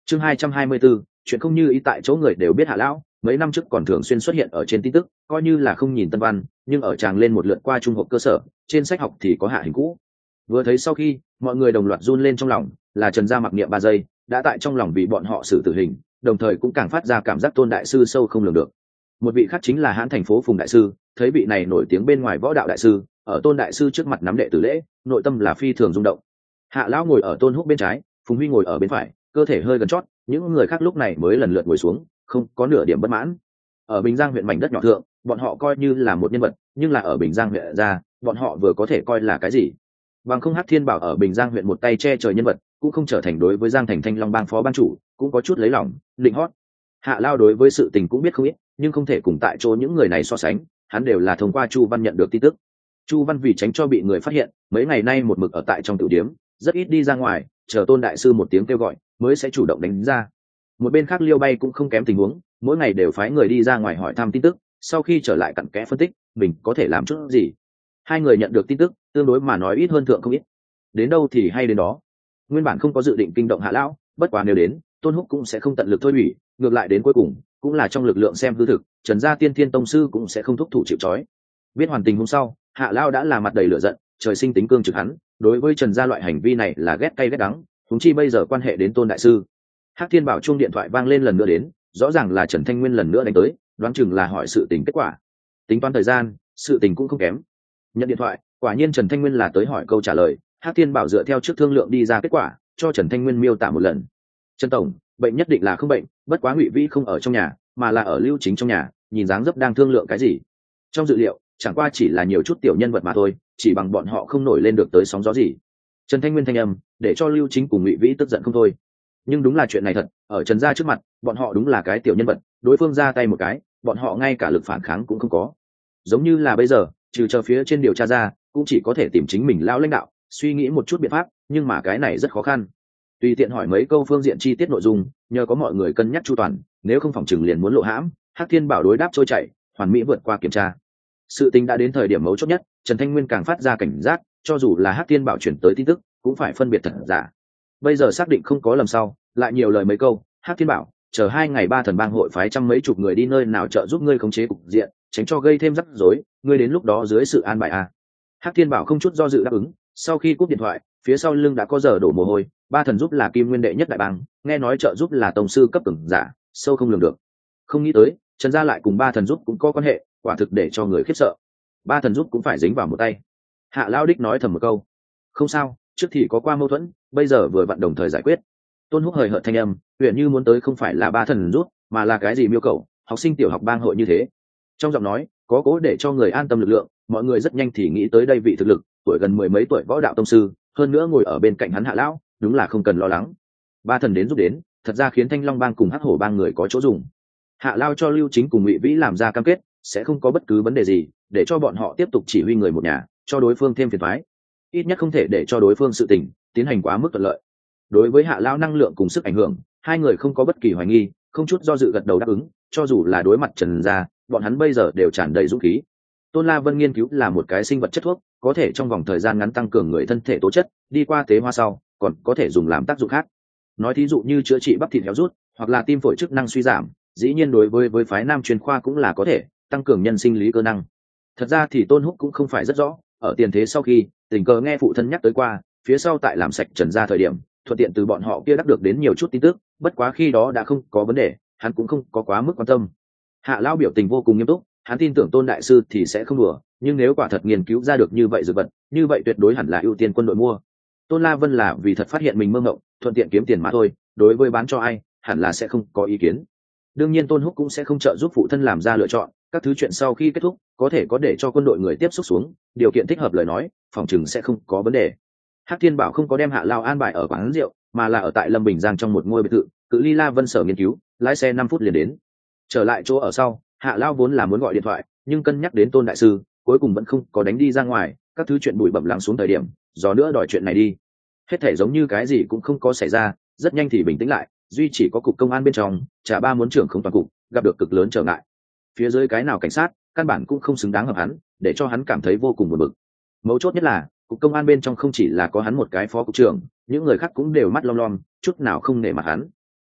Chương 224, chuyện không như ý tại chỗ người đều biết Hạ lão, mấy năm trước còn thường xuyên xuất hiện ở trên tin tức, coi như là không nhìn tân văn, nhưng ở tràng lên một lượt qua trung học cơ sở, trên sách học thì có hạ hình cũ. Vừa thấy sau khi, mọi người đồng loạt run lên trong lòng, là Trần gia mặc niệm 3 giây, đã tại trong lòng vì bọn họ xử tử hình, đồng thời cũng càng phát ra cảm giác Tôn đại sư sâu không lường được. Một vị khác chính là Hãn thành phố Phùng đại sư, thấy vị này nổi tiếng bên ngoài võ đạo đại sư, ở Tôn đại sư trước mặt nắm đệ tử lễ, nội tâm là phi thường rung động. Hạ lão ngồi ở Tôn Húc bên trái, Phùng Huy ngồi ở bên phải, cơ thể hơi gần chót, những người khác lúc này mới lần lượt ngồi xuống, không có nửa điểm bất mãn. Ở Bình Giang huyện mảnh đất nhỏ thượng, bọn họ coi như là một nhân vật, nhưng là ở Bình Giang huyện ra, bọn họ vừa có thể coi là cái gì? Bằng không Hắc Thiên Bảo ở Bình Giang huyện một tay che trời nhân vật, cũng không trở thành đối với Giang Thành Thanh Long bang phó bang chủ, cũng có chút lấy lòng, định hót. Hạ Lao đối với sự tình cũng biết không ít, nhưng không thể cùng tại chỗ những người này so sánh, hắn đều là thông qua Chu Văn nhận được tin tức. Chu Văn vì tránh cho bị người phát hiện, mấy ngày nay một mực ở tại trong tiểu điếm, rất ít đi ra ngoài, chờ Tôn đại sư một tiếng kêu gọi, mới sẽ chủ động đánh ra. Một bên khác Liêu Bay cũng không kém tình huống, mỗi ngày đều phái người đi ra ngoài hỏi thăm tin tức, sau khi trở lại cặn kẽ phân tích, mình có thể làm chút gì. Hai người nhận được tin tức, tương đối mà nói ít hơn thượng không ít. Đến đâu thì hay đến đó. Nguyên bản không có dự định kinh động Hạ lão, bất quá nếu đến, Tôn Húc cũng sẽ không tận lực thôi hủy, ngược lại đến cuối cùng, cũng là trong lực lượng xem hư thực, Trần gia Tiên Thiên tông sư cũng sẽ không thúc thủ chịu trói. Biết hoàn tình hôm sau, Hạ lão đã là mặt đầy lửa giận, trời sinh tính cương trực hắn, đối với Trần gia loại hành vi này là ghét cay ghét đắng, huống chi bây giờ quan hệ đến Tôn đại sư. Hắc Thiên Bảo chuông điện thoại vang lên lần nữa đến, rõ ràng là Trần Thanh Nguyên lần nữa đánh tới, đoán chừng là hỏi sự tình kết quả. Tính toán thời gian, sự tình cũng không kém. Nhận điện thoại, quả nhiên Trần Thanh Nguyên là tới hỏi câu trả lời. Hắc Thiên Bảo dựa theo trước thương lượng đi ra kết quả, cho Trần Thanh Nguyên miêu tả một lần. Trần tổng, bệnh nhất định là không bệnh, bất quá Ngụy Vĩ không ở trong nhà, mà là ở Lưu Chính trong nhà, nhìn dáng dấp đang thương lượng cái gì. Trong dự liệu, chẳng qua chỉ là nhiều chút tiểu nhân vật mà thôi, chỉ bằng bọn họ không nổi lên được tới sóng gió gì. Trần Thanh Nguyên thanh âm, để cho Lưu Chính cùng Ngụy Vĩ tức giận không thôi. Nhưng đúng là chuyện này thật, ở Trần gia trước mặt, bọn họ đúng là cái tiểu nhân vật, đối phương ra tay một cái, bọn họ ngay cả lực phản kháng cũng không có. Giống như là bây giờ, trừ chờ phía trên điều tra ra, cũng chỉ có thể tìm chính mình lão lãnh đạo, suy nghĩ một chút biện pháp, nhưng mà cái này rất khó khăn. Tùy tiện hỏi mấy câu phương diện chi tiết nội dung, nhờ có mọi người cân nhắc chu toàn, nếu không phòng chừng liền muốn lộ hãm. Hắc Thiên Bảo đối đáp trôi chảy, hoàn mỹ vượt qua kiểm tra. Sự tình đã đến thời điểm mấu chốt nhất, Trần Thanh Nguyên càng phát ra cảnh giác, cho dù là Hắc Thiên Bảo chuyển tới tin tức, cũng phải phân biệt thật giả. Bây giờ xác định không có lầm sau, lại nhiều lời mấy câu. Hắc Thiên Bảo, chờ 2 ngày 3 thần bang hội phái trăm mấy chục người đi nơi nào trợ giúp ngươi khống chế cục diện, tránh cho gây thêm rắc rối, ngươi đến lúc đó dưới sự an bài a. Hắc Thiên Bảo không chút do dự đáp ứng. Sau khi cúp điện thoại, phía sau lưng đã có giờ đổ mồ hôi. Ba thần giúp là kim nguyên đệ nhất đại bang, nghe nói trợ giúp là tông sư cấp cường giả, sâu không lường được. Không nghĩ tới Trần gia lại cùng ba thần giúp cũng có quan hệ, quả thực để cho người khiếp sợ. Ba thần giúp cũng phải dính vào một tay. Hạ Lao Đích nói thầm một câu, không sao, trước thì có qua mâu thuẫn, bây giờ vừa vặn đồng thời giải quyết. Tôn Húc hời hợt thanh âm, huyện như muốn tới không phải là ba thần giúp, mà là cái gì miêu cầu, học sinh tiểu học bang hội như thế. Trong giọng nói có cố để cho người an tâm lực lượng, mọi người rất nhanh thì nghĩ tới đây vị thực lực, tuổi gần 10 mấy tuổi võ đạo tông sư, hơn nữa ngồi ở bên cạnh hắn Hạ lão, đúng là không cần lo lắng. Ba thần đến giúp đến, thật ra khiến Thanh Long bang cùng Hắc Hổ bang người có chỗ dùng. Hạ Lao cho Lưu Chính cùng Ngụy Vĩ làm ra cam kết, sẽ không có bất cứ vấn đề gì, để cho bọn họ tiếp tục chỉ huy người một nhà, cho đối phương thêm phiền toái. Ít nhất không thể để cho đối phương sự tình tiến hành quá mức thuận lợi. Đối với Hạ Lao năng lượng cùng sức ảnh hưởng, hai người không có bất kỳ hoài nghi, không chút do dự gật đầu đáp ứng, cho dù là đối mặt Trần gia, bọn hắn bây giờ đều tràn đầy dũng khí. Tôn La Vân nghiên cứu là một cái sinh vật chất thuốc, có thể trong vòng thời gian ngắn tăng cường người thân thể tố chất, đi qua tế hoa sau, còn có thể dùng làm tác dụng khác. Nói thí dụ như chữa trị bắp thịt héo rút, hoặc là tim phổi chức năng suy giảm, dĩ nhiên đối với phái nam chuyên khoa cũng là có thể tăng cường nhân sinh lý cơ năng. Thật ra thì Tôn Húc cũng không phải rất rõ, ở tiền thế sau khi tình cờ nghe phụ thân nhắc tới qua, phía sau tại làm sạch Trần gia thời điểm, thuận tiện từ bọn họ kia đắc được đến nhiều chút tin tức, bất quá khi đó đã không có vấn đề, hắn cũng không có quá mức quan tâm. Hạ Lão biểu tình vô cùng nghiêm túc, hắn tin tưởng Tôn đại sư thì sẽ không đùa, nhưng nếu quả thật nghiên cứu ra được như vậy dược vật, như vậy tuyệt đối hẳn là ưu tiên quân đội mua. Tôn La Vân là vì thật phát hiện mình mơ ngộng, thuận tiện kiếm tiền mà thôi, đối với bán cho ai, hẳn là sẽ không có ý kiến. Đương nhiên Tôn Húc cũng sẽ không trợ giúp phụ thân làm ra lựa chọn, các thứ chuyện sau khi kết thúc, có thể có để cho quân đội người tiếp xúc xuống, điều kiện thích hợp lời nói, phòng chừng sẽ không có vấn đề. Hắc Thiên Bảo không có đem Hạ Lao an bài ở quán rượu, mà là ở tại Lâm Bình Giang trong một ngôi biệt thự, cự ly La Vân sở nghiên cứu, lái xe 5 phút liền đến. Trở lại chỗ ở sau, Hạ Lao vốn là muốn gọi điện thoại, nhưng cân nhắc đến Tôn đại sư, cuối cùng vẫn không có đánh đi ra ngoài, các thứ chuyện bụi bặm lắng xuống thời điểm, gió nữa đòi chuyện này đi. Hết thể giống như cái gì cũng không có xảy ra, rất nhanh thì bình tĩnh lại, duy chỉ có cục công an bên trong, Trà Ba muốn trưởng không toàn cục, gặp được cực lớn trở ngại. Phía dưới cái nào cảnh sát, căn bản cũng không xứng đáng hợp hắn, để cho hắn cảm thấy vô cùng buồn bực. Mấu chốt nhất là, cục công an bên trong không chỉ là có hắn một cái phó cục trưởng, những người khác cũng đều mắt lom lom, chút nào không nể mặt hắn.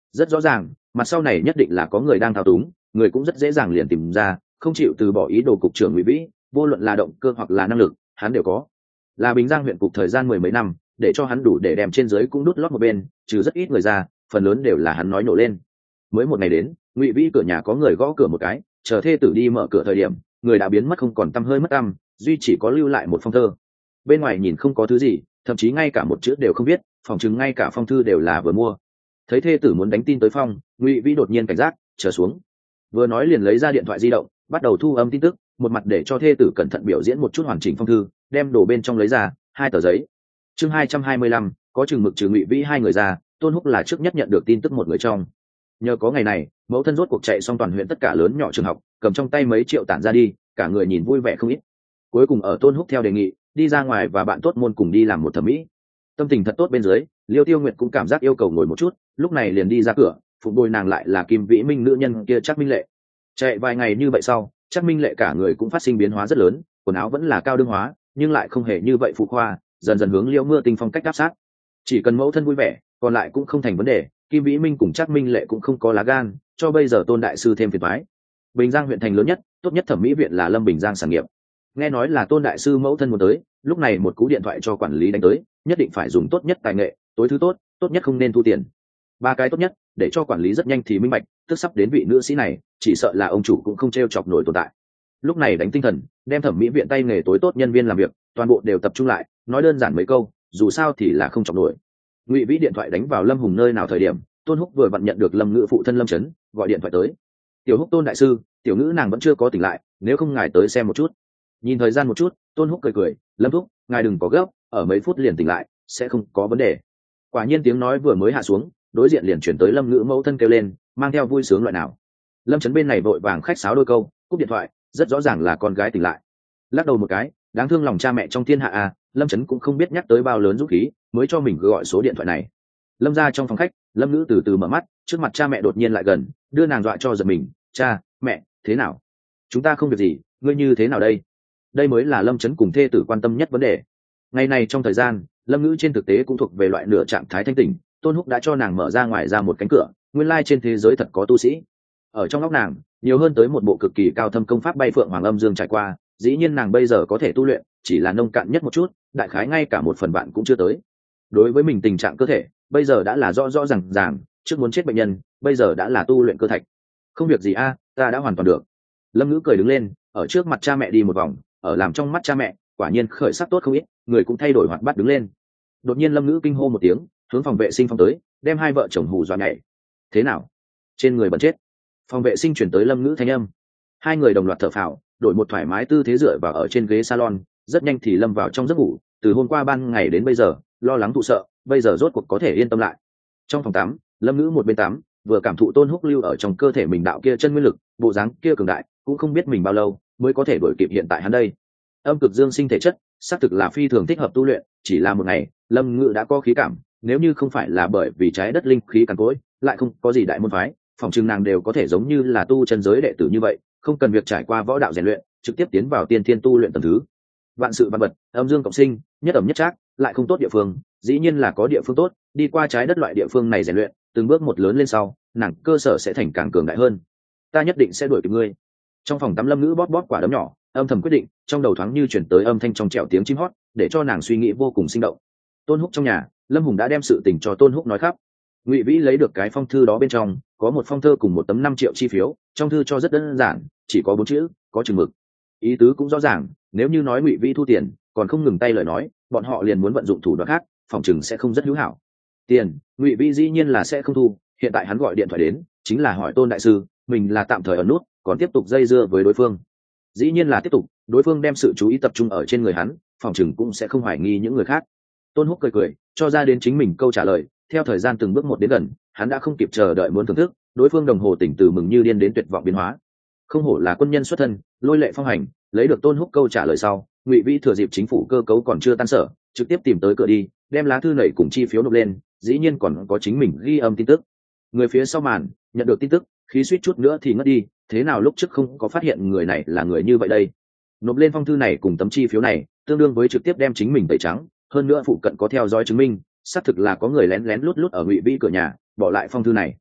Rất rõ ràng mặt sau này nhất định là có người đang thao túng, người cũng rất dễ dàng liền tìm ra, không chịu từ bỏ ý đồ cục trưởng Ngụy Vĩ, vô luận là động cơ hoặc là năng lực hắn đều có. Là Bình Giang huyện cục thời gian mười mấy năm, để cho hắn đủ để đem trên dưới cũng đút lót một bên, trừ rất ít người ra, phần lớn đều là hắn nói nổ lên. Mới một ngày đến, Ngụy Vĩ cửa nhà có người gõ cửa một cái, chờ thê tử đi mở cửa thời điểm, người đã biến mất không còn tăm hơi mất tăm, duy chỉ có lưu lại một phong thơ. Bên ngoài nhìn không có thứ gì, thậm chí ngay cả một chữ đều không biết, phòng chừng ngay cả phong thư đều là vừa mua. Thấy thê tử muốn đánh tin tới phong, Ngụy Vĩ đột nhiên cảnh giác, trở xuống. Vừa nói liền lấy ra điện thoại di động, bắt đầu thu âm tin tức, một mặt để cho thê tử cẩn thận biểu diễn một chút hoàn chỉnh phong thư, đem đồ bên trong lấy ra hai tờ giấy. Chương 225, có chừng mực trừ Ngụy Vĩ hai người ra, Tôn Húc là trước nhất nhận được tin tức một người trong. Nhờ có ngày này, mẫu thân rốt cuộc chạy xong toàn huyện tất cả lớn nhỏ trường học, cầm trong tay mấy triệu tản ra đi, cả người nhìn vui vẻ không ít. Cuối cùng ở Tôn Húc theo đề nghị, đi ra ngoài và bạn tốt môn cùng đi làm một thẩm mỹ. Tâm tình thật tốt bên dưới, Liêu Tiêu Nguyệt cũng cảm giác yêu cầu ngồi một chút, lúc này liền đi ra cửa, phụ đôi nàng lại là Kim Vĩ Minh nữ nhân kia Trác Minh Lệ. Chạy vài ngày như vậy sau, Trác Minh Lệ cả người cũng phát sinh biến hóa rất lớn, quần áo vẫn là cao đương hóa, nhưng lại không hề như vậy phụ khoa, dần dần hướng Liễu Mưa Tinh phong cách áp sát. Chỉ cần mẫu thân vui vẻ, còn lại cũng không thành vấn đề. Kim Vĩ Minh cùng Trác Minh Lệ cũng không có lá gan, cho bây giờ Tôn đại sư thêm phiền toái. Bình Giang huyện thành lớn nhất, tốt nhất thẩm mỹ viện là Lâm Bình Giang sản nghiệp. Nghe nói là Tôn đại sư mẫu thân muốn tới, lúc này một cú điện thoại cho quản lý đánh tới, nhất định phải dùng tốt nhất tài nghệ, tối thứ tốt, tốt nhất không nên thu tiền. Ba cái tốt nhất, để cho quản lý rất nhanh thì minh bạch, tức sắp đến vị nữ sĩ này, chỉ sợ là ông chủ cũng không trêu chọc nổi tồn tại. Lúc này đánh tinh thần, đem thẩm mỹ viện tay nghề tối tốt nhân viên làm việc, toàn bộ đều tập trung lại, nói đơn giản mấy câu, dù sao thì là không chọc nổi. Ngụy Vĩ điện thoại đánh vào Lâm Hùng nơi nào thời điểm, Tôn Húc vừa vặn nhận được Lâm Ngữ phụ thân Lâm Chấn gọi điện thoại tới. Tiểu Húc Tôn đại sư, tiểu ngữ nàng vẫn chưa có tỉnh lại, nếu không ngài tới xem một chút. Nhìn thời gian một chút, Tôn Húc cười cười, Lâm thúc, ngài đừng có gấp, ở mấy phút liền tỉnh lại, sẽ không có vấn đề. Quả nhiên tiếng nói vừa mới hạ xuống, đối diện liền chuyển tới Lâm Ngữ mẫu thân kêu lên, mang theo vui sướng loại nào. Lâm Chấn bên này vội vàng khách sáo đôi câu, cúp điện thoại, rất rõ ràng là con gái tỉnh lại. Lắc đầu một cái, đáng thương lòng cha mẹ trong thiên hạ à, Lâm Chấn cũng không biết nhắc tới bao lớn dũng khí mới cho mình gọi số điện thoại này. Lâm ra trong phòng khách, Lâm Ngữ từ từ mở mắt, trước mặt cha mẹ đột nhiên lại gần, đưa nàng dọa cho giật mình. Cha, mẹ, thế nào? Chúng ta không việc gì, ngươi như thế nào đây? Đây mới là Lâm Chấn cùng thê tử quan tâm nhất vấn đề. Ngày này trong thời gian, Lâm Ngữ trên thực tế cũng thuộc về loại nửa trạng thái thanh tỉnh, Tôn Húc đã cho nàng mở ra ngoài ra một cánh cửa, nguyên lai trên thế giới thật có tu sĩ. Ở trong óc nàng, nhiều hơn tới một bộ cực kỳ cao thâm công pháp bay phượng hoàng âm dương trải qua, dĩ nhiên nàng bây giờ có thể tu luyện, chỉ là nông cạn nhất một chút, đại khái ngay cả một phần bạn cũng chưa tới. Đối với mình tình trạng cơ thể, bây giờ đã là rõ rõ ràng ràng, trước muốn chết bệnh nhân, bây giờ đã là tu luyện cơ thạch. Không việc gì a, ta đã hoàn toàn được. Lâm Ngữ cười đứng lên, ở trước mặt cha mẹ đi một vòng, ở làm trong mắt cha mẹ, quả nhiên khởi sắc tốt không ít, người cũng thay đổi hoạt bát đứng lên. Đột nhiên Lâm Ngữ kinh hô một tiếng, hướng phòng vệ sinh phong tới, đem hai vợ chồng hù dọa nhảy. Thế nào? Trên người bẩn chết. Phòng vệ sinh chuyển tới Lâm Ngữ thanh âm. Hai người đồng loạt thở phào, đổi một thoải mái tư thế dựa vào ở trên ghế salon, rất nhanh thì lâm vào trong giấc ngủ. Từ hôm qua ban ngày đến bây giờ, lo lắng thụ sợ, bây giờ rốt cuộc có thể yên tâm lại. Trong phòng tắm, Lâm Ngữ một bên tắm, vừa cảm thụ Tôn Húc lưu ở trong cơ thể mình đạo kia chân nguyên lực, bộ dáng kia cường đại, cũng không biết mình bao lâu mới có thể đuổi kịp hiện tại hắn đây. Âm cực dương sinh thể chất, xác thực là phi thường thích hợp tu luyện, chỉ là một ngày, Lâm Ngữ đã có khí cảm, nếu như không phải là bởi vì trái đất linh khí cằn cỗi, lại không có gì đại môn phái, phòng trường nàng đều có thể giống như là tu chân giới đệ tử như vậy, không cần việc trải qua võ đạo rèn luyện, trực tiếp tiến vào tiên thiên tu luyện tầng thứ. Vạn sự vạn vật, âm dương cộng sinh, nhất ẩm nhất trác, lại không tốt địa phương, dĩ nhiên là có địa phương tốt, đi qua trái đất loại địa phương này rèn luyện, từng bước một lớn lên sau, nàng cơ sở sẽ thành càng cường đại hơn. Ta nhất định sẽ đuổi kịp ngươi. Trong phòng tắm Lâm Ngữ bóp bóp quả đấm nhỏ, âm thầm quyết định, trong đầu thoáng như chuyển tới âm thanh trong trẻo tiếng chim hót, để cho nàng suy nghĩ vô cùng sinh động. Tôn Húc trong nhà, Lâm Hùng đã đem sự tình cho Tôn Húc nói khắp. Ngụy Vĩ lấy được cái phong thư đó bên trong có một phong thơ cùng một tấm 5 triệu chi phiếu, trong thư cho rất đơn giản, chỉ có 4 chữ, có chừng mực. Ý tứ cũng rõ ràng, nếu như nói Ngụy Vĩ thu tiền, còn không ngừng tay lời nói, bọn họ liền muốn vận dụng thủ đoạn khác, phòng chừng sẽ không rất hữu hảo. Tiền, Ngụy Vĩ dĩ nhiên là sẽ không thu, hiện tại hắn gọi điện thoại đến, chính là hỏi Tôn đại sư, mình là tạm thời ở nút, còn tiếp tục dây dưa với đối phương. Dĩ nhiên là tiếp tục, đối phương đem sự chú ý tập trung ở trên người hắn, phòng chừng cũng sẽ không hoài nghi những người khác. Tôn Húc cười cười, cho ra đến chính mình câu trả lời, theo thời gian từng bước một đến gần, hắn đã không kịp chờ đợi muốn thưởng thức, đối phương đồng hồ tỉnh từ mừng như điên đến tuyệt vọng biến hóa. Không hổ là quân nhân xuất thân, lôi lệ phong hành, lấy được Tôn Húc câu trả lời sau, Ngụy Vĩ thừa dịp chính phủ cơ cấu còn chưa tan sở, trực tiếp tìm tới cửa đi, đem lá thư nảy cùng chi phiếu nộp lên, dĩ nhiên còn có chính mình ghi âm tin tức. Người phía sau màn nhận được tin tức, khí suýt chút nữa thì ngất đi, thế nào lúc trước không có phát hiện người này là người như vậy đây? Nộp lên phong thư này cùng tấm chi phiếu này, tương đương với trực tiếp đem chính mình tẩy trắng, hơn nữa phụ cận có theo dõi chứng minh, xác thực là có người lén lén lút lút ở Ngụy Vĩ cửa nhà, bỏ lại phong thư này.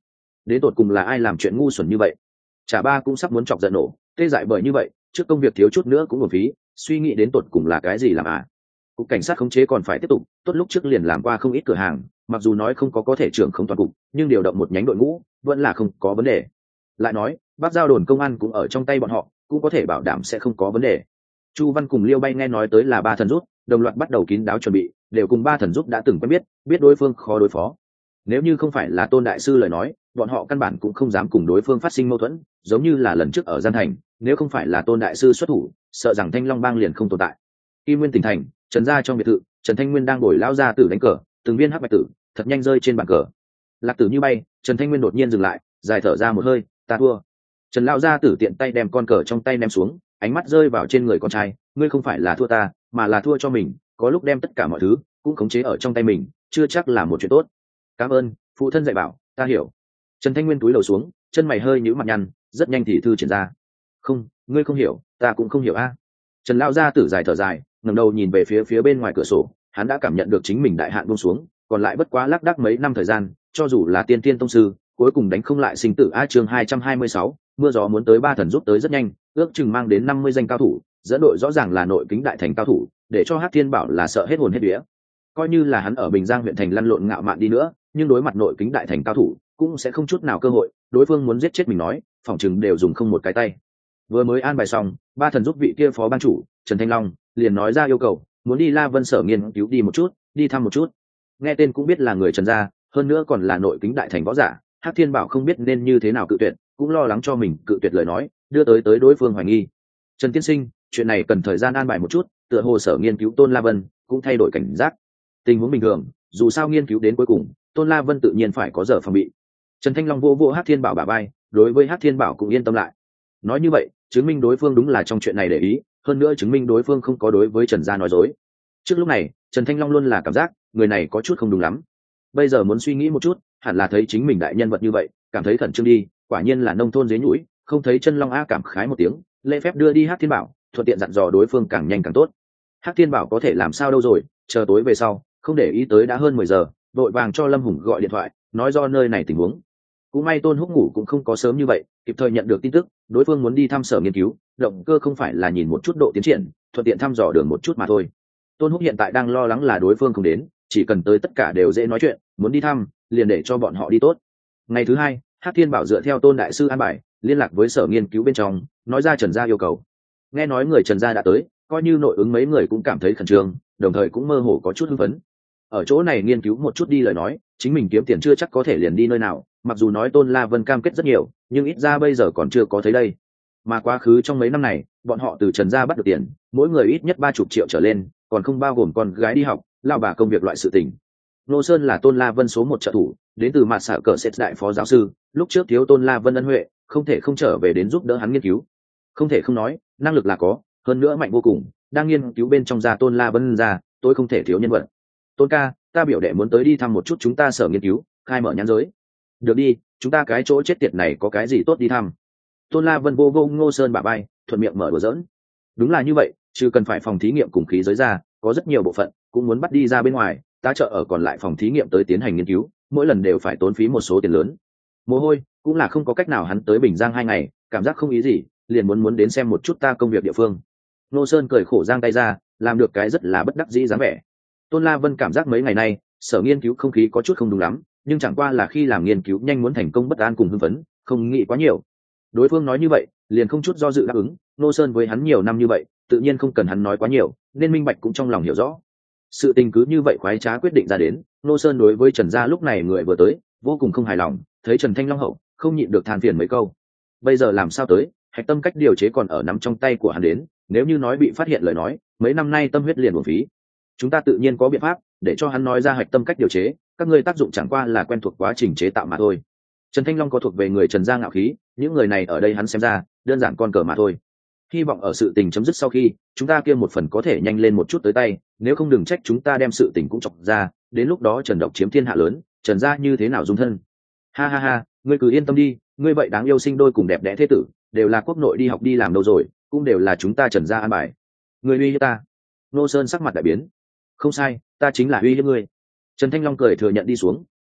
đến tột cùng là ai làm chuyện ngu xuẩn như vậy? Chả ba cũng sắp muốn chọc giận nổ, tê dại bởi như vậy, trước công việc thiếu chút nữa cũng uổng phí, suy nghĩ đến tột cùng là cái gì làm à? Cục cảnh sát khống chế còn phải tiếp tục, tốt lúc trước liền làm qua không ít cửa hàng, mặc dù nói không có thể trưởng không toàn cục, nhưng điều động một nhánh đội ngũ vẫn là không có vấn đề. Lại nói, Bắc Giao đồn công an cũng ở trong tay bọn họ, cũng có thể bảo đảm sẽ không có vấn đề. Chu Văn cùng Liêu Bay nghe nói tới là ba thần rút, đồng loạt bắt đầu kín đáo chuẩn bị, đều cùng ba thần rút đã từng quen biết đối phương khó đối phó. Nếu như không phải là Tôn đại sư lời nói, bọn họ căn bản cũng không dám cùng đối phương phát sinh mâu thuẫn, giống như là lần trước ở Gian Thành, nếu không phải là Tôn đại sư xuất thủ, sợ rằng Thanh Long bang liền không tồn tại. Kim Nguyên tỉnh thành, Trần gia trong biệt thự, Trần Thanh Nguyên đang ngồi lao ra tử đánh cờ, từng viên hắc bạch tử thật nhanh rơi trên bàn cờ. Lạc tử như bay, Trần Thanh Nguyên đột nhiên dừng lại, dài thở ra một hơi, ta thua. Trần lão gia tử tiện tay đem con cờ trong tay ném xuống, ánh mắt rơi vào trên người con trai, ngươi không phải là thua ta, mà là thua cho mình, có lúc đem tất cả mọi thứ cũng khống chế ở trong tay mình, chưa chắc là một chuyện tốt. Cảm ơn, phụ thân dạy bảo, ta hiểu. Trần Thanh Nguyên cúi đầu xuống, chân mày hơi nhíu mặt nhăn, rất nhanh thì thư triển ra. Không, ngươi không hiểu, ta cũng không hiểu a. Trần lão gia tử dài thở dài, ngẩng đầu nhìn về phía bên ngoài cửa sổ, hắn đã cảm nhận được chính mình đại hạn buông xuống, còn lại bất quá lác đác mấy năm thời gian, cho dù là tiên tiên tông sư, cuối cùng đánh không lại sinh tử a. Chương 226, mưa gió muốn tới ba thần rút tới rất nhanh, ước chừng mang đến 50 danh cao thủ, dẫn đội rõ ràng là nội kính đại thành cao thủ, để cho Hắc Thiên Bảo là sợ hết hồn hết vía. Coi như là hắn ở Bình Giang huyện thành lăn lộn ngạo mạn đi nữa, nhưng đối mặt nội kính đại thành cao thủ, cũng sẽ không chút nào cơ hội, đối phương muốn giết chết mình nói, phỏng chừng đều dùng không một cái tay. Vừa mới an bài xong, ba thần giúp vị kia phó ban chủ Trần Thanh Long liền nói ra yêu cầu, muốn đi La Vân Sở nghiên cứu đi một chút, đi thăm một chút. Nghe tên cũng biết là người Trần gia, hơn nữa còn là nội kính đại thành võ giả, Hắc Thiên Bảo không biết nên như thế nào cự tuyệt, cũng lo lắng cho mình cự tuyệt lời nói, đưa tới đối phương hoài nghi. Trần tiên sinh, chuyện này cần thời gian an bài một chút, tựa hồ Sở nghiên cứu Tôn La Vân cũng thay đổi cảnh giác. Tình huống bình thường, dù sao nghiên cứu đến cuối cùng, Tôn La Vân tự nhiên phải có giờ phòng bị. Trần Thanh Long vô Hắc Thiên Bảo bả vai, đối với Hắc Thiên Bảo cũng yên tâm lại. Nói như vậy, chứng minh đối phương đúng là trong chuyện này để ý, hơn nữa chứng minh đối phương không có đối với Trần gia nói dối. Trước lúc này, Trần Thanh Long luôn là cảm giác người này có chút không đúng lắm. Bây giờ muốn suy nghĩ một chút, hẳn là thấy chính mình đại nhân vật như vậy, cảm thấy khẩn trương đi, quả nhiên là nông thôn dế nhũi, không thấy chân long a. Cảm khái một tiếng, lễ phép đưa đi Hắc Thiên Bảo, thuận tiện dặn dò đối phương càng nhanh càng tốt. Hắc Thiên Bảo có thể làm sao đâu rồi, chờ tối về sau, không để ý tới đã hơn 10 giờ, vội vàng cho Lâm Hùng gọi điện thoại, nói do nơi này tình huống. Cũng may Tôn Húc ngủ cũng không có sớm như vậy, kịp thời nhận được tin tức, đối phương muốn đi thăm Sở nghiên cứu, động cơ không phải là nhìn một chút độ tiến triển, thuận tiện thăm dò đường một chút mà thôi. Tôn Húc hiện tại đang lo lắng là đối phương không đến, chỉ cần tới tất cả đều dễ nói chuyện, muốn đi thăm, liền để cho bọn họ đi tốt. Ngày thứ hai, Hắc Thiên Bảo dựa theo Tôn đại sư an bài, liên lạc với Sở nghiên cứu bên trong, nói ra Trần gia yêu cầu. Nghe nói người Trần gia đã tới, coi như nội ứng mấy người cũng cảm thấy khẩn trương, đồng thời cũng mơ hồ có chút hưng phấn. Ở chỗ này nghiên cứu một chút đi lời nói, chính mình kiếm tiền chưa chắc có thể liền đi nơi nào, mặc dù nói Tôn La Vân cam kết rất nhiều, nhưng ít ra bây giờ còn chưa có thấy đây. Mà quá khứ trong mấy năm này, bọn họ từ Trần gia bắt được tiền, mỗi người ít nhất 30 triệu trở lên, còn không bao gồm con gái đi học, lao bà công việc loại sự tình. Nô Sơn là Tôn La Vân số 1 trợ thủ, đến từ mặt xạ cờ xét đại phó giáo sư, lúc trước thiếu Tôn La Vân ân huệ, không thể không trở về đến giúp đỡ hắn nghiên cứu. Không thể không nói, năng lực là có, hơn nữa mạnh vô cùng, đang nghiên cứu bên trong gia Tôn La Vân ra, tôi không thể thiếu nhân vật. Tôn ca, ta biểu đệ muốn tới đi thăm một chút chúng ta Sở nghiên cứu, khai mở nhãn giới. Được đi, chúng ta cái chỗ chết tiệt này có cái gì tốt đi thăm. Tôn La Vân vô Ngô Sơn bả bay, thuận miệng mở đùa giỡn. Đúng là như vậy, chứ cần phải phòng thí nghiệm cùng khí giới ra, có rất nhiều bộ phận cũng muốn bắt đi ra bên ngoài, ta trợ ở còn lại phòng thí nghiệm tới tiến hành nghiên cứu, mỗi lần đều phải tốn phí một số tiền lớn. Mồ hôi, cũng là không có cách nào, hắn tới Bình Giang 2 ngày, cảm giác không ý gì, liền muốn đến xem một chút ta công việc địa phương. Ngô Sơn cười khổ giang tay ra, làm được cái rất là bất đắc dĩ dáng vẻ. Tôn La Vân cảm giác mấy ngày nay, Sở nghiên cứu không khí có chút không đúng lắm, nhưng chẳng qua là khi làm nghiên cứu nhanh muốn thành công bất an cùng hưng phấn, không nghĩ quá nhiều. Đối phương nói như vậy, liền không chút do dự đáp ứng. Ngô Sơn với hắn nhiều năm như vậy, tự nhiên không cần hắn nói quá nhiều, nên minh bạch cũng trong lòng hiểu rõ. Sự tình cứ như vậy khoái trá quyết định ra đến. Ngô Sơn đối với Trần gia lúc này người vừa tới, vô cùng không hài lòng, thấy Trần Thanh Long hậu, không nhịn được than phiền mấy câu. Bây giờ làm sao tới, hạch tâm cách điều chế còn ở nắm trong tay của hắn đến, nếu như nói bị phát hiện lời nói, mấy năm nay tâm huyết liền uổng phí. Chúng ta tự nhiên có biện pháp để cho hắn nói ra hạch tâm cách điều chế, các ngươi tác dụng chẳng qua là quen thuộc quá trình chế tạo mà thôi. Trần Thanh Long có thuộc về người Trần gia ngạo khí, những người này ở đây hắn xem ra đơn giản con cờ mà thôi. Hy vọng ở sự tình chấm dứt sau khi, chúng ta kia một phần có thể nhanh lên một chút tới tay, nếu không đừng trách chúng ta đem sự tình cũng chọc ra, đến lúc đó Trần Độc chiếm thiên hạ lớn, Trần gia như thế nào dung thân. Ha ha ha, ngươi cứ yên tâm đi, ngươi vậy đáng yêu sinh đôi cùng đẹp đẽ thế tử, đều là quốc nội đi học đi làm đâu rồi, cũng đều là chúng ta Trần gia an bài. Ngươi uy hiếp ta? Nô Sơn sắc mặt đại biến. Không sai, ta chính là uy hiếp ngươi. Trần Thanh Long cười thừa nhận đi xuống,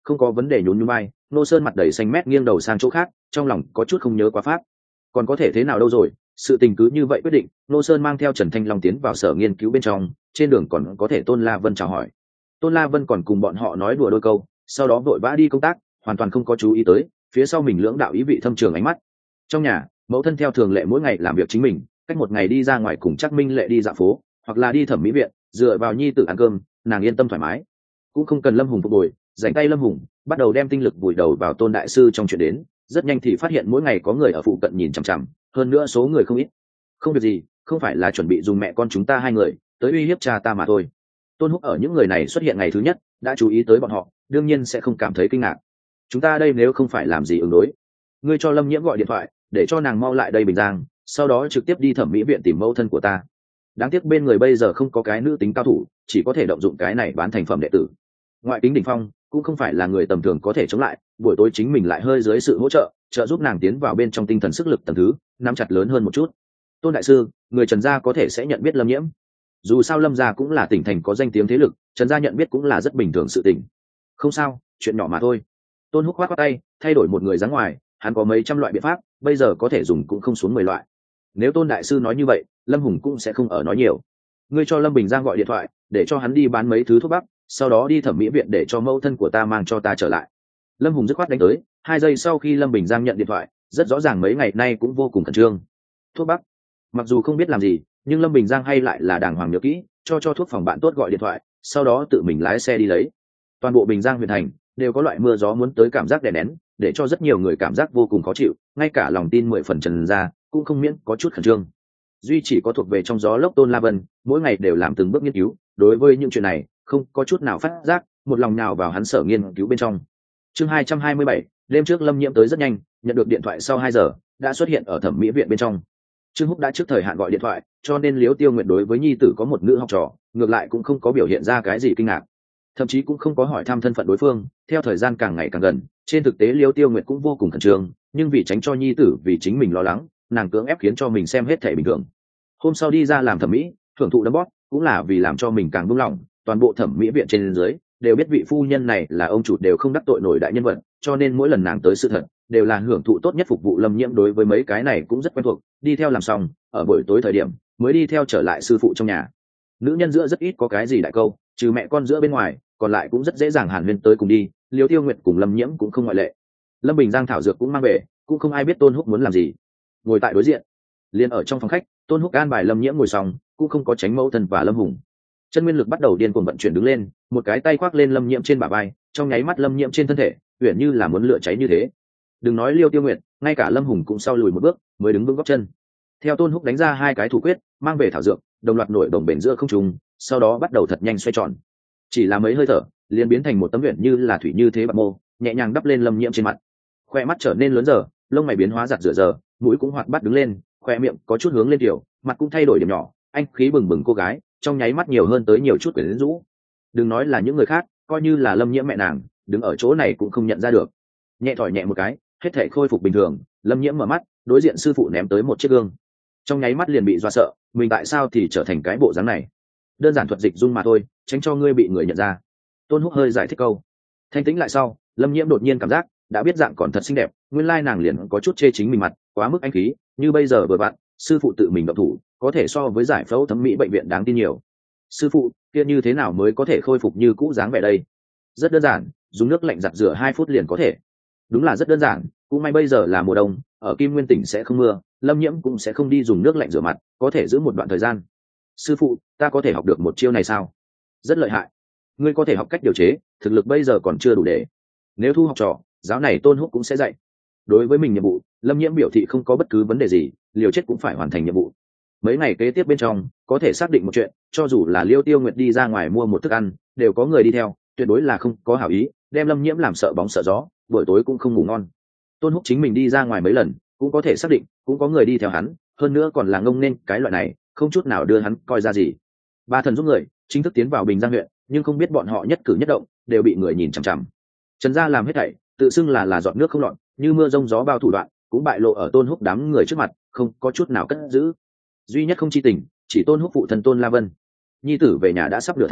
không có vấn đề, nhún nhún vai. Ngô Sơn mặt đầy xanh mét nghiêng đầu sang chỗ khác, trong lòng có chút không nhớ quá pháp. Còn có thể thế nào đâu rồi, sự tình cứ như vậy quyết định. Ngô Sơn mang theo Trần Thanh Long tiến vào sở nghiên cứu bên trong, trên đường còn có thể Tôn La Vân chào hỏi. Tôn La Vân còn cùng bọn họ nói đùa đôi câu, sau đó vội vã đi công tác, hoàn toàn không có chú ý tới phía sau mình lưỡng đạo ý vị thâm trường ánh mắt. Trong nhà, mẫu thân theo thường lệ mỗi ngày làm việc chính mình, cách một ngày đi ra ngoài cùng Trác Minh Lệ đi dạo phố, hoặc là đi thẩm mỹ viện, dựa vào nhi tử ăn cơm, nàng yên tâm thoải mái, cũng không cần Lâm Hùng phục hồi. Dành tay Lâm Hùng bắt đầu đem tinh lực vùi đầu vào Tôn đại sư trong chuyện đến, rất nhanh thì phát hiện mỗi ngày có người ở phụ cận nhìn chằm chằm, hơn nữa số người không ít. Không việc gì, không phải là chuẩn bị dùng mẹ con chúng ta hai người tới uy hiếp cha ta mà thôi. Tôn Húc ở những người này xuất hiện ngày thứ nhất đã chú ý tới bọn họ, đương nhiên sẽ không cảm thấy kinh ngạc. Chúng ta đây nếu không phải làm gì ứng đối, ngươi cho Lâm Nhiễm gọi điện thoại để cho nàng mau lại đây Bình Giang, sau đó trực tiếp đi thẩm mỹ viện tìm mẫu thân của ta. Đáng tiếc bên người bây giờ không có cái nữ tính cao thủ, chỉ có thể động dụng cái này bán thành phẩm đệ tử. Ngoại tính đỉnh phong cũng không phải là người tầm thường có thể chống lại, buổi tối chính mình lại hơi dưới sự hỗ trợ trợ giúp nàng tiến vào bên trong tinh thần sức lực tầng thứ nắm chặt lớn hơn một chút. Tôn đại sư, người Trần gia có thể sẽ nhận biết Lâm Nhiễm. Dù sao Lâm gia cũng là tỉnh thành có danh tiếng thế lực, Trần gia nhận biết cũng là rất bình thường sự tình. Không sao, chuyện nhỏ mà thôi. Tôn Húc khoát khoát tay, thay đổi một người dáng ngoài, hắn có mấy trăm loại biện pháp, bây giờ có thể dùng cũng không xuống 10 loại. Nếu Tôn đại sư nói như vậy, Lâm Hùng cũng sẽ không ở nói nhiều. Ngươi cho Lâm Bình Giang gọi điện thoại để cho hắn đi bán mấy thứ thuốc bắc, sau đó đi thẩm mỹ viện để cho mẫu thân của ta mang cho ta trở lại. Lâm Hùng dứt khoát đánh tới. 2 giây sau khi Lâm Bình Giang nhận điện thoại, rất rõ ràng mấy ngày nay cũng vô cùng khẩn trương. Thuốc bắc, mặc dù không biết làm gì, nhưng Lâm Bình Giang hay lại là đàng hoàng nhớ kỹ, cho thuốc phòng bạn tốt gọi điện thoại, sau đó tự mình lái xe đi lấy. Toàn bộ Bình Giang huyện thành đều có loại mưa gió muốn tới cảm giác đè nén, để cho rất nhiều người cảm giác vô cùng khó chịu, ngay cả lòng tin 10 phần Trần gia cũng không miễn có chút khẩn trương. Duy chỉ có thuộc về trong gió lốc Tôn La Vân, mỗi ngày đều làm từng bước nghiên cứu, đối với những chuyện này không có chút nào phát giác, một lòng nào vào hắn sở nghiên cứu bên trong. Chương 227, đêm trước Lâm Nhiễm tới rất nhanh, nhận được điện thoại sau 2 giờ đã xuất hiện ở thẩm mỹ viện bên trong. Trương Húc đã trước thời hạn gọi điện thoại, cho nên Liễu Tiêu Nguyệt đối với nhi tử có một nữ học trò, ngược lại cũng không có biểu hiện ra cái gì kinh ngạc, thậm chí cũng không có hỏi thăm thân phận đối phương. Theo thời gian càng ngày càng gần, trên thực tế Liễu Tiêu Nguyệt cũng vô cùng khẩn trương, nhưng vì tránh cho nhi tử vì chính mình lo lắng, nàng cưỡng ép khiến cho mình xem hết thể bình thường. Hôm sau đi ra làm thẩm mỹ, thưởng thụ đấm bóp, cũng là vì làm cho mình càng buông lỏng. Toàn bộ thẩm mỹ viện trên dưới đều biết vị phu nhân này là ông chủ đều không đắc tội nổi đại nhân vật, cho nên mỗi lần nàng tới sự thật đều là hưởng thụ tốt nhất phục vụ. Lâm Nhiễm đối với mấy cái này cũng rất quen thuộc, đi theo làm xong, ở buổi tối thời điểm mới đi theo trở lại sư phụ trong nhà. Nữ nhân giữa rất ít có cái gì đại câu, trừ mẹ con giữa bên ngoài, còn lại cũng rất dễ dàng hàn huyên tới cùng đi. Liễu Tiêu Nguyệt cùng Lâm Nhiễm cũng không ngoại lệ. Lâm Bình Giang thảo dược cũng mang về, cũng không ai biết Tôn Húc muốn làm gì. Ngồi tại đối diện, liền ở trong phòng khách, Tôn Húc an bài Lâm Nhiễm ngồi xong, cũng không có tránh mẫu thân và Lâm Hùng. Chân nguyên lực bắt đầu điên cuồng vận chuyển đứng lên, một cái tay khoác lên Lâm Nhiễm trên bả vai, trong nháy mắt Lâm Nhiễm trên thân thể uyển như là muốn lửa cháy như thế. Đừng nói Liêu Tiêu Nguyệt, ngay cả Lâm Hùng cũng sau lùi một bước mới đứng vững gót chân. Theo Tôn Húc đánh ra 2 cái thủ quyết, mang về thảo dược, đồng loạt nổi đồng bền giữa không trung, sau đó bắt đầu thật nhanh xoay tròn. Chỉ là mấy hơi thở, liền biến thành một tấm uyển như là thủy như thế bạc mô, nhẹ nhàng đắp lên Lâm Nhiễm trên mặt. Khoe mắt trở nên lớn giờ, lông mày biến hóa giặt rửa giờ, mũi cũng hoạt bát đứng lên, khoe miệng có chút hướng lên tiểu, mặt cũng thay đổi điểm nhỏ, anh khí bừng bừng cô gái, trong nháy mắt nhiều hơn tới nhiều chút quyến rũ. Đừng nói là những người khác, coi như là Lâm Nhiễm mẹ nàng đứng ở chỗ này cũng không nhận ra được. Nhẹ thổi nhẹ một cái, hết thảy khôi phục bình thường. Lâm Nhiễm mở mắt, đối diện sư phụ ném tới một chiếc gương, trong nháy mắt liền bị dọa sợ, mình tại sao thì trở thành cái bộ dáng này? Đơn giản thuật dịch dung mà thôi, tránh cho ngươi bị người nhận ra. Tôn Húc hơi giải thích câu. Thanh tĩnh lại sau, Lâm Nhiễm đột nhiên cảm giác đã biết dạng còn thật xinh đẹp, nguyên lai nàng liền có chút chê chính mình mặt quá mức anh khí, như bây giờ vừa bạn sư phụ tự mình động thủ, có thể so với giải phẫu thẩm mỹ bệnh viện đáng tin nhiều. Sư phụ, kia như thế nào mới có thể khôi phục như cũ dáng vẻ đây? Rất đơn giản, dùng nước lạnh giặt rửa 2 phút liền có thể. Đúng là rất đơn giản, cũng may bây giờ là mùa đông, ở Kim Nguyên tỉnh sẽ không mưa, Lâm Nhiễm cũng sẽ không đi dùng nước lạnh rửa mặt, có thể giữ một đoạn thời gian. Sư phụ, ta có thể học được một chiêu này sao? Rất lợi hại. Ngươi có thể học cách điều chế, thực lực bây giờ còn chưa đủ để. Nếu thu học trò, giáo này Tôn Húc cũng sẽ dạy. Đối với mình nhiệm vụ, Lâm Nhiễm biểu thị không có bất cứ vấn đề gì, liều chết cũng phải hoàn thành nhiệm vụ. Mấy ngày kế tiếp bên trong, có thể xác định một chuyện, cho dù là Liêu Tiêu Nguyệt đi ra ngoài mua một thức ăn, đều có người đi theo, tuyệt đối là không có hảo ý, đem Lâm Nhiễm làm sợ bóng sợ gió, buổi tối cũng không ngủ ngon. Tôn Húc chính mình đi ra ngoài mấy lần, cũng có thể xác định, cũng có người đi theo hắn, hơn nữa còn là ngông nên cái loại này, không chút nào đưa hắn coi ra gì. 3 thần giúp người, chính thức tiến vào Bình Giang huyện, nhưng không biết bọn họ nhất cử nhất động đều bị người nhìn chằm chằm. Trần gia làm hết thảy, tự xưng là giọt nước không lọt, như mưa rông gió bao thủ đoạn, cũng bại lộ ở Tôn Húc đám người trước mặt, không có chút nào cất giữ. Duy nhất không chi tình, chỉ Tôn Húc phụ thân Tôn La Vân. Nhi tử về nhà đã sắp nửa tháng,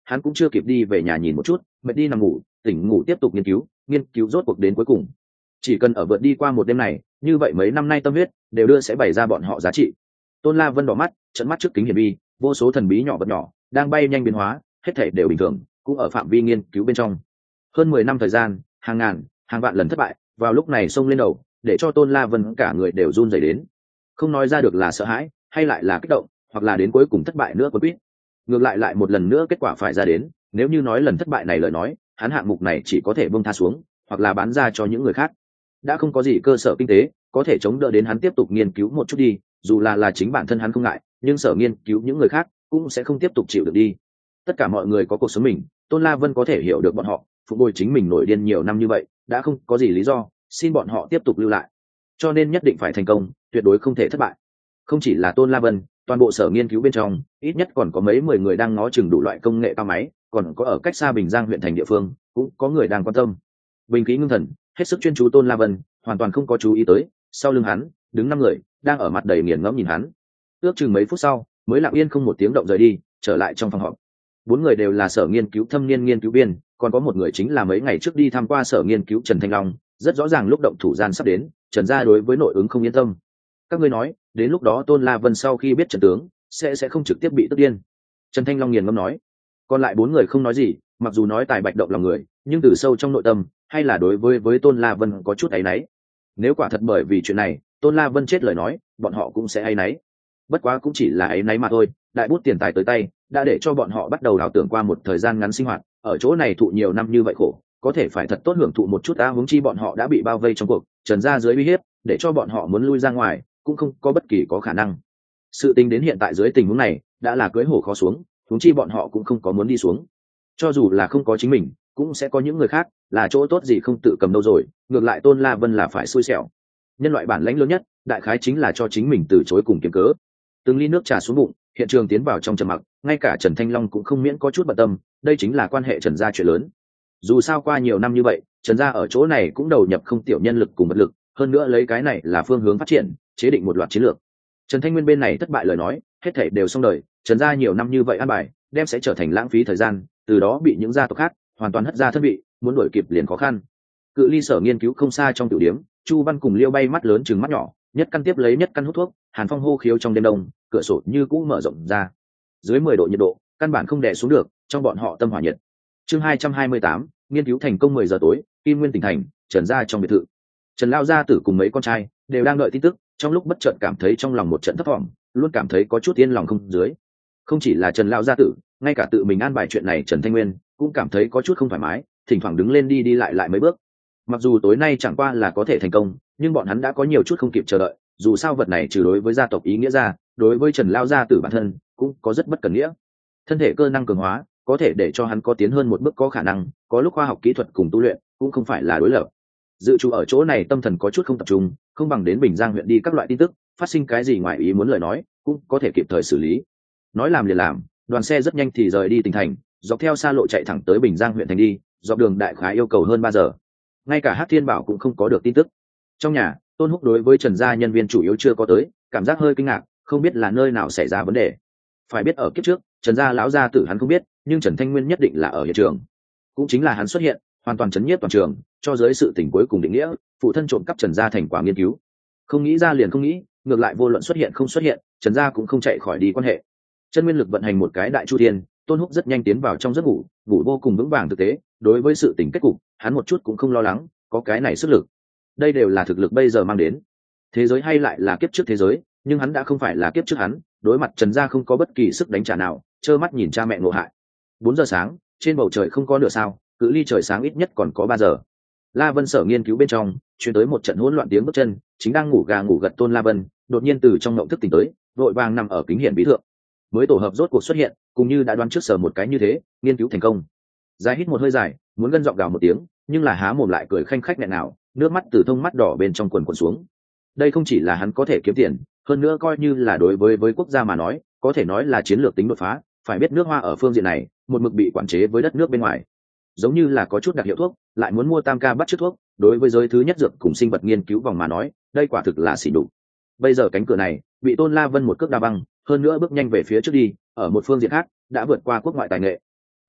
hắn cũng chưa kịp đi về nhà nhìn một chút, mệt đi nằm ngủ, tỉnh ngủ tiếp tục nghiên cứu rốt cuộc đến cuối cùng. Chỉ cần ở vượt đi qua một đêm này, như vậy mấy năm nay tâm huyết đều đưa sẽ bày ra bọn họ giá trị. Tôn La Vân đỏ mắt, trợn mắt trước kính hiển vi, vô số thần bí nhỏ vật nhỏ đang bay nhanh biến hóa, hết thảy đều bình thường, cũng ở phạm vi nghiên cứu bên trong. Hơn 10 năm thời gian, hàng ngàn, hàng vạn lần thất bại, vào lúc này xông lên đầu, để cho Tôn La Vân cả người đều run rẩy đến. Không nói ra được là sợ hãi, hay lại là kích động, hoặc là đến cuối cùng thất bại nữa quấn quýt. Ngược lại một lần nữa kết quả phải ra đến, nếu như nói lần thất bại này lời nói, hắn hạng mục này chỉ có thể buông tha xuống, hoặc là bán ra cho những người khác. Đã không có gì cơ sở kinh tế có thể chống đỡ đến hắn tiếp tục nghiên cứu một chút đi, dù là chính bản thân hắn không ngại, nhưng sở nghiên cứu những người khác cũng sẽ không tiếp tục chịu được đi. Tất cả mọi người có cuộc sống mình, Tôn La Vân có thể hiểu được bọn họ, phục bồi chính mình nổi điên nhiều năm như vậy, đã không có gì lý do xin bọn họ tiếp tục lưu lại, cho nên nhất định phải thành công, tuyệt đối không thể thất bại. Không chỉ là Tôn La Vân, toàn bộ sở nghiên cứu bên trong ít nhất còn có mấy 10 người đang ngó chừng đủ loại công nghệ cao máy, còn có ở cách xa Bình Giang huyện thành địa phương cũng có người đang quan tâm. Bình khí ngưng thần, hết sức chuyên chú Tôn La Vân hoàn toàn không có chú ý tới sau lưng hắn đứng 5 người đang ở mặt đầy nghiền ngẫm nhìn hắn. Ước chừng mấy phút sau mới lặng yên không một tiếng động rời đi, trở lại trong phòng họp. 4 người đều là sở nghiên cứu thâm niên nghiên cứu viên, còn có một người chính là mấy ngày trước đi tham qua sở nghiên cứu Trần Thanh Long. Rất rõ ràng lúc động thủ gian sắp đến, Trần gia đối với nội ứng không yên tâm. Các ngươi nói đến lúc đó Tôn La Vân sau khi biết trận tướng sẽ không trực tiếp bị tức điên. Trần Thanh Long nghiền ngẫm nói. Còn lại 4 người không nói gì, mặc dù nói tài bạch động lòng người, nhưng từ sâu trong nội tâm hay là đối với Tôn La Vân có chút áy náy. Nếu quả thật bởi vì chuyện này Tôn La Vân chết lời nói, bọn họ cũng sẽ áy náy. Bất quá cũng chỉ là áy náy mà thôi, đại bút tiền tài tới tay đã để cho bọn họ bắt đầu đào tưởng qua một thời gian ngắn sinh hoạt ở chỗ này thụ nhiều năm như vậy khổ, có thể phải thật tốt hưởng thụ một chút ta. Huống chi bọn họ đã bị bao vây trong cuộc, Trần gia dưới uy hiếp, để cho bọn họ muốn lui ra ngoài cũng không có bất kỳ có khả năng. Sự tình đến hiện tại dưới tình huống này đã là cưỡi hổ khó xuống, huống chi bọn họ cũng không có muốn đi xuống. Cho dù là không có chính mình cũng sẽ có những người khác, là chỗ tốt gì không tự cầm đâu rồi, ngược lại Tôn La Vân là phải xui xẻo. Nhân loại bản lãnh lớn nhất đại khái chính là cho chính mình từ chối cùng kiếm cớ. Từng ly nước trà xuống bụng, hiện trường tiến vào trong trầm mặc, ngay cả Trần Thanh Long cũng không miễn có chút bận tâm, đây chính là quan hệ Trần gia chuyện lớn. Dù sao qua nhiều năm như vậy, Trần gia ở chỗ này cũng đầu nhập không tiểu nhân lực cùng vật lực, hơn nữa lấy cái này là phương hướng phát triển, chế định một loạt chiến lược. Trần Thanh Nguyên bên này thất bại lời nói, hết thảy đều xong đời, Trần gia nhiều năm như vậy an bài, đem sẽ trở thành lãng phí thời gian, từ đó bị những gia tộc khác hoàn toàn hất ra thân vị, muốn đuổi kịp liền khó khăn. Cự ly sở nghiên cứu không xa trong tiểu điếm, Chu Văn cùng Liêu Bay mắt lớn trừng mắt nhỏ, nhất căn tiếp lấy nhất căn hút thuốc, Hàn Phong hô khiếu trong đêm đông, cửa sổ như cũ mở rộng ra. Dưới 10 độ nhiệt độ, căn bản không đè xuống được, trong bọn họ tâm hỏa nhiệt. Chương 228, nghiên cứu thành công 10 giờ tối, Kim Nguyên tỉnh thành, Trần gia trong biệt thự. Trần lão gia tử cùng mấy con trai đều đang đợi tin tức, trong lúc bất chợt cảm thấy trong lòng một trận thấp vọng, luôn cảm thấy có chút yên lòng không dưới. Không chỉ là Trần lão gia tử, ngay cả tự mình an bài chuyện này Trần Thanh Nguyên cũng cảm thấy có chút không thoải mái, thỉnh thoảng đứng lên đi lại mấy bước. Mặc dù tối nay chẳng qua là có thể thành công, nhưng bọn hắn đã có nhiều chút không kịp chờ đợi, dù sao vật này trừ đối với gia tộc ý nghĩa ra, đối với Trần lão gia tử bản thân cũng có rất bất cần nghĩa. Thân thể cơ năng cường hóa có thể để cho hắn có tiến hơn một bước có khả năng, có lúc khoa học kỹ thuật cùng tu luyện cũng không phải là đối lập. Dự trù ở chỗ này tâm thần có chút không tập trung, không bằng đến Bình Giang huyện đi các loại tin tức, phát sinh cái gì ngoài ý muốn lời nói cũng có thể kịp thời xử lý. Nói làm liền làm, đoàn xe rất nhanh thì rời đi tỉnh thành, dọc theo xa lộ chạy thẳng tới Bình Giang huyện thành đi, dọc đường đại khái yêu cầu hơn 3 giờ. Ngay cả Hắc Thiên Bảo cũng không có được tin tức. Trong nhà, Tôn Húc đối với Trần gia nhân viên chủ yếu chưa có tới, cảm giác hơi kinh ngạc, không biết là nơi nào xảy ra vấn đề. Phải biết ở kiếp trước, Trần gia lão gia tử hắn không biết, nhưng Trần Thanh Nguyên nhất định là ở hiện trường. Cũng chính là hắn xuất hiện, hoàn toàn chấn nhiếp toàn trường, cho giới sự tình cuối cùng định nghĩa, phụ thân trộm cắp Trần gia thành quả nghiên cứu. Không nghĩ ra liền không nghĩ, ngược lại vô luận xuất hiện không xuất hiện, Trần gia cũng không chạy khỏi đi quan hệ. Chân nguyên lực vận hành một cái đại chu thiên, Tôn Húc rất nhanh tiến vào trong giấc ngủ, ngủ vô cùng vững vàng thực tế, đối với sự tình kết cục, hắn một chút cũng không lo lắng, có cái này sức lực. Đây đều là thực lực bây giờ mang đến. Thế giới hay lại là kiếp trước thế giới, nhưng hắn đã không phải là kiếp trước hắn, đối mặt Trần gia không có bất kỳ sức đánh trả nào, trơ mắt nhìn cha mẹ ngộ hại. 4 giờ sáng, trên bầu trời không có nửa sao, cự ly trời sáng ít nhất còn có 3 giờ. La Vân sở nghiên cứu bên trong, truyền tới một trận hỗn loạn tiếng bước chân, chính đang ngủ gà ngủ gật Tôn La Vân, đột nhiên từ trong ngộng thức tỉnh tới, vội vàng nằm ở kính hiển bí thượng. Mới tổ hợp rốt cuộc xuất hiện, cùng như đã đoán trước sở một cái như thế, nghiên cứu thành công. Dài hít một hơi dài, muốn gân giọng gào một tiếng, nhưng là há mồm lại cười khanh khách nghẹn nào, nước mắt từ thông mắt đỏ bên trong quần xuống. Đây không chỉ là hắn có thể kiếm tiền, hơn nữa coi như là đối với quốc gia mà nói, có thể nói là chiến lược tính đột phá. Phải biết nước Hoa ở phương diện này, một mực bị quản chế với đất nước bên ngoài, giống như là có chút đặc hiệu thuốc, lại muốn mua tam ca bắt chước thuốc, đối với giới thứ nhất dược cùng sinh vật nghiên cứu vòng mà nói, đây quả thực là xỉ đục. Bây giờ cánh cửa này bị Tôn La Vân một cước đá băng, hơn nữa bước nhanh về phía trước đi, ở một phương diện khác đã vượt qua quốc ngoại tài nghệ.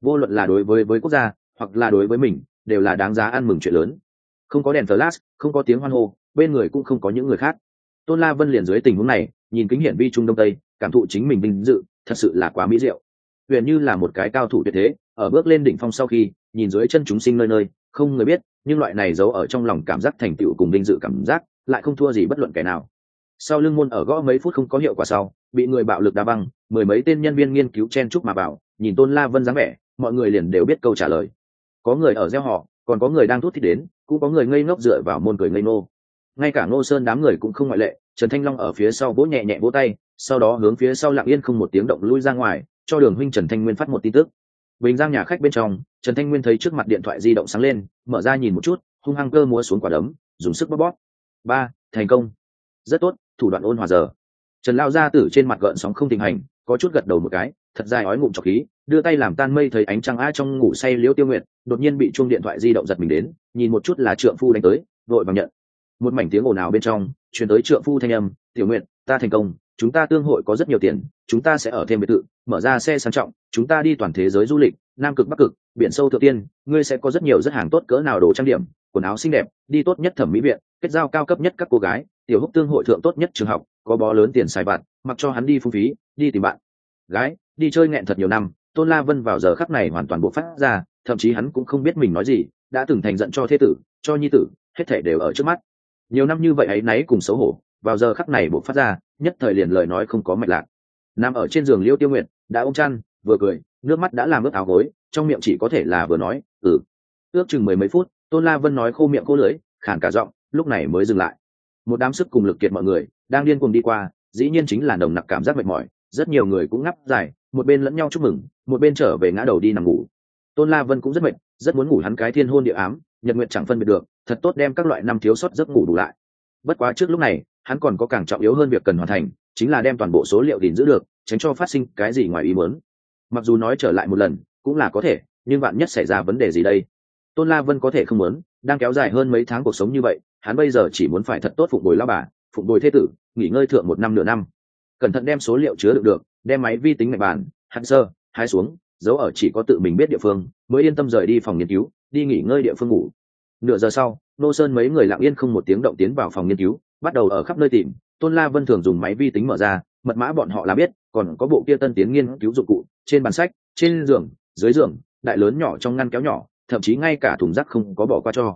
vô luận là đối với quốc gia hoặc là đối với mình đều là đáng giá ăn mừng chuyện lớn. Không có đèn flash, không có tiếng hoan hô, bên người cũng không có những người khác. Tôn La Vân liền dưới tình huống này nhìn kính hiển vi trung đông tây, cảm thụ chính mình vinh dự, thật sự là quá mỹ diệu. Huyền như là một cái cao thủ tuyệt thế, ở bước lên đỉnh phong sau khi nhìn dưới chân chúng sinh nơi nơi không người biết, nhưng loại này giấu ở trong lòng cảm giác thành tựu cùng vinh dự cảm giác lại không thua gì bất luận kẻ nào. Sau lưng môn ở gõ mấy phút không có hiệu quả sau, bị người bạo lực đá băng, mười mấy tên nhân viên nghiên cứu chen chúc mà bảo, nhìn Tôn La Vân dáng vẻ, mọi người liền đều biết câu trả lời. Có người ở gieo họ, còn có người đang thút thít đến, cũng có người ngây ngốc dựa vào môn cười ngây ngô. Ngay cả Ngô Sơn đám người cũng không ngoại lệ. Trần Thanh Long ở phía sau vỗ nhẹ nhẹ vỗ tay, sau đó hướng phía sau lặng yên không một tiếng động lui ra ngoài, cho Đường huynh Trần Thanh Nguyên phát một tin tức. Bình Giang nhà khách bên trong, Trần Thanh Nguyên thấy trước mặt điện thoại di động sáng lên, mở ra nhìn một chút, hung hăng cơ múa xuống quả đấm, dùng sức bóp bóp. Ba, thành công. Rất tốt, thủ đoạn ôn hòa giờ. Trần lao ra tử trên mặt gợn sóng không tình hành, có chút gật đầu một cái, thật dài ói ngụm trọc khí, đưa tay làm tan mây thấy ánh trăng a trong ngủ say Liễu Tiêu Nguyệt, đột nhiên bị chuông điện thoại di động giật mình đến, nhìn một chút là trượng phu đánh tới, vội vàng nhận. Một mảnh tiếng ồn ào bên trong truyền tới trượng phu thanh âm, Tiểu Nguyệt, ta thành công, chúng ta tương hội có rất nhiều tiền, chúng ta sẽ ở thêm biệt thự, mở ra xe sang trọng, chúng ta đi toàn thế giới du lịch, nam cực bắc cực, biển sâu thượng tiên, ngươi sẽ có rất nhiều rất hàng tốt cỡ nào đồ trang điểm, quần áo xinh đẹp, đi tốt nhất thẩm mỹ viện, kết giao cao cấp nhất các cô gái, tiểu húc tương hội thượng tốt nhất trường học, có bó lớn tiền xài vặt, mặc cho hắn đi phung phí, đi tìm bạn gái, đi chơi nghẹn thật nhiều năm. Tôn La Vân vào giờ khắc này hoàn toàn bộc phát ra, thậm chí hắn cũng không biết mình nói gì, đã từng thành giận cho thế tử, cho nhi tử, hết thảy đều ở trước mắt. Nhiều năm như vậy ấy nấy cùng xấu hổ, vào giờ khắc này bộc phát ra, nhất thời liền lời nói không có mạch lạc. Nằm ở trên giường Liễu Tiêu Nguyệt đã ôm chăn, vừa cười, nước mắt đã làm ướt áo gối, trong miệng chỉ có thể là vừa nói, Ước chừng mười mấy phút, Tôn La Vân nói khô miệng khô lưỡi, khản cả giọng, lúc này mới dừng lại. Một đám sức cùng lực kiệt mọi người đang điên cuồng đi qua, dĩ nhiên chính là nồng nặc cảm giác mệt mỏi, rất nhiều người cũng ngáp dài, một bên lẫn nhau chúc mừng, một bên trở về ngã đầu đi nằm ngủ. Tôn La Vân cũng rất mệt, rất muốn ngủ hắn cái thiên hôn địa ám, nhật nguyện chẳng phân biệt được, thật tốt đem các loại năm thiếu sót giấc ngủ đủ lại. Bất quá trước lúc này, hắn còn có càng trọng yếu hơn việc cần hoàn thành, chính là đem toàn bộ số liệu gìn giữ được, tránh cho phát sinh cái gì ngoài ý muốn. Mặc dù nói trở lại một lần cũng là có thể, nhưng vạn nhất xảy ra vấn đề gì đây? Tôn La Vân có thể không muốn, đang kéo dài hơn mấy tháng cuộc sống như vậy, hắn bây giờ chỉ muốn phải thật tốt phụng bồi lão bà, phụng bồi thế tử, nghỉ ngơi thượng một năm nửa năm. Cẩn thận đem số liệu chứa đựng được, đem máy vi tính mạch bàn, hạt sơ, hái xuống, giấu ở chỉ có tự mình biết địa phương, mới yên tâm rời đi phòng nghiên cứu, đi nghỉ ngơi địa phương ngủ. Nửa giờ sau, Nô Sơn mấy người lặng yên không một tiếng động tiến vào phòng nghiên cứu, bắt đầu ở khắp nơi tìm. Tôn La Vân thường dùng máy vi tính mở ra, mật mã bọn họ là biết, còn có bộ kia tân tiến nghiên cứu dụng cụ, trên bàn sách, trên giường, dưới giường, đại lớn nhỏ trong ngăn kéo nhỏ, thậm chí ngay cả thùng rác không có bỏ qua cho.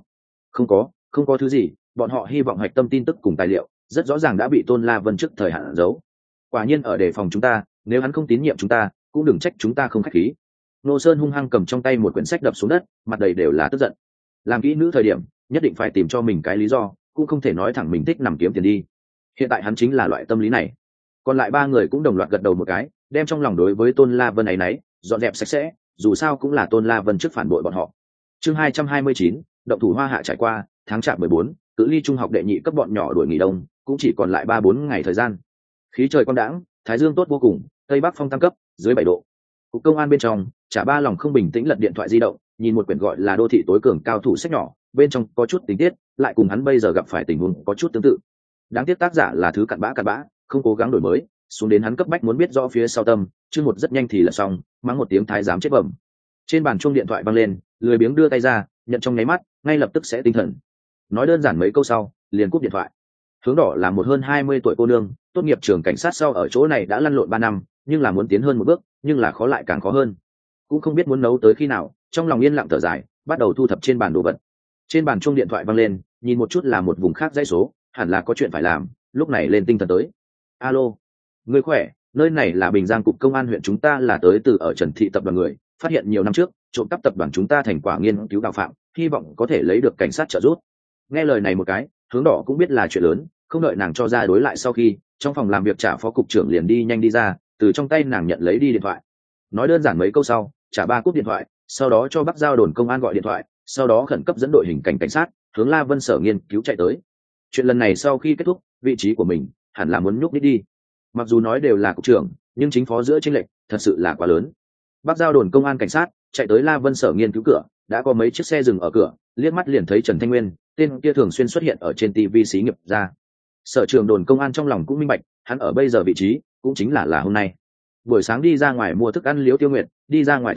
Không có thứ gì, bọn họ hy vọng hạch tâm tin tức cùng tài liệu, rất rõ ràng đã bị Tôn La Vân trước thời hạn giấu. Quả nhiên ở đề phòng chúng ta, nếu hắn không tín nhiệm chúng ta, cũng đừng trách chúng ta không khách khí. Nô Sơn hung hăng cầm trong tay một quyển sách đập xuống đất, mặt đầy đều là tức giận. Làm kỹ nữ thời điểm, nhất định phải tìm cho mình cái lý do, cũng không thể nói thẳng mình thích nằm kiếm tiền đi. Hiện tại hắn chính là loại tâm lý này. Còn lại ba người cũng đồng loạt gật đầu một cái, đem trong lòng đối với Tôn La Vân ấy nấy dọn dẹp sạch sẽ, dù sao cũng là Tôn La Vân trước phản bội bọn họ. Chương 229, động thủ Hoa Hạ trải qua, tháng chạp 14, cự ly trung học đệ nhị cấp bọn nhỏ đuổi nghỉ đông, cũng chỉ còn lại 3-4 ngày thời gian. Khí trời quang đãng, thái dương tốt vô cùng, tây bắc phong tăng cấp, dưới 7 độ. Cục công an bên trong, Trả Ba lòng không bình tĩnh lật điện thoại di động, nhìn một quyển gọi là Đô thị tối cường cao thủ sách nhỏ, bên trong có chút tình tiết, lại cùng hắn bây giờ gặp phải tình huống có chút tương tự. Đáng tiếc tác giả là thứ cặn bã, không cố gắng đổi mới, xuống đến hắn cấp bách muốn biết rõ phía sau tâm, chương một rất nhanh thì là xong, mắng một tiếng thái giám chết bẩm. Trên bàn chuông điện thoại vang lên, lười biếng đưa tay ra, nhận trong nháy mắt, ngay lập tức sẽ tinh thần. Nói đơn giản mấy câu sau, liền cúp điện thoại. Hướng Đỏ là một hơn 20 tuổi cô nương, tốt nghiệp trường cảnh sát sau ở chỗ này đã lăn lộn 3 năm, nhưng là muốn tiến hơn một bước, nhưng là khó lại càng khó hơn. Cũng không biết muốn nấu tới khi nào, trong lòng yên lặng thở dài, bắt đầu thu thập trên bàn đồ vật. Trên bàn chuông điện thoại vang lên, nhìn một chút là một vùng khác dãy số, hẳn là có chuyện phải làm, lúc này lên tinh thần tới. Alo, người khỏe, nơi này là Bình Giang cục công an huyện, chúng ta là tới từ ở Trần Thị tập đoàn người, phát hiện nhiều năm trước trộm cắp tập đoàn chúng ta thành quả nghiên cứu đào phạm, hy vọng có thể lấy được cảnh sát trợ giúp. Nghe lời này một cái, Hướng Đỏ cũng biết là chuyện lớn, không đợi nàng cho ra đối lại sau khi trong phòng làm việc Trả phó cục trưởng liền đi nhanh đi ra, từ trong tay nàng nhận lấy đi điện thoại. Nói đơn giản mấy câu sau, Trả Ba cúp điện thoại, sau đó cho Bắc Giao đồn công an gọi điện thoại, sau đó khẩn cấp dẫn đội hình cảnh cảnh sát hướng La Vân sở nghiên cứu chạy tới. Chuyện lần này sau khi kết thúc, vị trí của mình hẳn là muốn nhúc nhích đi. Mặc dù nói đều là cục trưởng, nhưng chính phó giữa chênh lệch thật sự là quá lớn. Bắc Giao đồn công an cảnh sát chạy tới La Vân sở nghiên cứu cửa, đã có mấy chiếc xe dừng ở cửa, liếc mắt liền thấy Trần Thanh Nguyên, tên kia thường xuyên xuất hiện ở trên TV xí nghiệp ra. Sở trưởng đồn công an trong lòng cũng minh bạch, hắn ở bây giờ vị trí cũng chính là hôm nay. Buổi sáng đi ra ngoài mua thức ăn Liễu Tiêu Nguyệt, đi ra ngoài thời điểm,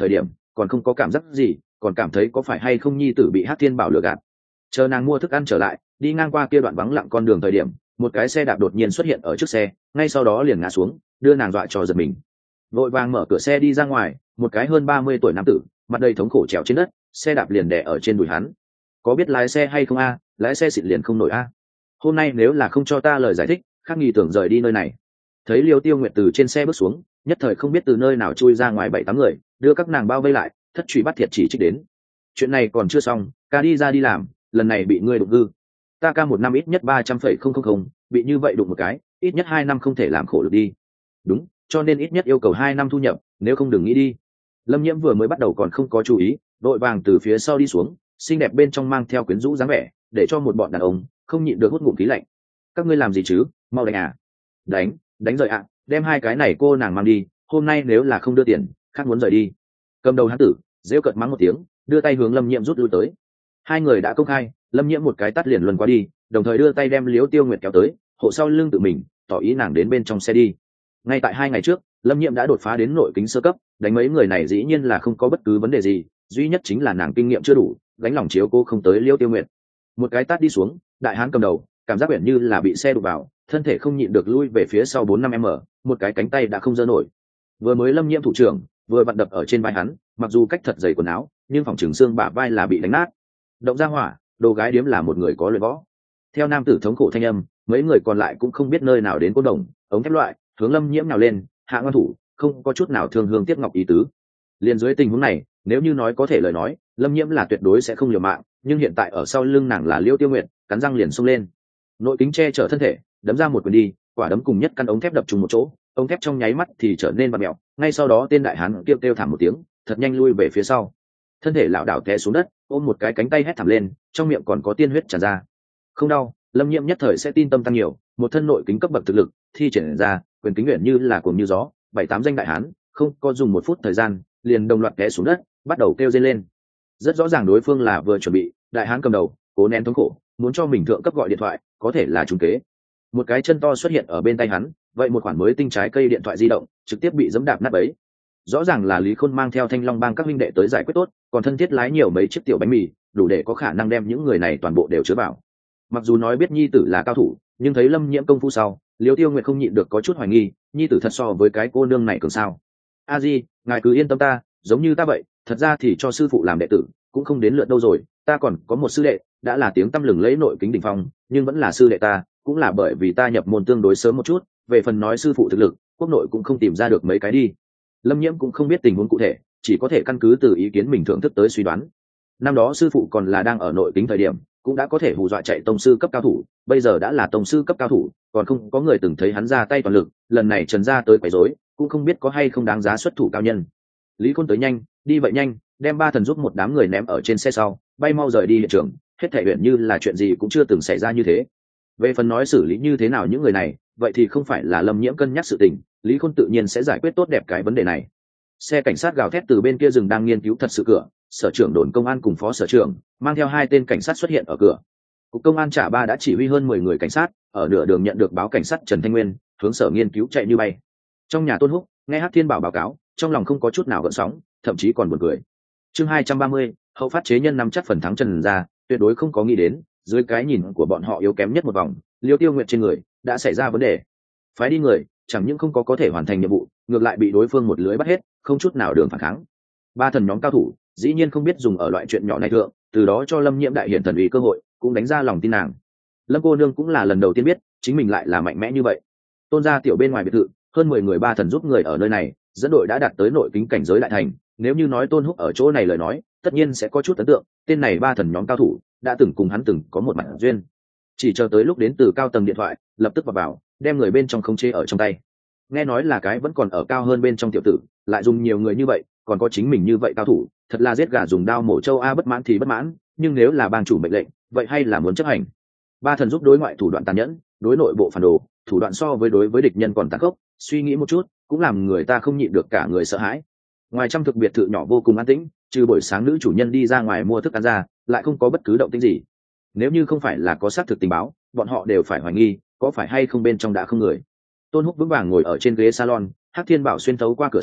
còn không có cảm giác gì, còn cảm thấy có phải hay không nhi tử bị Hắc Thiên Bảo lừa gạt. Chờ nàng mua thức ăn trở lại, đi ngang qua kia đoạn vắng lặng con đường thời điểm, một cái xe đạp đột nhiên xuất hiện ở trước xe, ngay sau đó liền ngã xuống, đưa nàng dọa cho giật mình. Vội vàng mở cửa xe đi ra ngoài, một cái hơn 30 tuổi nam tử, mặt đầy thống khổ trèo trên đất, xe đạp liền đè ở trên đùi hắn. Có biết lái xe hay không a? Lái xe xịn liền không nổi a. Hôm nay nếu là không cho ta lời giải thích, khác nghi tưởng rời đi nơi này. Thấy Liêu Tiêu Nguyệt từ trên xe bước xuống, nhất thời không biết từ nơi nào chui ra ngoài 7-8 người, đưa các nàng bao vây lại, thất truy bắt thiệt chỉ trích đến. Chuyện này còn chưa xong, ca đi ra đi làm, lần này bị ngươi đụng hư. Ta ca một năm ít nhất 300,000, bị như vậy đụng một cái, ít nhất 2 năm không thể làm khổ được đi. Đúng, cho nên ít nhất yêu cầu 2 năm thu nhập, nếu không đừng nghĩ đi. Lâm Nhiễm vừa mới bắt đầu còn không có chú ý, đội vàng từ phía sau đi xuống, xinh đẹp bên trong mang theo quyến rũ dáng vẻ, để cho một bọn đàn ông không nhịn được hút ngụm khí lạnh. Các ngươi làm gì chứ, mau đánh à? Đánh rời ạ, đem hai cái này cô nàng mang đi, hôm nay nếu là không đưa tiền, khác muốn rời đi. Cầm đầu hán tử rêu cợt mắng một tiếng, đưa tay hướng Lâm Nhiễm rút lui tới. Hai người đã công khai, Lâm Nhiễm một cái tắt liền luân qua đi, đồng thời đưa tay đem Liễu Tiêu Nguyệt kéo tới, hộ sau lưng tự mình, tỏ ý nàng đến bên trong xe đi. Ngay tại 2 ngày trước, Lâm Nhiễm đã đột phá đến nội kính sơ cấp, đánh mấy người này dĩ nhiên là không có bất cứ vấn đề gì, duy nhất chính là nàng kinh nghiệm chưa đủ, gánh lòng chiếu cô không tới Liễu Tiêu Nguyệt. Một cái tát đi xuống, đại hán cầm đầu, cảm giác biển như là bị xe đụng vào, thân thể không nhịn được lui về phía sau 4-5 m, một cái cánh tay đã không giơ nổi. Vừa mới Lâm Nhiễm thủ trưởng, vừa vặn đập ở trên vai hắn, mặc dù cách thật dày quần áo, nhưng phòng trường xương bả vai là bị đánh nát. Động ra hỏa, đồ gái điếm là một người có luyện võ. Theo nam tử thống khổ thanh âm, mấy người còn lại cũng không biết nơi nào đến côn đồng, ống thép loại, hướng Lâm Nhiễm nào lên, hạ ngoan thủ, không có chút nào thương hương tiếc ngọc ý tứ. Liên dưới tình huống này, nếu như nói có thể lời nói, Lâm Nhiễm là tuyệt đối sẽ không liều mạng, nhưng hiện tại ở sau lưng nàng là Liêu Tiêu Nguyệt, cắn răng liền xông lên. Nội kính che chở thân thể, đấm ra một quyền đi, quả đấm cùng nhất căn ống thép đập trùng một chỗ, ống thép trong nháy mắt thì trở nên vặn mèo, ngay sau đó tên đại hán kêu thảm một tiếng, thật nhanh lui về phía sau. Thân thể lảo đảo té xuống đất, ôm một cái cánh tay hét thảm lên, trong miệng còn có tiên huyết tràn ra. Không đau, Lâm Nhiễm nhất thời sẽ tin tâm tăng nhiều, một thân nội kính cấp bậc thực lực, thi triển ra, quyền kính nguyện như là cuồng như gió, 7-8 danh đại hán, không có dùng 1 phút thời gian, liền đồng loạt té xuống đất, bắt đầu kêu rên lên. Rất rõ ràng đối phương là vừa chuẩn bị, đại hán cầm đầu, cố nén thống khổ, muốn cho mình thượng cấp gọi điện thoại, có thể là trúng kế. Một cái chân to xuất hiện ở bên tay hắn, vậy một khoản mới tinh trái cây điện thoại di động, trực tiếp bị giẫm đạp nát bấy. Rõ ràng là Lý Khôn mang theo Thanh Long bang các huynh đệ tới giải quyết tốt, còn thân thiết lái nhiều mấy chiếc tiểu bánh mì, đủ để có khả năng đem những người này toàn bộ đều chứa vào. Mặc dù nói biết nhi tử là cao thủ, nhưng thấy Lâm Nhiễm công phu sau, Liêu Tiêu Nguyệt không nhịn được có chút hoài nghi, nhi tử thật so với cái cô nương này cường sao? A Di, ngài cứ yên tâm ta, giống như ta vậy, thật ra thì cho sư phụ làm đệ tử, cũng không đến lượt đâu rồi, ta còn có một sư đệ, đã là tiếng tăm lừng lẫy nội kính đỉnh phong, nhưng vẫn là sư đệ ta, cũng là bởi vì ta nhập môn tương đối sớm một chút, về phần nói sư phụ thực lực, quốc nội cũng không tìm ra được mấy cái đi. Lâm Nhiễm cũng không biết tình huống cụ thể, chỉ có thể căn cứ từ ý kiến mình thưởng thức tới suy đoán. Năm đó sư phụ còn là đang ở nội kính thời điểm, cũng đã có thể hù dọa chạy tông sư cấp cao thủ, bây giờ đã là tông sư cấp cao thủ, còn không có người từng thấy hắn ra tay toàn lực, lần này trần ra tới quấy rối, cũng không biết có hay không đáng giá xuất thủ cao nhân. Lý Khôn tới nhanh, đi vậy nhanh, đem ba thần giúp một đám người ném ở trên xe sau, bay mau rời đi hiện trường, hết thảy huyện như là chuyện gì cũng chưa từng xảy ra như thế. Về phần nói xử lý như thế nào những người này, vậy thì không phải là Lâm Nhiễm cân nhắc sự tình, Lý Khôn tự nhiên sẽ giải quyết tốt đẹp cái vấn đề này. Xe cảnh sát gào thét từ bên kia rừng đang nghiên cứu thật sự cửa, sở trưởng đồn công an cùng phó sở trưởng mang theo 2 tên cảnh sát xuất hiện ở cửa. Cục công an Trà Ba đã chỉ huy hơn 10 người cảnh sát, ở nửa đường nhận được báo cảnh sát Trần Thanh Nguyên, hướng sở nghiên cứu chạy như bay. Trong nhà Tôn Húc, nghe Hắc Thiên Bảo báo cáo, trong lòng không có chút nào gợn sóng, thậm chí còn buồn cười. Chương 230, hậu phát chế nhân nắm chắc phần thắng Trần ra, tuyệt đối không có nghĩ đến, dưới cái nhìn của bọn họ yếu kém nhất một vòng, Liêu Tiêu Nguyệt trên người đã xảy ra vấn đề. Phái đi người, chẳng những không có thể hoàn thành nhiệm vụ, ngược lại bị đối phương một lưới bắt hết, không chút nào đường phản kháng. Ba thần nhóm cao thủ, dĩ nhiên không biết dùng ở loại chuyện nhỏ này thượng, từ đó cho Lâm Nhiễm đại hiện thần uy cơ hội, cũng đánh ra lòng tin nàng. Lâm cô nương cũng là lần đầu tiên biết, chính mình lại là mạnh mẽ như vậy. Tôn gia tiểu bên ngoài biệt thự, hơn 10 người ba thần giúp người ở nơi này, dẫn đội đã đạt tới nội kính cảnh giới đại thành, nếu như nói Tôn Húc ở chỗ này lời nói, tất nhiên sẽ có chút ấn tượng, tên này ba thần nhóm cao thủ đã từng cùng hắn từng có một mặt duyên. Chỉ chờ tới lúc đến từ cao tầng điện thoại, lập tức vào, đem người bên trong khống chế ở trong tay. Nghe nói là cái vẫn còn ở cao hơn bên trong tiểu tử, lại dùng nhiều người như vậy, còn có chính mình như vậy cao thủ, thật là giết gà dùng đao mổ châu a, bất mãn thì bất mãn, nhưng nếu là bang chủ mệnh lệnh, vậy hay là muốn chấp hành. Ba thần giúp đối ngoại thủ đoạn tàn nhẫn, đối nội bộ phản đồ, thủ đoạn so với đối với địch nhân còn tàn khốc, suy nghĩ một chút, cũng làm người ta không nhịn được cả người sợ hãi. Ngoài trăm thực biệt thự nhỏ vô cùng an tĩnh, trừ buổi sáng nữ chủ nhân đi ra ngoài mua thức ăn ra, lại không có bất cứ động tĩnh gì. Nếu như không phải là có xác thực tình báo, bọn họ đều phải hoài nghi, có phải hay không bên trong đã không người. Tôn Húc vững vàng ngồi ở trên ghế salon, Hắc Thiên Bảo xuyên thấu qua cửa sổ,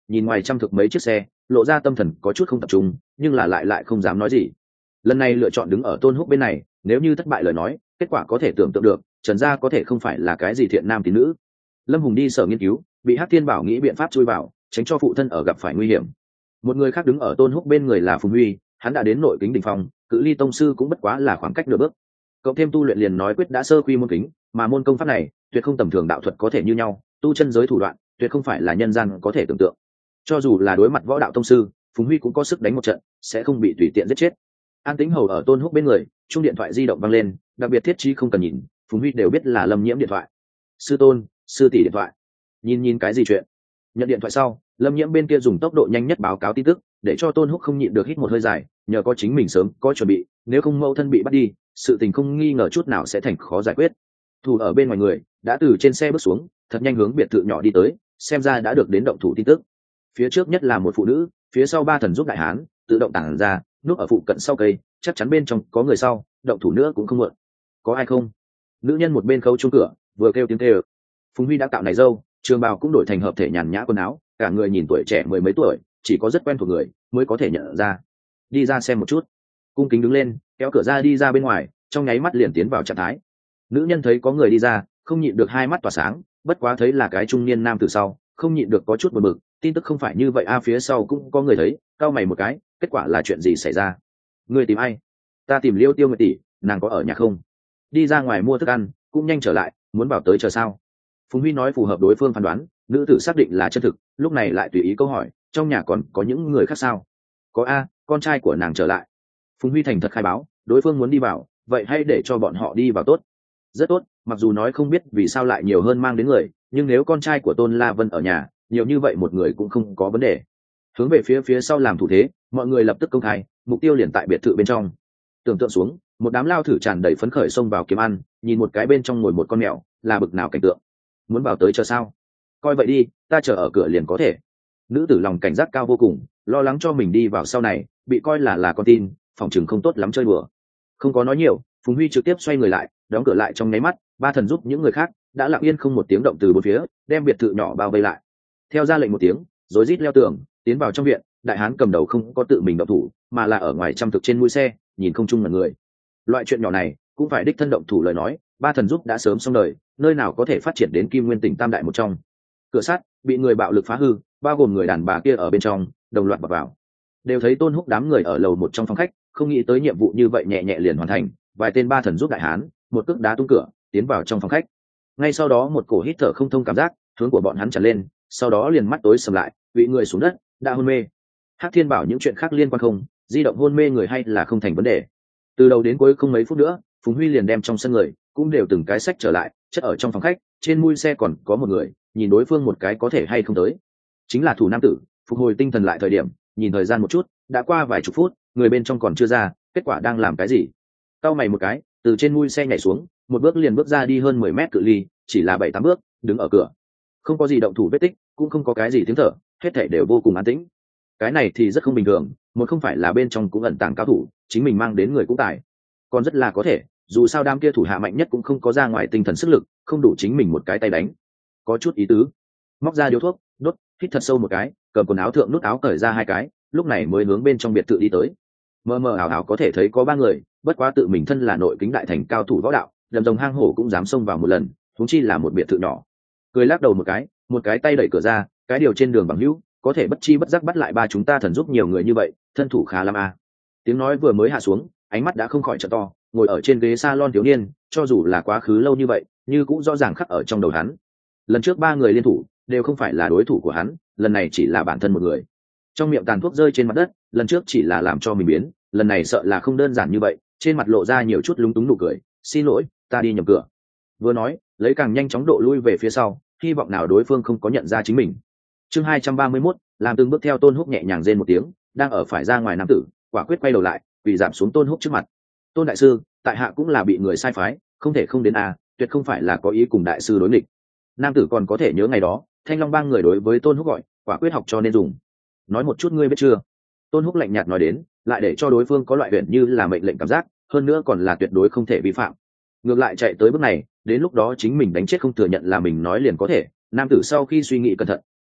nhìn ngoài trăm thực mấy chiếc xe, lộ ra tâm thần có chút không tập trung, nhưng là lại không dám nói gì. Lần này lựa chọn đứng ở Tôn Húc bên này, nếu như thất bại lời nói, kết quả có thể tưởng tượng được, Trần gia có thể không phải là cái gì thiện nam tín nữ. Lâm Hùng đi sở nghiên cứu, bị Hắc Thiên Bảo nghĩ biện pháp chui vào, tránh cho phụ thân ở gặp phải nguy hiểm. Một người khác đứng ở Tôn Húc bên người là Phùng Huy, hắn đã đến nội kính đỉnh phong, cự ly tông sư cũng bất quá là khoảng cách nửa bước. Cộng thêm tu luyện liền nói quyết đã sơ quy môn kính, mà môn công pháp này tuyệt không tầm thường, đạo thuật có thể như nhau, tu chân giới thủ đoạn tuyệt không phải là nhân gian có thể tưởng tượng. Cho dù là đối mặt võ đạo tông sư, Phùng Huy cũng có sức đánh một trận, sẽ không bị tùy tiện giết chết. An Tĩnh hầu ở Tôn Húc bên người, chung điện thoại di động vang lên, đặc biệt thiết trí không cần nhìn, Phùng Huy đều biết là Lâm Nhiễm điện thoại. Sư tôn, sư tỷ điện thoại. Nhìn cái gì chuyện? Nhận điện thoại sau, Lâm Nhiễm bên kia dùng tốc độ nhanh nhất báo cáo tin tức, để cho Tôn Húc không nhịn được hít một hơi dài, nhờ có chính mình sớm có chuẩn bị, nếu không mẫu thân bị bắt đi, sự tình không nghi ngờ chút nào sẽ thành khó giải quyết. Thủ ở bên ngoài người đã từ trên xe bước xuống, thật nhanh hướng biệt thự nhỏ đi tới, xem ra đã được đến động thủ tin tức. Phía trước nhất là một phụ nữ, phía sau ba thần giúp đại hán tự động tản ra, núp ở phụ cận sau cây, chắc chắn bên trong có người sau, động thủ nữa cũng không muộn. Có ai không? Nữ nhân một bên khâu chuông cửa, vừa kêu tiếng kêu. Phùng Huy đã cạo này râu, trường bào cũng đổi thành hợp thể nhàn nhã quần áo, cả người nhìn tuổi trẻ mười mấy tuổi, chỉ có rất quen thuộc người mới có thể nhận ra. Đi ra xem một chút. Cung kính đứng lên, kéo cửa ra đi ra bên ngoài, trong nháy mắt liền tiến vào trạng thái. Nữ nhân thấy có người đi ra, không nhịn được hai mắt tỏa sáng, bất quá thấy là cái trung niên nam từ sau, không nhịn được có chút buồn bực, tin tức không phải như vậy a. Phía sau cũng có người thấy, cau mày một cái, kết quả là chuyện gì xảy ra? Người tìm ai? Ta tìm Liêu Tiêu Nguyệt tỷ, nàng có ở nhà không? Đi ra ngoài mua thức ăn, cũng nhanh trở lại, muốn bảo tới chờ sao? Phùng Huy nói phù hợp đối phương phán đoán, nữ tử xác định là chân thực, lúc này lại tùy ý câu hỏi, trong nhà còn có những người khác sao? Có a, con trai của nàng trở lại. Phùng Huy thành thật khai báo, đối phương muốn đi vào, vậy hãy để cho bọn họ đi vào tốt. Rất tốt, mặc dù nói không biết vì sao lại nhiều hơn mang đến người, nhưng nếu con trai của Tôn La Vân ở nhà, nhiều như vậy một người cũng không có vấn đề. Hướng về phía sau làm thủ thế, mọi người lập tức công khai, mục tiêu liền tại biệt thự bên trong. Tưởng tượng xuống, một đám lao thử tràn đầy phấn khởi xông vào kiếm ăn, nhìn một cái bên trong ngồi một con mèo, là bực nào cảnh tượng. Muốn vào tới chờ sao? Coi vậy đi, ta chờ ở cửa liền có thể. Nữ tử lòng cảnh giác cao vô cùng, lo lắng cho mình đi vào sau này bị coi là con tin, phòng chừng không tốt lắm chơi bừa. Không có nói nhiều, Phùng Huy trực tiếp xoay người lại, đóng cửa lại trong nháy mắt, ba thần giúp những người khác đã lặng yên không một tiếng động từ bốn phía đem biệt thự nhỏ bao vây lại. Theo ra lệnh một tiếng, rối rít leo tường tiến vào trong viện. Đại hán cầm đầu không có tự mình động thủ, mà là ở ngoài trăm thực trên mũi xe nhìn không chung là người. Loại chuyện nhỏ này cũng phải đích thân động thủ lời nói, ba thần giúp đã sớm xong đời, nơi nào có thể phát triển đến Kim Nguyên Tỉnh tam đại một trong. Cửa sắt bị người bạo lực phá hư, bao gồm người đàn bà kia ở bên trong đồng loạt bật vào. Đều thấy Tôn Húc đám người ở lầu một trong phòng khách, không nghĩ tới nhiệm vụ như vậy nhẹ nhẹ liền hoàn thành. Vài tên ba thần giúp đại hán một cước đá tung cửa tiến vào trong phòng khách. Ngay sau đó một cổ hít thở không thông cảm giác hướng của bọn hắn tràn lên, sau đó liền mắt tối sầm lại, bị người xuống đất đã hôn mê. Hắc Thiên bảo những chuyện khác liên quan không, di động hôn mê người hay là không thành vấn đề. Từ đầu đến cuối không mấy phút nữa, Phùng Huy liền đem trong sân người cũng đều từng cái sách trở lại, chất ở trong phòng khách. Trên mui xe còn có một người, nhìn đối phương một cái có thể hay không tới, chính là thủ nam tử. Phục hồi tinh thần lại thời điểm, nhìn thời gian một chút, đã qua vài chục phút, người bên trong còn chưa ra, kết quả đang làm cái gì? Cau mày một cái, từ trên mui xe nhảy xuống, một bước liền bước ra đi hơn 10 mét cự ly, chỉ là 7-8 bước, đứng ở cửa. Không có gì động thủ vết tích, cũng không có cái gì tiếng thở, hết thảy đều vô cùng an tĩnh. Cái này thì rất không bình thường, một không phải là bên trong cũng ẩn tàng cao thủ, chính mình mang đến người cũng tài. Còn rất là có thể, dù sao đám kia thủ hạ mạnh nhất cũng không có ra ngoài tinh thần sức lực, không đủ chính mình một cái tay đánh. Có chút ý tứ. Móc ra điếu thuốc, đốt, hít thật sâu một cái, cầm quần áo thượng nút áo cởi ra 2 cái, lúc này mới hướng bên trong biệt thự đi tới. Mơ mơ ảo ảo có thể thấy có 3 người, bất quá tự mình thân là nội kính đại thành cao thủ võ đạo, đầm rồng hang hổ cũng dám xông vào một lần, huống chi là một biệt thự nhỏ. Cười lắc đầu một cái tay đẩy cửa ra, cái điều trên đường bằng hữu, có thể bất chi bất giác bắt lại ba chúng ta thần giúp nhiều người như vậy, thân thủ khá lắm à. Tiếng nói vừa mới hạ xuống, ánh mắt đã không khỏi trợ to, ngồi ở trên ghế salon thiếu niên, cho dù là quá khứ lâu như vậy, như cũng rõ ràng khắc ở trong đầu hắn. Lần trước 3 người liên thủ, đều không phải là đối thủ của hắn, lần này chỉ là bản thân một người. Trong miệng tàn thuốc rơi trên mặt đất, lần trước chỉ là làm cho mình biến, lần này sợ là không đơn giản như vậy, trên mặt lộ ra nhiều chút lúng túng nụ cười, xin lỗi, ta đi nhầm cửa. Vừa nói, lấy càng nhanh chóng độ lui về phía sau, hy vọng nào đối phương không có nhận ra chính mình. Chương 231, làm từng bước theo Tôn Húc nhẹ nhàng rên một tiếng, đang ở phải ra ngoài nam tử, quả quyết quay đầu lại, quỳ giảm xuống Tôn Húc trước mặt. Tôn đại sư, tại hạ cũng là bị người sai phái, không thể không đến a, tuyệt không phải là có ý cùng đại sư đối nghịch. Nam tử còn có thể nhớ ngày đó, Thanh Long bang người đối với Tôn Húc gọi, quả quyết học cho nên dùng. Nói một chút ngươi biết chưa? Tôn Húc lạnh nhạt nói đến, lại để cho đối phương có loại huyền như là mệnh lệnh cảm giác, hơn nữa còn là tuyệt đối không thể vi phạm. Ngược lại chạy tới bước này, đến lúc đó chính mình đánh chết không thừa nhận là mình nói liền có thể. Nam tử sau khi suy nghĩ cẩn thận,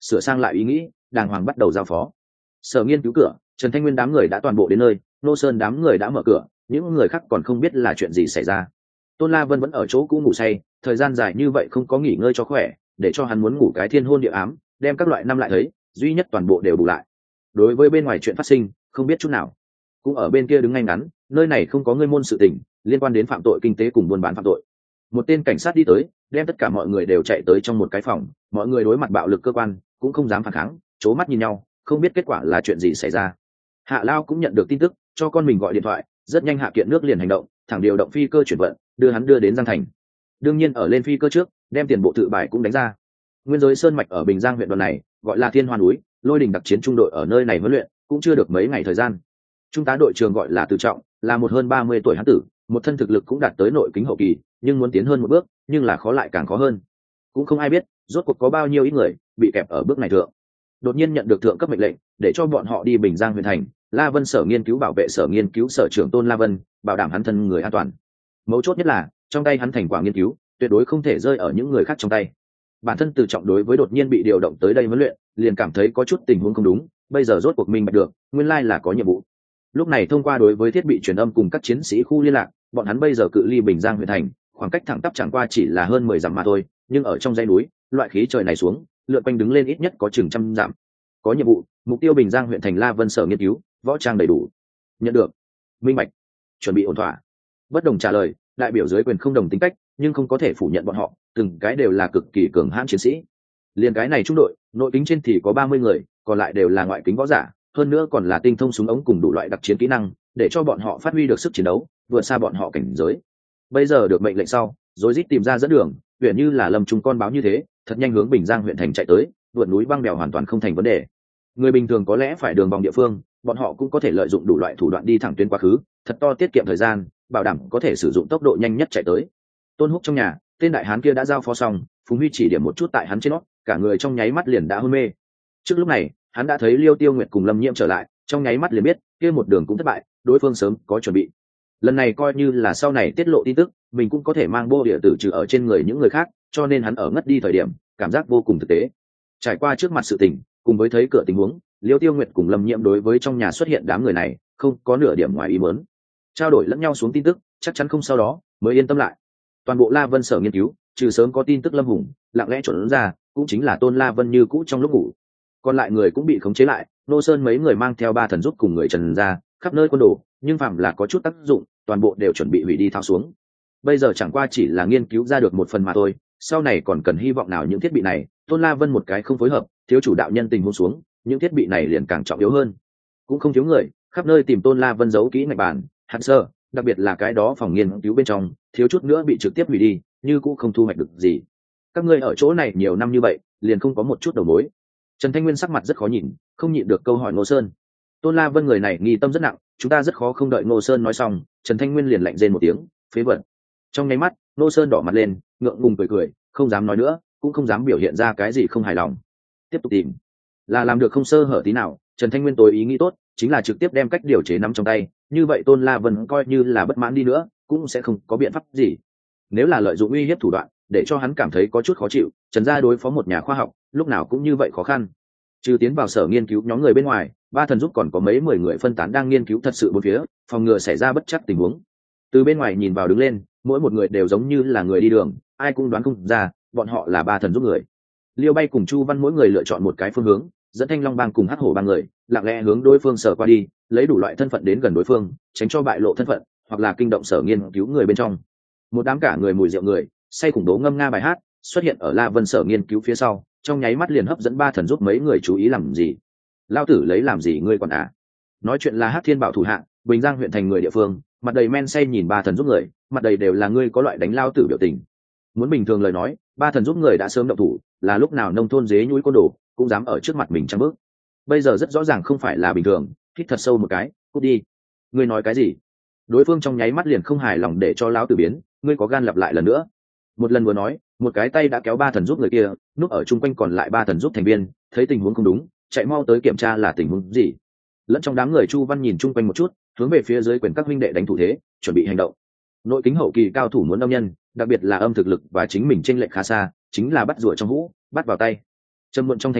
sửa sang lại ý nghĩ, đàng hoàng bắt đầu giao phó. Sở nghiên cứu cửa, Trần Thanh Nguyên đám người đã toàn bộ đến nơi, Ngô Sơn đám người đã mở cửa, những người khác còn không biết là chuyện gì xảy ra. Tôn La Vân vẫn ở chỗ cũ ngủ say, thời gian dài như vậy không có nghỉ ngơi cho khỏe, để cho hắn muốn ngủ cái thiên hôn địa ám, đem các loại năm lại thấy, duy nhất toàn bộ đều bù lại. Đối với bên ngoài chuyện phát sinh, không biết chút nào. Cũng ở bên kia đứng ngay ngắn, nơi này không có ngươi môn sự tình, liên quan đến phạm tội kinh tế cùng buôn bán phạm tội. Một tên cảnh sát đi tới, đem tất cả mọi người đều chạy tới trong một cái phòng, mọi người đối mặt bạo lực cơ quan, cũng không dám phản kháng, chố mắt nhìn nhau, không biết kết quả là chuyện gì xảy ra. Hạ Lao cũng nhận được tin tức, cho con mình gọi điện thoại, rất nhanh Hạ Kiện nước liền hành động, thẳng điều động phi cơ chuyển vận, đưa hắn đưa đến Giang Thành. Đương nhiên ở lên phi cơ trước, đem tiền bộ tự bài cũng đánh ra. Nguyên giới sơn mạch ở Bình Giang huyện đoạn này, gọi là Thiên Hoa núi, Lôi Đình đặc chiến trung đội ở nơi này huấn luyện, cũng chưa được mấy ngày thời gian. Trung tá đội trưởng gọi là Từ Trọng, là một hơn 30 tuổi hán tử, một thân thực lực cũng đạt tới nội kính hậu kỳ, nhưng muốn tiến hơn một bước, nhưng là khó lại càng khó hơn. Cũng không ai biết, rốt cuộc có bao nhiêu ít người bị kẹp ở bước này thượng. Đột nhiên nhận được thượng cấp mệnh lệnh, để cho bọn họ đi Bình Giang huyện thành, La Vân sở nghiên cứu bảo vệ sở nghiên cứu sở trưởng Tôn La Vân, bảo đảm hắn thân người an toàn. Mấu chốt nhất là, trong tay hắn thành quả nghiên cứu, tuyệt đối không thể rơi ở những người khác trong tay. Bản thân Từ Trọng đối với đột nhiên bị điều động tới đây huấn luyện, liền cảm thấy có chút tình huống không đúng, bây giờ rốt cuộc minh bạch được, nguyên lai là có nhiệm vụ. Lúc này thông qua đối với thiết bị truyền âm cùng các chiến sĩ khu liên lạc, bọn hắn bây giờ cự ly Bình Giang huyện thành, khoảng cách thẳng tắp chẳng qua chỉ là hơn 10 dặm mà thôi, nhưng ở trong dãy núi, loại khí trời này xuống, lượn quanh đứng lên ít nhất có chừng trăm dặm. Có nhiệm vụ, mục tiêu Bình Giang huyện thành La Vân sở nghiên cứu, võ trang đầy đủ. Nhận được. Minh bạch. Chuẩn bị ổn thỏa. Bất đồng trả lời, đại biểu dưới quyền không đồng tính cách, nhưng không có thể phủ nhận bọn họ, từng cái đều là cực kỳ cường hãn chiến sĩ. Liên cái này trung đội, nội kính trên thì có 30 người, còn lại đều là ngoại kính võ giả, hơn nữa còn là tinh thông súng ống cùng đủ loại đặc chiến kỹ năng, để cho bọn họ phát huy được sức chiến đấu, vượt xa bọn họ cảnh giới. Bây giờ được mệnh lệnh sau, rối rít tìm ra dẫn đường, huyện như là lâm trùng con báo như thế, thật nhanh hướng Bình Giang huyện thành chạy tới, vượt núi băng đèo hoàn toàn không thành vấn đề. Người bình thường có lẽ phải đường vòng địa phương, bọn họ cũng có thể lợi dụng đủ loại thủ đoạn đi thẳng tuyến quá khứ, thật to tiết kiệm thời gian, bảo đảm có thể sử dụng tốc độ nhanh nhất chạy tới. Tôn Húc trong nhà, tên đại hán kia đã giao phó xong, Phùng Huy chỉ điểm một chút tại hắn trên nót, cả người trong nháy mắt liền đã hôn mê. Trước lúc này, hắn đã thấy Liêu Tiêu Nguyệt cùng Lâm Nhiễm trở lại, trong nháy mắt liền biết, kia một đường cũng thất bại, đối phương sớm có chuẩn bị. Lần này coi như là sau này tiết lộ tin tức, mình cũng có thể mang bô địa tử trừ ở trên người những người khác, cho nên hắn ở ngất đi thời điểm, cảm giác vô cùng thực tế. Trải qua trước mặt sự tình, cùng với thấy cửa tình huống, Liêu Tiêu Nguyệt cùng Lâm Nhiễm đối với trong nhà xuất hiện đám người này, không có nửa điểm ngoài ý muốn. Trao đổi lẫn nhau xuống tin tức, chắc chắn không sau đó mới yên tâm lại. Toàn bộ La Vân sở nghiên cứu, trừ sớm có tin tức Lâm Hùng lặng lẽ trộn ra, cũng chính là Tôn La Vân như cũ trong lúc ngủ. Còn lại người cũng bị khống chế lại, Nô Sơn mấy người mang theo 3 thần giúp cùng người Trần ra, khắp nơi quân đồ, nhưng phạm là có chút tác dụng, toàn bộ đều chuẩn bị hủy đi thao xuống. Bây giờ chẳng qua chỉ là nghiên cứu ra được một phần mà thôi, sau này còn cần hy vọng nào những thiết bị này, Tôn La Vân một cái không phối hợp, thiếu chủ đạo nhân tình huống xuống, những thiết bị này liền càng trọng yếu hơn. Cũng không thiếu người, khắp nơi tìm Tôn La Vân giấu kỹ ngạch bàn, hạt sơ, đặc biệt là cái đó phòng nghiên cứu bên trong, thiếu chút nữa bị trực tiếp hủy đi, như cũng không thu hoạch được gì. Các ngươi ở chỗ này nhiều năm như vậy, liền không có một chút đầu mối. Trần Thanh Nguyên sắc mặt rất khó nhìn, không nhịn được câu hỏi Ngô Sơn. Tôn La Vân người này nghi tâm rất nặng, chúng ta rất khó không đợi Ngô Sơn nói xong, Trần Thanh Nguyên liền lạnh rên một tiếng, phế vật. Trong nháy mắt, Ngô Sơn đỏ mặt lên, ngượng ngùng cười cười, không dám nói nữa, cũng không dám biểu hiện ra cái gì không hài lòng. Tiếp tục tìm, là làm được không sơ hở tí nào. Trần Thanh Nguyên tối ý nghĩ tốt, chính là trực tiếp đem cách điều chế nắm trong tay, như vậy Tôn La Vân coi như là bất mãn đi nữa, cũng sẽ không có biện pháp gì. Nếu là lợi dụng uy hiếp thủ đoạn, để cho hắn cảm thấy có chút khó chịu, Trần gia đối phó một nhà khoa học, lúc nào cũng như vậy khó khăn. Trừ tiến vào sở nghiên cứu nhóm người bên ngoài, 3 thần giúp còn có mấy 10 người phân tán đang nghiên cứu thật sự bốn phía, phòng ngừa xảy ra bất chắc tình huống. Từ bên ngoài nhìn vào đứng lên, mỗi một người đều giống như là người đi đường, ai cũng đoán không ra, bọn họ là 3 thần giúp người. Liêu Bay cùng Chu Văn mỗi người lựa chọn một cái phương hướng, dẫn Thanh Long bang cùng Hắc Hổ bang người, lặng lẽ hướng đối phương sở qua đi, lấy đủ loại thân phận đến gần đối phương, tránh cho bại lộ thân phận, hoặc là kinh động sở nghiên cứu người bên trong. Một đám cả người mùi rượu người, say khủng bố ngâm nga bài hát, xuất hiện ở La Vân sở nghiên cứu phía sau, trong nháy mắt liền hấp dẫn 3 thần giúp mấy người chú ý làm gì. Lao tử lấy làm gì ngươi còn à? Nói chuyện là Hắc Thiên Bảo thủ hạ, Bình Giang huyện thành người địa phương, mặt đầy men say nhìn 3 thần giúp người, mặt đầy đều là ngươi có loại đánh lao tử biểu tình. Muốn bình thường lời nói, 3 thần giúp người đã sớm động thủ, là lúc nào nông thôn dế nhúi côn đồ cũng dám ở trước mặt mình trăng bước. Bây giờ rất rõ ràng không phải là bình thường, hít thật sâu một cái, cút đi. Ngươi nói cái gì? Đối phương trong nháy mắt liền không hài lòng để cho lão tử biến, ngươi có gan lặp lại lần nữa. Một lần vừa nói, một cái tay đã kéo 3 thần giúp người kia, núp ở chung quanh còn lại 3 thần giúp thành viên, thấy tình huống không đúng, chạy mau tới kiểm tra là tình huống gì. Lẫn trong đám người Chu Văn nhìn chung quanh một chút, hướng về phía dưới quyền các huynh đệ đánh thủ thế, chuẩn bị hành động. Nội kính hậu kỳ cao thủ muốn âm nhân, đặc biệt là âm thực lực và chính mình chênh lệch khá xa, chính là bắt rùa trong hũ, bắt vào tay. Trầm muộn trong thanh âm,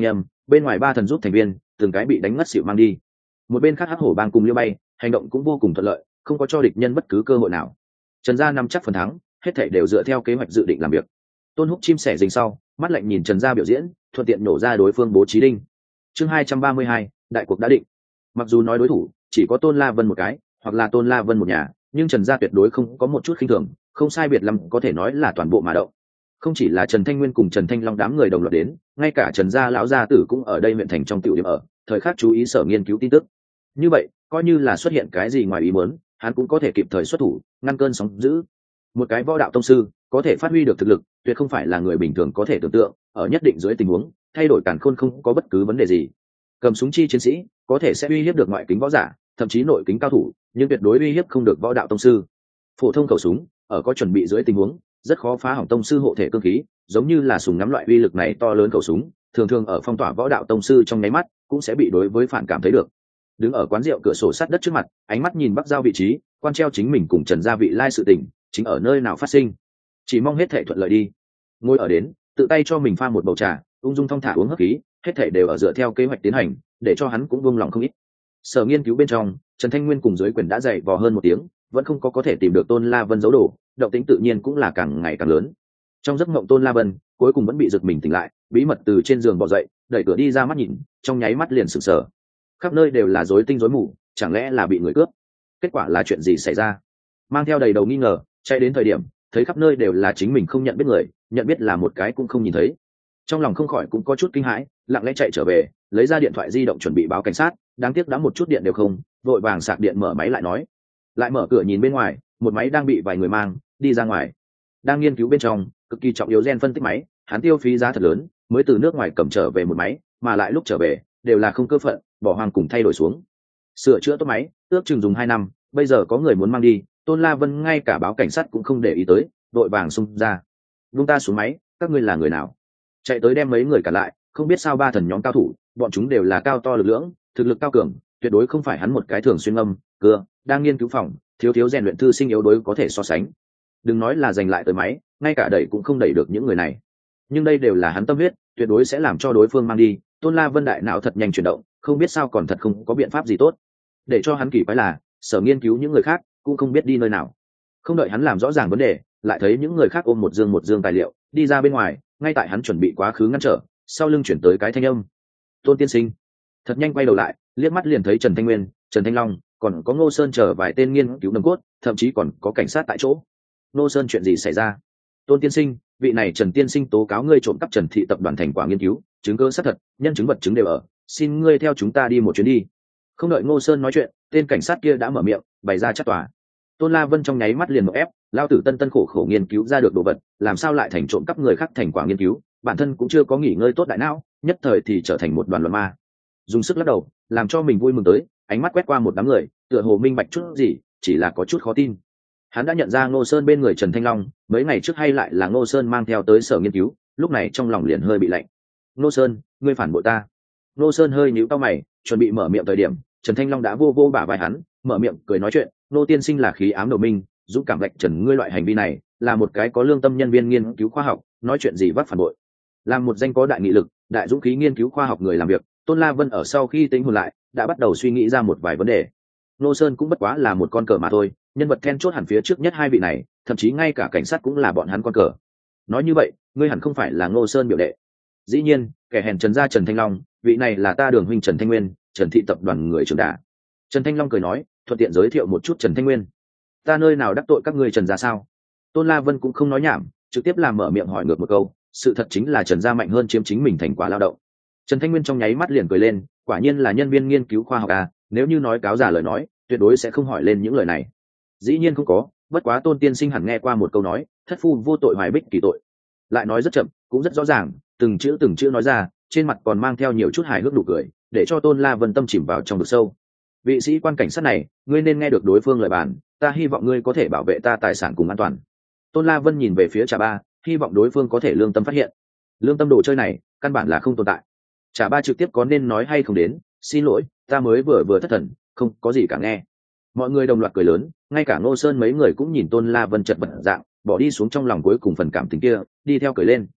bên ngoài ba thần giúp thành viên từng cái bị đánh ngất xỉu mang đi. Một bên khác hắc hổ bang cùng liêu bay hành động cũng vô cùng thuận lợi, không có cho địch nhân bất cứ cơ hội nào. Trần gia nắm chắc phần thắng, hết thảy đều dựa theo kế hoạch dự định làm việc. Tôn Húc chim sẻ rình sau, mắt lạnh nhìn Trần gia biểu diễn, thuận tiện nổ ra đối phương bố trí đinh. Chương 232, đại cuộc đã định. Mặc dù nói đối thủ chỉ có Tôn La Vân một cái, hoặc là Tôn La Vân một nhà, nhưng Trần gia tuyệt đối không có một chút khinh thường, không sai biệt lắm có thể nói là toàn bộ mà động. Không chỉ là Trần Thanh Nguyên cùng Trần Thanh Long đám người đồng loạt đến, ngay cả Trần gia lão gia tử cũng ở đây huyện thành trong tiểu điểm ở, thời khắc chú ý Sở nghiên cứu tin tức. Như vậy, coi như là xuất hiện cái gì ngoài ý muốn, hắn cũng có thể kịp thời xuất thủ, ngăn cơn sóng dữ. Một cái võ đạo tông sư có thể phát huy được thực lực, tuyệt không phải là người bình thường có thể tưởng tượng, ở nhất định dưới tình huống, thay đổi càn khôn không có bất cứ vấn đề gì. Cầm súng chi chiến sĩ có thể sẽ uy hiếp được ngoại kính võ giả, thậm chí nội kính cao thủ, nhưng tuyệt đối uy hiếp không được võ đạo tông sư. Phổ thông khẩu súng, ở có chuẩn bị dưới tình huống, rất khó phá hỏng tông sư hộ thể cương khí, giống như là súng ngắm loại uy lực này to lớn khẩu súng, thường thường ở phong tỏa võ đạo tông sư trong nháy mắt, cũng sẽ bị đối với phản cảm thấy được. Đứng ở quán rượu cửa sổ sát đất trước mặt, ánh mắt nhìn bắc giao vị trí, quan treo chính mình cùng Trần gia vị lai sự tình, chính ở nơi nào phát sinh. Chỉ mong hết thảy thuận lợi đi. Ngồi ở đến, tự tay cho mình pha một bầu trà, ung dung thong thả uống hấp khí, hết thảy đều ở dựa theo kế hoạch tiến hành, để cho hắn cũng buông lòng không ít. Sở nghiên cứu bên trong, Trần Thanh Nguyên cùng dưới quyền đã dày vò hơn một tiếng, vẫn không có thể tìm được Tôn La Vân giấu đồ, động tĩnh tự nhiên cũng là càng ngày càng lớn. Trong giấc mộng Tôn La Vân cuối cùng vẫn bị giật mình tỉnh lại, bí mật từ trên giường bò dậy, đẩy cửa đi ra mắt nhìn, trong nháy mắt liền sửng sở. Khắp nơi đều là rối tinh rối mù, chẳng lẽ là bị người cướp? Kết quả là chuyện gì xảy ra? Mang theo đầy đầu nghi ngờ, chạy đến thời điểm, thấy khắp nơi đều là chính mình không nhận biết người, nhận biết là một cái cũng không nhìn thấy. Trong lòng không khỏi cũng có chút kinh hãi, lặng lẽ chạy trở về, lấy ra điện thoại di động chuẩn bị báo cảnh sát, đáng tiếc đã một chút điện đều không, vội vàng sạc điện mở máy lại nói. Lại mở cửa nhìn bên ngoài, một máy đang bị vài người mang đi ra ngoài, đang nghiên cứu bên trong, cực kỳ trọng yếu gen phân tích máy, hắn tiêu phí giá thật lớn mới từ nước ngoài cầm trở về một máy, mà lại lúc trở về đều là không cơ phận, bỏ hoang cùng thay đổi xuống. Sửa chữa tốt máy, ước chừng dùng 2 năm, bây giờ có người muốn mang đi, Tôn La Vân ngay cả báo cảnh sát cũng không để ý tới, đội vàng xung ra. Vung ta xuống máy, các ngươi là người nào? Chạy tới đem mấy người cả lại, không biết sao ba thần nhóm cao thủ, bọn chúng đều là cao to lực lưỡng, thực lực cao cường, tuyệt đối không phải hắn một cái thường xuyên âm, cưa, đang nghiên cứu phòng, thiếu rèn luyện thư sinh yếu đối có thể so sánh. Đừng nói là giành lại tới máy, ngay cả đẩy cũng không đẩy được những người này. Nhưng đây đều là hắn tâm huyết, tuyệt đối sẽ làm cho đối phương mang đi. Tôn La Vân đại não thật nhanh chuyển động, không biết sao còn thật không có biện pháp gì tốt. Để cho hắn kỳ quái là, sở nghiên cứu những người khác cũng không biết đi nơi nào. Không đợi hắn làm rõ ràng vấn đề, lại thấy những người khác ôm một dương tài liệu đi ra bên ngoài, ngay tại hắn chuẩn bị quá khứ ngăn trở, sau lưng chuyển tới cái thanh âm. Tôn tiên sinh. Thật nhanh quay đầu lại, liếc mắt liền thấy Trần Thanh Nguyên, Trần Thanh Long, còn có Ngô Sơn chờ vài tên nghiên cứu nòng cốt, thậm chí còn có cảnh sát tại chỗ. Ngô Sơn, chuyện gì xảy ra? Tôn tiên sinh, vị này Trần tiên sinh tố cáo ngươi trộm cắp Trần thị tập đoàn thành quả nghiên cứu, chứng cứ xác thật, nhân chứng vật chứng đều ở, xin ngươi theo chúng ta đi một chuyến đi. Không đợi Ngô Sơn nói chuyện, tên cảnh sát kia đã mở miệng bày ra chắc tòa. Tôn La Vân trong nháy mắt liền một ép, lao tử tân khổ nghiên cứu ra được đồ vật, làm sao lại thành trộm cắp người khác thành quả nghiên cứu, bản thân cũng chưa có nghỉ ngơi tốt đại não, nhất thời thì trở thành một đoàn loạn ma. Dùng sức lắc đầu, làm cho mình vui mừng tới, ánh mắt quét qua một đám người, tựa hồ minh bạch chút gì, chỉ là có chút khó tin. Hắn đã nhận ra Ngô Sơn bên người Trần Thanh Long, mấy ngày trước hay lại là Ngô Sơn mang theo tới sở nghiên cứu, lúc này trong lòng liền hơi bị lạnh. Ngô Sơn, ngươi phản bội ta. Ngô Sơn hơi nhíu cau mày, chuẩn bị mở miệng thời điểm, Trần Thanh Long đã vô bả vai hắn, mở miệng cười nói chuyện. Ngô tiên sinh là khí ám đầu minh, dũng cảm vạch trần ngươi loại hành vi này, là một cái có lương tâm nhân viên nghiên cứu khoa học, nói chuyện gì vắt phản bội. Làm một danh có đại nghị lực, đại dũng khí nghiên cứu khoa học người làm việc, Tôn La Vân ở sau khi tính hồn lại, đã bắt đầu suy nghĩ ra một vài vấn đề. Ngô Sơn cũng bất quá là một con cờ mà thôi, nhân vật then chốt hẳn phía trước nhất hai vị này, thậm chí ngay cả cảnh sát cũng là bọn hắn con cờ. Nói như vậy, ngươi hẳn không phải là Ngô Sơn biểu đệ. Dĩ nhiên, kẻ hèn Trần gia Trần Thanh Long, vị này là ta Đường huynh Trần Thanh Nguyên, Trần thị tập đoàn người trưởng đà. Trần Thanh Long cười nói, thuận tiện giới thiệu một chút Trần Thanh Nguyên. Ta nơi nào đắc tội các ngươi Trần gia sao? Tôn La Vân cũng không nói nhảm, trực tiếp làm mở miệng hỏi ngược một câu, sự thật chính là Trần gia mạnh hơn chiếm chính mình thành quả lao động. Trần Thanh Nguyên trong nháy mắt liền cười lên, quả nhiên là nhân viên nghiên cứu khoa học à, nếu như nói cáo giả lời nói, tuyệt đối sẽ không hỏi lên những lời này. Dĩ nhiên không có, bất quá Tôn tiên sinh hẳn nghe qua một câu nói, thất phu vô tội hoài bích kỳ tội. Lại nói rất chậm, cũng rất rõ ràng, từng chữ nói ra, trên mặt còn mang theo nhiều chút hài hước nụ cười, để cho Tôn La Vân tâm chìm vào trong vực sâu. Vị sĩ quan cảnh sát này, ngươi nên nghe được đối phương lời bàn, ta hy vọng ngươi có thể bảo vệ ta tài sản cùng an toàn. Tôn La Vân nhìn về phía Trà Ba, hy vọng đối phương có thể lương tâm phát hiện. Lương tâm đồ chơi này, căn bản là không tồn tại. Trà Ba trực tiếp có nên nói hay không đến, xin lỗi, ta mới vừa thất thần, không có gì cả nghe. Mọi người đồng loạt cười lớn, ngay cả Ngô Sơn mấy người cũng nhìn Tôn La Vân chật vật dạng, bỏ đi xuống trong lòng cuối cùng phần cảm tình kia, đi theo cười lên.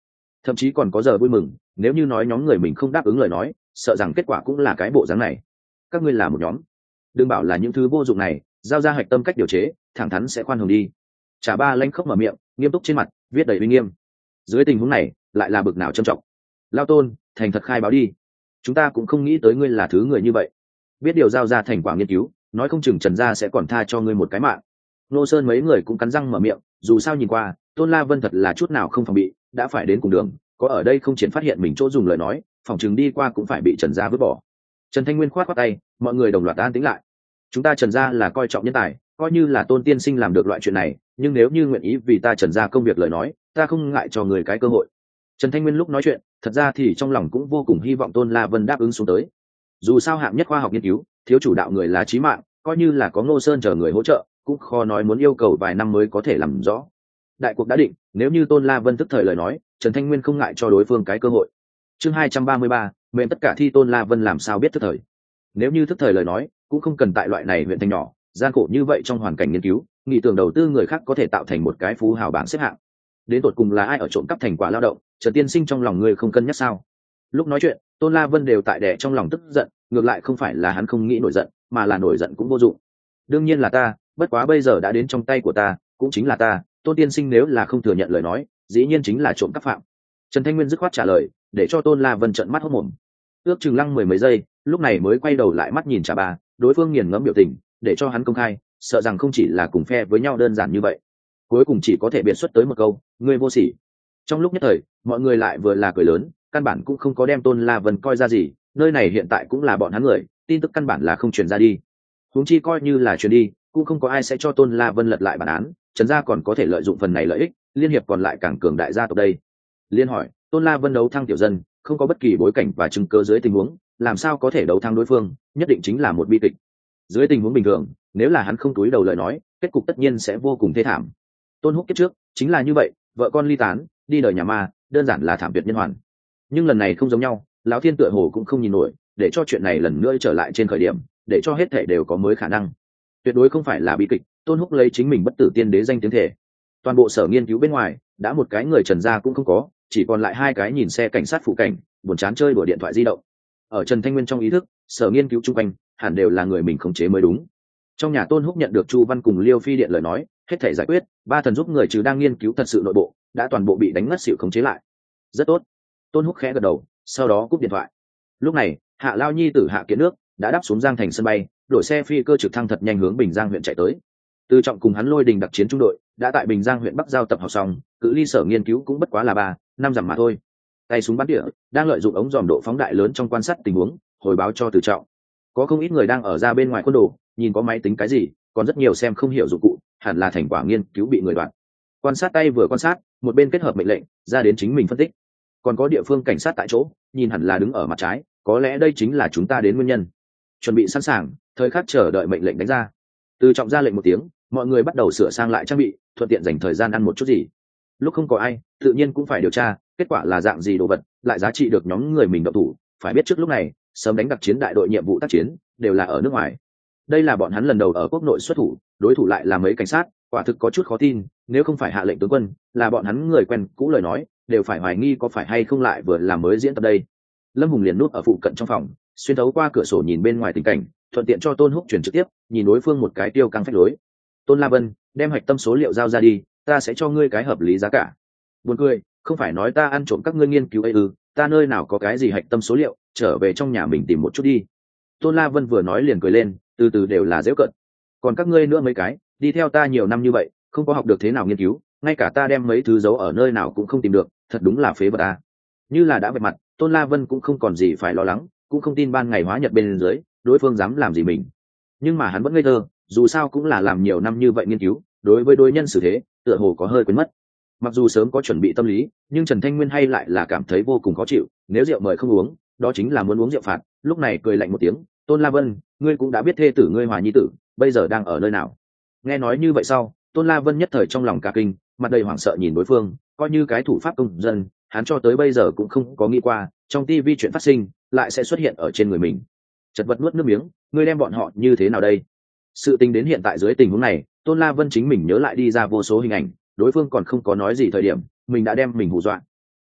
thậm chí còn có giờ vui mừng, nếu như nói nhóm người mình không đáp ứng lời nói, sợ rằng kết quả cũng là cái bộ dáng này. Các ngươi là một nhóm, đừng bảo là những thứ vô dụng này, giao ra hạch tâm cách điều chế, thẳng thắn sẽ khoan hồng đi. Chả Ba lanh khóc mở miệng, nghiêm túc trên mặt viết đầy uy nghiêm. Dưới tình huống này lại là bực nào trầm trọng. Lao Tôn, thành thật khai báo đi, chúng ta cũng không nghĩ tới ngươi là thứ người như vậy. Biết điều giao ra thành quả nghiên cứu, nói không chừng Trần gia sẽ còn tha cho ngươi một cái mạng. Nô Sơn mấy người cũng cắn răng mở miệng, dù sao nhìn qua Tôn La Vân thật là chút nào không phòng bị, đã phải đến cùng đường, có ở đây không triển phát hiện mình chỗ dùng lời nói, phòng chừng đi qua cũng phải bị Trần gia vứt bỏ. Trần Thanh Nguyên khoát khoát tay, mọi người đồng loạt an tĩnh lại. Chúng ta Trần gia là coi trọng nhân tài, coi như là Tôn tiên sinh làm được loại chuyện này, nhưng nếu như nguyện ý vì ta Trần gia công việc lời nói, ta không ngại cho người cái cơ hội. Trần Thanh Nguyên lúc nói chuyện, thật ra thì trong lòng cũng vô cùng hy vọng Tôn La Vân đáp ứng xuống tới. Dù sao hạng nhất khoa học nghiên cứu, thiếu chủ đạo người là chí mạng, coi như là có Ngô Sơn chờ người hỗ trợ, cũng khó nói muốn yêu cầu vài năm mới có thể làm rõ. Đại cuộc đã định, nếu như Tôn La Vân tức thời lời nói, Trần Thanh Nguyên không ngại cho đối phương cái cơ hội. Chương 233, mệnh tất cả thi Tôn La Vân làm sao biết tức thời. Nếu như tức thời lời nói, cũng không cần tại loại này huyện thành nhỏ, gian khổ như vậy trong hoàn cảnh nghiên cứu, nghĩ tưởng đầu tư người khác có thể tạo thành một cái phú hào bảng xếp hạng. Đến tột cùng là ai ở trộm cắp thành quả lao động, Trần tiên sinh trong lòng người không cân nhắc sao? Lúc nói chuyện, Tôn La Vân đều tại đè trong lòng tức giận, ngược lại không phải là hắn không nghĩ nổi giận, mà là nổi giận cũng vô dụng. Đương nhiên là ta, bất quá bây giờ đã đến trong tay của ta, cũng chính là ta, Tôn tiên sinh nếu là không thừa nhận lời nói, dĩ nhiên chính là trộm cắp phạm. Trần Thanh Nguyên dứt khoát trả lời, để cho Tôn La Vân trợn mắt hốt mồm. Ước chừng lăng mười mấy giây, lúc này mới quay đầu lại mắt nhìn Trà Ba, đối phương nghiền ngẫm biểu tình, để cho hắn công khai, sợ rằng không chỉ là cùng phe với nhau đơn giản như vậy. Cuối cùng chỉ có thể biện xuất tới một câu, ngươi vô sỉ. Trong lúc nhất thời, mọi người lại vừa là cười lớn, căn bản cũng không có đem Tôn La Vân coi ra gì, nơi này hiện tại cũng là bọn hắn người, tin tức căn bản là không truyền ra đi. Huống chi coi như là truyền đi, cũng không có ai sẽ cho Tôn La Vân lật lại bản án, Trần gia còn có thể lợi dụng phần này lợi ích, liên hiệp còn lại càng cường đại gia tộc đây. Liên hỏi, Tôn La Vân đấu thắng tiểu dân, không có bất kỳ bối cảnh và chứng cứ dưới tình huống, làm sao có thể đấu thắng đối phương, nhất định chính là một bi kịch. Dưới tình huống bình thường, nếu là hắn không túi đầu lời nói, kết cục tất nhiên sẽ vô cùng thê thảm. Tôn Húc kiếp trước chính là như vậy, vợ con ly tán, đi đời nhà ma, đơn giản là thảm tuyệt nhân hoàn. Nhưng lần này không giống nhau, lão thiên tựa hồ cũng không nhìn nổi, để cho chuyện này lần nữa trở lại trên khởi điểm, để cho hết thể đều có mới khả năng. Tuyệt đối không phải là bi kịch, Tôn Húc lấy chính mình bất tử tiên đế danh tiếng thể. Toàn bộ sở nghiên cứu bên ngoài, đã một cái người Trần gia cũng không có, chỉ còn lại hai cái nhìn xe cảnh sát phụ cảnh, buồn chán chơi đùa điện thoại di động. Ở Trần Thanh Nguyên trong ý thức, sở nghiên cứu chung quanh hẳn đều là người mình khống chế mới đúng. Trong nhà Tôn Húc nhận được Chu Văn cùng Liêu Phi điện lời nói, hết thể giải quyết, ba thần giúp người trừ đang nghiên cứu thật sự nội bộ, đã toàn bộ bị đánh ngất xỉu khống chế lại. Rất tốt. Tôn Húc khẽ gật đầu, sau đó cúp điện thoại. Lúc này, Hạ Lao Nhi tử Hạ Kiến Nước đã đáp xuống Giang Thành sân bay, đổi xe phi cơ trực thăng thật nhanh hướng Bình Giang huyện chạy tới. Từ Trọng cùng hắn Lôi Đình đặc chiến trung đội đã tại Bình Giang huyện Bắc giao tập học xong, cự ly sở nghiên cứu cũng bất quá là 3-5 dặm mà thôi. Tay súng bắn tỉa đang lợi dụng ống dòm độ phóng đại lớn trong quan sát tình huống, hồi báo cho Từ Trọng. Có không ít người đang ở ra bên ngoài quân đồ, nhìn có máy tính cái gì, còn rất nhiều xem không hiểu dụng cụ, hẳn là thành quả nghiên cứu bị người đoạt. Quan sát tay vừa quan sát, một bên kết hợp mệnh lệnh ra đến chính mình phân tích. Còn có địa phương cảnh sát tại chỗ, nhìn hẳn là đứng ở mặt trái, có lẽ đây chính là chúng ta đến nguyên nhân. Chuẩn bị sẵn sàng, thời khắc chờ đợi mệnh lệnh đánh ra. Từ Trọng ra lệnh một tiếng, mọi người bắt đầu sửa sang lại trang bị, thuận tiện dành thời gian ăn một chút gì. Lúc không có ai, tự nhiên cũng phải điều tra, kết quả là dạng gì đồ vật, lại giá trị được nhóm người mình động thủ. Phải biết trước lúc này, sớm đánh đặc chiến đại đội nhiệm vụ tác chiến đều là ở nước ngoài. Đây là bọn hắn lần đầu ở quốc nội xuất thủ, đối thủ lại là mấy cảnh sát, quả thực có chút khó tin. Nếu không phải hạ lệnh tướng quân, là bọn hắn người quen cũ lời nói, đều phải hoài nghi có phải hay không lại vừa làm mới diễn tập đây. Lâm Hùng liền núp ở phụ cận trong phòng, xuyên thấu qua cửa sổ nhìn bên ngoài tình cảnh, thuận tiện cho Tôn Húc chuyển trực tiếp, nhìn đối phương một cái tiêu căng phách lối. Tôn La Vân, đem hạch tâm số liệu giao ra đi, ta sẽ cho ngươi cái hợp lý giá cả. Buồn cười, không phải nói ta ăn trộm các ngươi nghiên cứu ấy ư? Ta nơi nào có cái gì hạch tâm số liệu, trở về trong nhà mình tìm một chút đi. Tôn La Vân vừa nói liền cười lên, từ từ đều là giễu cợt. Còn các ngươi nữa mấy cái, đi theo ta nhiều năm như vậy, không có học được thế nào nghiên cứu, ngay cả ta đem mấy thứ giấu ở nơi nào cũng không tìm được, thật đúng là phế vật à. Như là đã vạch mặt, Tôn La Vân cũng không còn gì phải lo lắng, cũng không tin ban ngày hóa nhật bên dưới, đối phương dám làm gì mình. Nhưng mà hắn vẫn ngây thơ, dù sao cũng là làm nhiều năm như vậy nghiên cứu, đối với đối nhân xử thế, tựa hồ có hơi quên mất. Mặc dù sớm có chuẩn bị tâm lý, nhưng Trần Thanh Nguyên hay lại là cảm thấy vô cùng khó chịu, nếu rượu mời không uống, đó chính là muốn uống rượu phạt. Lúc này cười lạnh một tiếng, Tôn La Vân, ngươi cũng đã biết thê tử ngươi Hòa Nhi tử bây giờ đang ở nơi nào. Nghe nói như vậy sau, Tôn La Vân nhất thời trong lòng cả kinh, mặt đầy hoảng sợ nhìn đối phương, coi như cái thủ pháp công dân, hắn cho tới bây giờ cũng không có nghĩ qua, trong tivi chuyện phát sinh lại sẽ xuất hiện ở trên người mình. Chật vật nuốt nước miếng, ngươi đem bọn họ như thế nào đây? Sự tình đến hiện tại dưới tình huống này, Tôn La Vân chính mình nhớ lại đi ra vô số hình ảnh, đối phương còn không có nói gì thời điểm, mình đã đem mình hù dọa.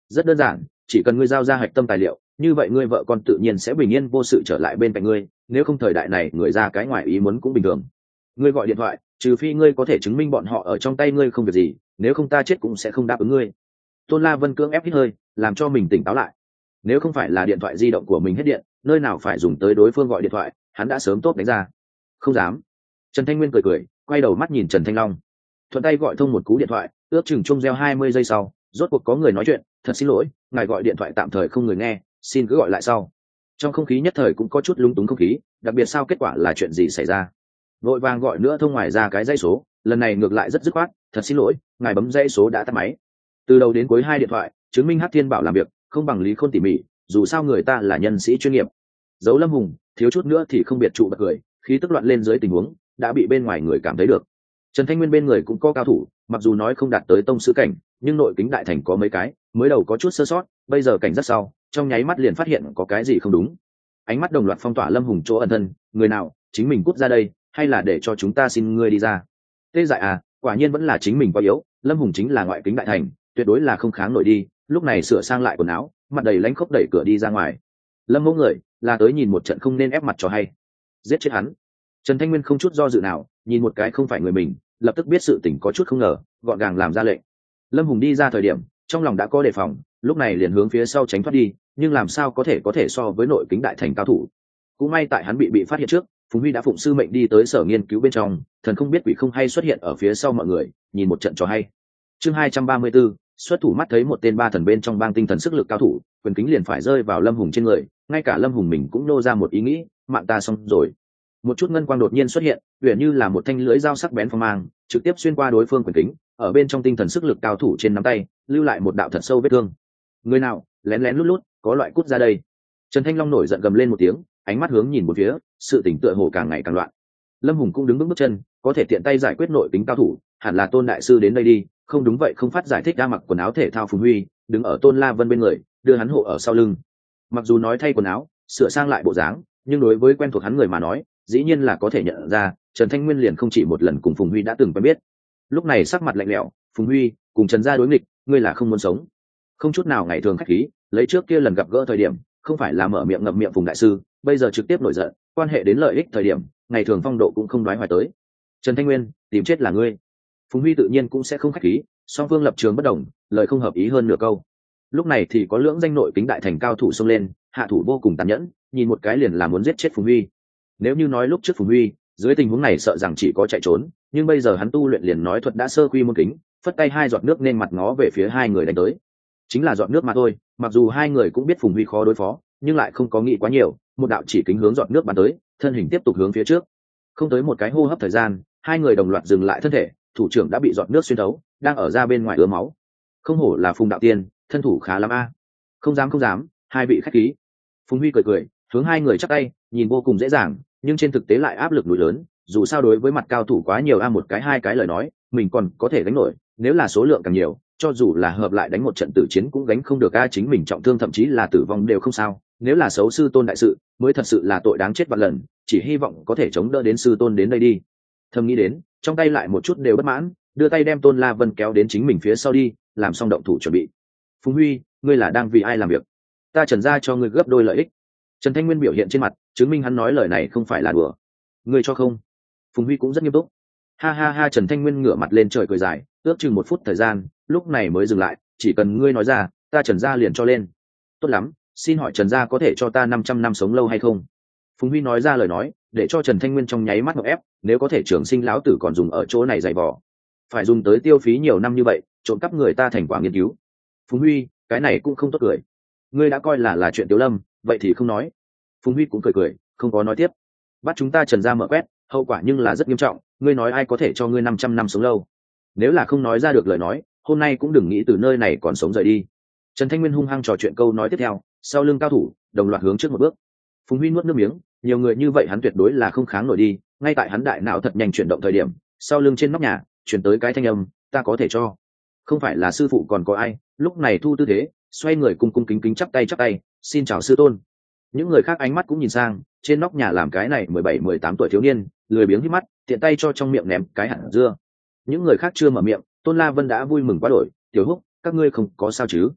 rất đơn giản, chỉ cần ngươi giao ra hạch tâm tài liệu, như vậy ngươi vợ con tự nhiên sẽ bình yên vô sự trở lại bên cạnh ngươi, nếu không thời đại này người ra cái ngoài ý muốn cũng bình thường. Ngươi gọi điện thoại, trừ phi ngươi có thể chứng minh bọn họ ở trong tay ngươi không việc gì, nếu không ta chết cũng sẽ không đáp ứng ngươi. Tôn La Vân cưỡng ép hít hơi, làm cho mình tỉnh táo lại. Nếu không phải là điện thoại di động của mình hết điện, nơi nào phải dùng tới đối phương gọi điện thoại, hắn đã sớm tốt đánh ra. Không dám. Trần Thanh Nguyên cười cười, quay đầu mắt nhìn Trần Thanh Long, thuận tay gọi thông một cú điện thoại, ước chừng chung reo 20 giây sau, rốt cuộc có người nói chuyện. Thật xin lỗi, ngài gọi điện thoại tạm thời không người nghe, xin cứ gọi lại sau. Trong không khí nhất thời cũng có chút lúng túng không khí, đặc biệt sao kết quả là chuyện gì xảy ra. Vội vàng gọi nữa thông ngoài ra cái dãy số, lần này ngược lại rất dứt khoát, thật xin lỗi, ngài bấm dãy số đã tắt máy. Từ đầu đến cuối hai điện thoại, chứng minh Hắc Thiên Bảo làm việc không bằng Lý Khôn tỉ mỉ, dù sao người ta là nhân sĩ chuyên nghiệp. Dấu Lâm Hùng thiếu chút nữa thì không biệt trụ bật cười, khí tức loạn lên dưới tình huống đã bị bên ngoài người cảm thấy được. Trần Thanh Nguyên bên người cũng có cao thủ, mặc dù nói không đạt tới tông sư cảnh, nhưng nội kính đại thành có mấy cái, mới đầu có chút sơ sót, bây giờ cảnh rất sau, trong nháy mắt liền phát hiện có cái gì không đúng. Ánh mắt đồng loạt phong tỏa Lâm Hùng chỗ ẩn thân, người nào, chính mình cút ra đây, hay là để cho chúng ta xin ngươi đi ra. Tê dại à, quả nhiên vẫn là chính mình quá yếu, Lâm Hùng chính là ngoại kính đại thành, tuyệt đối là không kháng nổi đi. Lúc này sửa sang lại quần áo, mặt đầy lánh khóc đẩy cửa đi ra ngoài. Lâm Mẫu người là tới nhìn một trận không nên ép mặt cho hay, giết chết hắn. Trần Thanh Nguyên không chút do dự nào, nhìn một cái không phải người mình, lập tức biết sự tình có chút không ngờ, gọn gàng làm ra lệnh. Lâm Hùng đi ra thời điểm, trong lòng đã có đề phòng, lúc này liền hướng phía sau tránh thoát đi, nhưng làm sao có thể so với nội kính đại thành cao thủ. Cũng may tại hắn bị phát hiện trước, Phùng Huy đã phụng sư mệnh đi tới sở nghiên cứu bên trong, thần không biết quỷ không hay xuất hiện ở phía sau mọi người, nhìn một trận cho hay. Chương 234, xuất thủ mắt thấy một tên ba thần bên trong bang tinh thần sức lực cao thủ, quyền kính liền phải rơi vào Lâm Hùng trên người, ngay cả Lâm Hùng mình cũng nô ra một ý nghĩ, mạng ta xong rồi. Một chút ngân quang đột nhiên xuất hiện, uyển như là một thanh lưỡi dao sắc bén phong mang, trực tiếp xuyên qua đối phương quyền kính, ở bên trong tinh thần sức lực cao thủ trên nắm tay, lưu lại một đạo thật sâu vết thương. Người nào lén lén lút lút, có loại cút ra đây. Trần Thanh Long nổi giận gầm lên một tiếng, ánh mắt hướng nhìn một phía, sự tình tựa hồ càng ngày càng loạn. Lâm Hùng cũng đứng vững bước chân, có thể tiện tay giải quyết nội kính cao thủ, hẳn là Tôn đại sư đến đây đi, không đúng vậy không phát giải thích ra mặc quần áo thể thao Phùng Huy, đứng ở Tôn La Vân bên người, đưa hắn hộ ở sau lưng. Mặc dù nói thay quần áo, sửa sang lại bộ dáng, nhưng đối với quen thuộc hắn người mà nói, dĩ nhiên là có thể nhận ra, Trần Thanh Nguyên liền không chỉ một lần cùng Phùng Huy đã từng quen biết. Lúc này sắc mặt lạnh lẽo, Phùng Huy cùng Trần gia đối nghịch, ngươi là không muốn sống. Không chút nào ngày thường khách khí, lấy trước kia lần gặp gỡ thời điểm, không phải là mở miệng ngậm miệng Phùng đại sư, bây giờ trực tiếp nổi giận, quan hệ đến lợi ích thời điểm, ngày thường phong độ cũng không đoái hoài tới. Trần Thanh Nguyên, tìm chết là ngươi. Phùng Huy tự nhiên cũng sẽ không khách khí, song phương lập trường bất đồng, lời không hợp ý hơn nửa câu. Lúc này thì có lưỡng danh nội kính đại thành cao thủ xông lên, hạ thủ vô cùng tàn nhẫn, nhìn một cái liền là muốn giết chết Phùng Huy. Nếu như nói lúc trước Phùng Huy dưới tình huống này sợ rằng chỉ có chạy trốn, nhưng bây giờ hắn tu luyện liền nói thuật đã sơ quy môn kính, phất tay hai giọt nước nên mặt ngó về phía hai người đánh tới. Chính là giọt nước mà thôi, mặc dù hai người cũng biết Phùng Huy khó đối phó, nhưng lại không có nghĩ quá nhiều, một đạo chỉ kính hướng giọt nước bắn tới, thân hình tiếp tục hướng phía trước. Không tới một cái hô hấp thời gian, hai người đồng loạt dừng lại thân thể, thủ trưởng đã bị giọt nước xuyên thấu, đang ở ra bên ngoài ứa máu. Không hổ là Phùng đạo tiên, thân thủ khá lắm a. Không dám, hai vị khách khí. Phùng Huy cười cười, hướng hai người chắp tay, nhìn vô cùng dễ dàng, nhưng trên thực tế lại áp lực núi lớn, dù sao đối với mặt cao thủ quá nhiều một cái hai cái lời nói, mình còn có thể gánh nổi, nếu là số lượng càng nhiều, cho dù là hợp lại đánh một trận tử chiến cũng gánh không được chính mình trọng thương thậm chí là tử vong đều không sao, nếu là xấu sư tôn đại sự, mới thật sự là tội đáng chết vạn lần, chỉ hy vọng có thể chống đỡ đến sư tôn đến đây đi. Thầm nghĩ đến, trong tay lại một chút đều bất mãn, đưa tay đem Tôn La Vân kéo đến chính mình phía sau đi, làm xong động thủ chuẩn bị. Phùng Huy, ngươi là đang vì ai làm việc? Ta Trần gia cho ngươi gấp đôi lợi ích. Trần Thanh Nguyên biểu hiện trên mặt, chứng minh hắn nói lời này không phải là đùa. Ngươi cho không? Phùng Huy cũng rất nghiêm túc. Ha ha ha, Trần Thanh Nguyên ngửa mặt lên trời cười dài, ước chừng 1 phút thời gian, lúc này mới dừng lại, chỉ cần ngươi nói ra, ta Trần gia liền cho lên. Tốt lắm, xin hỏi Trần gia có thể cho ta 500 năm sống lâu hay không? Phùng Huy nói ra lời nói, để cho Trần Thanh Nguyên trong nháy mắt ngộp ép, nếu có thể trường sinh lão tử còn dùng ở chỗ này dày vò, phải dùng tới tiêu phí nhiều năm như vậy, trộm cắp người ta thành quả nghiên cứu. Phùng Huy, cái này cũng không tốt cười. Ngươi đã coi là chuyện Tiểu Lâm, vậy thì không nói. Phùng Huy cũng cười, không có nói tiếp. Bắt chúng ta Trần gia mở quét, hậu quả nhưng là rất nghiêm trọng, ngươi nói ai có thể cho ngươi 500 năm sống lâu? Nếu là không nói ra được lời nói, hôm nay cũng đừng nghĩ từ nơi này còn sống rời đi. Trần Thanh Nguyên hung hăng trò chuyện câu nói tiếp theo, sau lưng cao thủ đồng loạt hướng trước một bước. Phùng Huy nuốt nước miếng, nhiều người như vậy hắn tuyệt đối là không kháng nổi đi, ngay tại hắn đại não thật nhanh chuyển động thời điểm, sau lưng trên nóc nhà chuyển tới cái thanh âm, ta có thể cho. Không phải là sư phụ còn có ai, lúc này thu tư thế, xoay người cung cung kính kính chắp tay, xin chào sư tôn. Những người khác ánh mắt cũng nhìn sang, trên nóc nhà làm cái này 17-18 tuổi thiếu niên, lười biếng hít mắt, tiện tay cho trong miệng ném cái hạt dưa. Những người khác chưa mở miệng, Tôn La Vân đã vui mừng quá đổi, tiểu Húc, các ngươi không có sao chứ?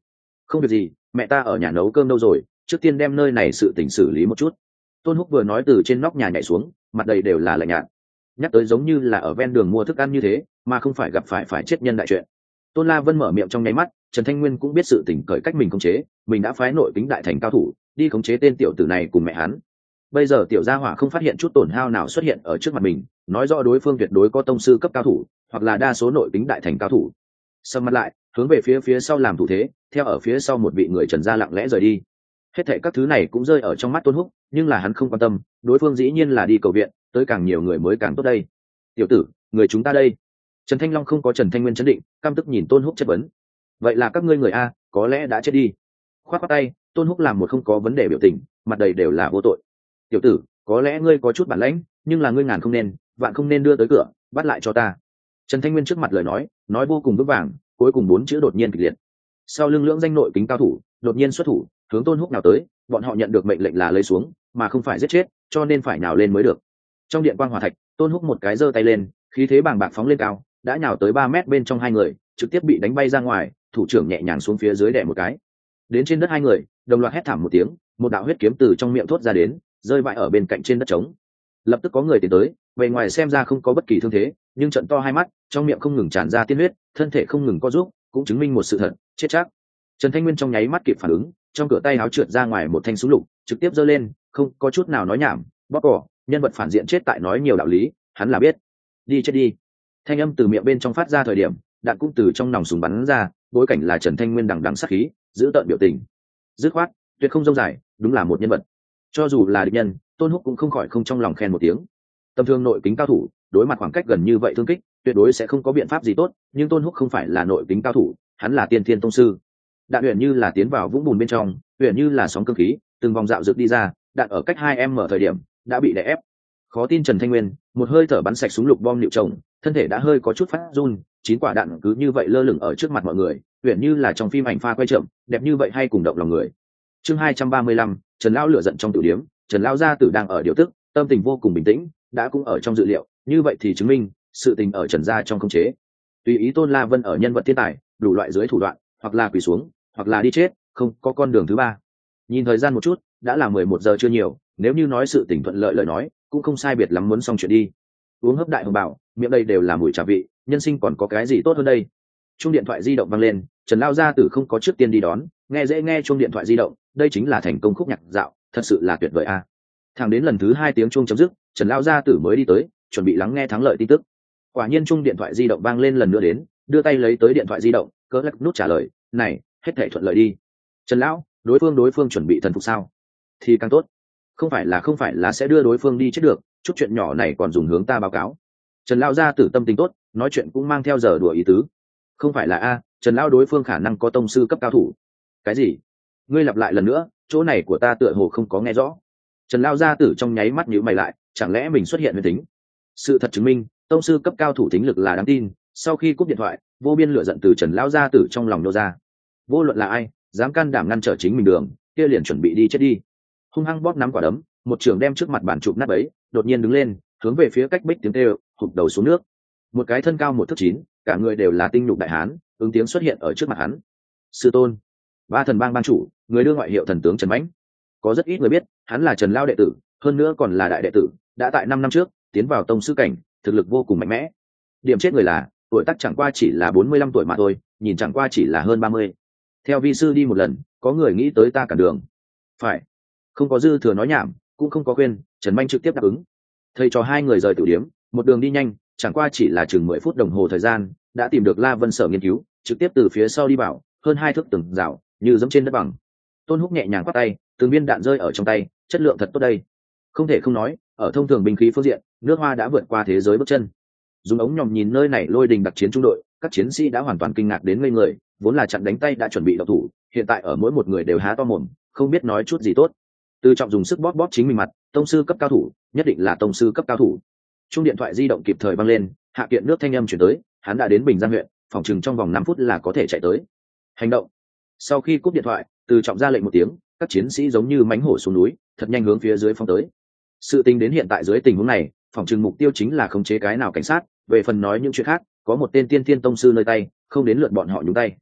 Không việc gì, mẹ ta ở nhà nấu cơm đâu rồi, trước tiên đem nơi này sự tình xử lý một chút. Tôn Húc vừa nói từ trên nóc nhà nhảy xuống, mặt đầy đều là lạnh nhạt. Nhắc tới giống như là ở ven đường mua thức ăn như thế, mà không phải gặp phải chết nhân đại chuyện. Tôn La Vân mở miệng trong nháy mắt, Trần Thanh Nguyên cũng biết sự tình cởi cách mình khống chế, mình đã phái nội kính đại thành cao thủ đi khống chế tên tiểu tử này cùng mẹ hắn. Bây giờ tiểu gia hỏa không phát hiện chút tổn hao nào xuất hiện ở trước mặt mình, nói rõ đối phương tuyệt đối có tông sư cấp cao thủ, hoặc là đa số nội kính đại thành cao thủ. Sầm mặt lại, hướng về phía sau làm thủ thế, theo ở phía sau một vị người Trần gia lặng lẽ rời đi. Hết thảy các thứ này cũng rơi ở trong mắt Tôn Húc, nhưng là hắn không quan tâm, đối phương dĩ nhiên là đi cầu viện, tới càng nhiều người mới càng tốt đây. Tiểu tử, người chúng ta đây. Trần Thanh Long không có Trần Thanh Nguyên chấn định, căm tức nhìn Tôn Húc chất vấn. Vậy là các ngươi người a, có lẽ đã chết đi. Khoát khoát tay, Tôn Húc làm một không có vấn đề biểu tình, mặt đầy đều là vô tội. Tiểu tử, có lẽ ngươi có chút bản lãnh, nhưng là ngươi ngàn không nên, vạn không nên đưa tới cửa, bắt lại cho ta. Trần Thanh Nguyên trước mặt lời nói vô cùng vững vàng, cuối cùng 4 chữ đột nhiên kịch liệt. Sau lưng lưỡng danh nội kính cao thủ đột nhiên xuất thủ, hướng Tôn Húc nào tới, bọn họ nhận được mệnh lệnh là lấy xuống, mà không phải giết chết, cho nên phải nhào lên mới được. Trong điện quang hỏa thạch, Tôn Húc một cái giơ tay lên, khí thế bàng bạc phóng lên cao, đã nhào tới 3 mét bên trong hai người, trực tiếp bị đánh bay ra ngoài, thủ trưởng nhẹ nhàng xuống phía dưới đè một cái. Đến trên đất hai người, đồng loạt hét thảm một tiếng, một đạo huyết kiếm từ trong miệng thốt ra đến, rơi vãi ở bên cạnh trên đất trống. Lập tức có người tiến tới, bề ngoài xem ra không có bất kỳ thương thế, nhưng trận to hai mắt, trong miệng không ngừng tràn ra tiên huyết, thân thể không ngừng co rúm, cũng chứng minh một sự thật, chết chắc. Trần Thanh Nguyên trong nháy mắt kịp phản ứng, trong cửa tay áo trượt ra ngoài một thanh súng lục, trực tiếp giơ lên, không có chút nào nói nhảm, bóp cỏ, nhân vật phản diện chết tại nói nhiều đạo lý, hắn là biết. Đi chết đi. Thanh âm từ miệng bên trong phát ra thời điểm, đạn cũng từ trong nòng súng bắn ra, bối cảnh là Trần Thanh Nguyên đằng đằng sát khí, giữ tợn biểu tình. Dứt khoát, tuyệt không rông dài, đúng là một nhân vật. Cho dù là địch nhân, Tôn Húc cũng không khỏi không trong lòng khen một tiếng. Tầm thường nội kính cao thủ, đối mặt khoảng cách gần như vậy thương kích, tuyệt đối sẽ không có biện pháp gì tốt, nhưng Tôn Húc không phải là nội kính cao thủ, hắn là tiên thiên tông sư. Đạn huyền như là tiến vào vũng bùn bên trong, huyền như là sóng cương khí, từng vòng dạo dược đi ra, đạn ở cách 2 em mở thời điểm đã bị đè ép. Khó tin Trần Thanh Nguyên, một hơi thở bắn sạch súng lục bom liệu chồng, thân thể đã hơi có chút phát run, 9 quả đạn cứ như vậy lơ lửng ở trước mặt mọi người, huyền như là trong phim ảnh pha quay chậm, đẹp như vậy hay cùng động lòng người. Chương 235, Trần lão lửa giận trong tử điếm, Trần lão gia tử đang ở điều tức, tâm tình vô cùng bình tĩnh, đã cũng ở trong dự liệu, như vậy thì chứng minh sự tình ở Trần gia trong khống chế. Tùy ý Tôn La Vân ở nhân vật thiên tài, đủ loại dưới thủ đoạn, hoặc là quỳ xuống, hoặc là đi chết, không có con đường thứ ba. Nhìn thời gian một chút, đã là 11 giờ chưa nhiều, nếu như nói sự tình thuận lợi lời nói, cũng không sai biệt lắm muốn xong chuyện đi. Uống hấp đại hồng bảo, miệng đây đều là mùi trà vị, nhân sinh còn có cái gì tốt hơn đây. Chuông điện thoại di động vang lên, Trần lão gia tử không có trước tiên đi đón, nghe dễ nghe chuông điện thoại di động, đây chính là thành công khúc nhạc dạo, thật sự là tuyệt vời a. Thẳng đến lần thứ 2 tiếng chuông chấm dứt, Trần lão gia tử mới đi tới, chuẩn bị lắng nghe thắng lợi tin tức. Quả nhiên chuông điện thoại di động vang lên lần nữa đến, đưa tay lấy tới điện thoại di động, cỡ lắc nút trả lời, "Này, hết thảy thuận lợi đi." Trần lão, đối phương chuẩn bị thần phục sao? Thì càng tốt. Không phải là sẽ đưa đối phương đi chết được, chút chuyện nhỏ này còn dùng hướng ta báo cáo. Trần lão gia tử tâm tình tốt, nói chuyện cũng mang theo giờ đùa ý tứ. Không phải là a, Trần lão đối phương khả năng có tông sư cấp cao thủ. Cái gì? Ngươi lặp lại lần nữa, chỗ này của ta tựa hồ không có nghe rõ. Trần lão gia tử trong nháy mắt nhíu mày lại, chẳng lẽ mình xuất hiện huyền tính? Sự thật chứng minh, tông sư cấp cao thủ tính lực là đáng tin. Sau khi cúp điện thoại, vô biên lửa giận từ Trần lão gia tử trong lòng nô ra. Vô luận là ai, dám can đảm ngăn trở chính mình đường, kia liền chuẩn bị đi chết đi. Hung hăng bóp nắm quả đấm, một trường đem trước mặt bàn chụp nát bấy, đột nhiên đứng lên, hướng về phía cách bích tiếng kêu, hụt đầu xuống nước. Một cái thân cao 1 thước 9, cả người đều là tinh nhục đại hán, ứng tiếng xuất hiện ở trước mặt hắn. Sư tôn, Ba Thần Bang bang chủ, người đưa ngoại hiệu thần tướng Trần Mãnh. Có rất ít người biết, hắn là Trần lão đệ tử, hơn nữa còn là đại đệ tử, đã tại 5 năm trước tiến vào tông sư cảnh, thực lực vô cùng mạnh mẽ. Điểm chết người là, tuổi tác chẳng qua chỉ là 45 tuổi mà thôi, nhìn chẳng qua chỉ là hơn 30. Theo vi sư đi một lần, có người nghĩ tới ta cản đường. Phải. Không có dư thừa nói nhảm, cũng không có khuyên, Trần Manh trực tiếp đáp ứng. Thầy trò hai người rời tử điếm, một đường đi nhanh, chẳng qua chỉ là chừng 10 phút đồng hồ thời gian, đã tìm được La Vân Sở nghiên cứu, trực tiếp từ phía sau đi vào, hơn 2 thước từng rào, như giống trên đất bằng. Tôn Húc nhẹ nhàng quát tay, từng viên đạn rơi ở trong tay, chất lượng thật tốt đây. Không thể không nói, ở thông thường binh khí phương diện, nước Hoa đã vượt qua thế giới bước chân. Dùng ống nhòm nhìn nơi này lôi đình đặc chiến trung đội, các chiến sĩ đã hoàn toàn kinh ngạc đến ngây người, vốn là chặn đánh tay đã chuẩn bị động thủ, hiện tại ở mỗi một người đều há to mồm, không biết nói chút gì tốt. Từ Trọng dùng sức bóp bóp chính mình mặt, tông sư cấp cao thủ, nhất định là tông sư cấp cao thủ. Chuông điện thoại di động kịp thời vang lên, hạ kiện nước thanh âm chuyển tới, hắn đã đến Bình Giang huyện, phòng chừng trong vòng 5 phút là có thể chạy tới. Hành động. Sau khi cúp điện thoại, Từ Trọng ra lệnh một tiếng, các chiến sĩ giống như mãnh hổ xuống núi, thật nhanh hướng phía dưới phóng tới. Sự tình đến hiện tại dưới tình huống này, phòng chừng mục tiêu chính là khống chế cái nào cảnh sát, về phần nói những chuyện khác, có một tên tiên thiên tông sư nơi tay, không đến lượt bọn họ nhúng tay.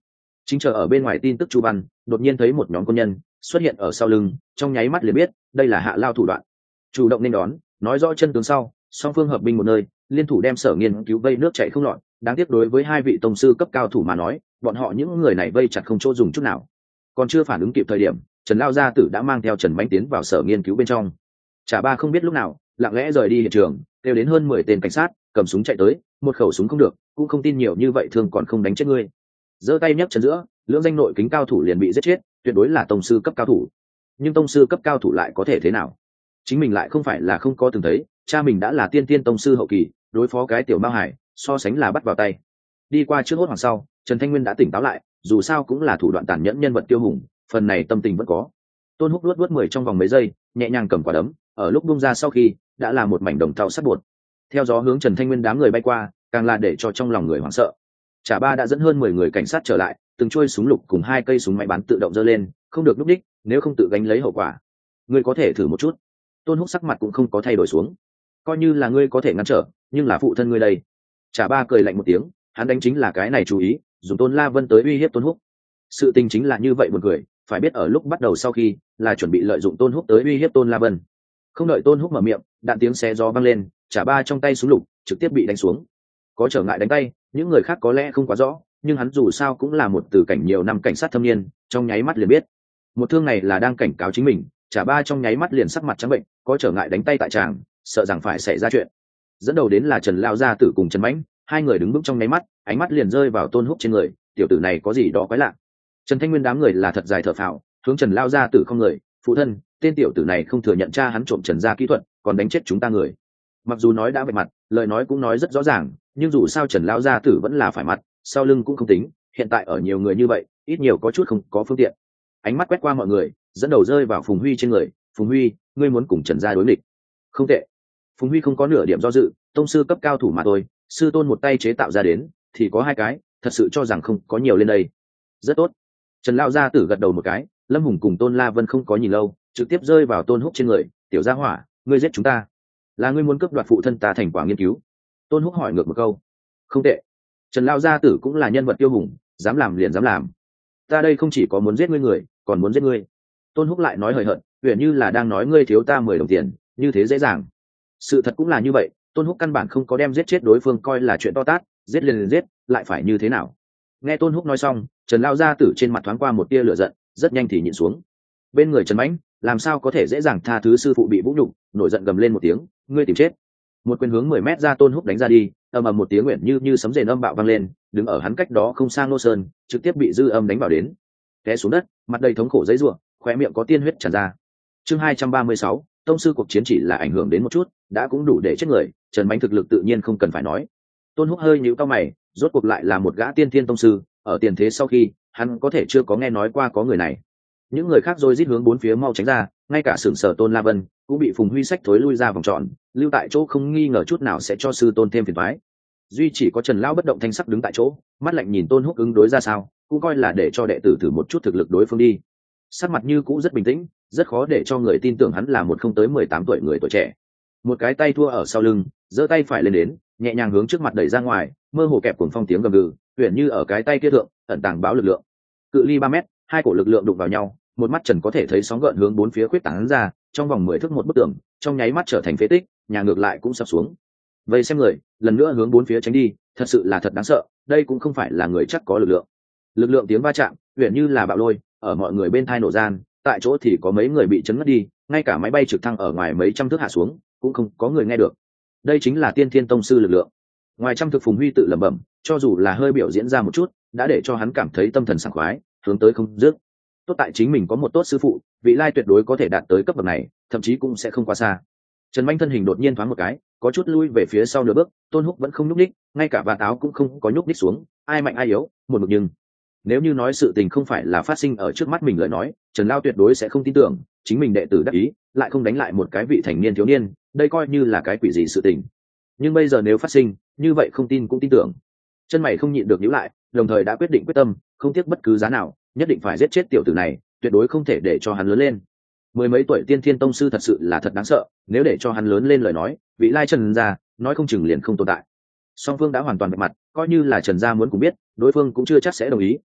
Chính chờ ở bên ngoài tin tức Chu Văn đột nhiên thấy một nhóm quân nhân xuất hiện ở sau lưng, trong nháy mắt liền biết đây là Hạ Lao thủ đoạn, chủ động nên đón, nói rõ chân tướng sau, song phương hợp binh một nơi, liên thủ đem Sở Nghiên Cứu vây nước chảy không lọt. Đáng tiếc đối với hai vị tông sư cấp cao thủ mà nói, bọn họ những người này vây chặt không chỗ dùng chút nào. Còn chưa phản ứng kịp thời điểm, Trần Lao gia tử đã mang theo Trần Mãnh tiến vào Sở Nghiên Cứu bên trong. Chả Ba không biết lúc nào lặng lẽ rời đi hiện trường, kêu đến hơn 10 tên cảnh sát cầm súng chạy tới, một khẩu súng không được, cũng không tin nhiều như vậy thương còn không đánh chết ngươi. Giơ tay nhấc chân giữa, lưỡng danh nội kính cao thủ liền bị giết chết, tuyệt đối là tông sư cấp cao thủ. Nhưng tông sư cấp cao thủ lại có thể thế nào? Chính mình lại không phải là không có từng thấy, cha mình đã là tiên tiên tông sư hậu kỳ, đối phó cái tiểu Mao Hải, so sánh là bắt vào tay. Đi qua trước hốt hoảng sau, Trần Thanh Nguyên đã tỉnh táo lại, dù sao cũng là thủ đoạn tàn nhẫn nhân vật tiêu hùng, phần này tâm tình vẫn có. Tôn Húc luốt 10 trong vòng mấy giây, nhẹ nhàng cầm quả đấm, ở lúc bung ra sau khi, đã là một mảnh đồng thau sắt bột. Theo gió hướng Trần Thanh Nguyên đám người bay qua, càng là để cho trong lòng người hoảng sợ. Chả Ba đã dẫn hơn 10 người cảnh sát trở lại, từng chuôi súng lục cùng 2 cây súng máy bắn tự động giơ lên, không được lúc đích, nếu không tự gánh lấy hậu quả. Ngươi có thể thử một chút. Tôn Húc sắc mặt cũng không có thay đổi xuống. Coi như là ngươi có thể ngăn trở, nhưng là phụ thân ngươi đây. Chả Ba cười lạnh một tiếng, hắn đánh chính là cái này chú ý, dùng Tôn La Vân tới uy hiếp Tôn Húc. Sự tình chính là như vậy buồn cười, phải biết ở lúc bắt đầu sau khi, là chuẩn bị lợi dụng Tôn Húc tới uy hiếp Tôn La Vân. Không đợi Tôn Húc mở miệng, đạn tiếng xé gió vang lên, Chả Ba trong tay súng lục trực tiếp bị đánh xuống. Có trở ngại đánh tay, những người khác có lẽ không quá rõ, nhưng hắn dù sao cũng là một từ cảnh nhiều năm cảnh sát thâm niên, trong nháy mắt liền biết một thương này là đang cảnh cáo chính mình. Chả Ba trong nháy mắt liền sắc mặt trắng bệnh, có trở ngại đánh tay tại tràng, sợ rằng phải xảy ra chuyện. Dẫn đầu đến là Trần Lao gia tử cùng Trần Mãnh, hai người đứng vững trong nháy mắt, ánh mắt liền rơi vào Tôn Húc trên người, tiểu tử này có gì đó quái lạ. Trần Thanh Nguyên đám người là thật dài thở phào, hướng Trần Lao gia tử không người, phụ thân, tên tiểu tử này không thừa nhận cha hắn trộm Trần gia kỹ thuật, còn đánh chết chúng ta người. Mặc dù nói đã bề mặt, lời nói cũng nói rất rõ ràng, nhưng dù sao Trần Lao gia tử vẫn là phải mặt, sau lưng cũng không tính, hiện tại ở nhiều người như vậy, ít nhiều có chút không có phương tiện. Ánh mắt quét qua mọi người, dẫn đầu rơi vào Phùng Huy trên người. Phùng Huy, ngươi muốn cùng Trần gia đối địch? Không tệ. Phùng Huy không có nửa điểm do dự, tông sư cấp cao thủ mà thôi, sư tôn một tay chế tạo ra đến thì có 2 cái, thật sự cho rằng không có nhiều lên đây. Rất tốt. Trần Lao gia tử gật đầu một cái. Lâm Hùng cùng Tôn La Vân không có nhìn lâu, trực tiếp rơi vào Tôn Húc trên người. Tiểu gia hỏa, ngươi giết chúng ta, là ngươi muốn cướp đoạt phụ thân ta thành quả nghiên cứu? Tôn Húc hỏi ngược một câu. Không tệ. Trần Lao gia tử cũng là nhân vật tiêu hùng, dám làm liền dám làm. Ta đây không chỉ có muốn giết ngươi người, còn muốn giết ngươi. Tôn Húc lại nói hời hợt, uyển như là đang nói ngươi thiếu ta 10 đồng tiền, như thế dễ dàng. Sự thật cũng là như vậy, Tôn Húc căn bản không có đem giết chết đối phương coi là chuyện to tát, giết liền giết, lại phải như thế nào? Nghe Tôn Húc nói xong, Trần Lao gia tử trên mặt thoáng qua một tia lửa giận, rất nhanh thì nhịn xuống. Bên người Trần Mãnh, làm sao có thể dễ dàng tha thứ sư phụ bị vũ nhục, nổi giận gầm lên một tiếng, ngươi tìm chết. Một quyền hướng 10 mét ra Tôn Húc đánh ra đi, ầm ầm một tiếng uyển như sấm rền âm bạo vang lên, đứng ở hắn cách đó không xa Ngô Sơn, trực tiếp bị dư âm đánh vào đến, té xuống đất, mặt đầy thống khổ giãy giụa, khóe miệng có tiên huyết tràn ra. Chương 236, tông sư cuộc chiến chỉ là ảnh hưởng đến một chút, đã cũng đủ để chết người, Trần Mãnh thực lực tự nhiên không cần phải nói. Tôn Húc hơi nhíu cau mày, rốt cuộc lại là một gã tiên thiên tông sư, ở tiền thế sau khi, hắn có thể chưa có nghe nói qua có người này. Những người khác rồi rít hướng bốn phía mau tránh ra, ngay cả sửng sở Tôn La Vân cũng bị Phùng Huy sách thối lui ra vòng tròn, lưu tại chỗ không nghi ngờ chút nào sẽ cho sư tôn thêm phiền toái. Duy chỉ có Trần lão bất động thanh sắc đứng tại chỗ, mắt lạnh nhìn Tôn Húc ứng đối ra sao, cũng coi là để cho đệ tử thử một chút thực lực đối phương đi. Sắc mặt như cũ rất bình tĩnh, rất khó để cho người tin tưởng hắn là một không tới 18 tuổi người tuổi trẻ. Một cái tay thua ở sau lưng, giơ tay phải lên đến, nhẹ nhàng hướng trước mặt đẩy ra ngoài, mơ hồ kẹp cuồng phong tiếng gầm gừ, huyền như ở cái tay kia thượng ẩn tàng báo lực lượng. Cự ly 3 mét, hai cổ lực lượng đụng vào nhau, một mắt Trần có thể thấy sóng gợn hướng bốn phía khuyết tán ra, trong vòng 10 thước một bức tường, trong nháy mắt trở thành phế tích, nhà ngược lại cũng sập xuống. Vây xem người, lần nữa hướng bốn phía tránh đi, thật sự là thật đáng sợ, đây cũng không phải là người chắc có lực lượng. Lực lượng tiếng va chạm, huyền như là bạo lôi, ở mọi người bên thai nổ gian, tại chỗ thì có mấy người bị chấn ngất đi, ngay cả máy bay trực thăng ở ngoài mấy trăm thước hạ xuống, cũng không có người nghe được. Đây chính là tiên thiên tông sư lực lượng. Ngoài trăm thực Phùng Huy tự lẩm bẩm, cho dù là hơi biểu diễn ra một chút, đã để cho hắn cảm thấy tâm thần sảng khoái, hướng tới không dứt. Tốt tại chính mình có một tốt sư phụ, vị lai tuyệt đối có thể đạt tới cấp bậc này, thậm chí cũng sẽ không quá xa. Trần Manh thân hình đột nhiên thoáng một cái, có chút lui về phía sau nửa bước, Tôn Húc vẫn không nhúc nhích, ngay cả vạt áo cũng không có nhúc nhích xuống, ai mạnh ai yếu, một mực nhưng. Nếu như nói sự tình không phải là phát sinh ở trước mắt mình lời nói, Trần Lao tuyệt đối sẽ không tin tưởng, chính mình đệ tử đắc ý, lại không đánh lại một cái vị thành niên thiếu niên, đây coi như là cái quỷ gì sự tình. Nhưng bây giờ nếu phát sinh, như vậy không tin cũng tin tưởng. Chân mày không nhịn được nhíu lại, đồng thời đã quyết định quyết tâm, không tiếc bất cứ giá nào, nhất định phải giết chết tiểu tử này, tuyệt đối không thể để cho hắn lớn lên. Mười mấy tuổi tiên thiên tông sư thật sự là thật đáng sợ, nếu để cho hắn lớn lên lời nói, vị lai Trần gia, nói không chừng liền không tồn tại. Song phương đã hoàn toàn bạch mặt, coi như là Trần gia muốn cũng biết, đối phương cũng chưa chắc sẽ đồng ý,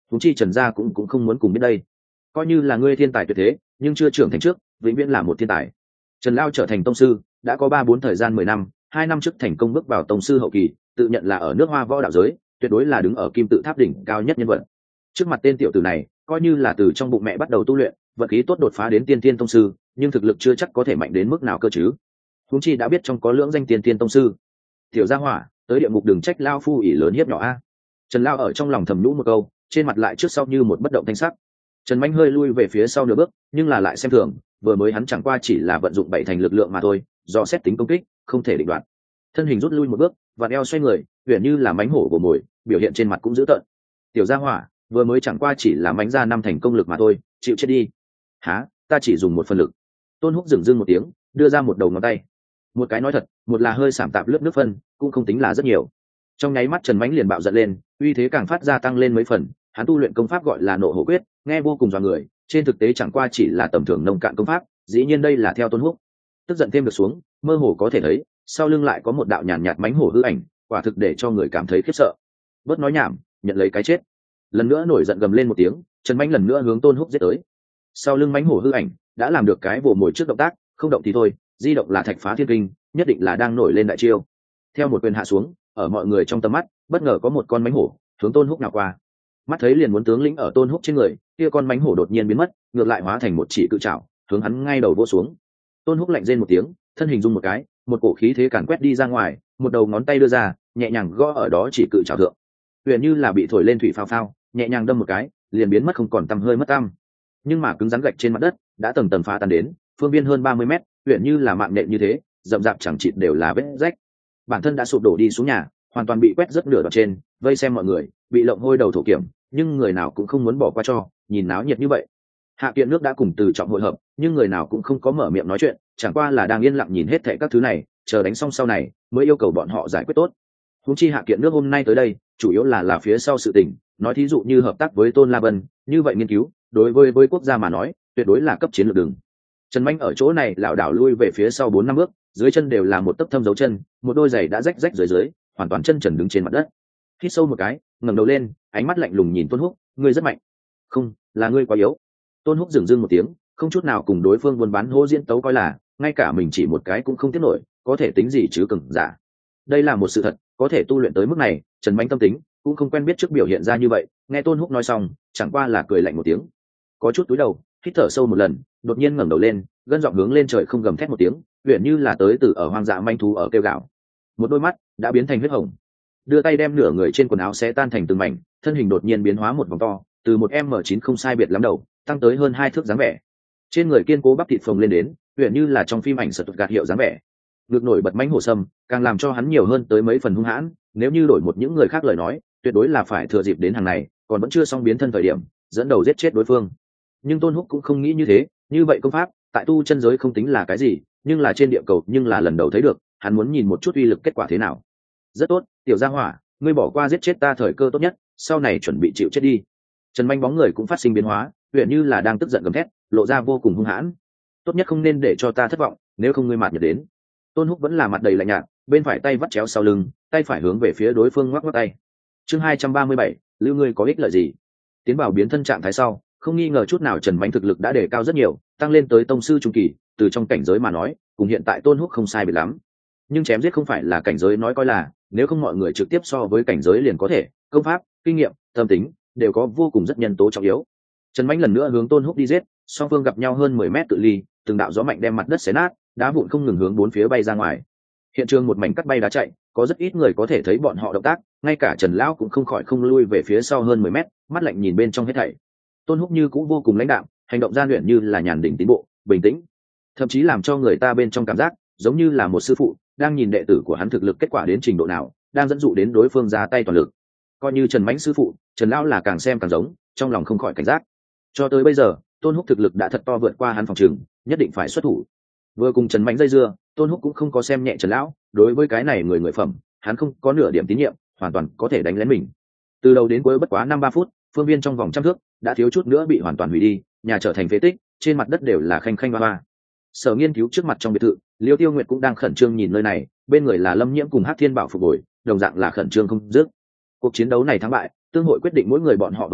huống chi Trần gia cũng không muốn cùng biết đây. Coi như là ngươi thiên tài tuyệt thế, nhưng chưa trưởng thành trước, vĩnh viễn là một thiên tài. Trần Lao trở thành tông sư đã có 3-4 thời gian 10 năm, 2 năm trước thành công bước vào tông sư hậu kỳ, tự nhận là ở nước Hoa võ đạo giới tuyệt đối là đứng ở kim tự tháp đỉnh cao nhất nhân vật. Trước mặt tên tiểu tử này, coi như là từ trong bụng mẹ bắt đầu tu luyện, vận khí tốt đột phá đến tiên tiên tông sư, nhưng thực lực chưa chắc có thể mạnh đến mức nào cơ chứ. Huống chi đã biết trong có lưỡng danh tiên tiên tông sư. Tiểu gia hỏa, tới địa ngục đừng trách lao phu ỷ lớn hiếp nhỏ a. Trần Lao ở trong lòng thầm nhủ một câu, trên mặt lại trước sau như một bất động thanh sắc. Trần Mạnh hơi lui về phía sau nửa bước, nhưng là lại xem thường, vừa mới hắn chẳng qua chỉ là vận dụng 7 thành lực lượng mà thôi, do xét tính công kích, không thể định đoạt. Thân hình rút lui một bước, vặn eo xoay người, huyền như là mánh hổ của mồi, biểu hiện trên mặt cũng dữ tợn. Tiểu gia hỏa, vừa mới chẳng qua chỉ là mánh ra 5 thành công lực mà thôi, chịu chết đi. Hả, ta chỉ dùng 1 phần lực. Tôn Húc dừng một tiếng, đưa ra một đầu ngón tay. Một cái nói thật, một là hơi sảm tạp lớp nước phân, cũng không tính là rất nhiều. Trong nháy mắt Trần Mãnh liền bạo giận lên, uy thế càng phát ra tăng lên mấy phần. Hắn tu luyện công pháp gọi là Nộ Hổ Quyết, nghe vô cùng dọa người, trên thực tế chẳng qua chỉ là tầm thường nông cạn công pháp, dĩ nhiên đây là theo Tôn Húc. Tức giận thêm được xuống, mơ hồ có thể thấy, sau lưng lại có một đạo nhàn nhạt mãnh hổ hư ảnh, quả thực để cho người cảm thấy khiếp sợ. Bớt nói nhảm, nhận lấy cái chết. Lần nữa nổi giận gầm lên một tiếng, Trần Mãnh lần nữa hướng Tôn Húc giết tới. Sau lưng mãnh hổ hư ảnh đã làm được cái vồ mồi trước động tác, không động thì thôi, di động là thạch phá thiên kinh, nhất định là đang nổi lên đại chiêu. Theo một quyền hạ xuống, ở mọi người trong tầm mắt, bất ngờ có một con mãnh hổ hướng Tôn Húc nào qua. Mắt thấy liền muốn tướng lĩnh ở Tôn Húc trên người, kia con mãnh hổ đột nhiên biến mất, ngược lại hóa thành một chỉ cự trảo, hướng hắn ngay đầu vỗ xuống. Tôn Húc lạnh rên một tiếng, thân hình dung một cái, một cổ khí thế càn quét đi ra ngoài, một đầu ngón tay đưa ra, nhẹ nhàng gõ ở đó chỉ cự trảo thượng. Huyền như là bị thổi lên thủy phao phao, nhẹ nhàng đâm một cái, liền biến mất không còn tăm hơi mất tăm. Nhưng mà cứng rắn gạch trên mặt đất đã tầng tầng phá tan đến, phương viên hơn 30 mét, huyền như là mạng nện như thế, rậm rạp chẳng chịt đều là vết rách. Bản thân đã sụp đổ đi xuống nhà, hoàn toàn bị quét rất nửa đoạn trên, vây xem mọi người, bị lộng hôi đầu thổ kiểm, nhưng người nào cũng không muốn bỏ qua cho, nhìn náo nhiệt như vậy. Hạ Kiện Nước đã cùng Từ Trọng hội hợp, nhưng người nào cũng không có mở miệng nói chuyện, chẳng qua là đang yên lặng nhìn hết thảy các thứ này, chờ đánh xong sau này mới yêu cầu bọn họ giải quyết tốt. Huống chi Hạ Kiện Nước hôm nay tới đây, chủ yếu là phía sau sự tình, nói thí dụ như hợp tác với Tôn La Vân, như vậy nghiên cứu, đối với quốc gia mà nói, tuyệt đối là cấp chiến lược đường. Trần Mạnh ở chỗ này lảo đảo lui về phía sau 4-5 bước, dưới chân đều là một tấc thâm dấu chân, một đôi giày đã rách dưới, hoàn toàn chân trần đứng trên mặt đất. Hít sâu một cái, ngẩng đầu lên, ánh mắt lạnh lùng nhìn Tôn Húc, ngươi rất mạnh. Không, là ngươi quá yếu. Tôn Húc dừng dưng một tiếng, không chút nào cùng đối phương buôn bán hô diễn tấu coi là, ngay cả mình chỉ một cái cũng không tiếp nổi, có thể tính gì chứ cường giả. Đây là một sự thật, có thể tu luyện tới mức này, Trần Mạnh tâm tính cũng không quen biết trước biểu hiện ra như vậy. Nghe Tôn Húc nói xong, chẳng qua là cười lạnh một tiếng, có chút cúi đầu, hít thở sâu một lần, đột nhiên ngẩng đầu lên, gân giọng hướng lên trời không gầm thét một tiếng, huyền như là tới từ ở hoang dã manh thú ở kêu gào. Một đôi mắt đã biến thành huyết hồng, đưa tay đem nửa người trên quần áo xé tan thành từng mảnh, thân hình đột nhiên biến hóa một vòng to, từ một M9 không sai biệt lắm đầu, tăng tới hơn 2 thước dáng vẻ. Trên người kiên cố bắp thịt phồng lên đến, huyền như là trong phim ảnh sật gạt hiệu dáng vẻ. Ngực nổi bật mãnh hổ sâm, càng làm cho hắn nhiều hơn tới mấy phần hung hãn, nếu như đổi một những người khác lời nói, tuyệt đối là phải thừa dịp đến hàng này, còn vẫn chưa xong biến thân thời điểm, dẫn đầu giết chết đối phương. Nhưng Tôn Húc cũng không nghĩ như thế, như vậy công pháp tại tu chân giới không tính là cái gì, nhưng là trên địa cầu nhưng là lần đầu thấy được, hắn muốn nhìn một chút uy lực kết quả thế nào. Rất tốt, tiểu gia hỏa, ngươi bỏ qua giết chết ta thời cơ tốt nhất, sau này chuẩn bị chịu chết đi. Trần Mạnh bóng người cũng phát sinh biến hóa, huyền như là đang tức giận gầm thét, lộ ra vô cùng hung hãn. Tốt nhất không nên để cho ta thất vọng, nếu không ngươi mạt nhật đến. Tôn Húc vẫn là mặt đầy lạnh nhạt, bên phải tay vắt chéo sau lưng, tay phải hướng về phía đối phương ngoắc ngoắc tay. Chương 237, lưu ngươi có ích lợi gì? Tiến vào biến thân trạng thái sau, không nghi ngờ chút nào Trần Mạnh thực lực đã đề cao rất nhiều, tăng lên tới tông sư trung kỳ, từ trong cảnh giới mà nói, cùng hiện tại Tôn Húc không sai biệt lắm. Nhưng chém giết không phải là cảnh giới nói coi là, nếu không mọi người trực tiếp so với cảnh giới liền có thể, công pháp, kinh nghiệm, tâm tính đều có vô cùng rất nhân tố trọng yếu. Trần Mạnh lần nữa hướng Tôn Húc đi giết, song phương gặp nhau hơn 10 mét cự ly, từng đạo gió mạnh đem mặt đất xé nát, đá vụn không ngừng hướng bốn phía bay ra ngoài. Hiện trường một mảnh cắt bay đá chạy, có rất ít người có thể thấy bọn họ động tác, ngay cả Trần lão cũng không khỏi không lui về phía sau hơn 10 mét, mắt lạnh nhìn bên trong hết thảy. Tôn Húc như cũng vô cùng lãnh đạm, hành động gian luyện như là nhàn đỉnh tiến bộ, bình tĩnh, thậm chí làm cho người ta bên trong cảm giác giống như là một sư phụ đang nhìn đệ tử của hắn thực lực kết quả đến trình độ nào, đang dẫn dụ đến đối phương ra tay toàn lực. Coi như Trần Mãnh sư phụ, Trần lão là càng xem càng giống, trong lòng không khỏi cảnh giác. Cho tới bây giờ, Tôn Húc thực lực đã thật to vượt qua hắn phòng trường, nhất định phải xuất thủ. Vừa cùng Trần Mãnh dây dưa, Tôn Húc cũng không có xem nhẹ Trần lão, đối với cái này người phẩm, hắn không có nửa điểm tín nhiệm, hoàn toàn có thể đánh lén mình. Từ đầu đến cuối bất quá 5-3 phút, phương viên trong vòng trăm thước đã thiếu chút nữa bị hoàn toàn hủy đi, nhà trở thành phế tích, trên mặt đất đều là khanh khanh ba ba. Sở nghiên cứu trước mặt trong biệt thự, Liêu Tiêu Nguyệt cũng đang khẩn trương nhìn nơi này, bên người là Lâm Nhiễm cùng Hắc Thiên Bảo phục hồi, đồng dạng là khẩn trương không dứt. Cuộc chiến đấu này thắng bại, tương hội quyết định mỗi người bọn họ vận mệnh,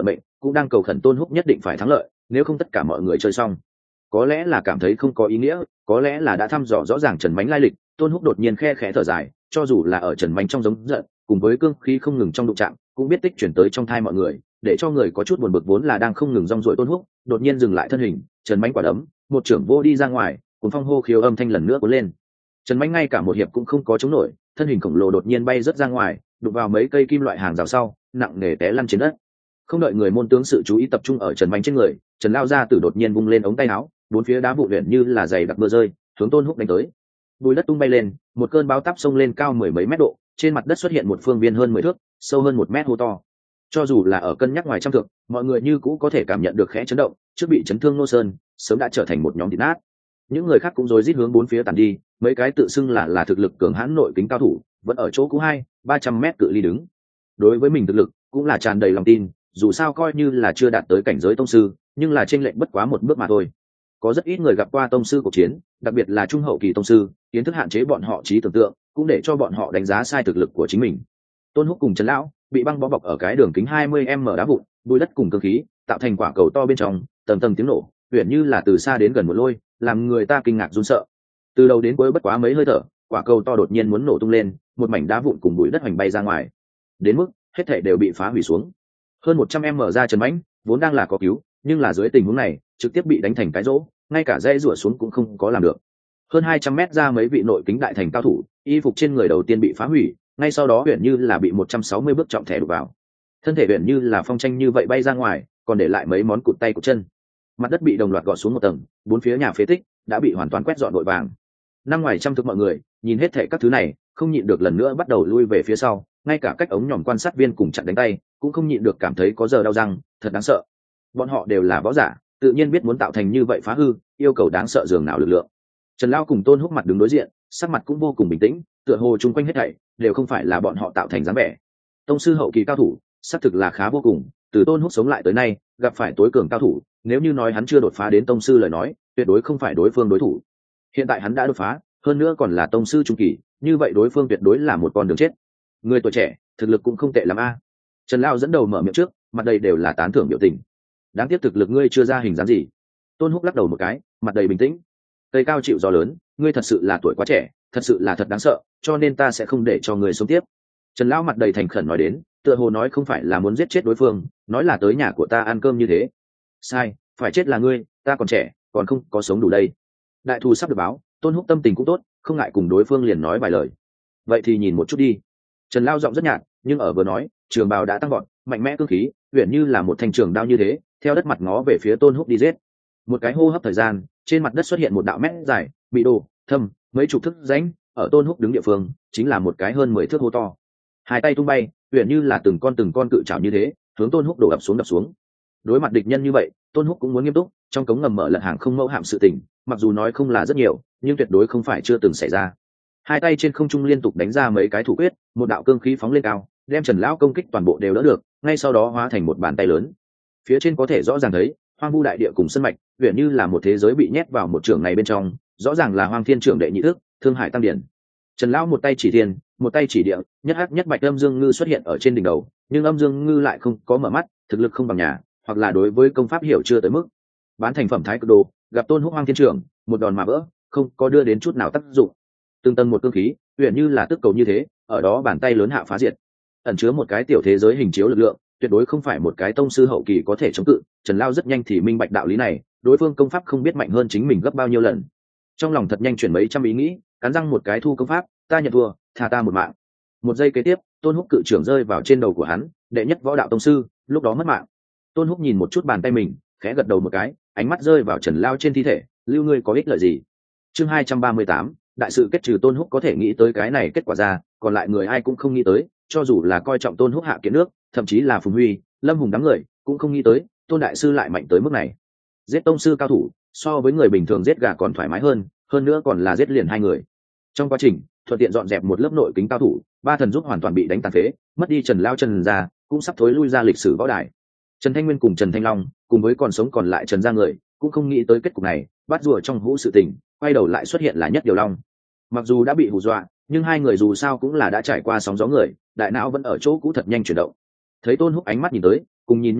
cũng đang cầu khẩn Tôn Húc nhất định phải thắng lợi, nếu không tất cả mọi người chơi xong. Có lẽ là cảm thấy không có ý nghĩa, có lẽ là đã thăm dò rõ ràng Trần Mánh lai lịch, Tôn Húc đột nhiên khe khẽ thở dài, cho dù là ở Trần Mánh trong giống giận, cùng với cương khí không ngừng trong đụng chạm, cũng biết tích chuyển tới trong thai mọi người, để cho người có chút buồn bực vốn là đang không ngừng rong ruổi Tôn Húc, đột nhiên dừng lại thân hình, Trần Mánh quả đấm, một trưởng vô đi ra ngoài, cuốn phong hô khiếu âm thanh lần nữa cuốn lên. Trần Mánh ngay cả một hiệp cũng không có chống nổi, thân hình khổng lồ đột nhiên bay rớt ra ngoài, đụng vào mấy cây kim loại hàng rào sau, nặng nề té lăn trên đất. Không đợi người môn tướng sự chú ý tập trung ở Trần Mánh trên người, Trần Lao Gia Tử đột nhiên vung lên ống tay áo, bốn phía đá vụ luyện như là giày đặc mưa rơi, hướng Tôn Húc đánh tới. Bùi đất tung bay lên, một cơn bão táp xông lên cao mười mấy mét độ, trên mặt đất xuất hiện một phương viên hơn 10 thước, sâu hơn 1 mét hô to. Cho dù là ở cân nhắc ngoài trăm thước, mọi người như cũ có thể cảm nhận được khẽ chấn động, trước bị chấn thương Nô Sơn, sớm đã trở thành một nhóm thịt nát. Những người khác cũng rối rít hướng bốn phía tản đi, mấy cái tự xưng là thực lực cường hãn nội kính cao thủ, vẫn ở chỗ cũ 200-300 mét cự ly đứng. Đối với mình thực lực, cũng là tràn đầy lòng tin, dù sao coi như là chưa đạt tới cảnh giới tông sư, nhưng là chênh lệch bất quá một bước mà thôi. Có rất ít người gặp qua tông sư cuộc chiến, đặc biệt là trung hậu kỳ tông sư, kiến thức hạn chế bọn họ trí tưởng tượng, cũng để cho bọn họ đánh giá sai thực lực của chính mình. Tôn Húc cùng Trần Lão bị băng bó bọc ở cái đường kính 20m đá vụn, bụi đất cùng cơ khí tạo thành quả cầu to bên trong, tầng tầng tiếng nổ, huyền như là từ xa đến gần một lôi, làm người ta kinh ngạc run sợ. Từ đầu đến cuối bất quá mấy hơi thở, quả cầu to đột nhiên muốn nổ tung lên, một mảnh đá vụn cùng bụi đất hoành bay ra ngoài. Đến mức hết thảy đều bị phá hủy xuống. Hơn 100m ra Trần Mãnh, vốn đang là có cứu, nhưng là dưới tình huống này, trực tiếp bị đánh thành cái rỗ, ngay cả dây rủa xuống cũng không có làm được. Hơn 200m ra mấy vị nội kính đại thành cao thủ, y phục trên người đầu tiên bị phá hủy, ngay sau đó huyền như là bị 160 bước trọng thẻ đục vào. Thân thể huyền như là phong tranh như vậy bay ra ngoài, còn để lại mấy món cụt tay cụt chân. Mặt đất bị đồng loạt gọt xuống một tầng, bốn phía nhà phế tích đã bị hoàn toàn quét dọn vội vàng. Năm ngoài trăm thước mọi người nhìn hết thảy các thứ này, không nhịn được lần nữa bắt đầu lui về phía sau, ngay cả cách ống nhòm quan sát viên cùng chặn đánh tay cũng không nhịn được cảm thấy có giờ đau răng, thật đáng sợ. Bọn họ đều là võ giả, tự nhiên biết muốn tạo thành như vậy phá hư, yêu cầu đáng sợ dường nào lực lượng. Trần Lao cùng Tôn Húc mặt đứng đối diện, sắc mặt cũng vô cùng bình tĩnh, tựa hồ chung quanh hết thảy đều không phải là bọn họ tạo thành dáng vẻ. Tông sư hậu kỳ cao thủ, xác thực là khá vô cùng, từ Tôn Húc sống lại tới nay, gặp phải tối cường cao thủ, nếu như nói hắn chưa đột phá đến tông sư lời nói, tuyệt đối không phải đối phương đối thủ. Hiện tại hắn đã đột phá, hơn nữa còn là tông sư trung kỳ, như vậy đối phương tuyệt đối là một con đường chết. Người tuổi trẻ, thực lực cũng không tệ lắm a. Trần Lao dẫn đầu mở miệng trước, mặt đầy đều là tán thưởng biểu tình. Đáng tiếc thực lực ngươi chưa ra hình dáng gì. Tôn Húc lắc đầu một cái, mặt đầy bình tĩnh. Cây cao chịu gió lớn, ngươi thật sự là tuổi quá trẻ, thật sự là thật đáng sợ, cho nên ta sẽ không để cho ngươi sống tiếp. Trần Lão mặt đầy thành khẩn nói đến, tựa hồ nói không phải là muốn giết chết đối phương, nói là tới nhà của ta ăn cơm như thế. Sai, phải chết là ngươi, ta còn trẻ, còn không có sống đủ đây. Đại thù sắp được báo, Tôn Húc tâm tình cũng tốt, không ngại cùng đối phương liền nói vài lời. Vậy thì nhìn một chút đi. Trần Lão giọng rất nhạt, nhưng ở vừa nói, trường bào đã tăng vọt, mạnh mẽ cương khí, huyền như là một thanh trường đao như thế, theo đất mặt ngó về phía Tôn Húc đi giết. Một cái hô hấp thời gian, trên mặt đất xuất hiện một đạo mét dài, bị đồ, thâm, mấy chục thước rãnh, ở Tôn Húc đứng địa phương, chính là một cái hơn 10 thước hô to. Hai tay tung bay, huyền như là từng con cự trảo như thế, hướng Tôn Húc đổ ập xuống. Đối mặt địch nhân như vậy, Tôn Húc cũng muốn nghiêm túc, trong cống ngầm mở lật hàng không mẫu hạm sự tình, mặc dù nói không là rất nhiều, nhưng tuyệt đối không phải chưa từng xảy ra. Hai tay trên không trung liên tục đánh ra mấy cái thủ quyết, một đạo cương khí phóng lên cao, đem Trần Lão công kích toàn bộ đều đỡ được, ngay sau đó hóa thành một bàn tay lớn. Phía trên có thể rõ ràng thấy, hoang vu đại địa cùng sân mạch, huyền như là một thế giới bị nhét vào một trường này bên trong, rõ ràng là Hoang Thiên trưởng đệ nhị thức, Thương Hải tăng điển. Trần Lão một tay chỉ thiên, một tay chỉ địa, nhất hắc nhất bạch âm dương ngư xuất hiện ở trên đỉnh đầu, nhưng âm dương ngư lại không có mở mắt, thực lực không bằng nhà, hoặc là đối với công pháp hiểu chưa tới mức. Bán thành phẩm thái cực đồ, gặp Tôn Húc Hoang Thiên trưởng, một đòn mà vỡ, không có đưa đến chút nào tác dụng. Tương tầng một cương khí, huyền như là tức cầu như thế, ở đó bàn tay lớn hạ phá diệt, ẩn chứa một cái tiểu thế giới hình chiếu lực lượng, tuyệt đối không phải một cái tông sư hậu kỳ có thể chống cự. Trần Lão rất nhanh thì minh bạch đạo lý này, đối phương công pháp không biết mạnh hơn chính mình gấp bao nhiêu lần. Trong lòng thật nhanh chuyển mấy trăm ý nghĩ, cắn răng một cái thu công pháp, ta nhận thua, thả ta một mạng. Một giây kế tiếp, Tôn Húc cự trưởng rơi vào trên đầu của hắn, đệ nhất võ đạo tông sư, lúc đó mất mạng. Tôn Húc nhìn một chút bàn tay mình, khẽ gật đầu một cái, ánh mắt rơi vào Trần Lão trên thi thể, lưu ngươi có ích lợi gì? Chương 238, đại sự kết trừ. Tôn Húc có thể nghĩ tới cái này kết quả ra, còn lại người ai cũng không nghĩ tới, cho dù là coi trọng Tôn Húc hạ kiến nước, thậm chí là Phùng Huy, Lâm Hùng đám người cũng không nghĩ tới Tôn đại sư lại mạnh tới mức này. Giết tông sư cao thủ, so với người bình thường giết gà còn thoải mái hơn nữa còn là giết liền hai người. Trong quá trình thuận tiện dọn dẹp một lớp nội kính cao thủ, ba thần giúp hoàn toàn bị đánh tàn phế, mất đi Trần Lao Trần ra, cũng sắp thối lui ra lịch sử võ đài. Trần Thanh Nguyên cùng Trần Thanh Long cùng với còn sống còn lại Trần gia người cũng không nghĩ tới kết cục này, bắt rùa trong hũ sự tình, quay đầu lại xuất hiện là Nhất Điều Long. Mặc dù đã bị hù dọa, nhưng hai người dù sao cũng là đã trải qua sóng gió người, đại não vẫn ở chỗ cũ thật nhanh chuyển động. Thấy Tôn Húc ánh mắt nhìn tới, cùng nhìn nhau mắt,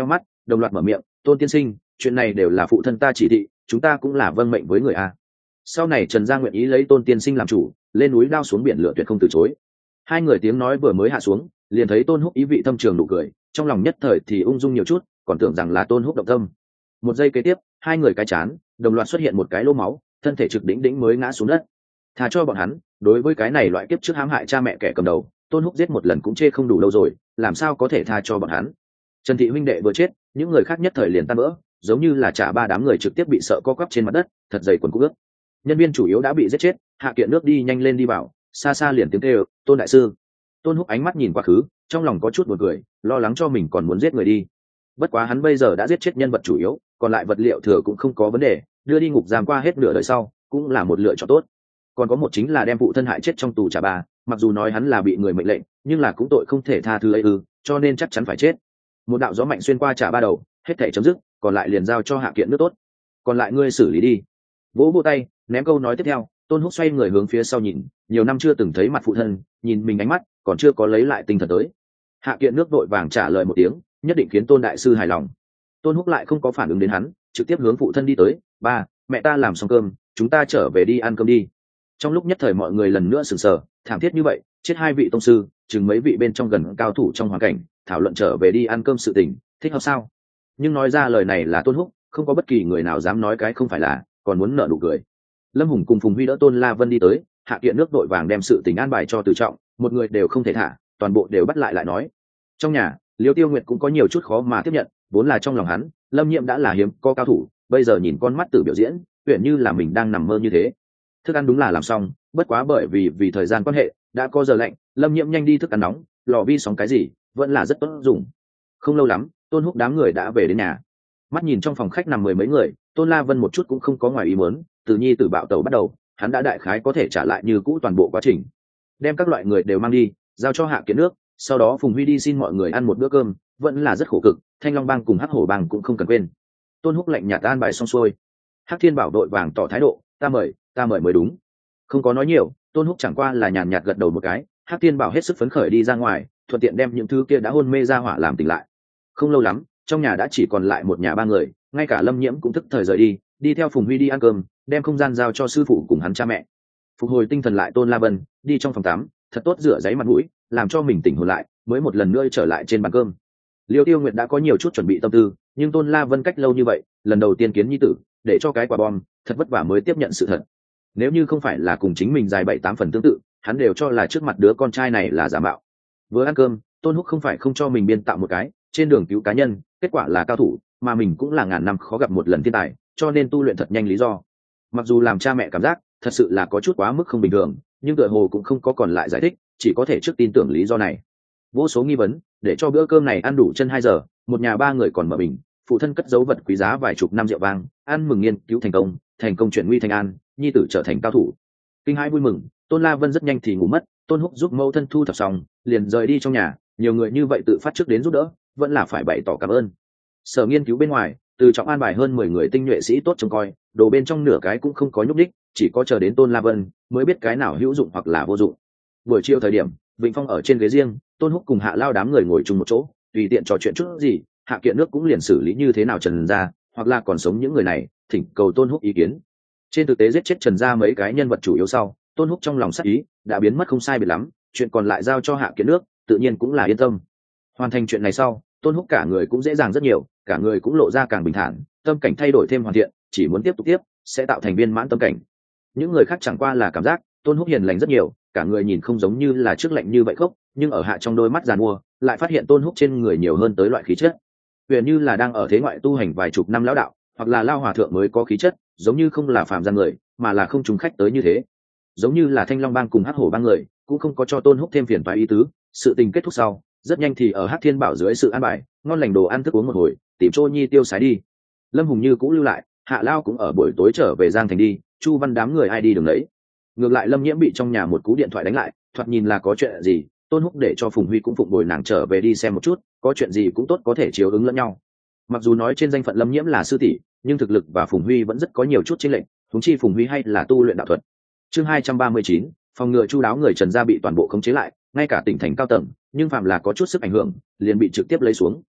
đồng loạt mở miệng. Tôn tiên sinh, chuyện này đều là phụ thân ta chỉ thị, chúng ta cũng là vâng mệnh với người a. Sau này Trần gia nguyện ý lấy Tôn tiên sinh làm chủ, lên núi đao xuống biển lửa tuyệt không từ chối. Hai người tiếng nói vừa mới hạ xuống, liền thấy Tôn Húc ý vị thâm trường nụ cười, trong lòng nhất thời thì ung dung nhiều chút, còn tưởng rằng là Tôn Húc động tâm. Một giây kế tiếp, hai người cái chán đồng loạt xuất hiện một cái lỗ máu, thân thể trực đỉnh đỉnh mới ngã xuống đất. Thà cho bọn hắn, đối với cái này loại kiếp trước hãm hại cha mẹ kẻ cầm đầu, Tôn Húc giết một lần cũng chê không đủ lâu rồi, làm sao có thể tha cho bọn hắn. Trần thị huynh đệ vừa chết, những người khác nhất thời liền tan vỡ, giống như là trả ba đám người trực tiếp bị sợ co quắp trên mặt đất, thật dày quần cúc ướt. Nhân viên chủ yếu đã bị giết chết, Hạ Kiện nước đi nhanh lên đi vào, xa xa liền tiếng kêu, Tôn đại sư. Tôn Húc ánh mắt nhìn quá khứ, trong lòng có chút buồn cười, lo lắng cho mình còn muốn giết người đi. Bất quá hắn bây giờ đã giết chết nhân vật chủ yếu, còn lại vật liệu thừa cũng không có vấn đề, đưa đi ngục giam qua hết nửa đời sau, cũng là một lựa chọn tốt. Còn có một chính là đem phụ thân hại chết trong tù trả bà, mặc dù nói hắn là bị người mệnh lệnh, nhưng là cũng tội không thể tha thứ ấy cho nên chắc chắn phải chết. Một đạo gió mạnh xuyên qua trả ba đầu, hết thể chấm dứt, còn lại liền giao cho Hạ Kiện nước tốt. Còn lại ngươi xử lý đi. Vỗ vỗ tay, ném câu nói tiếp theo. Tôn Húc xoay người hướng phía sau nhìn, nhiều năm chưa từng thấy mặt phụ thân, nhìn mình ánh mắt còn chưa có lấy lại tinh thần tới. Hạ Kiện nước vội vàng trả lời một tiếng, nhất định khiến Tôn đại sư hài lòng. Tôn Húc lại không có phản ứng đến hắn, trực tiếp hướng phụ thân đi tới. Ba, mẹ ta làm xong cơm, chúng ta trở về đi ăn cơm đi. Trong lúc nhất thời mọi người lần nữa sửng sờ, thảm thiết như vậy, chết hai vị tông sư, chừng mấy vị bên trong gần cao thủ trong hoàn cảnh, thảo luận trở về đi ăn cơm sự tình, thích hợp sao? Nhưng nói ra lời này là Tôn Húc, không có bất kỳ người nào dám nói cái không phải là, còn muốn nở nụ cười. Lâm Hùng cùng Phùng Huy đỡ Tôn La Vân đi tới, Hạ Kiện nước đội vàng đem sự tình an bài cho Từ Trọng, một người đều không thể thả, toàn bộ đều bắt lại nói. Trong nhà, Liêu Tiêu Nguyệt cũng có nhiều chút khó mà tiếp nhận, vốn là trong lòng hắn, Lâm Nhiệm đã là hiếm có cao thủ, bây giờ nhìn con mắt Tử biểu diễn, uyển như là mình đang nằm mơ như thế. Thức ăn đúng là làm xong, bất quá bởi vì thời gian quan hệ, đã có giờ lạnh, Lâm Nhiệm nhanh đi thức ăn nóng, lò vi sóng cái gì, vẫn là rất tốt dùng. Không lâu lắm, Tôn Húc đám người đã về đến nhà. Mắt nhìn trong phòng khách nằm mười mấy người, Tôn La Vân một chút cũng không có ngoài ý muốn, từ nhi tử bạo tẩu bắt đầu, hắn đã đại khái có thể trả lại như cũ toàn bộ quá trình. Đem các loại người đều mang đi, giao cho Hạ Kiện nước, sau đó Phùng Huy đi xin mọi người ăn một bữa cơm, vẫn là rất khổ cực, Thanh Long bang cùng Hắc Hổ bang cũng không cần quên. Tôn Húc lạnh nhạt an bài xong xuôi, Hắc Thiên Bảo đội vàng tỏ thái độ, ta mời mới đúng. Không có nói nhiều, Tôn Húc chẳng qua là nhàn nhạt gật đầu một cái, Hắc Thiên Bảo hết sức phấn khởi đi ra ngoài, thuận tiện đem những thứ kia đã hôn mê ra hỏa làm tỉnh lại. Không lâu lắm, trong nhà đã chỉ còn lại một nhà ba người, ngay cả Lâm Nhiễm cũng thức thời rời đi theo Phùng Huy đi ăn cơm, đem không gian giao cho sư phụ cùng hắn cha mẹ. Phục hồi tinh thần lại Tôn La Vân đi trong phòng tắm, thật tốt rửa giấy mặt mũi, làm cho mình tỉnh hồn lại, mới một lần nữa trở lại trên bàn cơm. Liêu Tiêu Nguyệt đã có nhiều chút chuẩn bị tâm tư, nhưng Tôn La Vân cách lâu như vậy, lần đầu tiên kiến nhi tử, để cho cái quả bom, thật vất vả mới tiếp nhận sự thật. Nếu như không phải là cùng chính mình dài 7-8 phần tương tự, hắn đều cho là trước mặt đứa con trai này là giả mạo. Vừa ăn cơm, Tôn Húc không phải không cho mình biên tạo một cái, trên đường cứu cá nhân, kết quả là cao thủ, mà mình cũng là ngàn năm khó gặp một lần thiên tài, cho nên tu luyện thật nhanh lý do. Mặc dù làm cha mẹ cảm giác thật sự là có chút quá mức không bình thường, nhưng tựa hồ cũng không có còn lại giải thích, chỉ có thể trước tin tưởng lý do này. Vô số nghi vấn, để cho bữa cơm này ăn đủ chân 2 giờ, một nhà ba người còn mở bình, phụ thân cất dấu vật quý giá vài chục năm rượu vang, ăn mừng nghiên cứu thành công chuyển nguy thành an, nhi tử trở thành cao thủ. Kinh hãi vui mừng, Tôn La Vân rất nhanh thì ngủ mất, Tôn Húc giúp mẫu thân thu thập xong, liền rời đi trong nhà, nhiều người như vậy tự phát trước đến giúp đỡ, vẫn là phải bày tỏ cảm ơn. Sở nghiên cứu bên ngoài, Từ Trọng an bài hơn 10 người tinh nhuệ sĩ tốt trông coi, đồ bên trong nửa cái cũng không có nhúc đích, chỉ có chờ đến Tôn La Vân mới biết cái nào hữu dụng hoặc là vô dụng. Buổi chiều thời điểm, Vịnh Phong ở trên ghế riêng, Tôn Húc cùng Hạ Lao đám người ngồi chung một chỗ, tùy tiện trò chuyện chút gì, Hạ Kiện nước cũng liền xử lý như thế nào Trần gia, hoặc là còn sống những người này, thỉnh cầu Tôn Húc ý kiến. Trên thực tế giết chết Trần gia mấy cái nhân vật chủ yếu sau, Tôn Húc trong lòng sắc ý đã biến mất không sai biệt lắm, chuyện còn lại giao cho Hạ Kiện nước, tự nhiên cũng là yên tâm. Hoàn thành chuyện này sau, Tôn Húc cả người cũng dễ dàng rất nhiều, cả người cũng lộ ra càng bình thản, tâm cảnh thay đổi thêm hoàn thiện, chỉ muốn tiếp tục sẽ tạo thành viên mãn tâm cảnh. Những người khác chẳng qua là cảm giác Tôn Húc hiền lành rất nhiều, cả người nhìn không giống như là trước lạnh như vậy khốc, nhưng ở Hạ trong đôi mắt giàn mua, lại phát hiện Tôn Húc trên người nhiều hơn tới loại khí chất, huyền như là đang ở thế ngoại tu hành vài chục năm lão đạo, hoặc là lao hòa thượng mới có khí chất, giống như không là phàm gian người, mà là không trùng khách tới như thế. Giống như là Thanh Long bang cùng Hắc Hổ bang người, cũng không có cho Tôn Húc thêm phiền toái ý tứ. Sự tình kết thúc sau, rất nhanh thì ở Hắc Thiên Bảo dưới sự an bài, ngon lành đồ ăn thức uống một hồi, tìm Trô Nhi tiêu sái đi. Lâm Hùng Như cũng lưu lại, Hạ Lao cũng ở buổi tối trở về Giang Thành đi, Chu Văn đám người ai đi đường đấy. Ngược lại Lâm Nhiễm bị trong nhà một cú điện thoại đánh lại, thoạt nhìn là có chuyện gì, Tôn Húc để cho Phùng Huy cũng phụng bồi nàng trở về đi xem một chút, có chuyện gì cũng tốt có thể chiếu ứng lẫn nhau. Mặc dù nói trên danh phận Lâm Nhiễm là sư tỷ, nhưng thực lực và Phùng Huy vẫn rất có nhiều chút chênh lệch, huống chi Phùng Huy hay là tu luyện đạo thuật. Chương 239, phòng ngừa chu đáo người Trần gia bị toàn bộ khống chế lại, ngay cả tỉnh thành cao tầng, nhưng phạm là có chút sức ảnh hưởng, liền bị trực tiếp lấy xuống.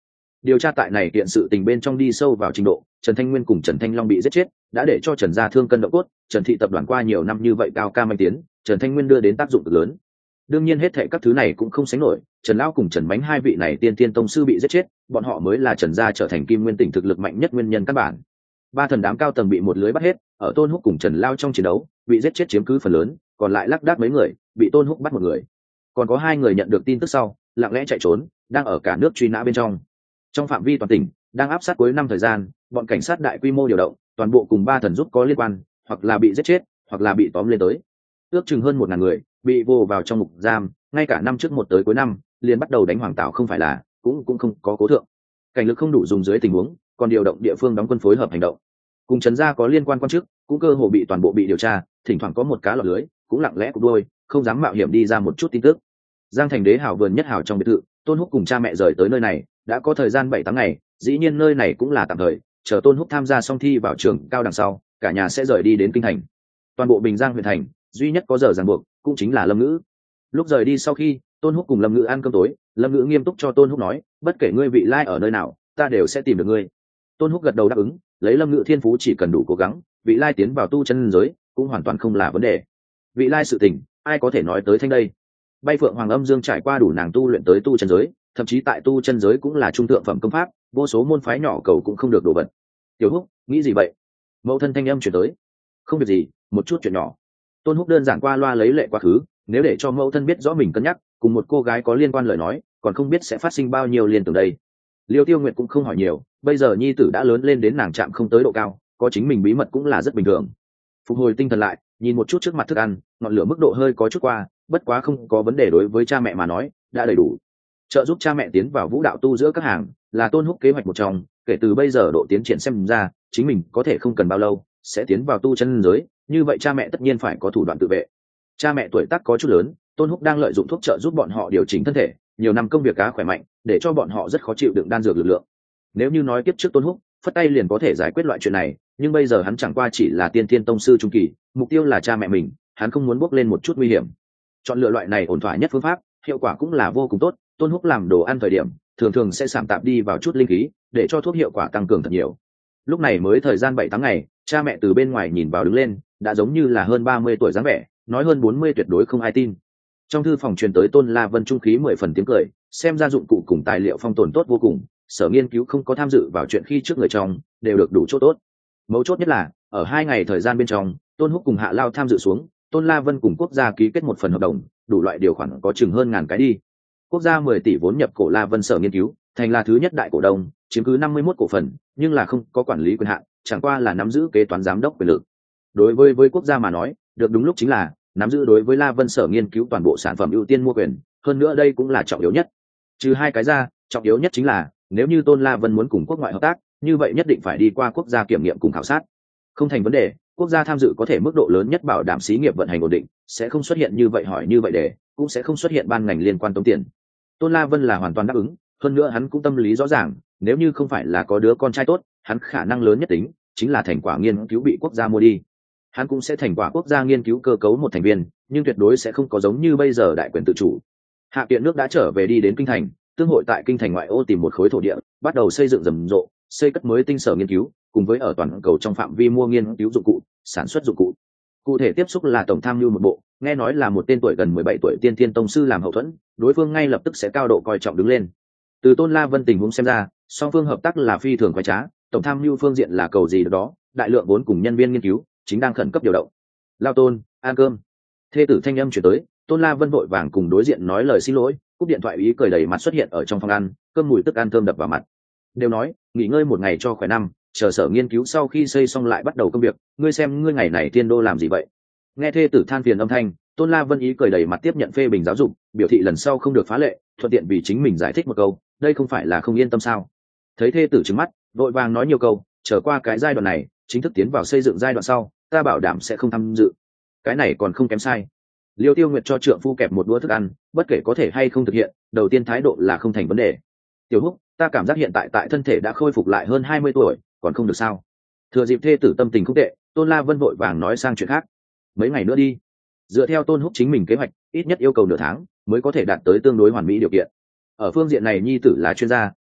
Điều tra tại này kiện sự tình bên trong đi sâu vào trình độ, Trần Thanh Nguyên cùng Trần Thanh Long bị giết chết, đã để cho Trần gia thương cân động cốt, Trần thị tập đoàn qua nhiều năm như vậy cao ca manh tiến, Trần Thanh Nguyên đưa đến tác dụng cực lớn. Đương nhiên hết thảy các thứ này cũng không sánh nổi, Trần lão cùng Trần Bánh hai vị này tiên tiên tông sư bị giết chết, bọn họ mới là Trần gia trở thành Kim Nguyên tỉnh thực lực mạnh nhất nguyên nhân căn bản. Ba thần đám cao tầng bị một lưới bắt hết, ở Tôn Húc cùng Trần Lao trong chiến đấu, bị giết chết chiếm cứ phần lớn, còn lại lác đác mấy người, bị Tôn Húc bắt một người. Còn có hai người nhận được tin tức sau, lặng lẽ chạy trốn, đang ở cả nước truy nã bên trong. Trong phạm vi toàn tỉnh, đang áp sát cuối năm thời gian, bọn cảnh sát đại quy mô điều động, toàn bộ cùng ba thần giúp có liên quan, hoặc là bị giết chết, hoặc là bị tóm lên tới. Ước chừng hơn 1000 người bị vô vào trong ngục giam, ngay cả năm trước một tới cuối năm, liền bắt đầu đánh Hoàng Tảo không phải là, cũng không có cố thượng. Cảnh lực không đủ dùng dưới tình huống, còn điều động địa phương đóng quân phối hợp hành động. Cùng Trần gia có liên quan quan chức, cũng cơ hồ bị toàn bộ bị điều tra, thỉnh thoảng có một cá lọt lưới, cũng lặng lẽ cục đuôi, không dám mạo hiểm đi ra một chút tin tức. Giang Thành Đế hào vườn nhất hào trong biệt thự, Tôn Húc cùng cha mẹ rời tới nơi này, đã có thời gian 7 tháng ngày, dĩ nhiên nơi này cũng là tạm thời, chờ Tôn Húc tham gia xong thi vào trường cao đằng sau, cả nhà sẽ rời đi đến kinh thành. Toàn bộ Bình Giang huyện thành, duy nhất có giờ ràng buộc, cũng chính là Lâm Ngữ. Lúc rời đi sau khi, Tôn Húc cùng Lâm Ngữ ăn cơm tối, Lâm Ngữ nghiêm túc cho Tôn Húc nói, bất kể ngươi vị lai ở nơi nào, ta đều sẽ tìm được ngươi. Tôn Húc gật đầu đáp ứng, lấy Lâm Ngữ thiên phú chỉ cần đủ cố gắng, vị lai tiến vào tu chân giới cũng hoàn toàn không là vấn đề. Vị lai sự tình, ai có thể nói tới thanh đây. Bay Phượng Hoàng Âm Dương trải qua đủ nàng tu luyện tới tu chân giới, thậm chí tại tu chân giới cũng là trung thượng phẩm công pháp, vô số môn phái nhỏ cầu cũng không được đổ vật. Tiểu Húc, nghĩ gì vậy? Mẫu thân thanh âm chuyển tới. Không việc gì, một chút chuyện nhỏ. Tôn Húc đơn giản qua loa lấy lệ quá khứ, nếu để cho mẫu thân biết rõ mình cân nhắc cùng một cô gái có liên quan lời nói, còn không biết sẽ phát sinh bao nhiêu liên tưởng đây. Liêu Tiêu Nguyệt cũng không hỏi nhiều, bây giờ nhi tử đã lớn lên đến nàng chạm không tới độ cao, có chính mình bí mật cũng là rất bình thường. Phục hồi tinh thần lại, nhìn một chút trước mặt thức ăn, ngọn lửa mức độ hơi có chút qua, bất quá không có vấn đề, đối với cha mẹ mà nói đã đầy đủ. Trợ giúp cha mẹ tiến vào vũ đạo tu giữa các hàng là Tôn Húc kế hoạch một trong, kể từ bây giờ độ tiến triển xem ra chính mình có thể không cần bao lâu sẽ tiến vào tu chân giới, như vậy cha mẹ tất nhiên phải có thủ đoạn tự vệ. Cha mẹ tuổi tác có chút lớn, Tôn Húc đang lợi dụng thuốc trợ giúp bọn họ điều chỉnh thân thể, nhiều năm công việc cá khỏe mạnh, để cho bọn họ rất khó chịu đựng đan dược lực lượng. Nếu như nói kiếp trước Tôn Húc phất tay liền có thể giải quyết loại chuyện này, nhưng bây giờ hắn chẳng qua chỉ là tiên thiên tông sư trung kỳ, mục tiêu là cha mẹ mình, hắn không muốn bước lên một chút nguy hiểm. Chọn lựa loại này ổn thỏa nhất phương pháp, hiệu quả cũng là vô cùng tốt. Tôn Húc làm đồ ăn thời điểm thường sẽ sảm tạp đi vào chút linh khí, để cho thuốc hiệu quả tăng cường thật nhiều. Lúc này mới thời gian 7 tháng ngày, cha mẹ từ bên ngoài nhìn vào đứng lên, đã giống như là hơn 30 tuổi dáng vẻ, nói hơn 40 tuyệt đối không ai tin. Trong thư phòng truyền tới Tôn La Vân trung khí 10 phần tiếng cười, xem ra dụng cụ cùng tài liệu phong tồn tốt vô cùng, sở nghiên cứu không có tham dự vào chuyện khi trước người trong, đều được đủ chỗ tốt. Mấu chốt nhất là, ở 2 ngày thời gian bên trong, Tôn Húc cùng Hạ Lao tham dự xuống, Tôn La Vân cùng quốc gia ký kết một phần hợp đồng, đủ loại điều khoản có chừng hơn 1000 cái đi. Quốc gia 10 tỷ vốn nhập cổ La Vân sở nghiên cứu, thành là thứ nhất đại cổ đông, chiếm cứ 51 cổ phần, nhưng là không có quản lý quyền hạn, chẳng qua là nắm giữ kế toán giám đốc quyền lực. Đối với quốc gia mà nói, được đúng lúc chính là nắm giữ đối với La Vân sở nghiên cứu toàn bộ sản phẩm ưu tiên mua quyền, hơn nữa đây cũng là trọng yếu nhất. Trừ hai cái ra, trọng yếu nhất chính là nếu như Tôn La Vân muốn cùng quốc ngoại hợp tác, như vậy nhất định phải đi qua quốc gia kiểm nghiệm cùng khảo sát. Không thành vấn đề, quốc gia tham dự có thể mức độ lớn nhất bảo đảm xí nghiệp vận hành ổn định, sẽ không xuất hiện như vậy hỏi như vậy để, cũng sẽ không xuất hiện ban ngành liên quan tống tiền. Tôn La Vân là hoàn toàn đáp ứng, hơn nữa hắn cũng tâm lý rõ ràng, nếu như không phải là có đứa con trai tốt, hắn khả năng lớn nhất tính chính là thành quả nghiên cứu bị quốc gia mua đi. Hắn cũng sẽ thành quả quốc gia nghiên cứu cơ cấu một thành viên, nhưng tuyệt đối sẽ không có giống như bây giờ đại quyền tự chủ. Hạ Kiện nước đã trở về đi đến kinh thành, tương hội tại kinh thành ngoại ô tìm một khối thổ địa, bắt đầu xây dựng rầm rộ, xây cất mới tinh sở nghiên cứu, cùng với ở toàn cầu trong phạm vi mua nghiên cứu dụng cụ, sản xuất dụng cụ. Cụ thể tiếp xúc là tổng tham mưu một bộ, nghe nói là một tên tuổi gần 17 tuổi tiên thiên tông sư làm hậu thuẫn, đối phương ngay lập tức sẽ cao độ coi trọng đứng lên. Từ Tôn La Vân tình huống xem ra, song phương hợp tác là phi thường quái trá, tổng tham mưu phương diện là cầu gì đó, đại lượng vốn cùng nhân viên nghiên cứu, chính đang khẩn cấp điều động. Lao Tôn, ăn cơm. Thê tử thanh âm chuyển tới, Tôn La Vân vội vàng cùng đối diện nói lời xin lỗi, cúp điện thoại, ý cười đầy mặt xuất hiện ở trong phòng ăn, cơm mùi tức ăn thơm đập vào mặt. Đều nói, nghỉ ngơi một ngày cho khỏe năm, chờ sở nghiên cứu sau khi xây xong lại bắt đầu công việc, ngươi xem ngươi ngày này tiên đô làm gì vậy? Nghe thê tử than phiền âm thanh, Tôn La Vân ý cười đầy mặt tiếp nhận phê bình giáo dục, biểu thị lần sau không được phá lệ, thuận tiện vì chính mình giải thích một câu, đây không phải là không yên tâm sao? Thấy thê tử trừng mắt, vội vàng nói nhiều câu, trở qua cái giai đoạn này, chính thức tiến vào xây dựng giai đoạn sau, ta bảo đảm sẽ không tham dự. Cái này còn không kém sai. Liêu Tiêu Nguyệt cho trượng phu kẹp một đũa thức ăn, bất kể có thể hay không thực hiện, đầu tiên thái độ là không thành vấn đề. Tiểu Húc, ta cảm giác hiện tại thân thể đã khôi phục lại hơn 20 tuổi, còn không được sao? Thừa dịp thê tử tâm tình không tệ, Tôn La Vân vội vàng nói sang chuyện khác. Mấy ngày nữa đi. Dựa theo Tôn Húc chính mình kế hoạch, ít nhất yêu cầu nửa tháng mới có thể đạt tới tương đối hoàn mỹ điều kiện. Ở phương diện này nhi tử là chuyên gia,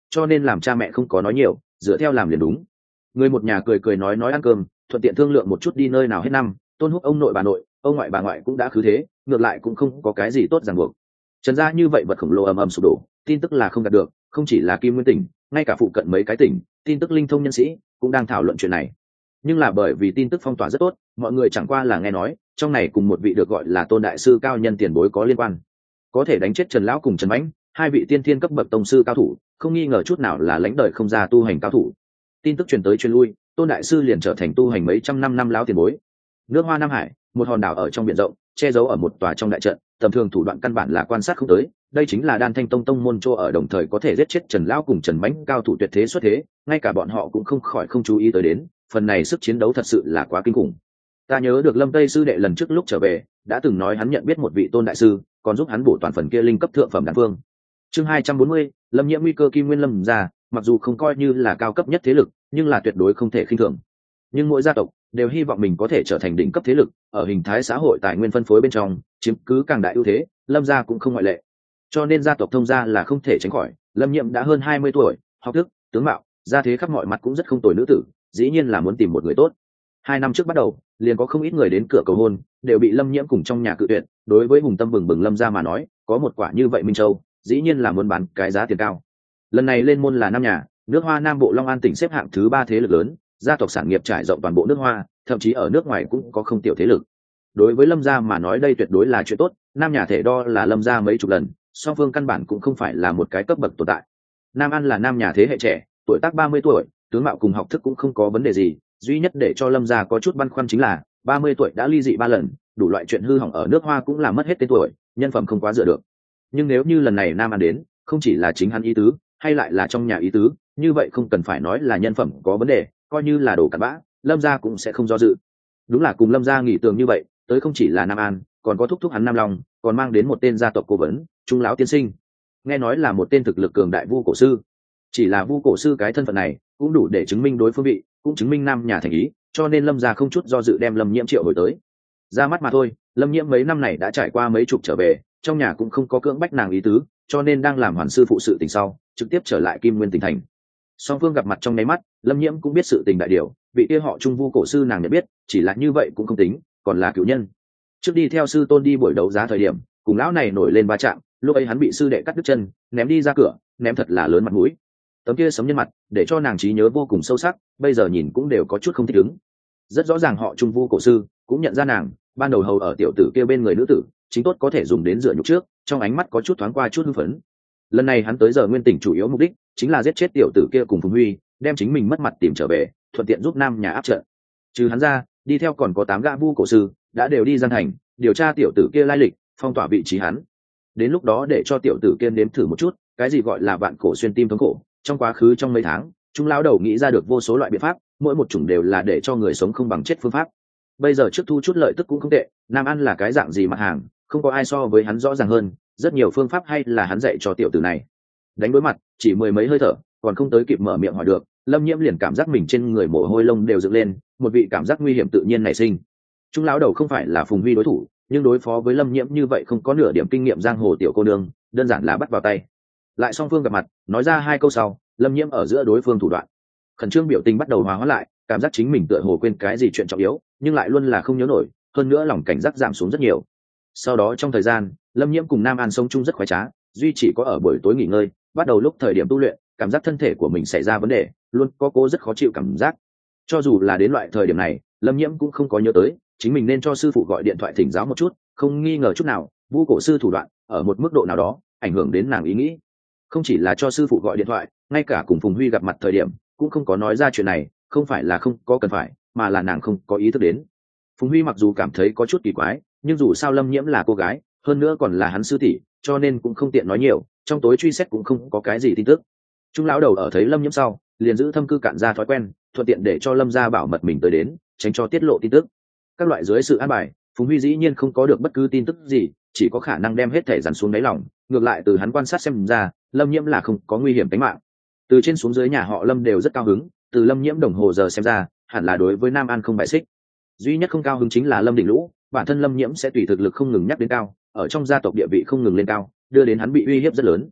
cho nên làm cha mẹ không có nói nhiều, dựa theo làm liền đúng. Người một nhà cười cười nói ăn cơm, thuận tiện thương lượng một chút đi nơi nào hết năm. Tôn Húc ông nội bà nội, ông ngoại bà ngoại cũng đã khứ thế, ngược lại cũng không có cái gì tốt ràng buộc. Trần gia như vậy vật khổng lồ ầm ầm sụp đổ, tin tức là không đạt được, không chỉ là Kim Nguyên tỉnh, ngay cả phụ cận mấy cái tỉnh, tin tức linh thông nhân sĩ cũng đang thảo luận chuyện này. Nhưng là bởi vì tin tức phong tỏa rất tốt, mọi người chẳng qua là nghe nói, trong này cùng một vị được gọi là Tôn đại sư cao nhân tiền bối có liên quan, có thể đánh chết Trần lão cùng Trần Mãnh, hai vị tiên thiên cấp bậc tông sư cao thủ, không nghi ngờ chút nào là lãnh đời không ra tu hành cao thủ. Tin tức truyền tới truyền lui, Tôn đại sư liền trở thành tu hành mấy trăm năm lão tiền bối. Nước Hoa Nam Hải, một hòn đảo ở trong biển rộng, che giấu ở một tòa trong đại trận, tầm thường thủ đoạn căn bản là quan sát không tới. Đây chính là Đan Thanh Tông tông môn chỗ ở, đồng thời có thể giết chết Trần lão cùng Trần Mãnh cao thủ tuyệt thế xuất thế, ngay cả bọn họ cũng không khỏi không chú ý tới đến, phần này sức chiến đấu thật sự là quá kinh khủng. Ta nhớ được Lâm Tây sư đệ lần trước lúc trở về đã từng nói hắn nhận biết một vị Tôn đại sư, còn giúp hắn bổ toàn phần kia linh cấp thượng phẩm đan phương. Chương 240, Lâm Nhiễm nguy cơ Kim Nguyên Lâm ra, mặc dù không coi như là cao cấp nhất thế lực, nhưng là tuyệt đối không thể khinh thường. Nhưng mỗi gia tộc đều hy vọng mình có thể trở thành đỉnh cấp thế lực, ở hình thái xã hội tài nguyên phân phối bên trong chiếm cứ càng đại ưu thế, Lâm gia cũng không ngoại lệ. Cho nên gia tộc thông gia là không thể tránh khỏi. Lâm Nhiễm đã hơn 20 tuổi, học thức, tướng mạo, gia thế khắp mọi mặt cũng rất không tồi nữ tử, dĩ nhiên là muốn tìm một người tốt. 2 năm trước bắt đầu, liền có không ít người đến cửa cầu hôn, đều bị Lâm Nhiễm cùng trong nhà cự tuyệt. Đối với hùng tâm bừng bừng Lâm gia mà nói, có một quả như vậy Minh Châu, dĩ nhiên là muốn bán cái giá tiền cao. Lần này lên môn là năm nhà, nước Hoa Nam Bộ Long An tỉnh xếp hạng thứ 3 thế lực lớn, gia tộc sản nghiệp trải rộng toàn bộ nước Hoa, thậm chí ở nước ngoài cũng có không tiểu thế lực. Đối với Lâm gia mà nói đây tuyệt đối là chuyện tốt, nam nhà thể đo là Lâm gia mấy chục lần, song phương căn bản cũng không phải là một cái cấp bậc tồn tại. Nam An là nam nhà thế hệ trẻ, tuổi tác 30 tuổi, tướng mạo cùng học thức cũng không có vấn đề gì, duy nhất để cho Lâm gia có chút băn khoăn chính là 30 tuổi đã ly dị 3 lần, đủ loại chuyện hư hỏng ở nước Hoa cũng làm mất hết tên tuổi, nhân phẩm không quá dựa được. Nhưng nếu như lần này Nam An đến, không chỉ là chính hắn ý tứ, hay lại là trong nhà ý tứ, như vậy không cần phải nói là nhân phẩm có vấn đề, coi như là đồ cặn bã, Lâm gia cũng sẽ không do dự. Đúng là cùng Lâm gia nghỉ tường như vậy, tới không chỉ là Nam An, còn có thúc hắn Nam Long, còn mang đến một tên gia tộc cố vấn, Trung lão tiên sinh. Nghe nói là một tên thực lực cường đại vu cổ sư. Chỉ là vu cổ sư cái thân phận này, cũng đủ để chứng minh đối phương vị, cũng chứng minh nam nhà thành ý, cho nên Lâm gia không chút do dự đem Lâm Nhiễm triệu hồi tới. Ra mắt mà thôi, Lâm Nhiễm mấy năm này đã trải qua mấy chục trở về, trong nhà cũng không có cưỡng bách nàng ý tứ, cho nên đang làm hoàn sư phụ sự tình sau, trực tiếp trở lại Kim Nguyên tỉnh thành. Song phương gặp mặt trong nháy mắt, Lâm Nhiễm cũng biết sự tình đại điều, vị kia họ Trung vu cổ sư nàng nhận biết, chỉ là như vậy cũng không tính, còn là cửu nhân. Trước đi theo sư tôn đi buổi đấu giá thời điểm, cùng lão này nổi lên va chạm, lúc ấy hắn bị sư đệ cắt đứt chân, ném đi ra cửa, ném thật là lớn mặt mũi. Tấm kia sấm nhân mặt, để cho nàng trí nhớ vô cùng sâu sắc, bây giờ nhìn cũng đều có chút không thích ứng. Rất rõ ràng họ Trung vu cổ sư cũng nhận ra nàng, ban đầu hầu ở tiểu tử kia bên người nữ tử, chính tốt có thể dùng đến dựa nhục trước, trong ánh mắt có chút thoáng qua chút hưng phấn. Lần này hắn tới Giờ Nguyên tỉnh chủ yếu mục đích chính là giết chết tiểu tử kia cùng Phùng Huy, đem chính mình mất mặt tìm trở về, thuận tiện giúp nam nhà áp trận. Trừ hắn ra, đi theo còn có 8 gã vu cổ sư, đã đều đi gian thành, điều tra tiểu tử kia lai lịch, phong tỏa vị trí hắn. Đến lúc đó để cho tiểu tử kia nếm thử một chút, cái gì gọi là vạn cổ xuyên tim thống khổ. Trong quá khứ trong mấy tháng, chúng lão đầu nghĩ ra được vô số loại biện pháp, mỗi một chủng đều là để cho người sống không bằng chết phương pháp. Bây giờ trước thu chút lợi tức cũng không tệ, Nam An là cái dạng gì mặt hàng, không có ai so với hắn rõ ràng hơn, rất nhiều phương pháp hay là hắn dạy cho tiểu tử này. Đánh đối mặt, chỉ mười mấy hơi thở, còn không tới kịp mở miệng hỏi được, Lâm Nhiễm liền cảm giác mình trên người mồ hôi lông đều dựng lên, một vị cảm giác nguy hiểm tự nhiên nảy sinh. Chúng lão đầu không phải là Phùng Huy đối thủ, nhưng đối phó với Lâm Nhiễm như vậy không có nửa điểm kinh nghiệm giang hồ tiểu cô nương, đơn giản là bắt vào tay. Lại song phương gặp mặt, nói ra 2 câu sau, Lâm Nhiễm ở giữa đối phương thủ đoạn, khẩn trương biểu tình bắt đầu hòa hóa lại, cảm giác chính mình tựa hồ quên cái gì chuyện trọng yếu, nhưng lại luôn là không nhớ nổi, hơn nữa lòng cảnh giác giảm xuống rất nhiều. Sau đó trong thời gian, Lâm Nhiễm cùng Nam An sống chung rất khoái trá, duy chỉ có ở buổi tối nghỉ ngơi, bắt đầu lúc thời điểm tu luyện, cảm giác thân thể của mình xảy ra vấn đề, luôn có cố rất khó chịu cảm giác. Cho dù là đến loại thời điểm này, Lâm Nhiễm cũng không có nhớ tới chính mình nên cho sư phụ gọi điện thoại thỉnh giáo một chút, không nghi ngờ chút nào, vu cổ sư thủ đoạn ở một mức độ nào đó ảnh hưởng đến nàng ý nghĩ. Không chỉ là cho sư phụ gọi điện thoại, ngay cả cùng Phùng Huy gặp mặt thời điểm cũng không có nói ra chuyện này, không phải là không có cần phải, mà là nàng không có ý thức đến. Phùng Huy mặc dù cảm thấy có chút kỳ quái, nhưng dù sao Lâm Nhiễm là cô gái, hơn nữa còn là hắn sư tỷ, cho nên cũng không tiện nói nhiều, trong tối truy xét cũng không có cái gì tin tức. Trung lão đầu ở thấy Lâm Nhiễm sau, liền giữ thâm cư cạn ra thói quen, thuận tiện để cho Lâm gia bảo mật mình tới đến, tránh cho tiết lộ tin tức. Các loại dưới sự an bài, Phùng Huy dĩ nhiên không có được bất cứ tin tức gì, chỉ có khả năng đem hết thể dàn xuống đáy lòng, ngược lại từ hắn quan sát xem ra, Lâm Nhiễm là không có nguy hiểm tính mạng. Từ trên xuống dưới nhà họ Lâm đều rất cao hứng, từ Lâm Nhiễm đồng hồ giờ xem ra, hẳn là đối với Nam An không bài xích. Duy nhất không cao hứng chính là Lâm Đình Lũ, bản thân Lâm Nhiễm sẽ tùy thực lực không ngừng nhắc đến cao, ở trong gia tộc địa vị không ngừng lên cao, đưa đến hắn bị uy hiếp rất lớn.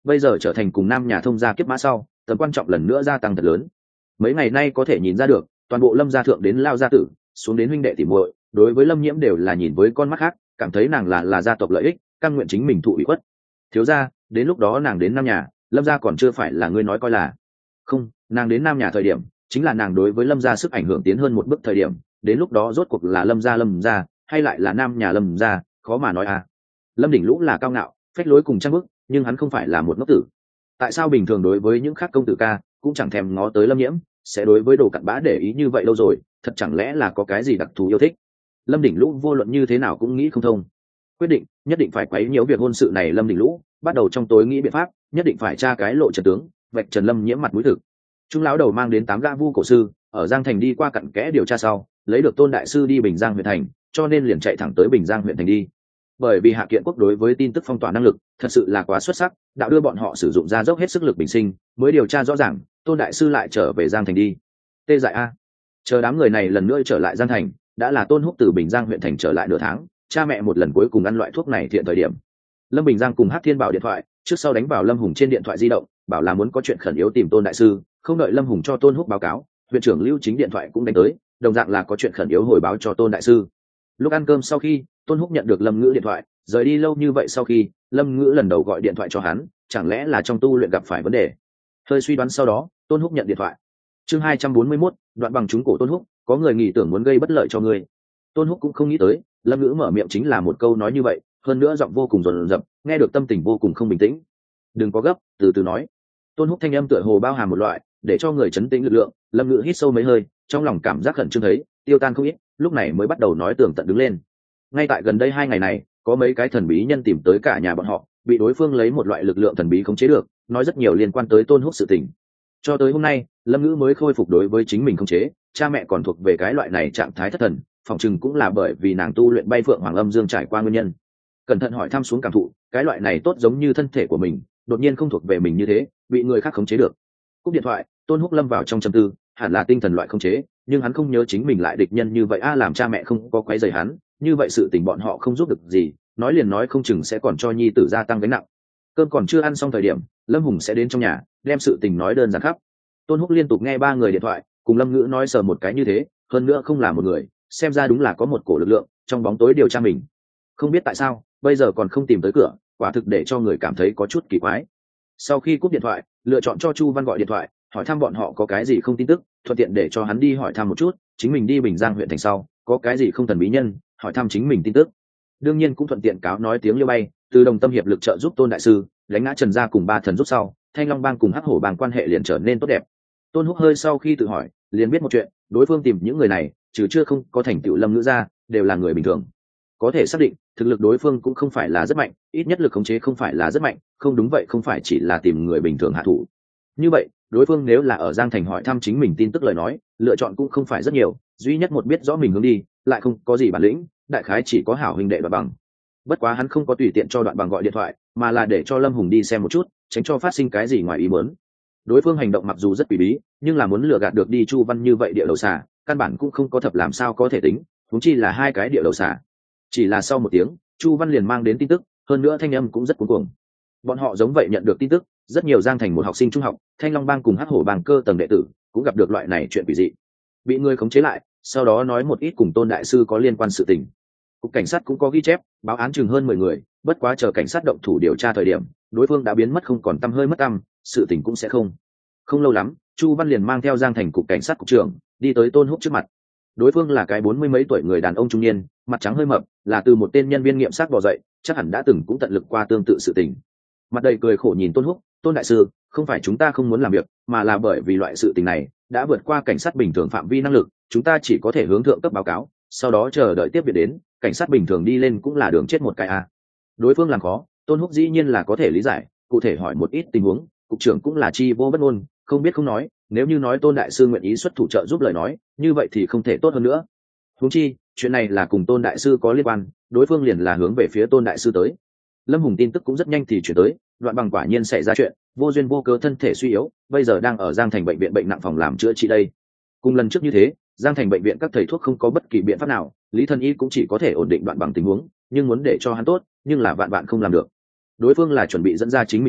bây giờ trở thành cùng nam nhà thông gia kiếp mã sau, tầm quan trọng lần nữa gia tăng thật lớn. Mấy ngày nay có thể nhìn ra được, toàn bộ Lâm gia thượng đến lao gia tử, xuống đến huynh đệ tỉ muội, đối với Lâm Nhiễm đều là nhìn với con mắt khác, cảm thấy nàng là gia tộc lợi ích, căn nguyện chính mình thụ ủy khuất. Thiếu gia, đến lúc đó nàng đến nam nhà, Lâm gia còn chưa phải là ngươi nói coi là. Không, nàng đến nam nhà thời điểm, chính là nàng đối với Lâm gia sức ảnh hưởng tiến hơn một bước thời điểm, đến lúc đó rốt cuộc là Lâm gia hay lại là nam nhà Lâm gia, khó mà nói à. Lâm Đỉnh Lũ là cao ngạo, phách lối cùng trang bức, nhưng hắn không phải là một ngốc tử. Tại sao bình thường đối với những khác công tử ca cũng chẳng thèm ngó tới Lâm Nhiễm, sẽ đối với đồ cặn bã để ý như vậy lâu rồi, thật chẳng lẽ là có cái gì đặc thù yêu thích? Lâm Đỉnh Lũ vô luận như thế nào cũng nghĩ không thông, quyết định nhất định phải quấy nhiễu việc hôn sự này. Lâm Đỉnh Lũ bắt đầu trong tối nghĩ biện pháp, nhất định phải tra cái lộ trận tướng, vạch trần Lâm Nhiễm mặt mũi thực. Trung lão đầu mang đến 8 gã vu cổ sư, ở Giang Thành đi qua cặn kẽ điều tra sau, lấy được Tôn đại sư đi Bình Giang huyện thành, cho nên liền chạy thẳng tới Bình Giang huyện thành đi. Bởi vì Hạ Kiện Quốc đối với tin tức phong tỏa năng lực thật sự là quá xuất sắc, đạo đưa bọn họ sử dụng ra dốc hết sức lực bình sinh, mới điều tra rõ ràng Tôn đại sư lại trở về Giang Thành đi. Tê dại a. Chờ đám người này lần nữa trở lại Giang Thành, đã là Tôn Húc từ Bình Giang huyện thành trở lại nửa tháng, cha mẹ một lần cuối cùng ăn loại thuốc này thiện thời điểm. Lâm Bình Giang cùng Hắc Thiên Bảo điện thoại, trước sau đánh vào Lâm Hùng trên điện thoại di động, bảo là muốn có chuyện khẩn yếu tìm Tôn đại sư, không đợi Lâm Hùng cho Tôn Húc báo cáo, huyện trưởng Lưu Chính điện thoại cũng đánh tới, đồng dạng là có chuyện khẩn yếu hồi báo cho Tôn đại sư. Lúc ăn cơm sau khi, Tôn Húc nhận được Lâm Ngữ điện thoại, rời đi lâu như vậy sau khi, Lâm Ngữ lần đầu gọi điện thoại cho hắn, chẳng lẽ là trong tu luyện gặp phải vấn đề? Hơi suy đoán sau đó, Tôn Húc nhận điện thoại. Chương 241, đoạn bằng trúng cổ Tôn Húc, có người nghĩ tưởng muốn gây bất lợi cho ngươi. Tôn Húc cũng không nghĩ tới, Lâm Ngữ mở miệng chính là một câu nói như vậy, hơn nữa giọng vô cùng dồn dập, nghe được tâm tình vô cùng không bình tĩnh. Đừng có gấp, từ từ nói. Tôn Húc thanh âm tựa hồ bao hàm một loại để cho người chấn tĩnh lực lượng. Lâm Ngữ hít sâu mấy hơi, trong lòng cảm giác khẩn trương thấy tiêu tan không ít, lúc này mới bắt đầu nói tường tận đứng lên. Ngay tại gần đây 2 ngày này, có mấy cái thần bí nhân tìm tới cả nhà bọn họ, bị đối phương lấy một loại lực lượng thần bí khống chế được, nói rất nhiều liên quan tới Tôn Húc sự tình. Cho tới hôm nay, Lâm Ngữ mới khôi phục đối với chính mình khống chế, cha mẹ còn thuộc về cái loại này trạng thái thất thần, phòng chừng cũng là bởi vì nàng tu luyện bay phượng hoàng âm dương trải qua nguyên nhân. Cẩn thận hỏi thăm xuống cảm thụ, cái loại này tốt giống như thân thể của mình, đột nhiên không thuộc về mình như thế, bị người khác khống chế được. Cúp điện thoại, Tôn Húc lâm vào trong trầm tư, hẳn là tinh thần loại khống chế, nhưng hắn không nhớ chính mình lại địch nhân như vậy làm cha mẹ không có quấy rầy hắn, như vậy sự tình bọn họ không giúp được gì, nói liền nói không chừng sẽ còn cho nhi tử gia tăng gánh nặng. Cơm còn chưa ăn xong thời điểm, Lâm Hùng sẽ đến trong nhà, đem sự tình nói đơn giản khắp. Tôn Húc liên tục nghe 3 người điện thoại, cùng Lâm Ngữ nói sờ một cái như thế, hơn nữa không là một người, xem ra đúng là có một cổ lực lượng trong bóng tối điều tra mình. Không biết tại sao, bây giờ còn không tìm tới cửa, quả thực để cho người cảm thấy có chút kỳ quái. Sau khi cúp điện thoại, lựa chọn cho Chu Văn gọi điện thoại, hỏi thăm bọn họ có cái gì không tin tức, thuận tiện để cho hắn đi hỏi thăm một chút, chính mình đi Bình Giang huyện thành sau, có cái gì không thần bí nhân, hỏi thăm chính mình tin tức. Đương nhiên cũng thuận tiện cáo nói tiếng Liêu Bay, từ đồng tâm hiệp lực trợ giúp Tôn đại sư, đánh ngã Trần gia cùng 3 thần giúp sau, Thanh Long bang cùng Hắc Hổ bang quan hệ liền trở nên tốt đẹp. Tôn Húc hơi sau khi tự hỏi, liền biết một chuyện, đối phương tìm những người này, trừ chưa không có thành tựu Lâm Ngữ ra, đều là người bình thường. Có thể xác định, thực lực đối phương cũng không phải là rất mạnh, ít nhất lực khống chế không phải là rất mạnh, không đúng vậy không phải chỉ là tìm người bình thường hạ thủ. Như vậy, đối phương nếu là ở Giang Thành hỏi thăm chính mình tin tức lời nói, lựa chọn cũng không phải rất nhiều, duy nhất một biết rõ mình hướng đi, lại không có gì bản lĩnh, đại khái chỉ có hảo huynh đệ Đoạn Bằng. Bất quá hắn không có tùy tiện cho Đoạn Bằng gọi điện thoại, mà là để cho Lâm Hùng đi xem một chút, tránh cho phát sinh cái gì ngoài ý muốn. Đối phương hành động mặc dù rất quỷ bí, nhưng là muốn lừa gạt được đi Chu Văn như vậy địa đầu xà, căn bản cũng không có thập làm sao có thể tính, huống chi là 2 cái địa đầu xà. Chỉ là sau một tiếng, Chu Văn liền mang đến tin tức, hơn nữa thanh âm cũng rất cuống cuồng. Bọn họ giống vậy nhận được tin tức, rất nhiều Giang Thành một học sinh trung học, Thanh Long bang cùng Hắc Hổ bang cơ tầng đệ tử cũng gặp được loại này chuyện quỷ dị, bị người khống chế lại, sau đó nói một ít cùng Tôn đại sư có liên quan sự tình. Cục cảnh sát cũng có ghi chép, báo án chừng hơn 10 người, bất quá chờ cảnh sát động thủ điều tra thời điểm, đối phương đã biến mất không còn tăm hơi mất tăm, sự tình cũng sẽ không. Không lâu lắm, Chu Văn liền mang theo Giang Thành cục cảnh sát cục trưởng, đi tới Tôn Húc trước mặt. Đối phương là cái 40 mấy tuổi người đàn ông trung niên, mặt trắng hơi mập, là từ một tên nhân viên nghiệm xác bò dậy, chắc hẳn đã từng cũng tận lực qua tương tự sự tình. Mặt đầy cười khổ nhìn Tôn Húc, Tôn đại sư, không phải chúng ta không muốn làm việc, mà là bởi vì loại sự tình này đã vượt qua cảnh sát bình thường phạm vi năng lực, chúng ta chỉ có thể hướng thượng cấp báo cáo, sau đó chờ đợi tiếp việc đến, cảnh sát bình thường đi lên cũng là đường chết một cái a. Đối phương làm khó, Tôn Húc dĩ nhiên là có thể lý giải, cụ thể hỏi một ít tình huống, cục trưởng cũng là chi vô bất ngôn, không biết không nói, nếu như nói Tôn đại sư nguyện ý xuất thủ trợ giúp lời nói, như vậy thì không thể tốt hơn nữa. Huống chi, chuyện này là cùng Tôn đại sư có liên quan, đối phương liền là hướng về phía Tôn đại sư tới. Lâm Hùng tin tức cũng rất nhanh thì chuyển tới, Đoạn Bằng quả nhiên xảy ra chuyện, vô duyên vô cớ thân thể suy yếu, bây giờ đang ở Giang Thành bệnh viện bệnh nặng phòng làm chữa trị đây. Cùng lần trước như thế, Giang Thành bệnh viện các thầy thuốc không có bất kỳ biện pháp nào, Lý Thân Y cũng chỉ có thể ổn định Đoạn Bằng tình huống, nhưng muốn để cho hắn tốt, nhưng là vạn vạn không làm được. Đối phương là chuẩn bị dẫn ra chính mình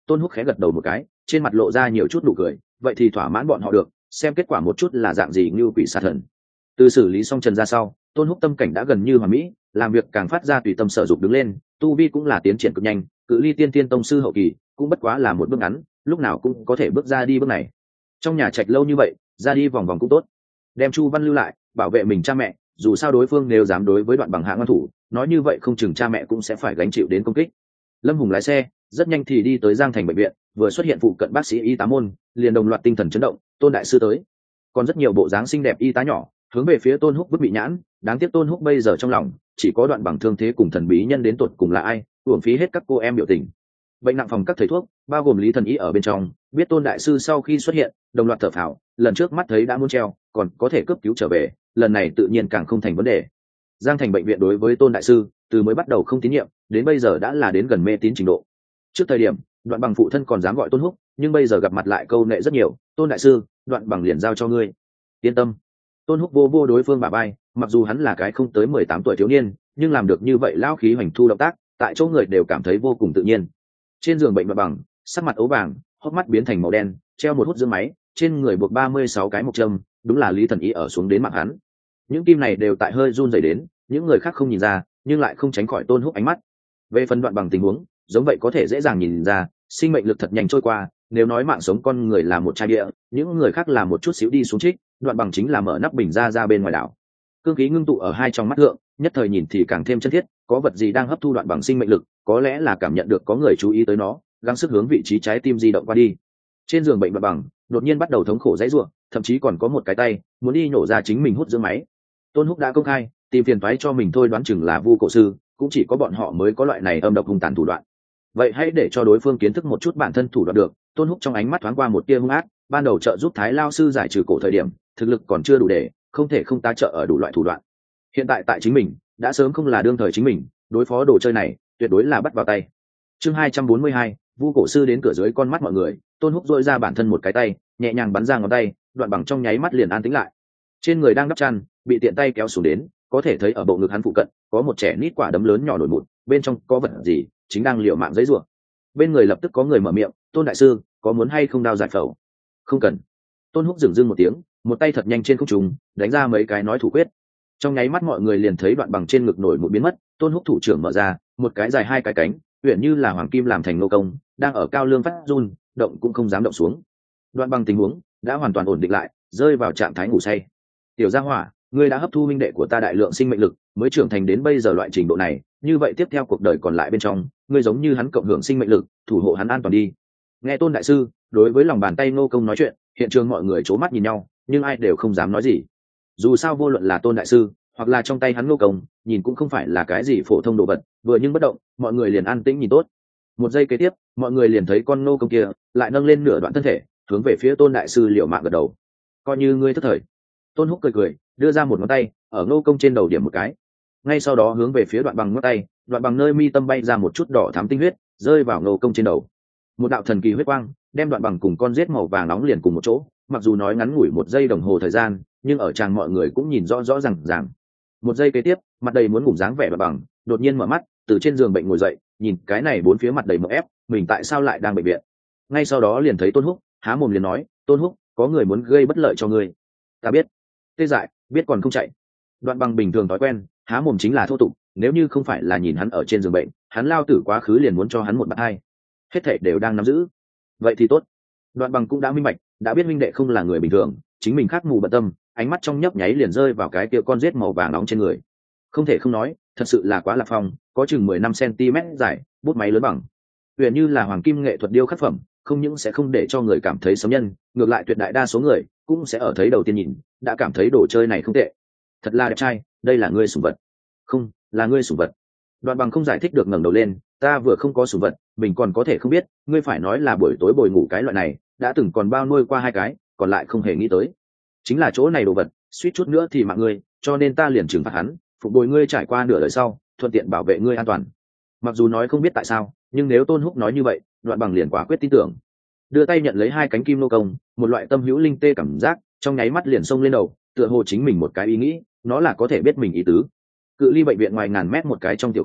Tôn Húc khẽ gật đầu một cái, trên mặt lộ ra nhiều chút nụ cười, vậy thì thỏa mãn bọn họ được, xem kết quả một chút là dạng gì như quỷ xà thần. Từ xử lý xong Trần ra sau, Tôn Húc tâm cảnh đã gần như hoàn mỹ, làm việc càng phát ra tùy tâm sở dục đứng lên, tu vi cũng là tiến triển cực nhanh, cự ly tiên tiên tông sư hậu kỳ cũng bất quá là một bước ngắn, lúc nào cũng có thể bước ra đi bước này. Trong nhà trạch lâu như vậy, ra đi vòng vòng cũng tốt. Đem Chu Văn lưu lại, bảo vệ mình cha mẹ, dù sao đối phương nếu dám đối với Đoạn Bằng hạ ngoan thủ, nói như vậy không chừng cha mẹ cũng sẽ phải gánh chịu đến công kích. Lâm Hùng lái xe rất nhanh thì đi tới Giang Thành bệnh viện, vừa xuất hiện phụ cận bác sĩ y tá môn liền đồng loạt tinh thần chấn động, Tôn đại sư tới. Còn rất nhiều bộ dáng xinh đẹp y tá nhỏ hướng về phía Tôn Húc vứt bị nhãn, đáng tiếc Tôn Húc bây giờ trong lòng chỉ có Đoạn Bằng thương thế cùng thần bí nhân đến tột cùng là ai, uổng phí hết các cô em biểu tình. Bệnh nặng phòng các thầy thuốc bao gồm Lý Thần Y ở bên trong biết Tôn đại sư sau khi xuất hiện đồng loạt thở phào, lần trước mắt thấy đã muốn treo còn có thể cấp cứu trở về, lần này tự nhiên càng không thành vấn đề. Giang Thành bệnh viện đối với Tôn đại sư từ mới bắt đầu không tín nhiệm đến bây giờ đã là đến gần mê tín trình độ. Trước thời điểm Đoạn Bằng phụ thân còn dám gọi Tôn Húc, nhưng bây giờ gặp mặt lại câu nệ rất nhiều, Tôn đại sư, Đoạn Bằng liền giao cho ngươi, yên tâm. Tôn Húc vô đối phương bả vai, mặc dù hắn là cái không tới 18 tuổi thiếu niên, nhưng làm được như vậy lão khí hoành thu động tác, tại chỗ người đều cảm thấy vô cùng tự nhiên. Trên giường bệnh Đoạn Bằng, sắc mặt ấu vàng, hốc mắt biến thành màu đen, treo một hút dương máy, trên người buộc 36 cái mộc châm, đúng là Lý Thần Y ở xuống đến mạng hắn. Những kim này đều tại hơi run rẩy đến, những người khác không nhìn ra, nhưng lại không tránh khỏi Tôn Húc ánh mắt. Về phần Đoạn Bằng tình huống, giống vậy có thể dễ dàng nhìn ra, sinh mệnh lực thật nhanh trôi qua, nếu nói mạng sống con người là một chai bia, những người khác là một chút xíu đi xuống trích, Đoạn Bằng chính là mở nắp bình ra bên ngoài đảo. Cương khí ngưng tụ ở hai trong mắt thượng, nhất thời nhìn thì càng thêm chân thiết, có vật gì đang hấp thu Đoạn Bằng sinh mệnh lực, có lẽ là cảm nhận được có người chú ý tới nó, gắng sức hướng vị trí trái tim di động qua đi. Trên giường bệnh Đoạn Bằng đột nhiên bắt đầu thống khổ dãy rủa, thậm chí còn có một cái tay muốn đi nhổ ra chính mình hút dương máy. Tôn Húc đã công khai tìm phiền toái cho mình thôi, đoán chừng là Vu cổ sư, cũng chỉ có bọn họ mới có loại này âm độc hung tàn thủ đoạn. Vậy hãy để cho đối phương kiến thức một chút bản thân thủ đoạn được. Tôn Húc trong ánh mắt thoáng qua một tia hung ác, ban đầu trợ giúp Thái Lao sư giải trừ cổ thời điểm thực lực còn chưa đủ để không thể không tá trợ ở đủ loại thủ đoạn, hiện tại tại chính mình đã sớm không là đương thời chính mình, đối phó đồ chơi này tuyệt đối là bắt vào tay. Chương 242, Vu cổ sư đến cửa dưới con mắt mọi người, Tôn Húc dội ra bản thân một cái tay nhẹ nhàng bắn ra ngón tay, Đoạn Bằng trong nháy mắt liền an tĩnh lại. Trên người đang đắp chăn bị tiện tay kéo xuống đến, có thể thấy ở bộ ngực hắn phụ cận có một trẻ nít quả đấm lớn nhỏ nổi mụn, bên trong có vật gì chính đang liều mạng giấy rủa. Bên người lập tức có người mở miệng, Tôn đại sư có muốn hay không đao giải phẫu? Không cần. Tôn Húc dừng dưng một tiếng, một tay thật nhanh trên không trung đánh ra mấy cái nói thủ quyết. Trong nháy mắt mọi người liền thấy Đoạn Bằng trên ngực nổi mụn biến mất, Tôn Húc thủ trưởng mở ra, một cái dài hai cái cánh uyển như là hoàng kim làm thành nô công, đang ở cao lương phát run, động cũng không dám động xuống. Đoạn Bằng tình huống đã hoàn toàn ổn định lại, rơi vào trạng thái ngủ say. Tiểu Gia Hỏa, ngươi đã hấp thu minh đệ của ta đại lượng sinh mệnh lực, mới trưởng thành đến bây giờ loại trình độ này, như vậy tiếp theo cuộc đời còn lại bên trong, ngươi giống như hắn cộng hưởng sinh mệnh lực, thủ hộ hắn an toàn đi. Nghe Tôn đại sư đối với lòng bàn tay nô công nói chuyện, hiện trường mọi người c mắt nhìn nhau, nhưng ai đều không dám nói gì. Dù sao vô luận là Tôn đại sư hoặc là trong tay hắn nô công, nhìn cũng không phải là cái gì phổ thông đồ vật, vừa nhưng bất động, mọi người liền an tĩnh nhìn tốt. Một giây kế tiếp, mọi người liền thấy con nô công kia lại nâng lên nửa đoạn thân thể, hướng về phía Tôn đại sư liều mạng gật đầu. Coi như ngươi thất thời. Tôn Húc cười đưa ra một ngón tay ở nô công trên đầu điểm một cái, ngay sau đó hướng về phía Đoạn Bằng ngón tay, Đoạn Bằng nơi mi tâm bay ra một chút đỏ thắm tinh huyết, rơi vào nô công trên đầu. Một đạo thần kỳ huyết quang đem Đoạn Bằng cùng con rết màu vàng nóng liền cùng một chỗ, mặc dù nói ngắn ngủi một giây đồng hồ thời gian, nhưng ở tràng mọi người cũng nhìn rõ ràng. Một giây kế tiếp, mặt đầy muốn ngủ dáng vẻ Đoạn Bằng đột nhiên mở mắt, từ trên giường bệnh ngồi dậy, nhìn cái này bốn phía mặt đầy mộng ép, mình tại sao lại đang bệnh viện. Ngay sau đó liền thấy Tôn Húc há mồm liền nói, Tôn Húc, có người muốn gây bất lợi cho ngươi. Ta biết. Tê dại, biết còn không chạy. Đoạn Bằng bình thường thói quen há mồm chính là thô tục, nếu như không phải là nhìn hắn ở trên giường bệnh, hắn lao tử quá khứ liền muốn cho hắn một bạt hai. Hết thảy đều đang nắm giữ. Vậy thì tốt. Đoạn Bằng cũng đã minh bạch, đã biết minh đệ không là người bình thường, chính mình khác mù bận tâm, ánh mắt trong nhấp nháy liền rơi vào cái kia con rết màu vàng nóng trên người. Không thể không nói, thật sự là quá lạc phong, có chừng 15 cm dài, bút máy lớn bằng. Huyền như là hoàng kim nghệ thuật điêu khắc phẩm, không những sẽ không để cho người cảm thấy xấu nhân, ngược lại tuyệt đại đa số người cũng sẽ ở thấy đầu tiên nhìn đã cảm thấy đồ chơi này không tệ. Thật là đẹp trai, đây là ngươi sủng vật. Không, là ngươi sủng vật. Đoạn Bằng không giải thích được ngẩng đầu lên, ta vừa không có sủng vật, mình còn có thể không biết, ngươi phải nói là buổi tối bồi ngủ cái loại này, đã từng còn bao nuôi qua hai cái, còn lại không hề nghĩ tới. Chính là chỗ này đồ vật, suýt chút nữa thì mạng ngươi, cho nên ta liền trừng phạt hắn, phục bồi ngươi trải qua nửa đời sau, thuận tiện bảo vệ ngươi an toàn. Mặc dù nói không biết tại sao, nhưng nếu Tôn Húc nói như vậy, Đoạn Bằng liền quả quyết tin tưởng. Đưa tay nhận lấy hai cánh kim nô công, một loại tâm hữu linh tê cảm giác trong nháy mắt liền xông lên đầu, tựa hồ chính mình một cái ý nghĩ, nó là có thể biết mình ý tứ. Cự ly bệnh viện ngoài ngàn mét một cái trong tiểu khu,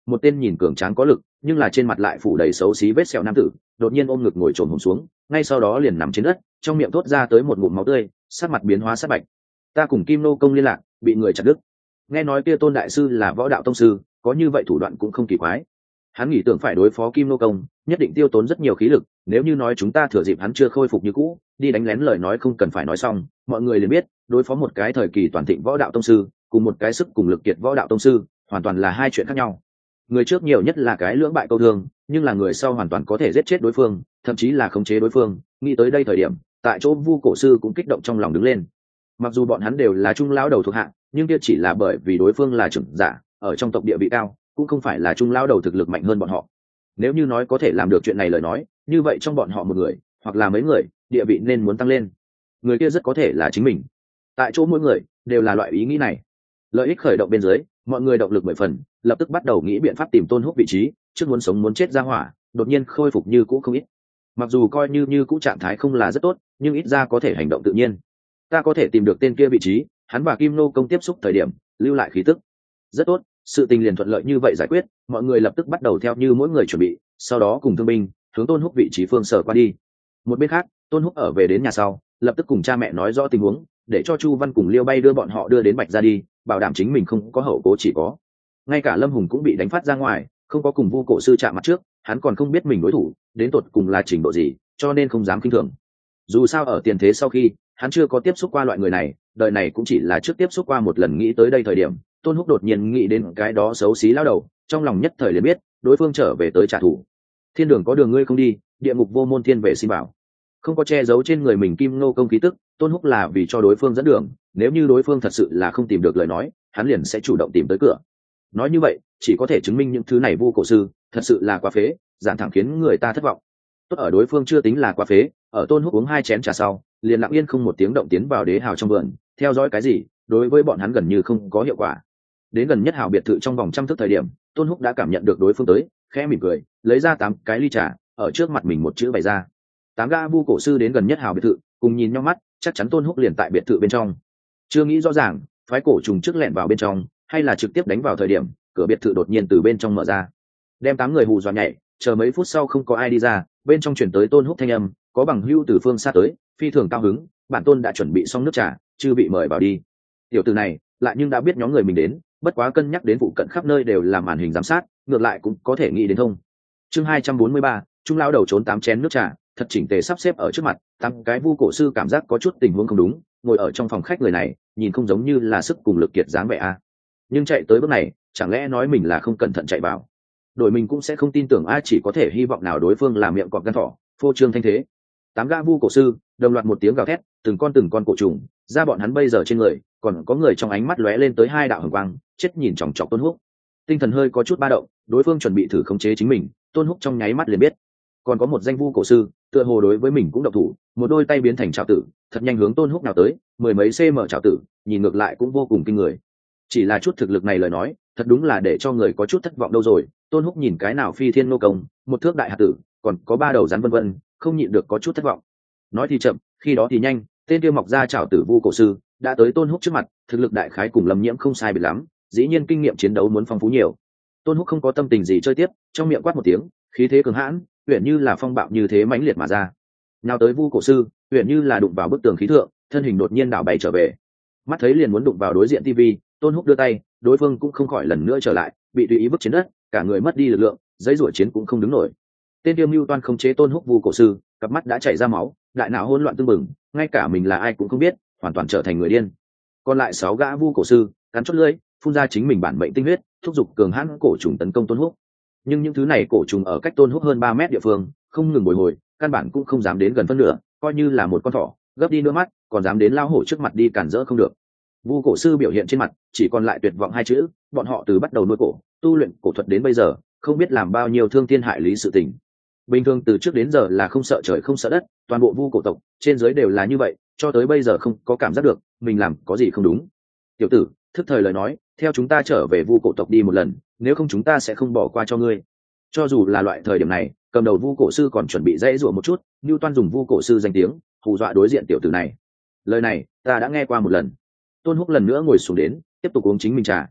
một tên nhìn cường tráng có lực nhưng là trên mặt lại phủ đầy xấu xí vết sẹo nam tử đột nhiên ôm ngực ngồi trồm hổm xuống, ngay sau đó liền nằm trên đất, trong miệng thốt ra tới một ngụm máu tươi, sắc mặt biến hóa sắc bạch. Ta cùng Kim Nô công liên lạc, bị người chặt đứt. Nghe nói kia Tôn đại sư là võ đạo tông sư, có như vậy thủ đoạn cũng không kỳ quái. Hắn nghĩ tưởng phải đối phó Kim Nô công, nhất định tiêu tốn rất nhiều khí lực, nếu như nói chúng ta thừa dịp hắn chưa khôi phục như cũ, đi đánh lén lời nói không cần phải nói xong, mọi người liền biết, đối phó một cái thời kỳ toàn thịnh võ đạo tông sư, cùng một cái sức cùng lực kiệt võ đạo tông sư, hoàn toàn là hai chuyện khác nhau. Người trước nhiều nhất là cái lưỡng bại câu thương, nhưng là người sau hoàn toàn có thể giết chết đối phương, thậm chí là khống chế đối phương. Nghĩ tới đây thời điểm, tại chỗ Vu cổ sư cũng kích động trong lòng đứng lên. Mặc dù bọn hắn đều là trung lão đầu thuộc hạ, nhưng kia chỉ là bởi vì đối phương là trưởng giả, ở trong tộc địa vị cao, cũng không phải là trung lão đầu thực lực mạnh hơn bọn họ. Nếu như nói có thể làm được chuyện này lời nói, như vậy trong bọn họ một người hoặc là mấy người, địa vị nên muốn tăng lên. Người kia rất có thể là chính mình. Tại chỗ mỗi người đều là loại ý nghĩ này. Lợi ích khởi động bên dưới, mọi người động lực 10 phần, lập tức bắt đầu nghĩ biện pháp tìm Tôn Húc vị trí, trước muốn sống muốn chết ra hỏa, đột nhiên khôi phục như cũ không ít. Mặc dù coi như cũ trạng thái không là rất tốt, nhưng ít ra có thể hành động tự nhiên. Ta có thể tìm được tên kia vị trí, hắn và Kim Nô công tiếp xúc thời điểm, lưu lại khí tức. Rất tốt, sự tình liền thuận lợi như vậy giải quyết, mọi người lập tức bắt đầu theo như mỗi người chuẩn bị, sau đó cùng thương binh hướng Tôn Húc vị trí phương sở qua đi. Một bên khác, Tôn Húc ở về đến nhà sau, lập tức cùng cha mẹ nói rõ tình huống, để cho Chu Văn cùng Liêu Bay đưa bọn họ đưa đến Bạch gia đi, bảo đảm chính mình không có hậu cố chỉ có. Ngay cả Lâm Hùng cũng bị đánh phát ra ngoài, không có cùng Vu cổ sư chạm mặt trước, hắn còn không biết mình đối thủ đến tột cùng là trình độ gì, cho nên không dám khinh thường. Dù sao ở tiền thế sau khi, hắn chưa có tiếp xúc qua loại người này, đời này cũng chỉ là trước tiếp xúc qua một lần. Nghĩ tới đây thời điểm, Tôn Húc đột nhiên nghĩ đến cái đó xấu xí lão đầu, trong lòng nhất thời liền biết, đối phương trở về tới trả thù. Thiên đường có đường ngươi không đi, địa ngục vô môn thiên về xin bảo. Không có che giấu trên người mình Kim Nô công khí tức, Tôn Húc là vì cho đối phương dẫn đường, nếu như đối phương thật sự là không tìm được lời nói, hắn liền sẽ chủ động tìm tới cửa. Nói như vậy, chỉ có thể chứng minh những thứ này Vu cổ sư thật sự là quá phế, giản thẳng khiến người ta thất vọng. Tốt ở đối phương chưa tính là quá phế, ở Tôn Húc uống 2 chén trà sau, liền lặng yên không một tiếng động tiến vào đế hào trong vườn, theo dõi cái gì, đối với bọn hắn gần như không có hiệu quả. Đến gần nhất hào biệt thự trong vòng trăm thước thời điểm, Tôn Húc đã cảm nhận được đối phương tới, khẽ mỉm cười, lấy ra 8 cái ly trà, ở trước mặt mình một chữ bày ra. 8 gã Vu cổ sư đến gần nhất hào biệt thự, cùng nhìn nhau mắt, chắc chắn Tôn Húc liền tại biệt thự bên trong. Chưa nghĩ rõ ràng, phái cổ trùng trước lẹn vào bên trong, hay là trực tiếp đánh vào thời điểm, cửa biệt thự đột nhiên từ bên trong mở ra, đem 8 người hù dọa nhảy. Chờ mấy phút sau không có ai đi ra, bên trong chuyển tới Tôn Húc thanh âm, có bằng hữu từ phương xa tới, phi thường cao hứng, bản tôn đã chuẩn bị xong nước trà, chưa bị mời vào đi. Tiểu tử này lại nhưng đã biết nhóm người mình đến, bất quá cân nhắc đến phụ cận khắp nơi đều là màn hình giám sát, ngược lại cũng có thể nghĩ đến thông. Chương 243, trung lão đầu trốn 8 chén nước trà, thật chỉnh tề sắp xếp ở trước mặt. 8 cái Vu cổ sư cảm giác có chút tình huống không đúng, ngồi ở trong phòng khách người này, nhìn không giống như là sức cùng lực kiệt dáng vẻ a. Nhưng chạy tới bước này, chẳng lẽ nói mình là không cẩn thận chạy vào? Đội mình cũng sẽ không tin tưởng ai, chỉ có thể hy vọng nào đối phương là miệng cọp gan thỏ, phô trương thanh thế. 8 gã Vu cổ sư đồng loạt một tiếng gào thét, từng con cổ trùng ra bọn hắn bây giờ trên người, còn có người trong ánh mắt lóe lên tới 2 đạo hồng quang, chết nhìn chòng chọc Tôn Húc. Tinh thần hơi có chút ba động, đối phương chuẩn bị thử khống chế chính mình, Tôn Húc trong nháy mắt liền biết. Còn có một danh Vu cổ sư tựa hồ đối với mình cũng động thủ, một đôi tay biến thành trảo tử, thật nhanh hướng Tôn Húc nào tới, 10 mấy cm trảo tử, nhìn ngược lại cũng vô cùng kinh người. Chỉ là chút thực lực này lời nói, thật đúng là để cho người có chút thất vọng đâu rồi. Tôn Húc nhìn cái nào phi thiên nô công, một thước đại hạt tử, còn có 3 đầu rắn vân vân, không nhịn được có chút thất vọng. Nói thì chậm, khi đó thì nhanh, tên kia mọc ra trảo tử Vu cổ sư đã tới Tôn Húc trước mặt, thực lực đại khái cùng Lâm Nhiễm không sai biệt lắm, dĩ nhiên kinh nghiệm chiến đấu muốn phong phú nhiều. Tôn Húc không có tâm tình gì chơi tiếp, trong miệng quát một tiếng, khí thế cường hãn, huyền như là phong bạo như thế mãnh liệt mà ra. Nào tới Vu cổ sư, huyền như là đụng vào bức tường khí thượng, thân hình đột nhiên đảo bay trở về. Mắt thấy liền muốn đụng vào đối diện tivi, Tôn Húc đưa tay, đối phương cũng không khỏi lần nữa trở lại, bị tùy ý vứt trên đất, cả người mất đi lực lượng, giấy rủa chiến cũng không đứng nổi. Tên Tiêu Mưu toan không chế Tôn Húc Vu cổ sư, cặp mắt đã chảy ra máu, đại não hỗn loạn tương mừng, ngay cả mình là ai cũng không biết, hoàn toàn trở thành người điên. Còn lại 6 gã Vu cổ sư cắn chốt lưỡi, phun ra chính mình bản mệnh tinh huyết, thúc giục cường hãn cổ trùng tấn công Tôn Húc. Nhưng những thứ này cổ trùng ở cách Tôn Húc hơn 3 mét địa phương, không ngừng bồi hồi, căn bản cũng không dám đến gần phân nửa, coi như là một con thỏ, gấp đi nước mắt, còn dám đến lao hổ trước mặt đi cản rỡ không được. Vu cổ sư biểu hiện trên mặt chỉ còn lại tuyệt vọng 2 chữ, bọn họ từ bắt đầu nuôi cổ, tu luyện cổ thuật đến bây giờ, không biết làm bao nhiêu thương thiên hại lý sự tình. Bình thường từ trước đến giờ là không sợ trời không sợ đất, toàn bộ Vu cổ tộc trên dưới đều là như vậy, cho tới bây giờ không có cảm giác được mình làm có gì không đúng. Tiểu tử, thức thời lời nói, theo chúng ta trở về Vu cổ tộc đi một lần, nếu không chúng ta sẽ không bỏ qua cho ngươi. Cho dù là loại thời điểm này, cầm đầu Vu cổ sư còn chuẩn bị dãy rủa một chút, Nưu Toan dùng Vu cổ sư danh tiếng hù dọa đối diện tiểu tử này. Lời này ta đã nghe qua một lần. Tôn Húc lần nữa ngồi xuống đến, tiếp tục uống chính mình trà.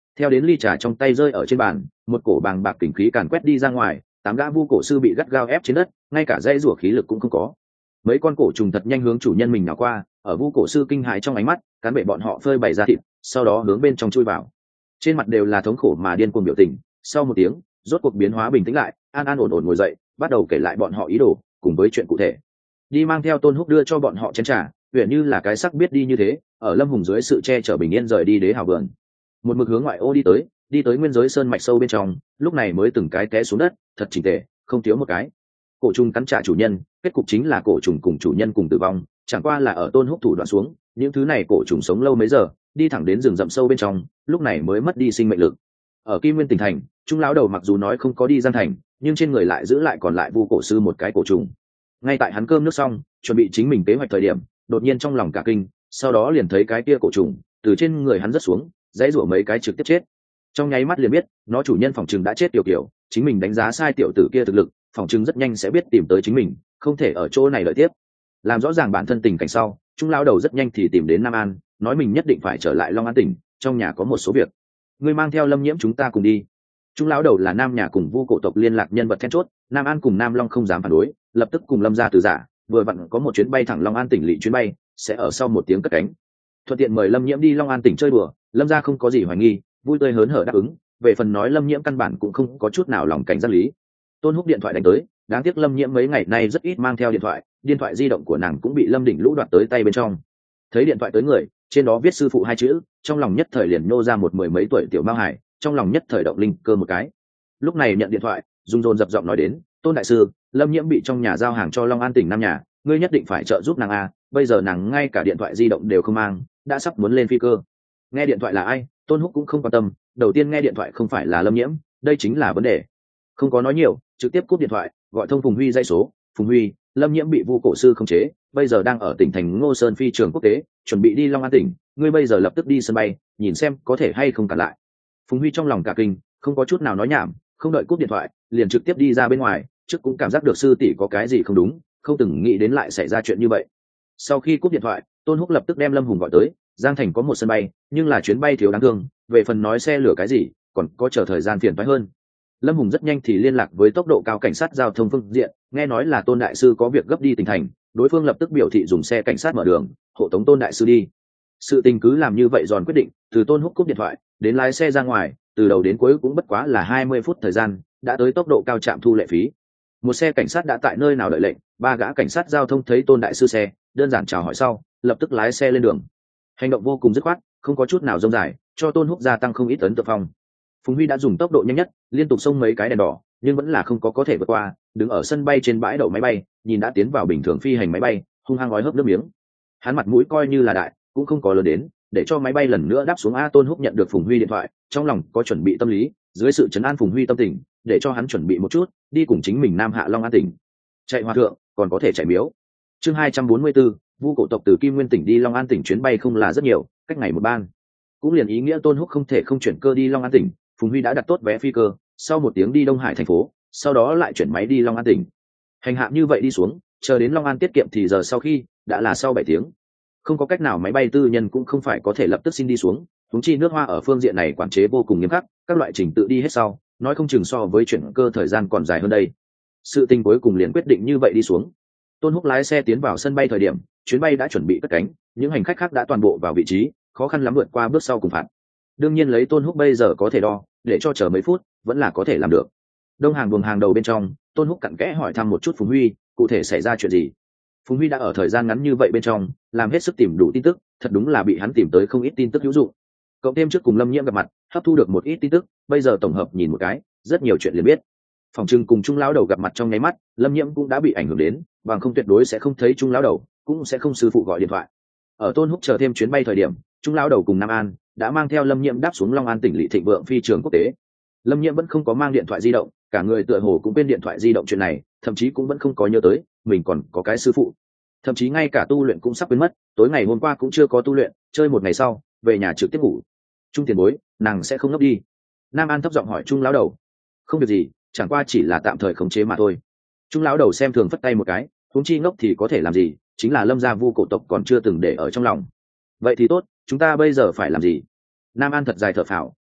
Theo đến ly trà trong tay rơi ở trên bàn, một cổ bàng bạc kình khí càn quét đi ra ngoài, 8 gã vu cổ sư bị gắt gao ép trên đất, ngay cả dây rủa khí lực cũng không có. Mấy con cổ trùng thật nhanh hướng chủ nhân mình nào qua, ở vu cổ sư kinh hãi trong ánh mắt, cán bể bọn họ phơi bày ra thịt, sau đó hướng bên trong chui vào. Trên mặt đều là thống khổ mà điên cuồng biểu tình. Sau một tiếng, rốt cuộc biến hóa bình tĩnh lại, an an ổn ổn ngồi dậy, bắt đầu kể lại bọn họ ý đồ, cùng với chuyện cụ thể. Đi mang theo Tôn Húc đưa cho bọn họ chén trà, huyền như là cái sắc biết đi như thế, ở Lâm Hùng dưới sự che chở bình yên rời đi đế hào vườn. Một mực hướng ngoại ô đi tới nguyên giới sơn mạch sâu bên trong, lúc này mới từng cái té xuống đất, thật chỉnh tề, không thiếu một cái. Cổ trùng cắn trả chủ nhân, kết cục chính là cổ trùng cùng chủ nhân cùng tử vong, chẳng qua là ở Tôn Húc thủ đoạn xuống, những thứ này cổ trùng sống lâu mấy giờ, đi thẳng đến rừng rậm sâu bên trong, lúc này mới mất đi sinh mệnh lực. Ở Kim Nguyên tỉnh thành, Trung lão đầu mặc dù nói không có đi Giang thành, nhưng trên người lại giữ lại còn lại vu cổ sư một cái cổ trùng. Ngay tại hắn cơm nước xong, chuẩn bị chính mình kế hoạch thời điểm, đột nhiên trong lòng cả kinh, sau đó liền thấy cái kia cổ trùng từ trên người hắn rớt xuống, dãy rủa mấy cái trực tiếp chết. Trong nháy mắt liền biết, nó chủ nhân phòng trừng đã chết tiểu kiểu, chính mình đánh giá sai tiểu tử kia thực lực, phòng trừng rất nhanh sẽ biết tìm tới chính mình, không thể ở chỗ này đợi tiếp. Làm rõ ràng bản thân tình cảnh sau, Trung lão đầu rất nhanh thì tìm đến Nam An, nói mình nhất định phải trở lại Long An tỉnh, trong nhà có một số việc. Ngươi mang theo Lâm Nhiễm chúng ta cùng đi. Trung lão đầu là Nam nhà cùng vu cổ tộc liên lạc nhân vật then chốt, Nam An cùng Nam Long không dám phản đối, lập tức cùng Lâm gia từ giả, vừa vặn có một chuyến bay thẳng Long An tỉnh lỵ chuyến bay, sẽ ở sau một tiếng cất cánh. Thuận tiện mời Lâm Nhiễm đi Long An tỉnh chơi đùa, Lâm gia không có gì hoài nghi, vui tươi hớn hở đáp ứng. Về phần nói Lâm Nhiễm căn bản cũng không có chút nào lòng cảnh giác lý. Tôn Húc điện thoại đánh tới, đáng tiếc Lâm Nhiễm mấy ngày nay rất ít mang theo điện thoại di động của nàng cũng bị Lâm Đỉnh Lũ đoạt tới tay bên trong. Thấy điện thoại tới người, trên đó viết sư phụ hai chữ, trong lòng nhất thời liền nô ra một mười mấy tuổi tiểu Mao Hải, trong lòng nhất thời động linh cơ một cái. Lúc này nhận điện thoại, run run dập giọng nói đến, Tôn đại sư, Lâm Nhiễm bị trong nhà giao hàng cho Long An tỉnh Nam nhà, ngươi nhất định phải trợ giúp nàng a, bây giờ nàng ngay cả điện thoại di động đều không mang, đã sắp muốn lên phi cơ. Nghe điện thoại là ai, Tôn Húc cũng không quan tâm, đầu tiên nghe điện thoại không phải là Lâm Nhiễm, đây chính là vấn đề. Không có nói nhiều, trực tiếp cúp điện thoại, gọi thông Phùng Huy dây số. Phùng Huy, Lâm Nhiễm bị vu cổ sư khống chế, bây giờ đang ở tỉnh thành Ngô Sơn phi trường quốc tế, chuẩn bị đi Long An tỉnh, ngươi bây giờ lập tức đi sân bay, nhìn xem có thể hay không cản lại. Phùng Huy trong lòng cả kinh, không có chút nào nói nhảm, không đợi cúp điện thoại, liền trực tiếp đi ra bên ngoài, trước cũng cảm giác được sư tỷ có cái gì không đúng, không từng nghĩ đến lại xảy ra chuyện như vậy. Sau khi cúp điện thoại, Tôn Húc lập tức đem Lâm Hùng gọi tới, Giang thành có một sân bay, nhưng là chuyến bay thiếu đáng thương, về phần nói xe lửa cái gì, còn có chờ thời gian phiền toái hơn. Lâm Hùng rất nhanh thì liên lạc với tốc độ cao cảnh sát giao thông phương diện, nghe nói là Tôn đại sư có việc gấp đi tỉnh thành, đối phương lập tức biểu thị dùng xe cảnh sát mở đường, hộ tống Tôn đại sư đi. Sự tình cứ làm như vậy giòn quyết định, từ Tôn Húc cúp điện thoại đến lái xe ra ngoài, từ đầu đến cuối cũng bất quá là 20 phút thời gian, đã tới tốc độ cao trạm thu lệ phí. Một xe cảnh sát đã tại nơi nào đợi lệnh, 3 gã cảnh sát giao thông thấy Tôn đại sư xe, đơn giản chào hỏi sau, lập tức lái xe lên đường. Hành động vô cùng dứt khoát, không có chút nào rông dài, cho Tôn Húc gia tăng không ít ấn tượng phong. Phùng Huy đã dùng tốc độ nhanh nhất, liên tục xông mấy cái đèn đỏ, nhưng vẫn là không có thể vượt qua, đứng ở sân bay trên bãi đậu máy bay, nhìn đã tiến vào bình thường phi hành máy bay, hung hăng ói hớp nước miếng. Hắn mặt mũi coi như là đại, cũng không có lớn đến, để cho máy bay lần nữa đáp xuống. Tôn Húc nhận được Phùng Huy điện thoại, trong lòng có chuẩn bị tâm lý, dưới sự trấn an Phùng Huy tâm tình, để cho hắn chuẩn bị một chút, đi cùng chính mình Nam Hạ Long An tỉnh. Chạy hòa thượng, còn có thể chạy miếu. Chương 244, vu cổ tộc từ Kim Nguyên tỉnh đi Long An tỉnh chuyến bay không là rất nhiều, cách ngày một ban. Cũng liền ý nghĩa Tôn Húc không thể không chuyển cơ đi Long An tỉnh, Phùng Huy đã đặt tốt vé phi cơ, sau một tiếng đi Đông Hải thành phố, sau đó lại chuyển máy đi Long An tỉnh. Hành hạ như vậy đi xuống, chờ đến Long An tiết kiệm thì giờ sau khi đã là sau 7 tiếng. Không có cách nào, máy bay tư nhân cũng không phải có thể lập tức xin đi xuống, huống chi nước Hoa ở phương diện này quản chế vô cùng nghiêm khắc, các loại trình tự đi hết sau, nói không chừng so với chuyển cơ thời gian còn dài hơn đây. Sự tình cuối cùng liền quyết định như vậy đi xuống. Tôn Húc lái xe tiến vào sân bay thời điểm, chuyến bay đã chuẩn bị cất cánh, những hành khách khác đã toàn bộ vào vị trí, khó khăn lắm vượt qua bước sau cùng phạt. Đương nhiên lấy Tôn Húc bây giờ có thể đo, để cho chờ mấy phút, vẫn là có thể làm được. Đông hàng buồng hàng đầu bên trong, Tôn Húc cặn kẽ hỏi thăm một chút Phùng Huy, cụ thể xảy ra chuyện gì. Phùng Huy đã ở thời gian ngắn như vậy bên trong, làm hết sức tìm đủ tin tức, thật đúng là bị hắn tìm tới không ít tin tức hữu dụng. Cộng thêm trước cùng Lâm Nhiễm gặp mặt, hấp thu được một ít tin tức, bây giờ tổng hợp nhìn một cái, rất nhiều chuyện liền biết. Phòng trưng cùng Trung lão đầu gặp mặt trong nháy mắt, Lâm Nhiễm cũng đã bị ảnh hưởng đến, bằng không tuyệt đối sẽ không thấy Trung lão đầu, cũng sẽ không sư phụ gọi điện thoại. Ở Tôn Húc chờ thêm chuyến bay thời điểm, Trung lão đầu cùng Nam An đã mang theo Lâm Nhiễm đáp xuống Long An tỉnh Lỵ Thịnh Vượng phi trường quốc tế. Lâm Nhiễm vẫn không có mang điện thoại di động, cả người tựa hồ cũng quên điện thoại di động chuyện này, thậm chí cũng vẫn không có nhớ tới mình còn có cái sư phụ, thậm chí ngay cả tu luyện cũng sắp quên mất, tối ngày hôm qua cũng chưa có tu luyện, chơi một ngày sau về nhà trực tiếp ngủ. Trung tiền bối, nàng sẽ không ngốc đi? Nam An thấp giọng hỏi Trung lão đầu. Không việc gì, chẳng qua chỉ là tạm thời khống chế mà thôi. Trung lão đầu xem thường phất tay một cái, huống chi ngốc thì có thể làm gì, chính là Lâm gia vu cổ tộc còn chưa từng để ở trong lòng. Vậy thì tốt, chúng ta bây giờ phải làm gì? Nam An thật dài thở phào,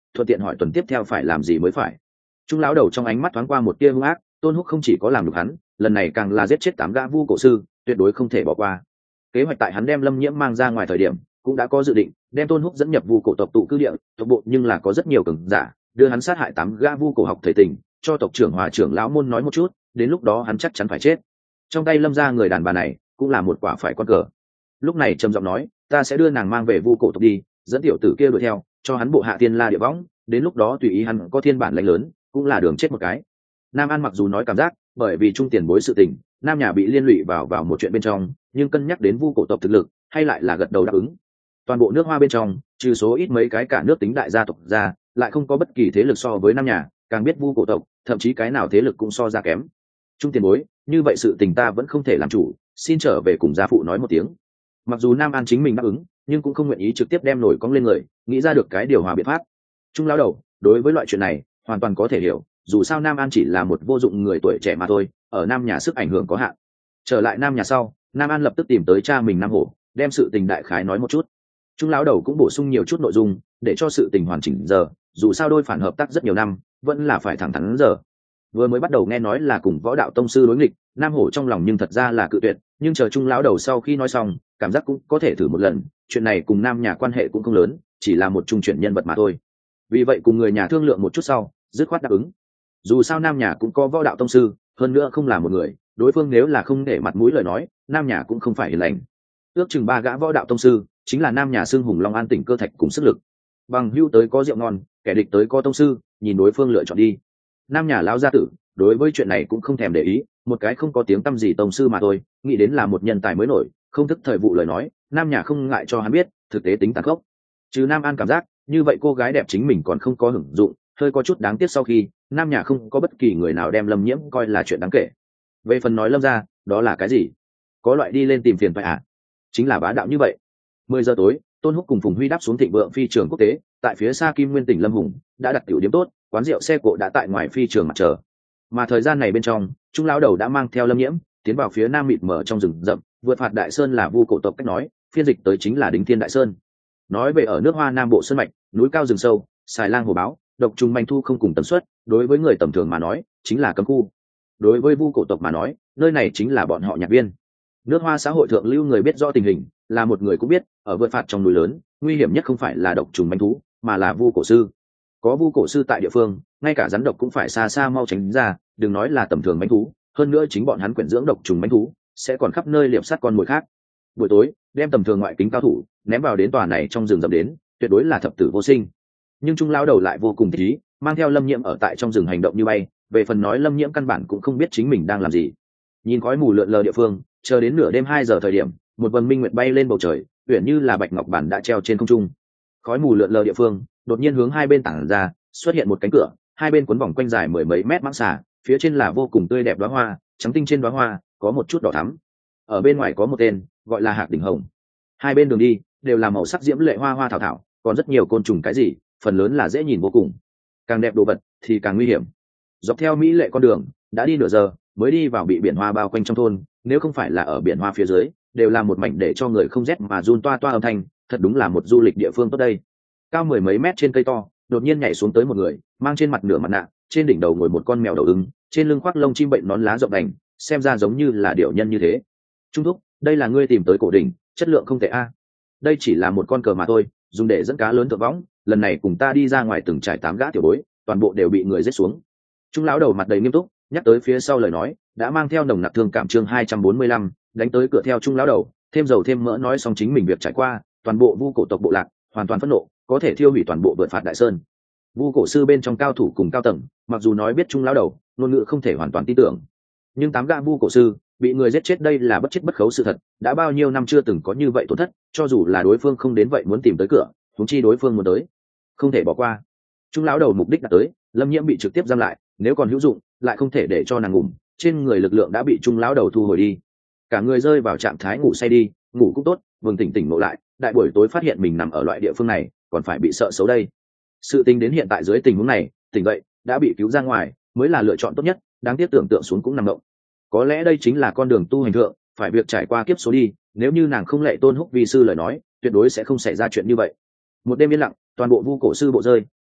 thuận tiện hỏi tuần tiếp theo phải làm gì mới phải. Trung lão đầu trong ánh mắt thoáng qua một tia hung ác, Tôn Húc không chỉ có làm được hắn, lần này càng là giết chết 8 gã vu cổ sư, tuyệt đối không thể bỏ qua. Kế hoạch tại hắn đem Lâm Nhiễm mang ra ngoài thời điểm, cũng đã có dự định, đem Tôn Húc dẫn nhập vu cổ tộc tụ cư địa, tộc bộ nhưng là có rất nhiều cường giả, đưa hắn sát hại 8 gã vu cổ học thầy tình, cho tộc trưởng Hòa trưởng lão môn nói một chút, đến lúc đó hắn chắc chắn phải chết. Trong tay Lâm gia người đàn bà này, cũng là một quả phải con cờ. Lúc này trầm giọng nói, ta sẽ đưa nàng mang về vu cổ tộc đi, dẫn tiểu tử kia đuổi theo, cho hắn bộ hạ tiên la địa võng, đến lúc đó tùy ý hắn có thiên bản lãnh lớn, cũng là đường chết một cái. Nam An mặc dù nói cảm giác, bởi vì trung tiền bối sự tình, Nam nhà bị liên lụy vào một chuyện bên trong, nhưng cân nhắc đến vu cổ tộc thực lực, hay lại là gật đầu đáp ứng. Toàn bộ nước Hoa bên trong, trừ số ít mấy cái cả nước tính đại gia tộc ra, lại không có bất kỳ thế lực so với Nam nhà, càng biết vu cổ tộc, thậm chí cái nào thế lực cũng so ra kém. Trung tiền bối, như vậy sự tình ta vẫn không thể làm chủ, xin trở về cùng gia phụ nói một tiếng. Mặc dù Nam An chính mình đáp ứng, nhưng cũng không nguyện ý trực tiếp đem nổi cong lên người, nghĩ ra được cái điều hòa biện pháp. Trung lão đầu, đối với loại chuyện này, hoàn toàn có thể hiểu, dù sao Nam An chỉ là một vô dụng người tuổi trẻ mà thôi, ở Nam nhà sức ảnh hưởng có hạn. Trở lại Nam nhà sau, Nam An lập tức tìm tới cha mình Nam Hổ, đem sự tình đại khái nói một chút. Trung lão đầu cũng bổ sung nhiều chút nội dung, để cho sự tình hoàn chỉnh giờ, dù sao đôi phản hợp tác rất nhiều năm, vẫn là phải thẳng thắn giờ. Vừa mới bắt đầu nghe nói là cùng võ đạo tông sư đối nghịch, Nam Hổ trong lòng nhưng thật ra là cự tuyệt, nhưng chờ Trung lão đầu sau khi nói xong, cảm giác cũng có thể thử một lần, chuyện này cùng Nam nhà quan hệ cũng không lớn, chỉ là một trung chuyển nhân vật mà thôi. Vì vậy cùng người nhà thương lượng một chút sau, dứt khoát đáp ứng. Dù sao Nam nhà cũng có võ đạo tông sư, hơn nữa không là một người, đối phương nếu là không để mặt mũi lời nói, Nam nhà cũng không phải hiền lành. Ước chừng 3 gã võ đạo tông sư, chính là Nam nhà xương hùng Long An tỉnh cơ thạch cùng sức lực. Bằng hưu tới có rượu ngon, kẻ địch tới có tông sư, nhìn đối phương lựa chọn đi. Nam nhà lão gia tử, đối với chuyện này cũng không thèm để ý, một cái không có tiếng tăm gì tông sư mà thôi, nghĩ đến là một nhân tài mới nổi, không thức thời vụ lời nói, Nam nhà không ngại cho hắn biết, thực tế tính tàn khốc. Chứ Nam An cảm giác, như vậy cô gái đẹp chính mình còn không có hưởng dụng, hơi có chút đáng tiếc sau khi, Nam nhà không có bất kỳ người nào đem Lâm Nhiễm coi là chuyện đáng kể. Về phần nói Lâm gia, đó là cái gì? Có loại đi lên tìm phiền phải à? Chính là bá đạo như vậy. 10 giờ tối, Tôn Húc cùng Phùng Huy đáp xuống thịnh vượng phi trường quốc tế, tại phía xa Kim Nguyên tỉnh Lâm Hùng, đã đặt tiểu điểm tốt, quán rượu xe cộ đã tại ngoài phi trường mặt chờ. Mà thời gian này bên trong, Trung lão đầu đã mang theo Lâm Nhiễm, tiến vào phía nam mịt mờ trong rừng rậm, vượt phạt Đại Sơn là vu cổ tộc cách nói, phiên dịch tới chính là Đính Thiên Đại Sơn. Nói về ở nước Hoa Nam Bộ sơn mạch, núi cao rừng sâu, xài lang hồ báo, độc trùng manh thu không cùng tần suất, đối với người tầm thường mà nói, chính là cấm khu. Đối với vu cổ tộc mà nói, nơi này chính là bọn họ nhạc viên. Nước Hoa xã hội thượng lưu người biết rõ tình hình, là một người cũng biết, ở vượt phạt trong núi lớn, nguy hiểm nhất không phải là độc trùng manh thú, mà là vu cổ sư. Có vu cổ sư tại địa phương, ngay cả rắn độc cũng phải xa xa mau tránh ra, đừng nói là tầm thường manh thú, hơn nữa chính bọn hắn quyển dưỡng độc trùng manh thú, sẽ còn khắp nơi liệp sát con mồi khác. Buổi tối, đem tầm thường ngoại kính cao thủ ném vào đến tòa này trong rừng rậm đến, tuyệt đối là thập tử vô sinh. Nhưng Trung lão đầu lại vô cùng thích ý, mang theo Lâm Nhiễm ở tại trong rừng hành động như bay, về phần nói Lâm Nhiễm căn bản cũng không biết chính mình đang làm gì. Nhìn khói mù lượn lờ địa phương, chờ đến nửa đêm 2 giờ thời điểm, một vầng minh nguyệt bay lên bầu trời, uyển như là bạch ngọc bản đã treo trên không trung. Khói mù lượn lờ địa phương, đột nhiên hướng hai bên tản ra, xuất hiện một cánh cửa, hai bên cuốn vòng quanh dài mười mấy mét mãng xà, phía trên là vô cùng tươi đẹp đóa hoa, trắng tinh trên đóa hoa có một chút đỏ thắm. Ở bên ngoài có một tên, gọi là Hạc đỉnh hồng. Hai bên đường đi đều là màu sắc diễm lệ hoa hoa thảo thảo, còn rất nhiều côn trùng cái gì, phần lớn là dễ nhìn vô cùng. Càng đẹp đồ vật thì càng nguy hiểm. Dọc theo mỹ lệ con đường, đã đi nửa giờ mới đi vào bị biển hoa bao quanh trong thôn, nếu không phải là ở biển hoa phía dưới, đều là một mảnh để cho người không rét mà run toa toa âm thanh, thật đúng là một du lịch địa phương tốt đây. Cao mười mấy mét trên cây to, đột nhiên nhảy xuống tới một người, mang trên mặt nửa mặt nạ, trên đỉnh đầu ngồi một con mèo đầu ưng, trên lưng khoác lông chim bệnh nón lá rộng đành, xem ra giống như là điểu nhân như thế. Trung thúc, đây là ngươi tìm tới cổ đỉnh, chất lượng không tệ a. Đây chỉ là một con cờ mà thôi, dùng để dẫn cá lớn thượng võng, lần này cùng ta đi ra ngoài từng trải 8 gã tiểu bối, toàn bộ đều bị người giết xuống. Trung lão đầu mặt đầy nghiêm túc, nhắc tới phía sau lời nói, đã mang theo nồng nặc thương cảm chương 245, đánh tới cửa theo Trung lão đầu, thêm dầu thêm mỡ nói xong chính mình việc trải qua, toàn bộ vu cổ tộc bộ lạc hoàn toàn phẫn nộ, có thể thiêu hủy toàn bộ vượt phạt Đại Sơn. Vu cổ sư bên trong cao thủ cùng cao tầng, mặc dù nói biết Trung lão đầu, ngôn ngữ không thể hoàn toàn tin tưởng, nhưng 8 gã vu cổ sư bị người giết chết đây là bất chết bất khấu sự thật, đã bao nhiêu năm chưa từng có như vậy tổn thất, cho dù là đối phương không đến vậy muốn tìm tới cửa, huống chi đối phương muốn tới, không thể bỏ qua. Trung lão đầu mục đích đã tới, Lâm Nhiễm bị trực tiếp giam lại, nếu còn hữu dụng, lại không thể để cho nàng ngủ, trên người lực lượng đã bị Trung lão đầu thu hồi đi, cả người rơi vào trạng thái ngủ say đi, ngủ cũng tốt, vương tỉnh tỉnh ngộ lại, đại buổi tối phát hiện mình nằm ở loại địa phương này, còn phải bị sợ xấu đây. Sự tình đến hiện tại dưới tình huống này, tỉnh vậy, đã bị cứu ra ngoài, mới là lựa chọn tốt nhất, đáng tiếc tưởng tượng xuống cũng nằm động. Có lẽ đây chính là con đường tu hành thượng, phải việc trải qua kiếp số đi, nếu như nàng không lệ Tôn Húc vi sư lời nói, tuyệt đối sẽ không xảy ra chuyện như vậy. Một đêm yên lặng, toàn bộ vu cổ sư bộ rơi,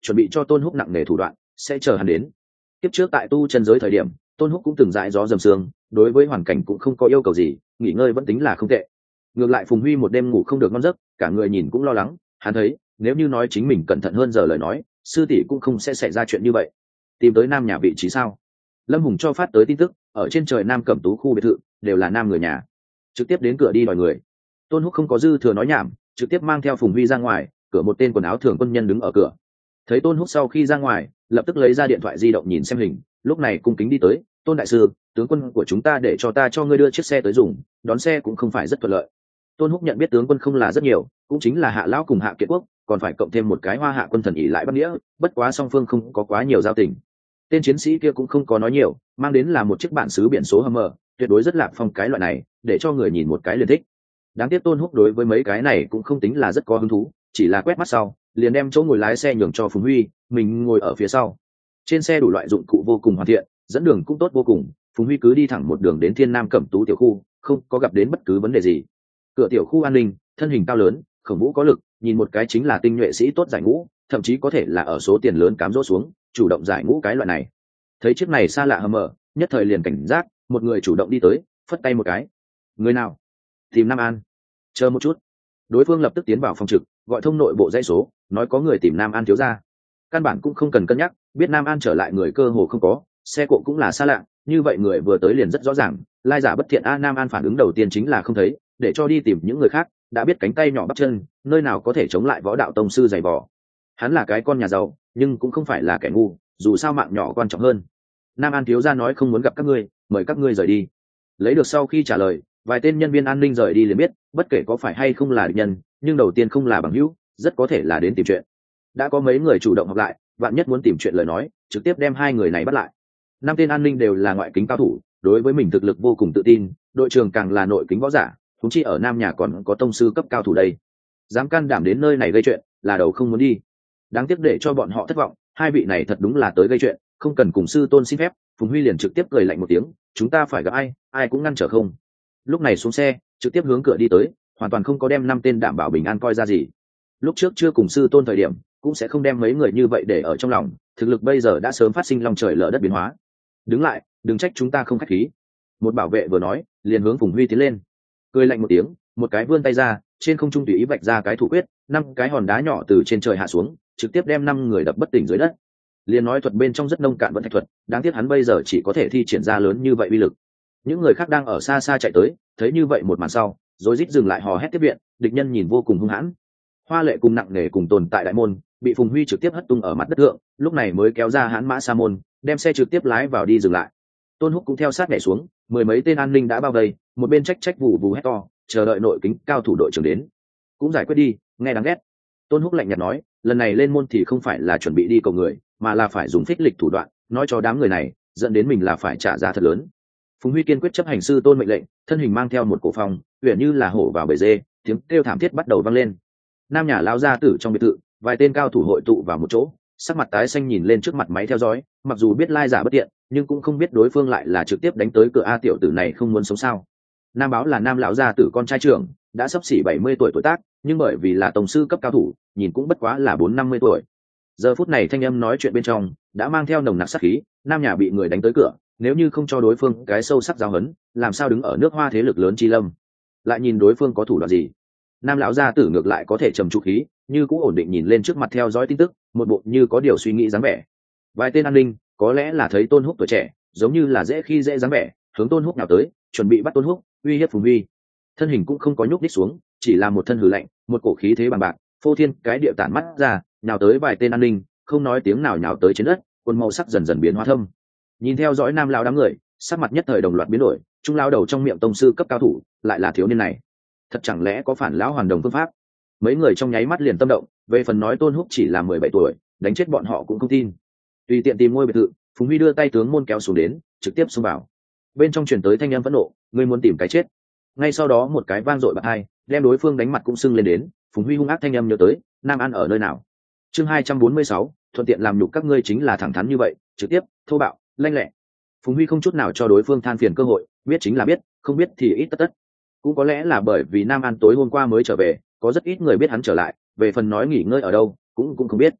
chuẩn bị cho Tôn Húc nặng nề thủ đoạn, sẽ chờ hắn đến. Tiếp trước tại tu chân giới thời điểm, Tôn Húc cũng từng dãi gió dầm sương, đối với hoàn cảnh cũng không có yêu cầu gì, nghỉ ngơi vẫn tính là không tệ. Ngược lại Phùng Huy một đêm ngủ không được ngon giấc, cả người nhìn cũng lo lắng, hắn thấy nếu như nói chính mình cẩn thận hơn giờ lời nói, sư tỷ cũng không sẽ xảy ra chuyện như vậy. Tìm tới nam nhà vị trí sao? Lâm Hùng cho phát tới tin tức, ở trên trời Nam Cẩm Tú khu biệt thự đều là nam người nhà, trực tiếp đến cửa đi đòi người. Tôn Húc không có dư thừa nói nhảm, trực tiếp mang theo Phùng Huy ra ngoài, cửa một tên quần áo thường quân nhân đứng ở cửa. Thấy Tôn Húc sau khi ra ngoài, lập tức lấy ra điện thoại di động nhìn xem hình, lúc này cung kính đi tới, Tôn đại sư, tướng quân của chúng ta để cho ta cho ngươi đưa chiếc xe tới dùng, đón xe cũng không phải rất thuận lợi. Tôn Húc nhận biết tướng quân không là rất nhiều, cũng chính là Hạ lão cùng Hạ Kiệt Quốc, còn phải cộng thêm một cái Hoa Hạ quân thần ỷ lại Bắc Nghĩa, bất quá song phương không có quá nhiều giao tình. Tên chiến sĩ kia cũng không có nói nhiều, mang đến là một chiếc bản xứ biển số Hummer, tuyệt đối rất lạc phong cái loại này, để cho người nhìn một cái liền thích. Đáng tiếc Tôn Húc đối với mấy cái này cũng không tính là rất có hứng thú, chỉ là quét mắt sau, liền đem chỗ ngồi lái xe nhường cho Phùng Huy, mình ngồi ở phía sau. Trên xe đủ loại dụng cụ vô cùng hoàn thiện, dẫn đường cũng tốt vô cùng, Phùng Huy cứ đi thẳng một đường đến Thiên Nam Cẩm Tú tiểu khu, không có gặp đến bất cứ vấn đề gì. Cửa tiểu khu an ninh, thân hình cao lớn, khổng vũ có lực, nhìn một cái chính là tinh nhuệ sĩ tốt giải ngũ, thậm chí có thể là ở số tiền lớn cám dỗ xuống, chủ động giải ngũ cái loại này. Thấy chiếc này xa lạ hầm mở, nhất thời liền cảnh giác, một người chủ động đi tới, phất tay một cái. Người nào? Tìm Nam An. Chờ một chút. Đối phương lập tức tiến vào phòng trực, gọi thông nội bộ dãy số, nói có người tìm Nam An thiếu gia. Căn bản cũng không cần cân nhắc, biết Nam An trở lại người cơ hồ không có, xe cộ cũng là xa lạ, như vậy người vừa tới liền rất rõ ràng, lai giả bất thiện. Nam An phản ứng đầu tiên chính là không thấy, để cho đi tìm những người khác, đã biết cánh tay nhỏ bắp chân, nơi nào có thể chống lại võ đạo tông sư dày vò. Hắn là cái con nhà giàu, nhưng cũng không phải là kẻ ngu, dù sao mạng nhỏ quan trọng hơn. Nam An thiếu gia nói không muốn gặp các ngươi, mời các ngươi rời đi. Lấy được sau khi trả lời, vài tên nhân viên an ninh rời đi liền biết, bất kể có phải hay không là địch nhân, nhưng đầu tiên không là bằng hữu, rất có thể là đến tìm chuyện. Đã có mấy người chủ động học lại, vạn nhất muốn tìm chuyện lời nói, trực tiếp đem hai người này bắt lại. Năm tên an ninh đều là ngoại kính cao thủ, đối với mình thực lực vô cùng tự tin, đội trưởng càng là nội kính võ giả, thúng chi ở Nam nhà còn có tông sư cấp cao thủ đây, dám can đảm đến nơi này gây chuyện, là đầu không muốn đi. Đáng tiếc để cho bọn họ thất vọng, hai vị này thật đúng là tới gây chuyện, không cần cùng sư tôn xin phép. Phùng Huy liền trực tiếp cười lạnh một tiếng, chúng ta phải gặp ai, ai cũng ngăn trở không. Lúc này xuống xe, trực tiếp hướng cửa đi tới, hoàn toàn không có đem năm tên đảm bảo bình an coi ra gì. Lúc trước chưa cùng sư tôn thời điểm, cũng sẽ không đem mấy người như vậy để ở trong lòng, thực lực bây giờ đã sớm phát sinh long trời lở đất biến hóa. Đứng lại, đừng trách chúng ta không khách khí. Một bảo vệ vừa nói, liền hướng Phùng Huy tiến lên, cười lạnh một tiếng, một cái vươn tay ra, trên không trung tùy ý vạch ra cái thủ quyết, năm cái hòn đá nhỏ từ trên trời hạ xuống, trực tiếp đem năm người đập bất tỉnh dưới đất. Liền nói thuật bên trong rất nông cạn vẫn thạch thuật, đáng tiếc hắn bây giờ chỉ có thể thi triển ra lớn như vậy uy lực. Những người khác đang ở xa xa chạy tới, thấy như vậy một màn sau, rối rít dừng lại hò hét tiếp viện, địch nhân nhìn vô cùng hung hãn. Hoa Lệ cùng nặng nề cùng tồn tại đại môn, bị Phùng Huy trực tiếp hất tung ở mặt đất thượng, lúc này mới kéo ra hãn mã sa môn, đem xe trực tiếp lái vào đi dừng lại. Tôn Húc cũng theo sát nhảy xuống, mười mấy tên an ninh đã bao vây, một bên trách vụ vù hét to, chờ đợi nội kính cao thủ đội trưởng đến. Cũng giải quyết đi, nghe đáng ghét. Tôn Húc lạnh nhạt nói, lần này lên môn thì không phải là chuẩn bị đi cầu người, mà là phải dùng phích lịch thủ đoạn, nói cho đám người này, dẫn đến mình là phải trả giá thật lớn. Phùng Huy kiên quyết chấp hành sư tôn mệnh lệnh, thân hình mang theo một cổ phong, uyển như là hổ vào bể dê, tiếng kêu thảm thiết bắt đầu vang lên. Nam nhà lão gia tử trong biệt thự, vài tên cao thủ hội tụ vào một chỗ, sắc mặt tái xanh nhìn lên trước mặt máy theo dõi, mặc dù biết lai giả bất tiện, nhưng cũng không biết đối phương lại là trực tiếp đánh tới cửa. A tiểu tử này không muốn sống sao? Nam báo là Nam lão gia tử con trai trưởng, đã sắp xỉ 70 tuổi tuổi tác, nhưng bởi vì là tổng sư cấp cao thủ, nhìn cũng bất quá là 4-50 tuổi. Giờ phút này thanh âm nói chuyện bên trong đã mang theo nồng nặc sát khí, Nam nhà bị người đánh tới cửa, nếu như không cho đối phương cái sâu sắc giáo huấn, làm sao đứng ở nước Hoa thế lực lớn chi lâm. Lại nhìn đối phương có thủ đoạn gì. Nam lão gia tử ngược lại có thể trầm trụ khí, như cũng ổn định nhìn lên trước mặt theo dõi tin tức, một bộ như có điều suy nghĩ dáng vẻ. Vài tên an ninh có lẽ là thấy Tôn Húc tuổi trẻ, giống như là dễ khi dễ dáng vẻ, hướng Tôn Húc nào tới, chuẩn bị bắt Tôn Húc, uy hiếp Phùng Huy. Thân hình cũng không có nhúc đích xuống, chỉ là một thân hừ lạnh, một cổ khí thế bằng bạc, phô thiên cái địa tản mắt ra, nhào tới vài tên an ninh, không nói tiếng nào nhào tới trên đất, quần màu sắc dần dần biến hóa thâm. Nhìn theo dõi Nam lão đám người, sắc mặt nhất thời đồng loạt biến đổi, trung lao đầu trong miệng tông sư cấp cao thủ, lại là thiếu niên này. Thật chẳng lẽ có phản lão hoàn đồng phương pháp? Mấy người trong nháy mắt liền tâm động, về phần nói Tôn Húc chỉ là 17 tuổi, đánh chết bọn họ cũng không tin. Tùy tiện tìm ngôi biệt thự, Phùng Huy đưa tay tướng môn kéo xuống đến, trực tiếp xông vào. Bên trong truyền tới thanh âm phẫn nộ, ngươi muốn tìm cái chết. Ngay sau đó một cái vang dội bạt hai, đem đối phương đánh mặt cũng sưng lên đến. Phùng Huy hung ác thanh âm nhớ tới, Nam An ở nơi nào? Chương 246, thuận tiện làm nhục các ngươi chính là thẳng thắn như vậy, trực tiếp, thô bạo, lanh lẹ. Phùng Huy không chút nào cho đối phương than phiền cơ hội, biết chính là biết, không biết thì ít tất tất. Cũng có lẽ là bởi vì Nam An tối hôm qua mới trở về, có rất ít người biết hắn trở lại, về phần nói nghỉ ngơi ở đâu, cũng không biết.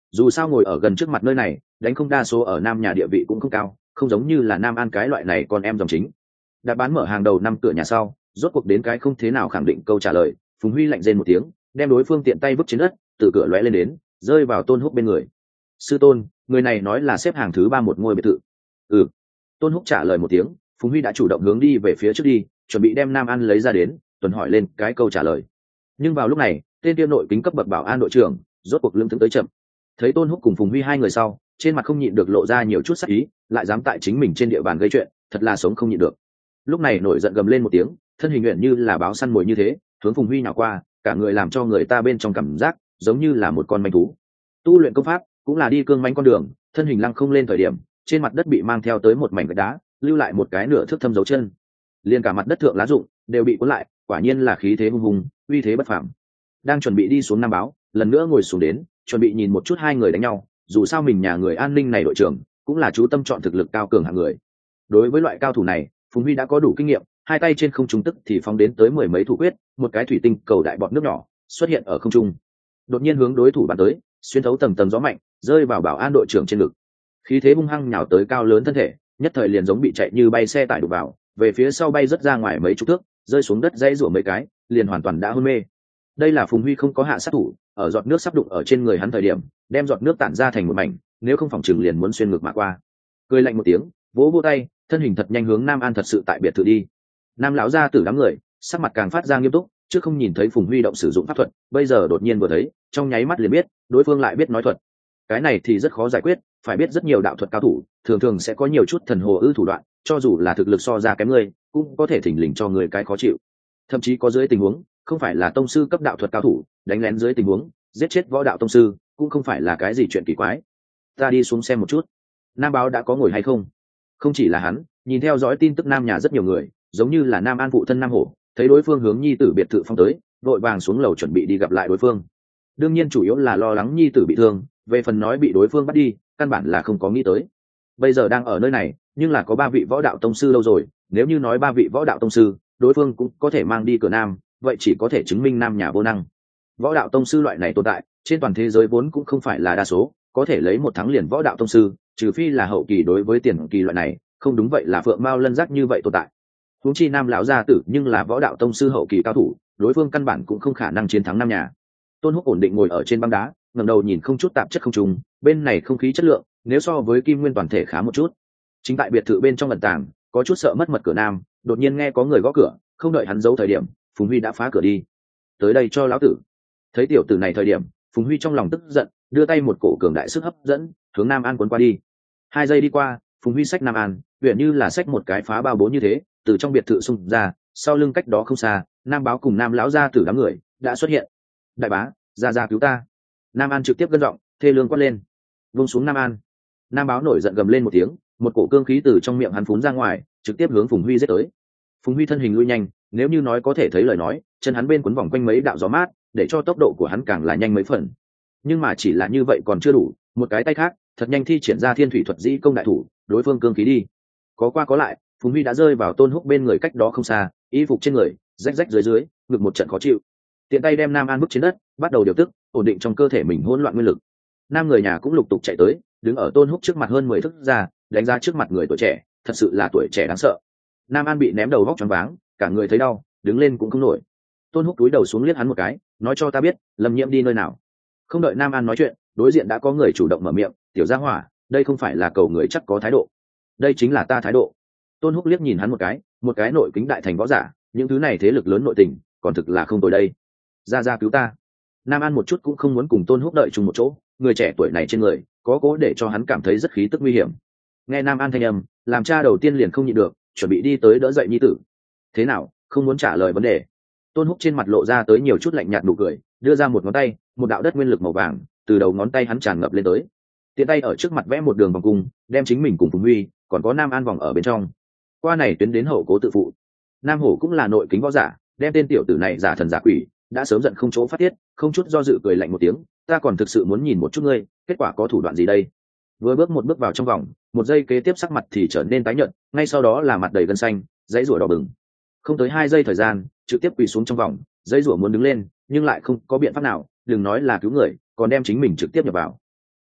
dù sao ngồi ở gần trước mặt nơi này đánh không đa số ở nam nhà địa vị cũng không cao, không giống như là Nam An cái loại này con em dòng chính. Đã bán mở hàng đầu năm cửa nhà sau, rốt cuộc đến cái không thế nào khẳng định câu trả lời. Phùng Huy lạnh rên một tiếng, đem đối phương tiện tay vứt trên đất, từ cửa lóe lên đến, rơi vào Tôn Húc bên người. Sư tôn, người này nói là xếp hàng thứ 3 một ngôi biệt thự. Ừ. Tôn Húc trả lời một tiếng. Phùng Huy đã chủ động hướng đi về phía trước đi, chuẩn bị đem Nam An lấy ra đến, tuần hỏi lên cái câu trả lời. Nhưng vào lúc này, tên kia nội kính cấp bậc bảo an đội trưởng rốt cuộc lưng thững tới chậm. Thấy Tôn Húc cùng Phùng Huy hai người sau, trên mặt không nhịn được lộ ra nhiều chút sắc ý, lại dám tại chính mình trên địa bàn gây chuyện, thật là sống không nhịn được. Lúc này nổi giận gầm lên một tiếng, thân hình nguyện như là báo săn mồi như thế, hướng Phùng Huy nhào qua, cả người làm cho người ta bên trong cảm giác giống như là một con manh thú. Tu luyện công pháp cũng là đi cương manh con đường, thân hình lăng không lên thời điểm, trên mặt đất bị mang theo tới một mảnh gạch đá, lưu lại một cái nửa thước thâm dấu chân. Liên cả mặt đất thượng lá rụng đều bị cuốn lại, quả nhiên là khí thế hung hùng, uy thế bất phàm. Đang chuẩn bị đi xuống Nam Báo, lần nữa ngồi xuống đến, chuẩn bị nhìn một chút hai người đánh nhau, dù sao mình nhà người an ninh này đội trưởng cũng là chú tâm chọn thực lực cao cường hạng người. Đối với loại cao thủ này, Phùng Huy đã có đủ kinh nghiệm, hai tay trên không trung tức thì phóng đến tới mười mấy thủ quyết, một cái thủy tinh cầu đại bọt nước nhỏ xuất hiện ở không trung, đột nhiên hướng đối thủ bắn tới, xuyên thấu tầng tầng gió mạnh, rơi vào bảo an đội trưởng trên ngực. Khí thế hung hăng nhào tới cao lớn thân thể, nhất thời liền giống bị chạy như bay xe tải đụng vào, về phía sau bay rất ra ngoài mấy chục thước, rơi xuống đất dãy rủa mấy cái, liền hoàn toàn đã hôn mê. Đây là Phùng Huy không có hạ sát thủ, ở giọt nước sắp đụng ở trên người hắn thời điểm, đem giọt nước tản ra thành một mảnh, nếu không phòng chừng liền muốn xuyên ngực mà qua. Cười lạnh một tiếng, vỗ vỗ tay, thân hình thật nhanh hướng Nam An thật sự tại biệt thự đi. Nam lão gia tử đám người, sắc mặt càng phát ra nghiêm túc, trước không nhìn thấy Phùng Huy động sử dụng pháp thuật, bây giờ đột nhiên vừa thấy, trong nháy mắt liền biết, đối phương lại biết nói thuật. Cái này thì rất khó giải quyết, phải biết rất nhiều đạo thuật cao thủ, thường thường sẽ có nhiều chút thần hồ ư thủ đoạn, cho dù là thực lực so ra kém người, cũng có thể thỉnh lình cho người cái khó chịu. Thậm chí có dưới tình huống, không phải là tông sư cấp đạo thuật cao thủ, đánh lén dưới tình huống, giết chết võ đạo tông sư, cũng không phải là cái gì chuyện kỳ quái. Ta đi xuống xem một chút. Nam Báo đã có ngồi hay không? Không chỉ là hắn, nhìn theo dõi tin tức Nam nhà rất nhiều người, giống như là Nam An phụ thân Nam Hổ, thấy đối phương hướng nhi tử biệt thự phong tới, vội vàng xuống lầu chuẩn bị đi gặp lại đối phương. Đương nhiên chủ yếu là lo lắng nhi tử bị thương, về phần nói bị đối phương bắt đi, căn bản là không có nghĩ tới. Bây giờ đang ở nơi này, nhưng là có 3 vị võ đạo tông sư lâu rồi, nếu như nói 3 vị võ đạo tông sư, đối phương cũng có thể mang đi cửa Nam, vậy chỉ có thể chứng minh Nam nhà vô năng. Võ đạo tông sư loại này tồn tại, trên toàn thế giới vốn cũng không phải là đa số, có thể lấy một thắng liền võ đạo tông sư, trừ phi là hậu kỳ đối với tiền kỳ loại này, không đúng vậy là phượng mao lân giác như vậy tồn tại. Huống chi Nam lão gia tử nhưng là võ đạo tông sư hậu kỳ cao thủ, đối phương căn bản cũng không khả năng chiến thắng Nam nhà. Tôn Húc ổn định ngồi ở trên băng đá, ngẩng đầu nhìn không chút tạp chất không trùng, bên này không khí chất lượng, nếu so với Kim Nguyên toàn thể khá một chút. Chính tại biệt thự bên trong ẩn tàng, có chút sợ mất mật cửa Nam, đột nhiên nghe có người gõ cửa, không đợi hắn giấu thời điểm, Phùng Huy đã phá cửa đi. Tới đây cho lão tử. Thấy tiểu tử này thời điểm, Phùng Huy trong lòng tức giận, đưa tay một cổ cường đại sức hấp dẫn, hướng Nam An cuốn qua đi. 2 giây đi qua, Phùng Huy xách Nam An, huyện như là xách một cái phá bao bố như thế, từ trong biệt thự xung ra, sau lưng cách đó không xa, Nam Báo cùng Nam lão gia tử đám người đã xuất hiện. Đại bá, ra cứu ta! Nam An trực tiếp gân giọng, thê lương quát lên. Vung xuống Nam An. Nam Báo nổi giận gầm lên một tiếng, một cổ cương khí từ trong miệng hắn phún ra ngoài, trực tiếp hướng Phùng Huy giết tới. Phùng Huy thân hình lui nhanh, nếu như nói có thể thấy lời nói, chân hắn bên quấn vòng quanh mấy đạo gió mát, để cho tốc độ của hắn càng là nhanh mấy phần. Nhưng mà chỉ là như vậy còn chưa đủ, một cái tay khác thật nhanh thi triển ra thiên thủy thuật dĩ công đại thủ, đối phương cương khí đi. Có qua có lại, Phùng Huy đã rơi vào Tôn Húc bên người cách đó không xa, y phục trên người rách rách dưới, ngực một trận khó chịu. Tiện tay đem Nam An bước trên đất, bắt đầu điều tức, ổn định trong cơ thể mình hỗn loạn nguyên lực. Nam người nhà cũng lục tục chạy tới, đứng ở Tôn Húc trước mặt hơn 10 thước ra, đánh giá trước mặt người tuổi trẻ, thật sự là tuổi trẻ đáng sợ. Nam An bị ném đầu vóc choáng váng, cả người thấy đau, đứng lên cũng không nổi. Tôn Húc cúi đầu xuống liếc hắn một cái, nói cho ta biết, Lâm Nhiễm đi nơi nào. Không đợi Nam An nói chuyện, đối diện đã có người chủ động mở miệng, tiểu gia hỏa, đây không phải là cầu người chắc có thái độ, đây chính là ta thái độ. Tôn Húc liếc nhìn hắn một cái nội kính đại thành võ giả, những thứ này thế lực lớn nội tình, còn thực là không tồi đây. Ra cứu ta. Nam An một chút cũng không muốn cùng Tôn Húc đợi chung một chỗ, người trẻ tuổi này trên người có cố để cho hắn cảm thấy rất khí tức nguy hiểm. Nghe Nam An thanh âm, làm cha đầu tiên liền không nhịn được, chuẩn bị đi tới đỡ dậy nhi tử. Thế nào, không muốn trả lời vấn đề? Tôn Húc trên mặt lộ ra tới nhiều chút lạnh nhạt nụ cười, đưa ra một ngón tay, một đạo đất nguyên lực màu vàng từ đầu ngón tay hắn tràn ngập lên tới. Tiện tay ở trước mặt vẽ một đường vòng cung, đem chính mình cùng Phùng Huy, còn có Nam An vòng ở bên trong. Qua này tuyến đến hậu cố tự phụ. Nam Hổ cũng là nội kính võ giả, đem tên tiểu tử này giả thần giả quỷ, đã sớm giận không chỗ phát tiết, không chút do dự cười lạnh một tiếng, ta còn thực sự muốn nhìn một chút ngươi, kết quả có thủ đoạn gì đây? Vừa bước một bước vào trong vòng, một giây kế tiếp sắc mặt thì trở nên tái nhợt, ngay sau đó là mặt đầy gân xanh, dãy rủa đỏ bừng. Không tới 2 giây thời gian, trực tiếp quỳ xuống trong vòng, dãy rủa muốn đứng lên, nhưng lại không có biện pháp nào, đừng nói là cứu người, còn đem chính mình trực tiếp nhập vào.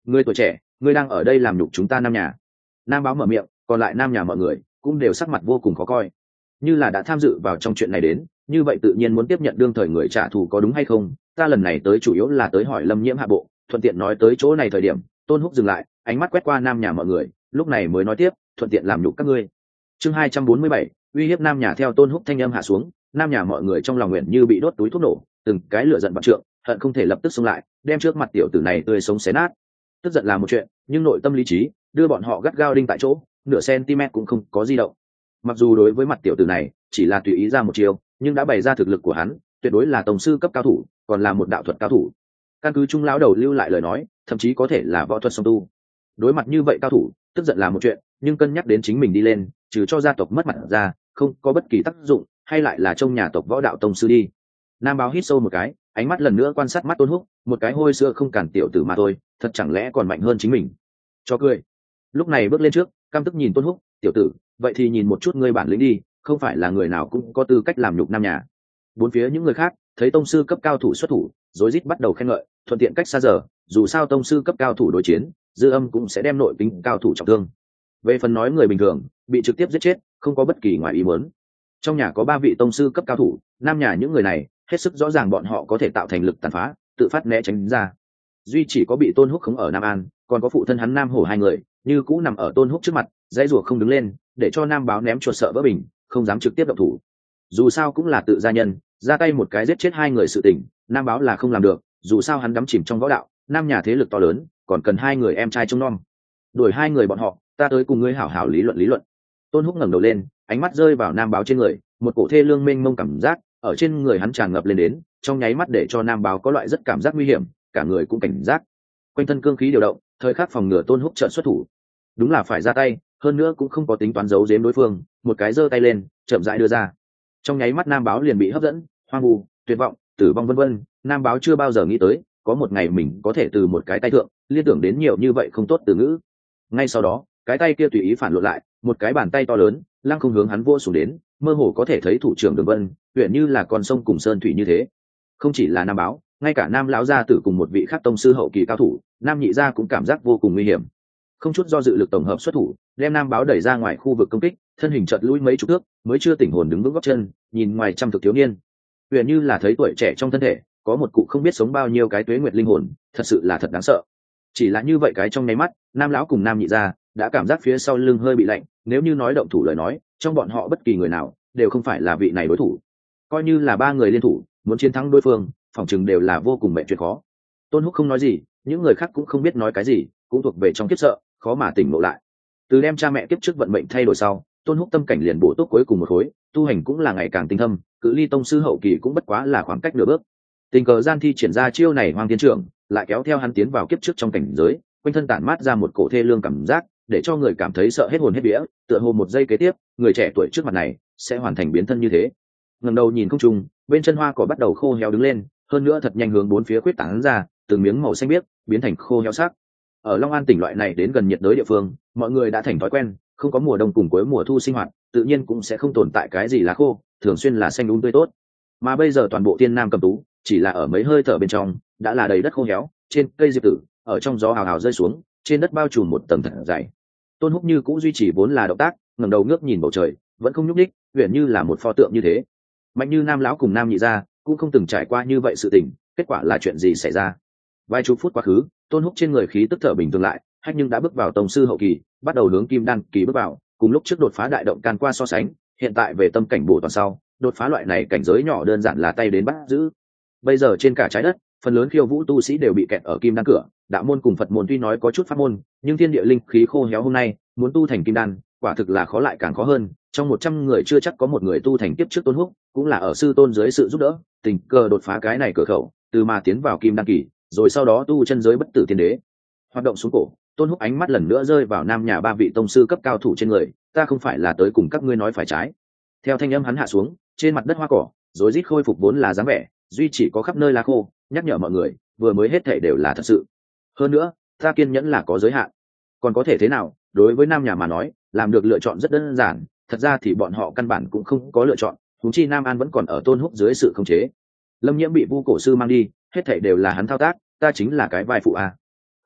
Người tuổi trẻ, ngươi đang ở đây làm nhục chúng ta nam nhà. Nam báo mở miệng, còn lại nam nhà mọi người cũng đều sắc mặt vô cùng khó coi. Như là đã tham dự vào trong chuyện này đến, như vậy tự nhiên muốn tiếp nhận đương thời người trả thù có đúng hay không? Ta lần này tới chủ yếu là tới hỏi Lâm Nhiễm hạ bộ, thuận tiện nói tới chỗ này thời điểm, Tôn Húc dừng lại, ánh mắt quét qua nam nhà mọi người, lúc này mới nói tiếp, thuận tiện làm nhục các ngươi. Chương 247, uy hiếp nam nhà. Theo Tôn Húc thanh âm hạ xuống, nam nhà mọi người trong lòng nguyện như bị đốt túi thuốc nổ, từng cái lửa giận vạn trượng, hận không thể lập tức xông lại, đem trước mặt tiểu tử này tươi sống xé nát. Tức giận là một chuyện, nhưng nội tâm lý trí đưa bọn họ gắt gao đinh tại chỗ, nửa cm cũng không có di động. Mặc dù đối với mặt tiểu tử này chỉ là tùy ý ra một chiều, nhưng đã bày ra thực lực của hắn, tuyệt đối là tổng sư cấp cao thủ, còn là một đạo thuật cao thủ. Căn cứ trung lão đầu lưu lại lời nói, thậm chí có thể là võ thuật song tu. Đối mặt như vậy cao thủ, tức giận là một chuyện, nhưng cân nhắc đến chính mình đi lên, trừ cho gia tộc mất mặt ra, không có bất kỳ tác dụng, hay lại là trong nhà tộc võ đạo tông sư đi. Nam báo hít sâu một cái, ánh mắt lần nữa quan sát mắt Tôn Húc, một cái hôi sữa không cản tiểu tử mà thôi, thật chẳng lẽ còn mạnh hơn chính mình. Cho cười. Lúc này bước lên trước, căm tức nhìn Tôn Húc, tiểu tử, vậy thì nhìn một chút ngươi bản lĩnh đi, không phải là người nào cũng có tư cách làm nhục nam nhà. Bốn phía những người khác thấy tông sư cấp cao thủ xuất thủ, rối rít bắt đầu khen ngợi, thuận tiện cách xa giờ, dù sao tông sư cấp cao thủ đối chiến, dư âm cũng sẽ đem nội tính cao thủ trọng thương. Về phần nói người bình thường bị trực tiếp giết chết, không có bất kỳ ngoài ý muốn. Trong nhà có 3 vị tông sư cấp cao thủ, nam nhà những người này hết sức rõ ràng bọn họ có thể tạo thành lực tàn phá, tự phát né tránh ra. Duy chỉ có bị Tôn Húc khống ở Nam An, còn có phụ thân hắn Nam Hổ hai người, như cũ nằm ở Tôn Húc trước mặt, dãy rủa không đứng lên, để cho Nam báo ném chuột sợ vỡ bình, không dám trực tiếp động thủ. Dù sao cũng là tự gia nhân, ra tay một cái giết chết 2 người sự tình, Nam báo là không làm được, dù sao hắn đắm chìm trong võ đạo, nam nhà thế lực to lớn, còn cần 2 người em trai trông nom. Đuổi 2 người bọn họ, ta tới cùng ngươi hảo hảo lý luận. Tôn Húc ngẩng đầu lên, ánh mắt rơi vào Nam báo trên người, một cổ thê lương mênh mông cảm giác ở trên người hắn tràn ngập lên đến, trong nháy mắt để cho Nam báo có loại rất cảm giác nguy hiểm, cả người cũng cảnh giác. Quanh thân cương khí điều động, thời khắc phòng ngừa Tôn Húc chợt xuất thủ. Đúng là phải ra tay, hơn nữa cũng không có tính toán giấu giếm đối phương, một cái giơ tay lên, chậm rãi đưa ra. Trong nháy mắt Nam báo liền bị hấp dẫn, hoang vu, tuyệt vọng, tử vong vân vân, Nam báo chưa bao giờ nghĩ tới, có một ngày mình có thể từ một cái tay thượng liên tưởng đến nhiều như vậy không tốt từ ngữ. Ngay sau đó, cái tay kia tùy ý phản lộn lại, một cái bàn tay to lớn lăng không hướng hắn vua xuống đến, mơ hồ có thể thấy thủ trưởng Đường Vân, huyện như là con sông cùng sơn thủy như thế. Không chỉ là Nam báo, ngay cả Nam lão gia tử cùng một vị khác tông sư hậu kỳ cao thủ, Nam nhị gia cũng cảm giác vô cùng nguy hiểm. Không chút do dự lực tổng hợp xuất thủ, đem Nam báo đẩy ra ngoài khu vực công kích, thân hình chợt lùi mấy chục thước, mới chưa tỉnh hồn đứng vững gót chân, nhìn ngoài trăm thực thiếu niên, huyện như là thấy tuổi trẻ trong thân thể có một cụ không biết sống bao nhiêu cái tuế nguyệt linh hồn, thật sự là thật đáng sợ. Chỉ là như vậy cái trong nháy mắt, Nam lão cùng Nam nhị gia đã cảm giác phía sau lưng hơi bị lạnh, nếu như nói động thủ lời nói, trong bọn họ bất kỳ người nào đều không phải là vị này đối thủ. Coi như là 3 người liên thủ, muốn chiến thắng đối phương, phỏng chừng đều là vô cùng mệt chuyện khó. Tôn Húc không nói gì, những người khác cũng không biết nói cái gì, cũng thuộc về trong kiếp sợ, khó mà tỉnh ngộ lại. Từ đem cha mẹ kiếp trước vận mệnh thay đổi sau, Tôn Húc tâm cảnh liền bổ túc cuối cùng một khối, tu hành cũng là ngày càng tinh thâm, cự ly tông sư hậu kỳ cũng bất quá là khoảng cách nửa bước. Tình cờ gian thi triển ra chiêu này Hoàng Thiên Trưởng, lại kéo theo hắn tiến vào kiếp trước trong cảnh giới, quanh thân tản mát ra một cổ thê lương cảm giác, để cho người cảm thấy sợ hết hồn hết vía, tựa hồ một giây kế tiếp, người trẻ tuổi trước mặt này sẽ hoàn thành biến thân như thế. Ngẩng đầu nhìn không trung, bên chân hoa cỏ bắt đầu khô héo đứng lên, hơn nữa thật nhanh hướng bốn phía khuyết tán ra, từng miếng màu xanh biếc biến thành khô héo sắc. Ở Long An tỉnh loại này đến gần nhiệt đới địa phương, mọi người đã thành thói quen, không có mùa đông cùng cuối mùa thu sinh hoạt, tự nhiên cũng sẽ không tồn tại cái gì lá khô, thường xuyên là xanh tươi tốt. Mà bây giờ toàn bộ Tiên Nam Cầm Tú, chỉ là ở mấy hơi thở bên trong, đã là đầy đất khô héo, trên cây diệp tử, ở trong gió hào hào rơi xuống, trên đất bao trùm một tầng thật dày. Tôn Húc như cũng duy trì vốn là động tác, ngẩng đầu ngước nhìn bầu trời, vẫn không nhúc nhích, huyền như là một pho tượng như thế. Mạnh như Nam lão cùng Nam nhị gia cũng không từng trải qua như vậy sự tình, kết quả là chuyện gì xảy ra? Vài chục phút quá khứ, Tôn Húc trên người khí tức thở bình thường lại, hách nhưng đã bước vào tông sư hậu kỳ, bắt đầu hướng kim đan kỳ bước vào, cùng lúc trước đột phá đại động can qua so sánh, hiện tại về tâm cảnh bổ toàn sau, đột phá loại này cảnh giới nhỏ đơn giản là tay đến bắt giữ. Bây giờ trên cả trái đất, phần lớn khiêu vũ tu sĩ đều bị kẹt ở kim đan cửa, đạo môn cùng Phật môn tuy nói có chút pháp môn, nhưng thiên địa linh khí khô héo hôm nay, muốn tu thành kim đan, quả thực là khó lại càng khó hơn. Trong 100 người chưa chắc có một người tu thành kiếp trước Tôn Húc, cũng là ở sư tôn dưới sự giúp đỡ, tình cờ đột phá cái này cửa khẩu, từ mà tiến vào kim đan kỳ, rồi sau đó tu chân giới bất tử tiên đế. Hoạt động xuống cổ, Tôn Húc ánh mắt lần nữa rơi vào Nam nhà 3 vị tông sư cấp cao thủ trên người, ta không phải là tới cùng các ngươi nói phải trái. Theo thanh âm hắn hạ xuống, trên mặt đất hoa cỏ, rối rít khôi phục vốn là dáng vẻ, duy chỉ có khắp nơi lá khô, nhắc nhở mọi người, vừa mới hết thảy đều là thật sự. Hơn nữa, ta kiên nhẫn là có giới hạn. Còn có thể thế nào, đối với Nam nhà mà nói, làm được lựa chọn rất đơn giản, thật ra thì bọn họ căn bản cũng không có lựa chọn, huống chi Nam An vẫn còn ở Tôn Húc dưới sự khống chế. Lâm Nhiễm bị Vu cổ sư mang đi, hết thảy đều là hắn thao tác, ta chính là cái vai phụ a.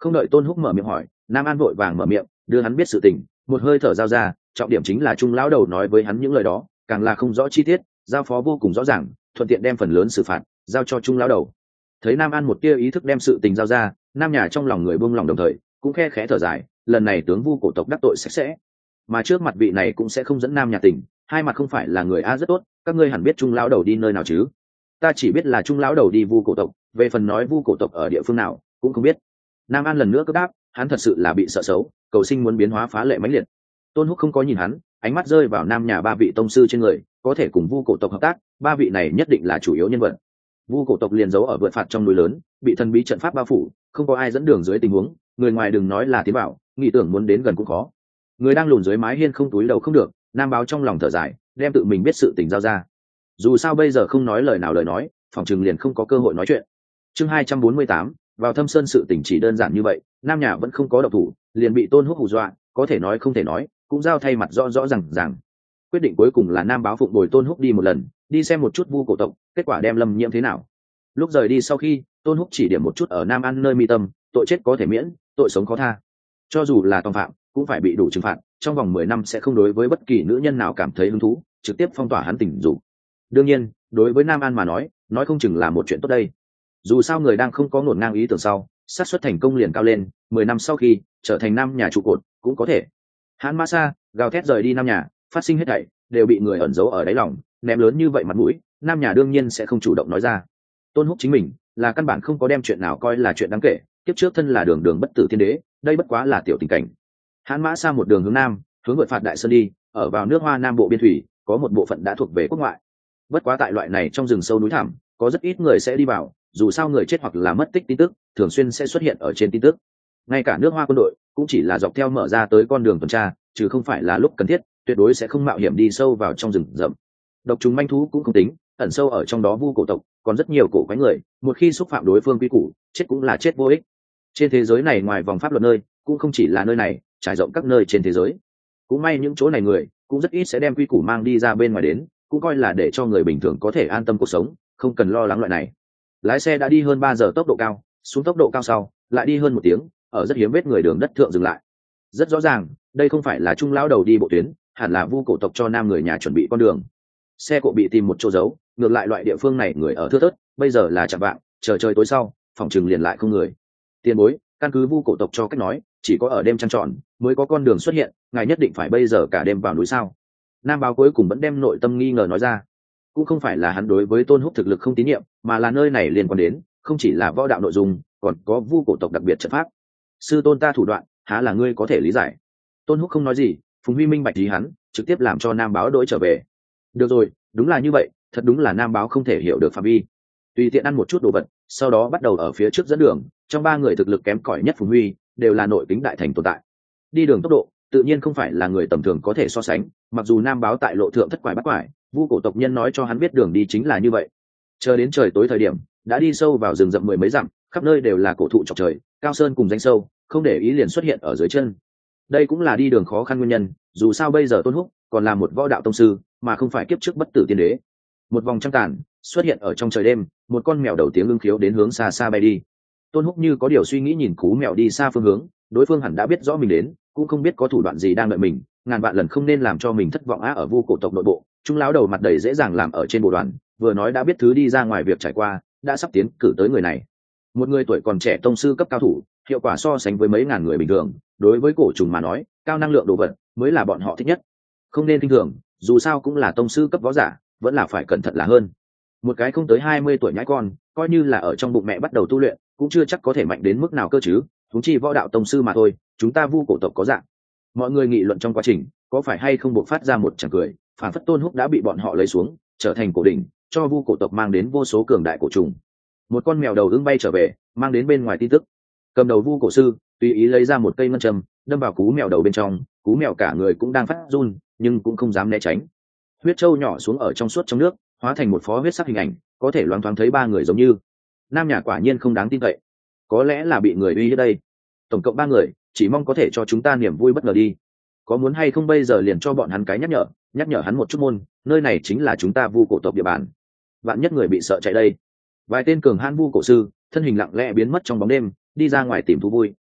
Không đợi Tôn Húc mở miệng hỏi, Nam An vội vàng mở miệng đưa hắn biết sự tình, một hơi thở giao ra, trọng điểm chính là Trung lão đầu nói với hắn những lời đó càng là không rõ chi tiết, giao phó vô cùng rõ ràng, thuận tiện đem phần lớn xử phạt giao cho Trung lão đầu. Thấy Nam An một tia ý thức đem sự tình giao ra, Nam nhà trong lòng người buông lòng đồng thời cũng khe khẽ thở dài, lần này tướng Vu cổ tộc đắc tội sạch sẽ, mà trước mặt vị này cũng sẽ không dẫn Nam nhà tình, hai mặt không phải là người a rất tốt, các ngươi hẳn biết Trung lão đầu đi nơi nào chứ? Ta chỉ biết là Trung lão đầu đi Vu cổ tộc, về phần nói Vu cổ tộc ở địa phương nào cũng không biết. Nam An lần nữa cấp đáp, hắn thật sự là bị sợ xấu, cầu sinh muốn biến hóa phá lệ mãnh liệt. Tôn Húc không có nhìn hắn, ánh mắt rơi vào Nam nhà ba vị tông sư trên người, có thể cùng Vu cổ tộc hợp tác, ba vị này nhất định là chủ yếu nhân vật. Vu cổ tộc liền giấu ở vượt phạt trong núi lớn, bị thần bí trận pháp bao phủ, không có ai dẫn đường dưới tình huống, người ngoài đừng nói là tiến vào, nghĩ tưởng muốn đến gần cũng khó. Người đang lùn dưới mái hiên không túi đầu không được, Nam báo trong lòng thở dài, đem tự mình biết sự tình giao ra. Dù sao bây giờ không nói lời nào lời nói, phòng trường liền không có cơ hội nói chuyện. Chương 248, vào Thâm Sơn sự tình chỉ đơn giản như vậy, Nam nhà vẫn không có động thủ, liền bị Tôn Húc hù dọa, có thể nói không thể nói, cũng giao thay mặt rõ rõ ràng. Quyết định cuối cùng là Nam báo phụng bồi Tôn Húc đi một lần, đi xem một chút Vu cổ tộc, kết quả đem Lâm Nhiễm thế nào. Lúc rời đi sau khi, Tôn Húc chỉ điểm một chút ở Nam An nơi mi tâm, tội chết có thể miễn, tội sống khó tha. Cho dù là tòng phạm, cũng phải bị đủ trừng phạt, trong vòng 10 năm sẽ không đối với bất kỳ nữ nhân nào cảm thấy hứng thú, trực tiếp phong tỏa hắn tình dục. Đương nhiên, đối với Nam An mà nói không chừng là một chuyện tốt đây. Dù sao người đang không có ngổn ngang ý tưởng sau, xác suất thành công liền cao lên, 10 năm sau khi trở thành Nam nhà trụ cột cũng có thể. Hãn Mã Sa gào thét rời đi Nam nhà, phát sinh hết thảy đều bị người ẩn giấu ở đáy lòng, ném lớn như vậy mặt mũi, Nam nhà đương nhiên sẽ không chủ động nói ra. Tôn Húc chính mình là căn bản không có đem chuyện nào coi là chuyện đáng kể, tiếp trước thân là đường bất tử thiên đế, đây bất quá là tiểu tình cảnh. Hãn Mã Sa một đường hướng nam, hướng vượt phạt Đại Sơn đi, ở vào nước Hoa Nam bộ biên thủy, có một bộ phận đã thuộc về quốc ngoại. Bất quá tại loại này trong rừng sâu núi thẳm, có rất ít người sẽ đi vào, dù sao người chết hoặc là mất tích tin tức thường xuyên sẽ xuất hiện ở trên tin tức. Ngay cả nước Hoa quân đội cũng chỉ là dọc theo mở ra tới con đường tuần tra, chứ không phải là lúc cần thiết, tuyệt đối sẽ không mạo hiểm đi sâu vào trong rừng rậm. Độc trùng manh thú cũng không tính, ẩn sâu ở trong đó Vu cổ tộc còn rất nhiều cổ quái người, một khi xúc phạm đối phương quy củ, chết cũng là chết vô ích. Trên thế giới này ngoài vòng pháp luật nơi, cũng không chỉ là nơi này, trải rộng các nơi trên thế giới. Cũng may những chỗ này người cũng rất ít sẽ đem quy củ mang đi ra bên ngoài đến, cũng coi là để cho người bình thường có thể an tâm cuộc sống, không cần lo lắng loại này. Lái xe đã đi hơn 3 giờ tốc độ cao, xuống tốc độ cao sau lại đi hơn 1 tiếng, ở rất hiếm vết người đường đất thượng dừng lại. Rất rõ ràng, đây không phải là Trung lão đầu đi bộ tuyến, hẳn là Vu cổ tộc cho Nam người nhà chuẩn bị con đường. Xe cộ bị tìm một chỗ giấu, ngược lại loại địa phương này người ở thưa thớt, bây giờ là chạng vạng, chờ trời tối sau, phòng chừng liền lại không người. Tiền bối, căn cứ Vu cổ tộc cho cách nói, chỉ có ở đêm trăng tròn mới có con đường xuất hiện, ngài nhất định phải bây giờ cả đêm vào núi sao? Nam báo cuối cùng vẫn đem nội tâm nghi ngờ nói ra. Cũng không phải là hắn đối với Tôn Húc thực lực không tín nhiệm, mà là nơi này liên quan đến không chỉ là võ đạo nội dung, còn có Vu cổ tộc đặc biệt trận pháp. Sư tôn ta thủ đoạn, há là ngươi có thể lý giải? Tôn Húc không nói gì, Phùng Huy minh bạch ý hắn, trực tiếp làm cho Nam báo đổi trở về. Được rồi, đúng là như vậy, thật đúng là Nam báo không thể hiểu được phạm vi. Tùy tiện ăn một chút đồ vật, sau đó bắt đầu ở phía trước dẫn đường. Trong 3 người thực lực kém cỏi nhất Phùng Huy đều là nội tính đại thành tồn tại. Đi đường tốc độ tự nhiên không phải là người tầm thường có thể so sánh, mặc dù Nam báo tại lộ thượng thất quải bắt quải, Vu cổ tộc nhân nói cho hắn biết đường đi chính là như vậy. Chờ đến trời tối thời điểm, đã đi sâu vào rừng rậm 10 mấy dặm, khắp nơi đều là cổ thụ chọc trời, cao sơn cùng danh sâu, không để ý liền xuất hiện ở dưới chân. Đây cũng là đi đường khó khăn nguyên nhân, dù sao bây giờ Tôn Húc còn là một võ đạo tông sư, mà không phải kiếp trước bất tử tiên đế. Một vòng trăng tàn xuất hiện ở trong trời đêm, một con mèo đầu tiếng ưng khiếu đến hướng xa xa bay đi. Tôn Húc như có điều suy nghĩ nhìn cú mèo đi xa phương hướng, đối phương hẳn đã biết rõ mình đến, cũng không biết có thủ đoạn gì đang đợi mình, ngàn vạn lần không nên làm cho mình thất vọng á. Ở Vu cổ tộc nội bộ, Trung lão đầu mặt đầy dễ dàng làm ở trên bộ đoàn, vừa nói đã biết thứ đi ra ngoài việc trải qua, đã sắp tiến cử tới người này. Một người tuổi còn trẻ tông sư cấp cao thủ, hiệu quả so sánh với mấy ngàn người bình thường, đối với cổ trùng mà nói, cao năng lượng đồ vật mới là bọn họ thích nhất. Không nên kinh thường, dù sao cũng là tông sư cấp võ giả, vẫn là phải cẩn thận là hơn. Một cái không tới 20 tuổi nhãi con, coi như là ở trong bụng mẹ bắt đầu tu luyện, cũng chưa chắc có thể mạnh đến mức nào cơ chứ, chúng chi võ đạo tông sư mà thôi, chúng ta Vu cổ tộc có dạng. Mọi người nghị luận trong quá trình, có phải hay không buộc phát ra một tràng cười, phản phất Tôn Húc đã bị bọn họ lấy xuống, trở thành cổ đỉnh, cho Vu cổ tộc mang đến vô số cường đại cổ trùng. Một con mèo đầu ưng bay trở về, mang đến bên ngoài tin tức. Cầm đầu Vu cổ sư tùy ý lấy ra một cây ngân châm, đâm vào cú mèo đầu bên trong, cú mèo cả người cũng đang phát run, nhưng cũng không dám né tránh. Huyết châu nhỏ xuống ở trong suốt trong nước, hóa thành một phó huyết sắc hình ảnh, có thể loáng thoáng thấy 3 người giống như. Nam nhà quả nhiên không đáng tin cậy, có lẽ là bị người uy hiếp đây. Tổng cộng 3 người, chỉ mong có thể cho chúng ta niềm vui bất ngờ đi. Có muốn hay không bây giờ liền cho bọn hắn cái nhắc nhở hắn một chút môn, nơi này chính là chúng ta Vu cổ tộc địa bàn. Vạn nhất người bị sợ chạy đây. Vài tên cường hãn Vu cổ sư, thân hình lặng lẽ biến mất trong bóng đêm, đi ra ngoài tìm thú vui,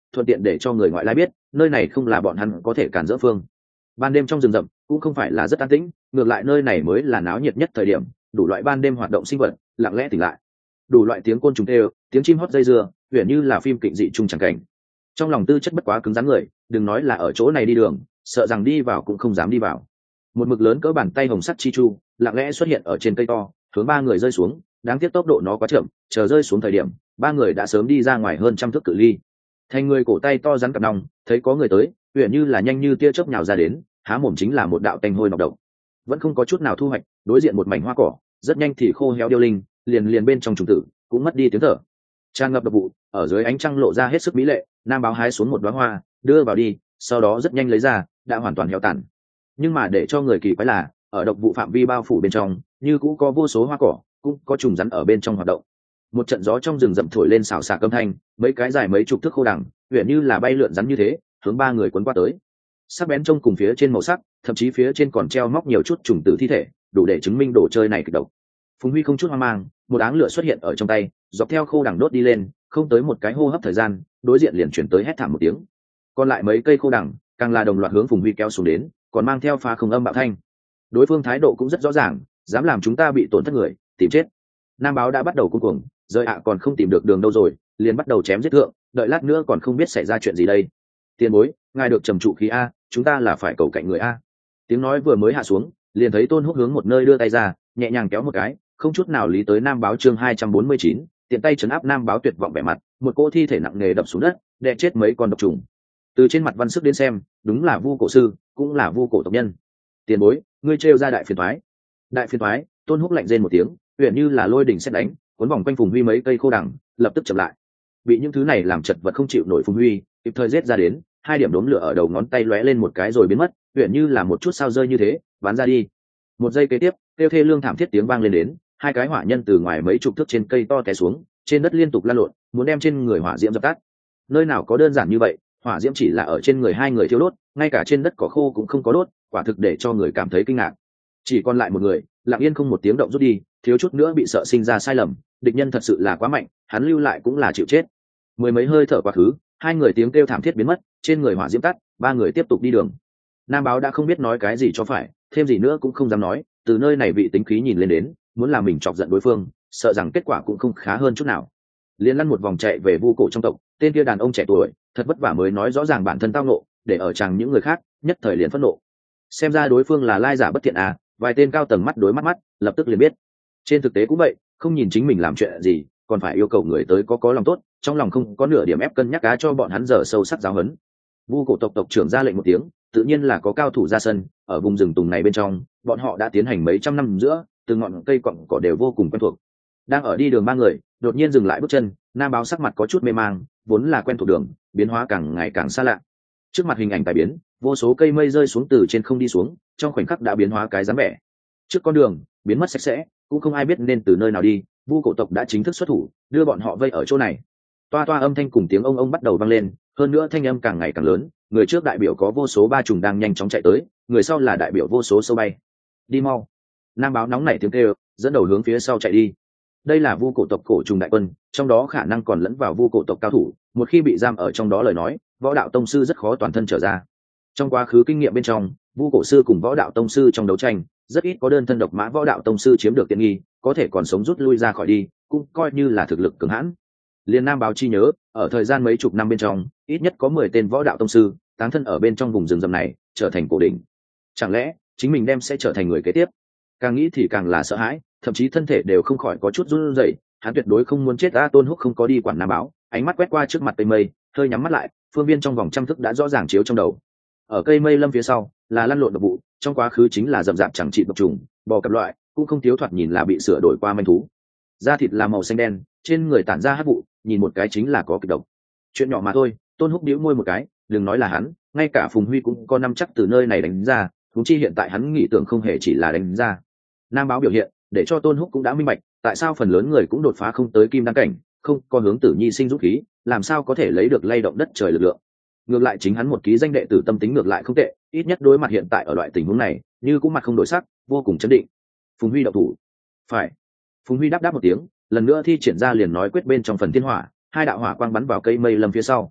thuận tiện để cho người ngoại lai biết nơi này không là bọn hắn có thể cản dỡ phương. Ban đêm trong rừng rậm cũng không phải là rất an tĩnh, ngược lại nơi này mới là náo nhiệt nhất thời điểm, đủ loại ban đêm hoạt động sinh vật lặng lẽ tỉnh lại, đủ loại tiếng côn trùng kêu, tiếng chim hót dây dưa, huyền như là phim kịch dị chung chẳng cảnh. Trong lòng Tư Chất bất quá cứng rắn người, đừng nói là ở chỗ này đi đường, sợ rằng đi vào cũng không dám đi vào. Một mực lớn cỡ bàn tay hồng sắt chi chu lặng lẽ xuất hiện ở trên cây to, hướng ba người rơi xuống. Đáng tiếc tốc độ nó quá chậm, chờ rơi xuống thời điểm ba người đã sớm đi ra ngoài hơn trăm thước cự ly. Thành người cổ tay to rắn cặp nòng, thấy có người tới, huyền như là nhanh như tia chớp nhào ra đến, há mồm chính là một đạo tanh hôi nọc độc. Vẫn không có chút nào thu hoạch, đối diện một mảnh hoa cỏ rất nhanh thì khô héo điêu linh, liền bên trong trùng tử cũng mất đi tiếng thở. Tràn ngập độc vụ ở dưới ánh trăng lộ ra hết sức mỹ lệ. Nam báo hái xuống một đóa hoa đưa vào đi, sau đó rất nhanh lấy ra, đã hoàn toàn héo tàn. Nhưng mà để cho người kỳ quái là ở độc vụ phạm vi bao phủ bên trong như cũng có vô số hoa cỏ, cũng có trùng rắn ở bên trong hoạt động. Một trận gió trong rừng rậm thổi lên xào xạc âm thanh, mấy cái dài mấy chục thước khô đằng huyền như là bay lượn rắn như thế hướng ba người cuốn qua tới. Sắc bén trông cùng phía trên màu sắc, thậm chí phía trên còn treo móc nhiều chút trùng tử thi thể, đủ để chứng minh đồ chơi này kịch độc. Phùng Huy không chút hoang mang, một áng lửa xuất hiện ở trong tay, dọc theo khô đằng đốt đi lên, không tới một cái hô hấp thời gian, đối diện liền chuyển tới hét thảm một tiếng. Còn lại mấy cây khô đằng càng là đồng loạt hướng Phùng Huy kéo xuống đến, còn mang theo phá không âm bạo thanh. Đối phương thái độ cũng rất rõ ràng, dám làm chúng ta bị tổn thất người, tìm chết. Nam báo đã bắt đầu cuống cuồng, rời ạ còn không tìm được đường đâu rồi, liền bắt đầu chém giết thượng, đợi lát nữa còn không biết xảy ra chuyện gì đây. Tiền bối, ngài được trầm trụ khí a, chúng ta là phải cầu cạnh người a. Tiếng nói vừa mới hạ xuống, liền thấy Tôn Húc hướng một nơi đưa tay ra, nhẹ nhàng kéo một cái, không chút nào lý tới Nam báo chương 249, tiện tay chấn áp Nam báo tuyệt vọng vẻ mặt, một cỗ thi thể nặng nề đập xuống đất, đè chết mấy con độc trùng. Từ trên mặt văn sức đến xem, đúng là Vu cổ sư, cũng là Vu cổ tộc nhân. Tiền bối, ngươi trêu ra đại phiền toái. Đại phiền toái, Tôn Húc lạnh rên một tiếng, huyền như là lôi đỉnh sét đánh, cuốn vòng quanh Phùng Huy mấy cây khô đằng, lập tức chậm lại. Bị những thứ này làm chật vật không chịu nổi Phùng Huy, kịp thời giết ra đến, hai điểm đốm lửa ở đầu ngón tay lóe lên một cái rồi biến mất, huyền như là một chút sao rơi như thế, bắn ra đi. Một giây kế tiếp, kêu thê lương thảm thiết tiếng vang lên đến, hai cái hỏa nhân từ ngoài mấy chục thước trên cây to té xuống, trên đất liên tục lăn lộn, muốn đem trên người hỏa diễm dập tắt. Nơi nào có đơn giản như vậy, hỏa diễm chỉ là ở trên người hai người thiêu đốt, ngay cả trên đất cỏ khô cũng không có đốt, quả thực để cho người cảm thấy kinh ngạc. Chỉ còn lại một người, lặng yên không một tiếng động rút đi, thiếu chút nữa bị sợ sinh ra sai lầm, địch nhân thật sự là quá mạnh, hắn lưu lại cũng là chịu chết. Mười mấy hơi thở quá khứ, hai người tiếng kêu thảm thiết biến mất, trên người hỏa diễm tắt, ba người tiếp tục đi đường. Nam báo đã không biết nói cái gì cho phải, thêm gì nữa cũng không dám nói, từ nơi này vị tính khí nhìn lên đến, muốn làm mình chọc giận đối phương, sợ rằng kết quả cũng không khá hơn chút nào. Liên lăn một vòng chạy về Vu cổ trong tộc, tên kia đàn ông trẻ tuổi, thật vất vả mới nói rõ ràng bản thân tao nộ, để ở chàng những người khác, nhất thời liền phẫn nộ. Xem ra đối phương là lai giả bất thiện à, vài tên cao tầng mắt đối mắt, lập tức liền biết. Trên thực tế cũng vậy, không nhìn chính mình làm chuyện gì, còn phải yêu cầu người tới có lòng tốt, trong lòng không có nửa điểm ép cân nhắc cá cho bọn hắn giờ sâu sắc giáo huấn. Vu cổ tộc tộc trưởng ra lệnh một tiếng, tự nhiên là có cao thủ ra sân, ở vùng rừng tùng này bên trong, bọn họ đã tiến hành mấy trăm năm giữa, từ ngọn cây cọng cỏ đều vô cùng quen thuộc. Đang ở đi đường ba người, đột nhiên dừng lại bước chân, Nam báo sắc mặt có chút mê mang, vốn là quen thuộc đường, biến hóa càng ngày càng xa lạ. Trước mặt hình ảnh tài biến, vô số cây mây rơi xuống từ trên không đi xuống, trong khoảnh khắc đã biến hóa cái dáng vẻ. Trước con đường biến mất sạch sẽ, cũng không ai biết nên từ nơi nào đi. Vu cổ tộc đã chính thức xuất thủ, đưa bọn họ vây ở chỗ này. Toa toa âm thanh cùng tiếng ông bắt đầu vang lên, hơn nữa thanh âm càng ngày càng lớn. Người trước đại biểu có vô số ba trùng đang nhanh chóng chạy tới, người sau là đại biểu vô số sâu bay. Đi mau! Nam báo nóng nảy tiếng kêu, dẫn đầu hướng phía sau chạy đi. Đây là Vu cổ tộc cổ trùng đại quân, trong đó khả năng còn lẫn vào Vu cổ tộc cao thủ. Một khi bị giam ở trong đó lời nói, võ đạo tông sư rất khó toàn thân trở ra. Trong quá khứ kinh nghiệm bên trong, Vu cổ sư cùng võ đạo tông sư trong đấu tranh, rất ít có đơn thân độc mã võ đạo tông sư chiếm được tiện nghi, có thể còn sống rút lui ra khỏi đi, cũng coi như là thực lực cường hãn. Liên Nam báo chi nhớ, ở thời gian mấy chục năm bên trong, ít nhất có 10 tên võ đạo tông sư táng thân ở bên trong vùng rừng rậm này, trở thành cổ đỉnh. Chẳng lẽ chính mình đem sẽ trở thành người kế tiếp? Càng nghĩ thì càng là sợ hãi, thậm chí thân thể đều không khỏi có chút run rẩy. Hắn tuyệt đối không muốn chết. Tôn Húc không có đi quản Nam báo, ánh mắt quét qua trước mặt cây mây, hơi nhắm mắt lại, phương viên trong vòng trăm thước đã rõ ràng chiếu trong đầu. Ở cây mây lâm phía sau là lăn lộn độc vụ, trong quá khứ chính là rậm rạp chẳng trị độc trùng, bò cặp loại, cũng không thiếu thoạt nhìn là bị sửa đổi qua manh thú. Da thịt là màu xanh đen, trên người tản ra hắc vụ, nhìn một cái chính là có kịch độc. Chuyện nhỏ mà thôi. Tôn Húc bĩu môi một cái, đừng nói là hắn, ngay cả Phùng Huy cũng có năm chắc từ nơi này đánh ra, huống chi hiện tại hắn nghĩ tưởng không hề chỉ là đánh ra. Nam báo biểu hiện để cho Tôn Húc cũng đã minh bạch, tại sao phần lớn người cũng đột phá không tới kim đăng cảnh, không có hướng Tử Nhi sinh rút khí, làm sao có thể lấy được lay động đất trời lực lượng. Ngược lại chính hắn một ký danh đệ tử tâm tính ngược lại không tệ, ít nhất đối mặt hiện tại ở loại tình huống này, như cũng mặt không đổi sắc, vô cùng chấn định. Phùng Huy động thủ. Phải. Phùng Huy đáp một tiếng, lần nữa thi triển ra liền nói quyết bên trong phần thiên hỏa, hai đạo hỏa quang bắn vào cây mây lâm phía sau.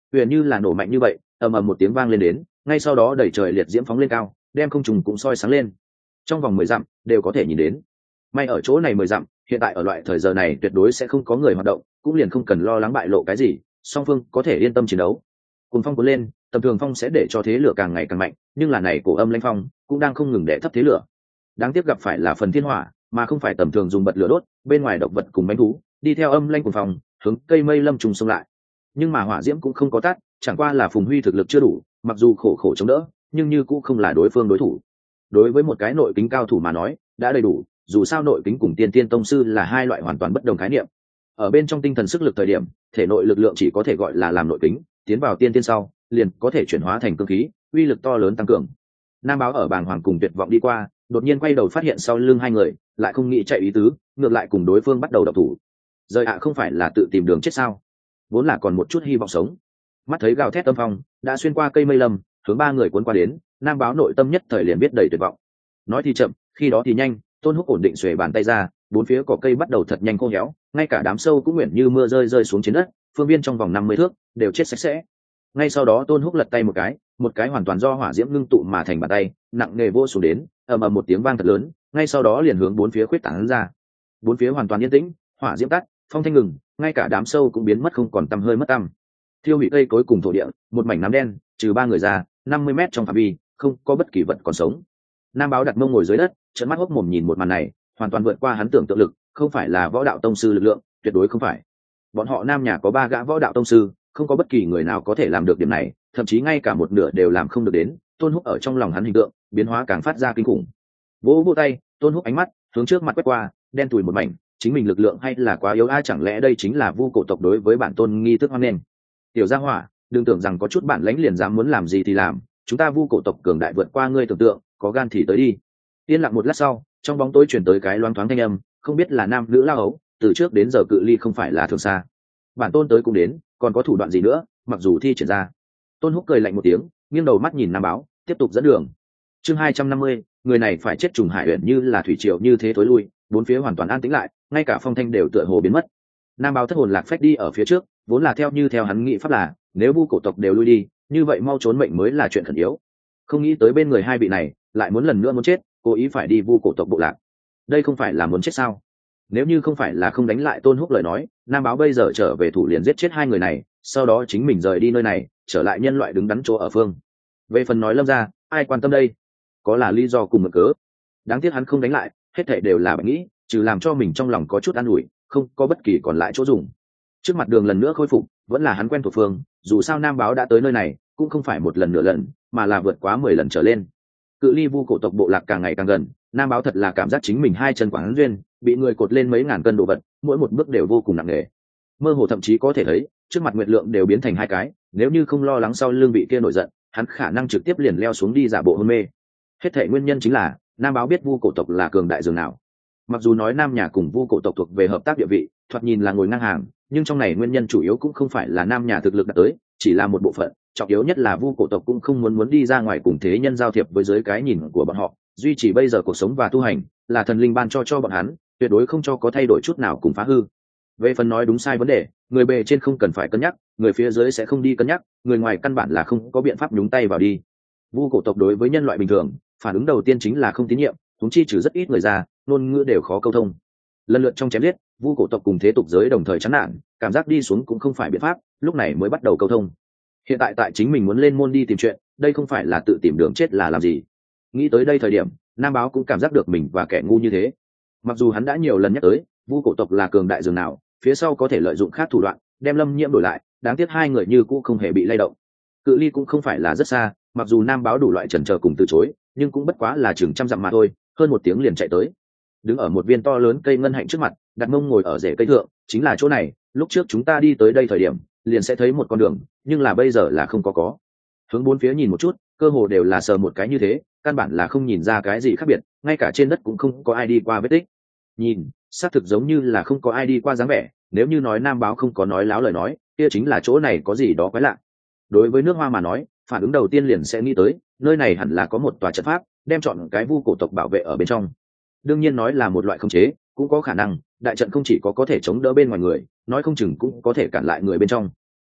huyền như là nổ mạnh như vậy, ầm ầm một tiếng vang lên đến, ngay sau đó đẩy trời liệt diễm phóng lên cao, đem không trùng cũng soi sáng lên. Trong vòng 10 dặm đều có thể nhìn đến. May ở chỗ này 10 dặm, hiện tại ở loại thời giờ này tuyệt đối sẽ không có người hoạt động, cũng liền không cần lo lắng bại lộ cái gì, song phương có thể yên tâm chiến đấu. Cùng phong cuốn lên, tầm thường phong sẽ để cho thế lửa càng ngày càng mạnh, nhưng là này cổ âm lãnh phong cũng đang không ngừng đè thấp thế lửa. Đáng tiếc gặp phải là phần thiên hỏa, mà không phải tầm thường dùng bật lửa đốt, bên ngoài độc vật cùng manh thú, đi theo âm lãnh của phong, hướng cây mây lâm trùng xông lại. Nhưng mà hỏa diễm cũng không có tắt, chẳng qua là Phùng Huy thực lực chưa đủ, mặc dù khổ khổ chống đỡ, nhưng như cũng không là đối phương đối thủ. Đối với một cái nội kính cao thủ mà nói, đã đầy đủ, dù sao nội kính cùng tiên tiên tông sư là hai loại hoàn toàn bất đồng khái niệm. Ở bên trong tinh thần sức lực thời điểm, thể nội lực lượng chỉ có thể gọi là làm nội kính, tiến vào tiên tiên sau, liền có thể chuyển hóa thành cương khí, uy lực to lớn tăng cường. Nam báo ở bàng hoàng cùng tuyệt vọng đi qua, đột nhiên quay đầu phát hiện sau lưng hai người, lại không nghĩ chạy ý tứ, ngược lại cùng đối phương bắt đầu độc thủ. Rời ạ không phải là tự tìm đường chết sao? Vốn là còn một chút hy vọng sống. Mắt thấy gào thét âm phong đã xuyên qua cây mây lâm, hướng ba người cuốn qua đến, Nam báo nội tâm nhất thời liền biết đầy tuyệt vọng. Nói thì chậm, khi đó thì nhanh, Tôn Húc ổn định xuề bàn tay ra, bốn phía cỏ cây bắt đầu thật nhanh khô héo, ngay cả đám sâu cũng nguyện như mưa rơi rơi xuống trên đất, phương viên trong vòng 50 thước đều chết sạch sẽ. Ngay sau đó Tôn Húc lật tay một cái hoàn toàn do hỏa diễm ngưng tụ mà thành bàn tay, nặng nề vô xuống đến, ầm ầm một tiếng vang thật lớn, ngay sau đó liền hướng bốn phía khuyết tán ra. Bốn phía hoàn toàn yên tĩnh, hỏa diễm tắt, phong thanh ngừng, ngay cả đám sâu cũng biến mất không còn tăm hơi mất tăm. Thiêu hủy cây cối cùng thổ địa, một mảnh nám đen, trừ ba người ra, 50 mét trong phạm vi, không có bất kỳ vật còn sống. Nam báo đặt mông ngồi dưới đất, trợn mắt hốc mồm nhìn một màn này, hoàn toàn vượt qua hắn tưởng tượng lực, không phải là võ đạo tông sư lực lượng, tuyệt đối không phải. Bọn họ Nam nhà có 3 gã võ đạo tông sư, không có bất kỳ người nào có thể làm được điểm này, thậm chí ngay cả một nửa đều làm không được đến. Tôn Húc ở trong lòng hắn hình tượng biến hóa càng phát ra kinh khủng. Vỗ vỗ tay, Tôn Húc ánh mắt hướng trước mặt quét qua, đen tủi một mảnh, chính mình lực lượng hay là quá yếu ai, chẳng lẽ đây chính là Vu cổ tộc đối với bản tôn nghi thức hoan nghênh. Tiểu gia hỏa, đừng tưởng rằng có chút bản lãnh liền dám muốn làm gì thì làm, chúng ta Vu cổ tộc cường đại vượt qua ngươi tưởng tượng, có gan thì tới đi. Yên lặng một lát sau, trong bóng tối truyền tới cái loáng thoáng thanh âm, không biết là nam nữ lao ấu, từ trước đến giờ cự ly không phải là thường xa. Bản tôn tới cũng đến, còn có thủ đoạn gì nữa, mặc dù thi triển ra. Tôn Húc cười lạnh một tiếng, nghiêng đầu mắt nhìn Nam báo, tiếp tục dẫn đường. Chương 250, người này phải chết trùng hải uyển như là thủy triều như thế tối lui, bốn phía hoàn toàn an tĩnh lại, ngay cả phong thanh đều tựa hồ biến mất. Nam báo thất hồn lạc phách đi ở phía trước, vốn là theo hắn nghĩ pháp là, nếu Vu cổ tộc đều lui đi, như vậy mau trốn mệnh mới là chuyện khẩn yếu. Không nghĩ tới bên người hai vị này, lại muốn lần nữa muốn chết, cố ý phải đi Vu cổ tộc bộ lạc. Đây không phải là muốn chết sao? Nếu như không phải là không đánh lại Tôn Húc lời nói, Nam báo bây giờ trở về thủ liền giết chết hai người này, sau đó chính mình rời đi nơi này, trở lại nhân loại đứng đắn chỗ ở phương. Về phần nói Lâm ra, ai quan tâm đây? Có là lý do cùng một cớ. Đáng tiếc hắn không đánh lại, hết thảy đều là bạch nghĩ, trừ làm cho mình trong lòng có chút an ủi, không có bất kỳ còn lại chỗ dùng. Trước mặt đường lần nữa khôi phục, vẫn là hắn quen thuộc phương, dù sao Nam báo đã tới nơi này, cũng không phải một lần nửa lần, mà là vượt quá 10 lần trở lên. Cự ly Vu cổ tộc bộ lạc càng ngày càng gần, Nam báo thật là cảm giác chính mình hai chân quảng duyên, bị người cột lên mấy ngàn cân đồ vật, mỗi một bước đều vô cùng nặng nề. Mơ hồ thậm chí có thể thấy, trước mặt Nguyệt Lượng đều biến thành hai cái, nếu như không lo lắng sau lưng vị kia nổi giận, hắn khả năng trực tiếp liền leo xuống đi giả bộ hôn mê. Hết thảy nguyên nhân chính là, Nam báo biết Vu cổ tộc là cường đại dường nào. Mặc dù nói Nam nhà cùng Vu cổ tộc thuộc về hợp tác địa vị, thoạt nhìn là ngồi ngang hàng, nhưng trong này nguyên nhân chủ yếu cũng không phải là Nam nhà thực lực đã tới, chỉ là một bộ phận, trọng yếu nhất là Vu cổ tộc cũng không muốn đi ra ngoài cùng thế nhân giao thiệp với dưới cái nhìn của bọn họ, duy trì bây giờ cuộc sống và tu hành, là thần linh ban cho bọn hắn, tuyệt đối không cho có thay đổi chút nào cùng phá hư. Về phần nói đúng sai vấn đề, người bề trên không cần phải cân nhắc, người phía dưới sẽ không đi cân nhắc, người ngoài căn bản là không có biện pháp nhúng tay vào đi. Vu cổ tộc đối với nhân loại bình thường, phản ứng đầu tiên chính là không tín nhiệm, chúng chi trừ rất ít người ra, ngôn ngữ đều khó câu thông. Lần lượt trong chém giết, Vu cổ tộc cùng thế tục giới đồng thời chán nản, cảm giác đi xuống cũng không phải biện pháp, lúc này mới bắt đầu câu thông. Hiện tại chính mình muốn lên môn đi tìm chuyện, đây không phải là tự tìm đường chết là làm gì. Nghĩ tới đây thời điểm, Nam báo cũng cảm giác được mình và kẻ ngu như thế. Mặc dù hắn đã nhiều lần nhắc tới, Vu cổ tộc là cường đại dường nào, phía sau có thể lợi dụng khác thủ đoạn, đem Lâm Nhiễm đổi lại, đáng tiếc hai người như cũ không hề bị lay động. Cự ly cũng không phải là rất xa, mặc dù Nam báo đủ loại chần chờ cùng từ chối, nhưng cũng bất quá là chừng trăm dặm mà thôi, hơn một tiếng liền chạy tới. Đứng ở một viên to lớn cây ngân hạnh trước mặt, đặt mông ngồi ở rễ cây thượng, chính là chỗ này, lúc trước chúng ta đi tới đây thời điểm, liền sẽ thấy một con đường, nhưng là bây giờ là không có. Hướng bốn phía nhìn một chút, cơ hồ đều là sờ một cái như thế, căn bản là không nhìn ra cái gì khác biệt, ngay cả trên đất cũng không có ai đi qua vết tích. Nhìn, xác thực giống như là không có ai đi qua dáng vẻ, nếu như nói Nam báo không có nói láo lời nói, kia chính là chỗ này có gì đó quái lạ. Đối với nước Hoa mà nói, phản ứng đầu tiên liền sẽ nghĩ tới, nơi này hẳn là có một tòa trận pháp, đem chọn cái Vu cổ tộc bảo vệ ở bên trong. Đương nhiên nói là một loại khống chế, cũng có khả năng, đại trận không chỉ có thể chống đỡ bên ngoài người, nói không chừng cũng có thể cản lại người bên trong.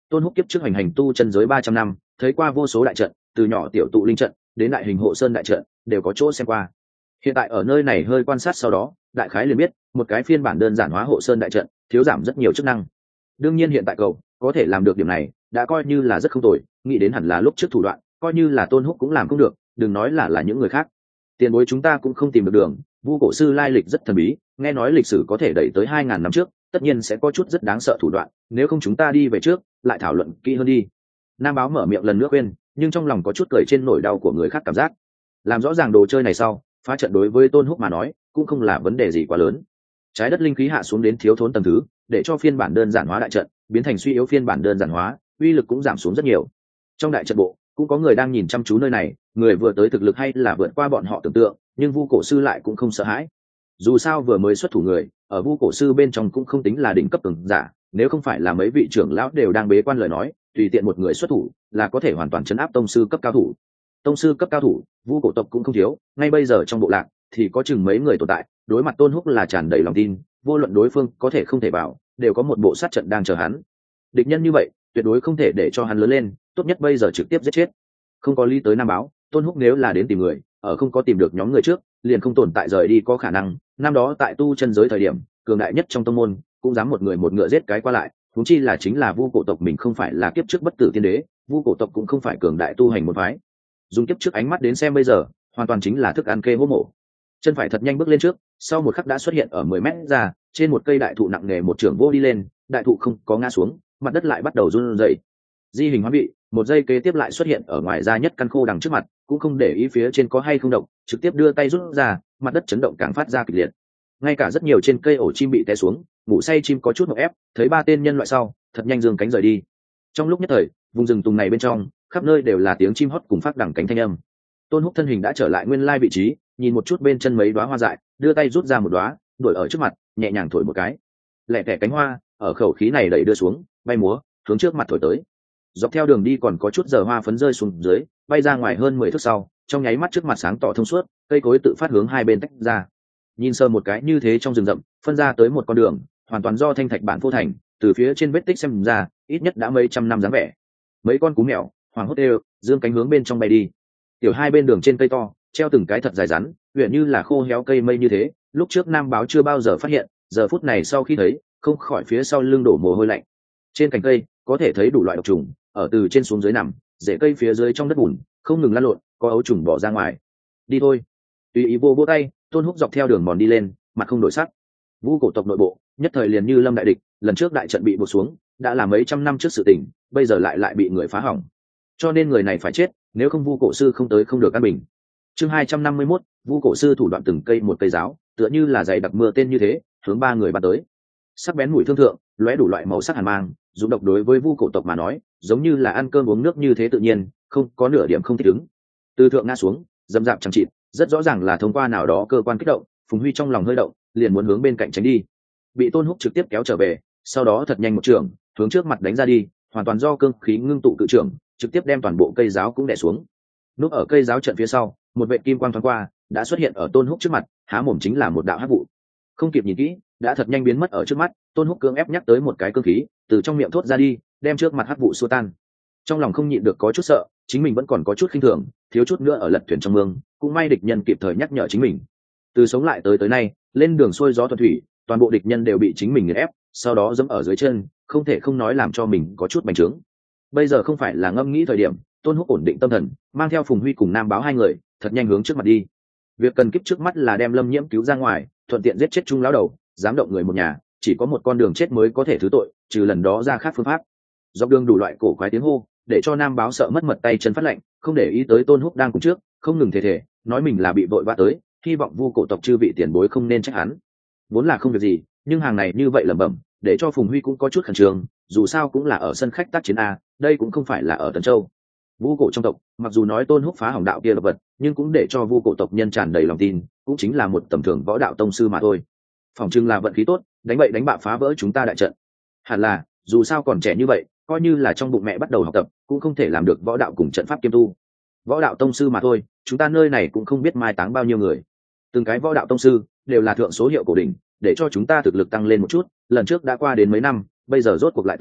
Tôn Húc kiếp trước hành hành tu chân giới 300 năm, thấy qua vô số đại trận, từ nhỏ tiểu tụ linh trận đến đại hình hộ sơn đại trận, đều có chỗ xem qua. Hiện tại ở nơi này hơi quan sát sau đó, đại khái liền biết, một cái phiên bản đơn giản hóa hộ sơn đại trận, thiếu giảm rất nhiều chức năng. Đương nhiên hiện tại cậu có thể làm được điểm này, đã coi như là rất không tồi, nghĩ đến hẳn là lúc trước thủ đoạn, coi như là Tôn Húc cũng làm không được, đừng nói là những người khác. Tiền bối chúng ta cũng không tìm được đường, Vu cổ sư lai lịch rất thần bí, nghe nói lịch sử có thể đẩy tới 2000 năm trước, tất nhiên sẽ có chút rất đáng sợ thủ đoạn, nếu không chúng ta đi về trước, lại thảo luận kỹ hơn đi. Nam báo mở miệng lần nữa khuyên, nhưng trong lòng có chút cười trên nỗi đau của người khác cảm giác. Làm rõ ràng đồ chơi này sau, phá trận đối với Tôn Húc mà nói, cũng không là vấn đề gì quá lớn. Trái đất linh khí hạ xuống đến thiếu thốn tầng thứ, để cho phiên bản đơn giản hóa đại trận biến thành suy yếu phiên bản đơn giản hóa, uy lực cũng giảm xuống rất nhiều. Trong đại trận bộ, cũng có người đang nhìn chăm chú nơi này, người vừa tới thực lực hay là vượt qua bọn họ tưởng tượng, nhưng Vu cổ sư lại cũng không sợ hãi. Dù sao vừa mới xuất thủ người, ở Vu cổ sư bên trong cũng không tính là đỉnh cấp cường giả, nếu không phải là mấy vị trưởng lão đều đang bế quan lời nói, tùy tiện một người xuất thủ là có thể hoàn toàn chấn áp tông sư cấp cao thủ. Tông sư cấp cao thủ, Vu cổ tộc cũng không thiếu, ngay bây giờ trong bộ lạc thì có chừng mấy người tồn tại, đối mặt Tôn Húc là tràn đầy lòng tin, vô luận đối phương có thể không thể bảo, đều có một bộ sát trận đang chờ hắn. Địch nhân như vậy, tuyệt đối không thể để cho hắn lớn lên, tốt nhất bây giờ trực tiếp giết chết. Không có lý tới Nam báo, Tôn Húc nếu là đến tìm người, ở không có tìm được nhóm người trước, liền không tồn tại rời đi có khả năng. Năm đó tại tu chân giới thời điểm, cường đại nhất trong tông môn, cũng dám một người một ngựa giết cái qua lại, huống chi là chính là Vu cổ tộc mình không phải là kiếp trước bất tử tiên đế, Vu cổ tộc cũng không phải cường đại tu hành một phái. Dùng kiếp trước ánh mắt đến xem bây giờ, hoàn toàn chính là thức ăn kê hố mổ. Chân phải thật nhanh bước lên trước, sau một khắc đã xuất hiện ở 10 mét ra, trên một cây đại thụ nặng nề một trưởng vô đi lên, đại thụ không có ngã xuống, mặt đất lại bắt đầu run rẩy. Di hình hóa vị, một giây kế tiếp lại xuất hiện ở ngoài ra nhất căn khô đằng trước mặt, cũng không để ý phía trên có hay không động, trực tiếp đưa tay rút ra, mặt đất chấn động càng phát ra kịch liệt. Ngay cả rất nhiều trên cây ổ chim bị té xuống, ngủ say chim có chút ngộp ép, thấy ba tên nhân loại sau, thật nhanh giương cánh rời đi. Trong lúc nhất thời, vùng rừng tùng này bên trong, khắp nơi đều là tiếng chim hót cùng phát đằng cánh thanh âm. Tôn Húc thân hình đã trở lại nguyên lai vị trí, nhìn một chút bên chân mấy đóa hoa dại, đưa tay rút ra một đóa, đuổi ở trước mặt, nhẹ nhàng thổi một cái. Lẹ tẻ cánh hoa, ở khẩu khí này đẩy đưa xuống, bay múa, hướng trước mặt thổi tới. Dọc theo đường đi còn có chút giờ hoa phấn rơi xuống dưới, bay ra ngoài hơn 10 thước sau, trong nháy mắt trước mặt sáng tỏ thông suốt, cây cối tự phát hướng hai bên tách ra. Nhìn sơ một cái như thế trong rừng rậm, phân ra tới một con đường, hoàn toàn do thanh thạch bản phô thành, từ phía trên vết tích xem ra, ít nhất đã mấy trăm năm dáng vẻ. Mấy con cú mèo, hoàng hốt đều, dương cánh hướng bên trong bay đi. Tiểu hai bên đường trên cây to, treo từng cái thật dài rắn, huyện như là khô héo cây mây như thế, lúc trước Nam báo chưa bao giờ phát hiện, giờ phút này sau khi thấy, không khỏi phía sau lưng đổ mồ hôi lạnh. Trên cành cây, có thể thấy đủ loại độc trùng, ở từ trên xuống dưới nằm, rễ cây phía dưới trong đất bùn, không ngừng lăn lộn, có ấu trùng bỏ ra ngoài. Đi thôi. Tùy ý vô tay, Tôn Húc dọc theo đường mòn đi lên, mặt không đổi sắc. Vu cổ tộc nội bộ, nhất thời liền như lâm đại địch, lần trước đại trận bị buộc xuống, đã là mấy trăm năm trước sự tình, bây giờ lại bị người phá hỏng. Cho nên người này phải chết, nếu không Vu cổ sư không tới không được an bình. Chương 251, Vu cổ sư thủ đoạn từng cây một cây giáo, tựa như là dày đặc mưa tên như thế, hướng ba người bắn tới. Sắc bén mũi thương thượng, lóe đủ loại màu sắc hàn mang, dụng độc đối với Vu cổ tộc mà nói, giống như là ăn cơm uống nước như thế tự nhiên, không có nửa điểm không thích ứng. Từ thượng ngã xuống, dầm dạp chẳng chịt, rất rõ ràng là thông qua nào đó cơ quan kích động, Phùng Huy trong lòng hơi động, liền muốn hướng bên cạnh tránh đi. Bị Tôn Húc trực tiếp kéo trở về, sau đó thật nhanh một trường, hướng trước mặt đánh ra đi, hoàn toàn do cương khí ngưng tụ cự trường, trực tiếp đem toàn bộ cây giáo cũng đè xuống. Núp ở cây giáo trận phía sau, một vệt kim quang thoáng qua, đã xuất hiện ở Tôn Húc trước mặt, há mồm chính là một đạo hắc vụ. Không kịp nhìn kỹ, đã thật nhanh biến mất ở trước mắt. Tôn Húc cưỡng ép nhắc tới một cái cương khí, từ trong miệng thốt ra đi, đem trước mặt hắc vụ xua tan. Trong lòng không nhịn được có chút sợ, chính mình vẫn còn có chút khinh thường, thiếu chút nữa ở lật thuyền trong mương, cũng may địch nhân kịp thời nhắc nhở chính mình. Từ sống lại tới nay, lên đường xuôi gió thuận thủy, toàn bộ địch nhân đều bị chính mình nghiền ép, sau đó giẫm ở dưới chân, không thể không nói làm cho mình có chút bành trướng. Bây giờ không phải là ngâm nghĩ thời điểm, Tôn Húc ổn định tâm thần, mang theo Phùng Huy cùng Nam báo hai người, thật nhanh hướng trước mặt đi. Việc cần kíp trước mắt là đem Lâm Nhiễm cứu ra ngoài, thuận tiện giết chết Trung lão đầu, dám động người một nhà, chỉ có một con đường chết mới có thể thứ tội, trừ lần đó ra khác phương pháp. Dọc đường đủ loại cổ quái tiếng hô, để cho Nam báo sợ mất mật tay chân phát lạnh, không để ý tới Tôn Húc đang cùng trước, không ngừng thề, nói mình là bị vội vã tới, hy vọng Vu cổ tộc chư vị tiền bối không nên trách hắn. Vốn là không việc gì, nhưng hàng này như vậy lẩm bẩm, để cho Phùng Huy cũng có chút khẩn trương, dù sao cũng là ở sân khách tác chiến a, đây cũng không phải là ở Tần Châu. Vu cổ trong tộc, mặc dù nói Tôn Húc phá hỏng đạo kia là vật, nhưng cũng để cho Vu cổ tộc nhân tràn đầy lòng tin, cũng chính là một tầm thường võ đạo tông sư mà thôi. Phòng trưng là vận khí tốt, đánh bậy đánh bạ phá vỡ chúng ta đại trận. Hẳn là, dù sao còn trẻ như vậy, coi như là trong bụng mẹ bắt đầu học tập, cũng không thể làm được võ đạo cùng trận pháp kiêm tu. Võ đạo tông sư mà thôi, chúng ta nơi này cũng không biết mai táng bao nhiêu người. Từng cái võ đạo tông sư đều là thượng số hiệu cổ đỉnh, để cho chúng ta thực lực tăng lên một chút, lần trước đã qua đến mấy năm, bây giờ rốt cuộc lại tới,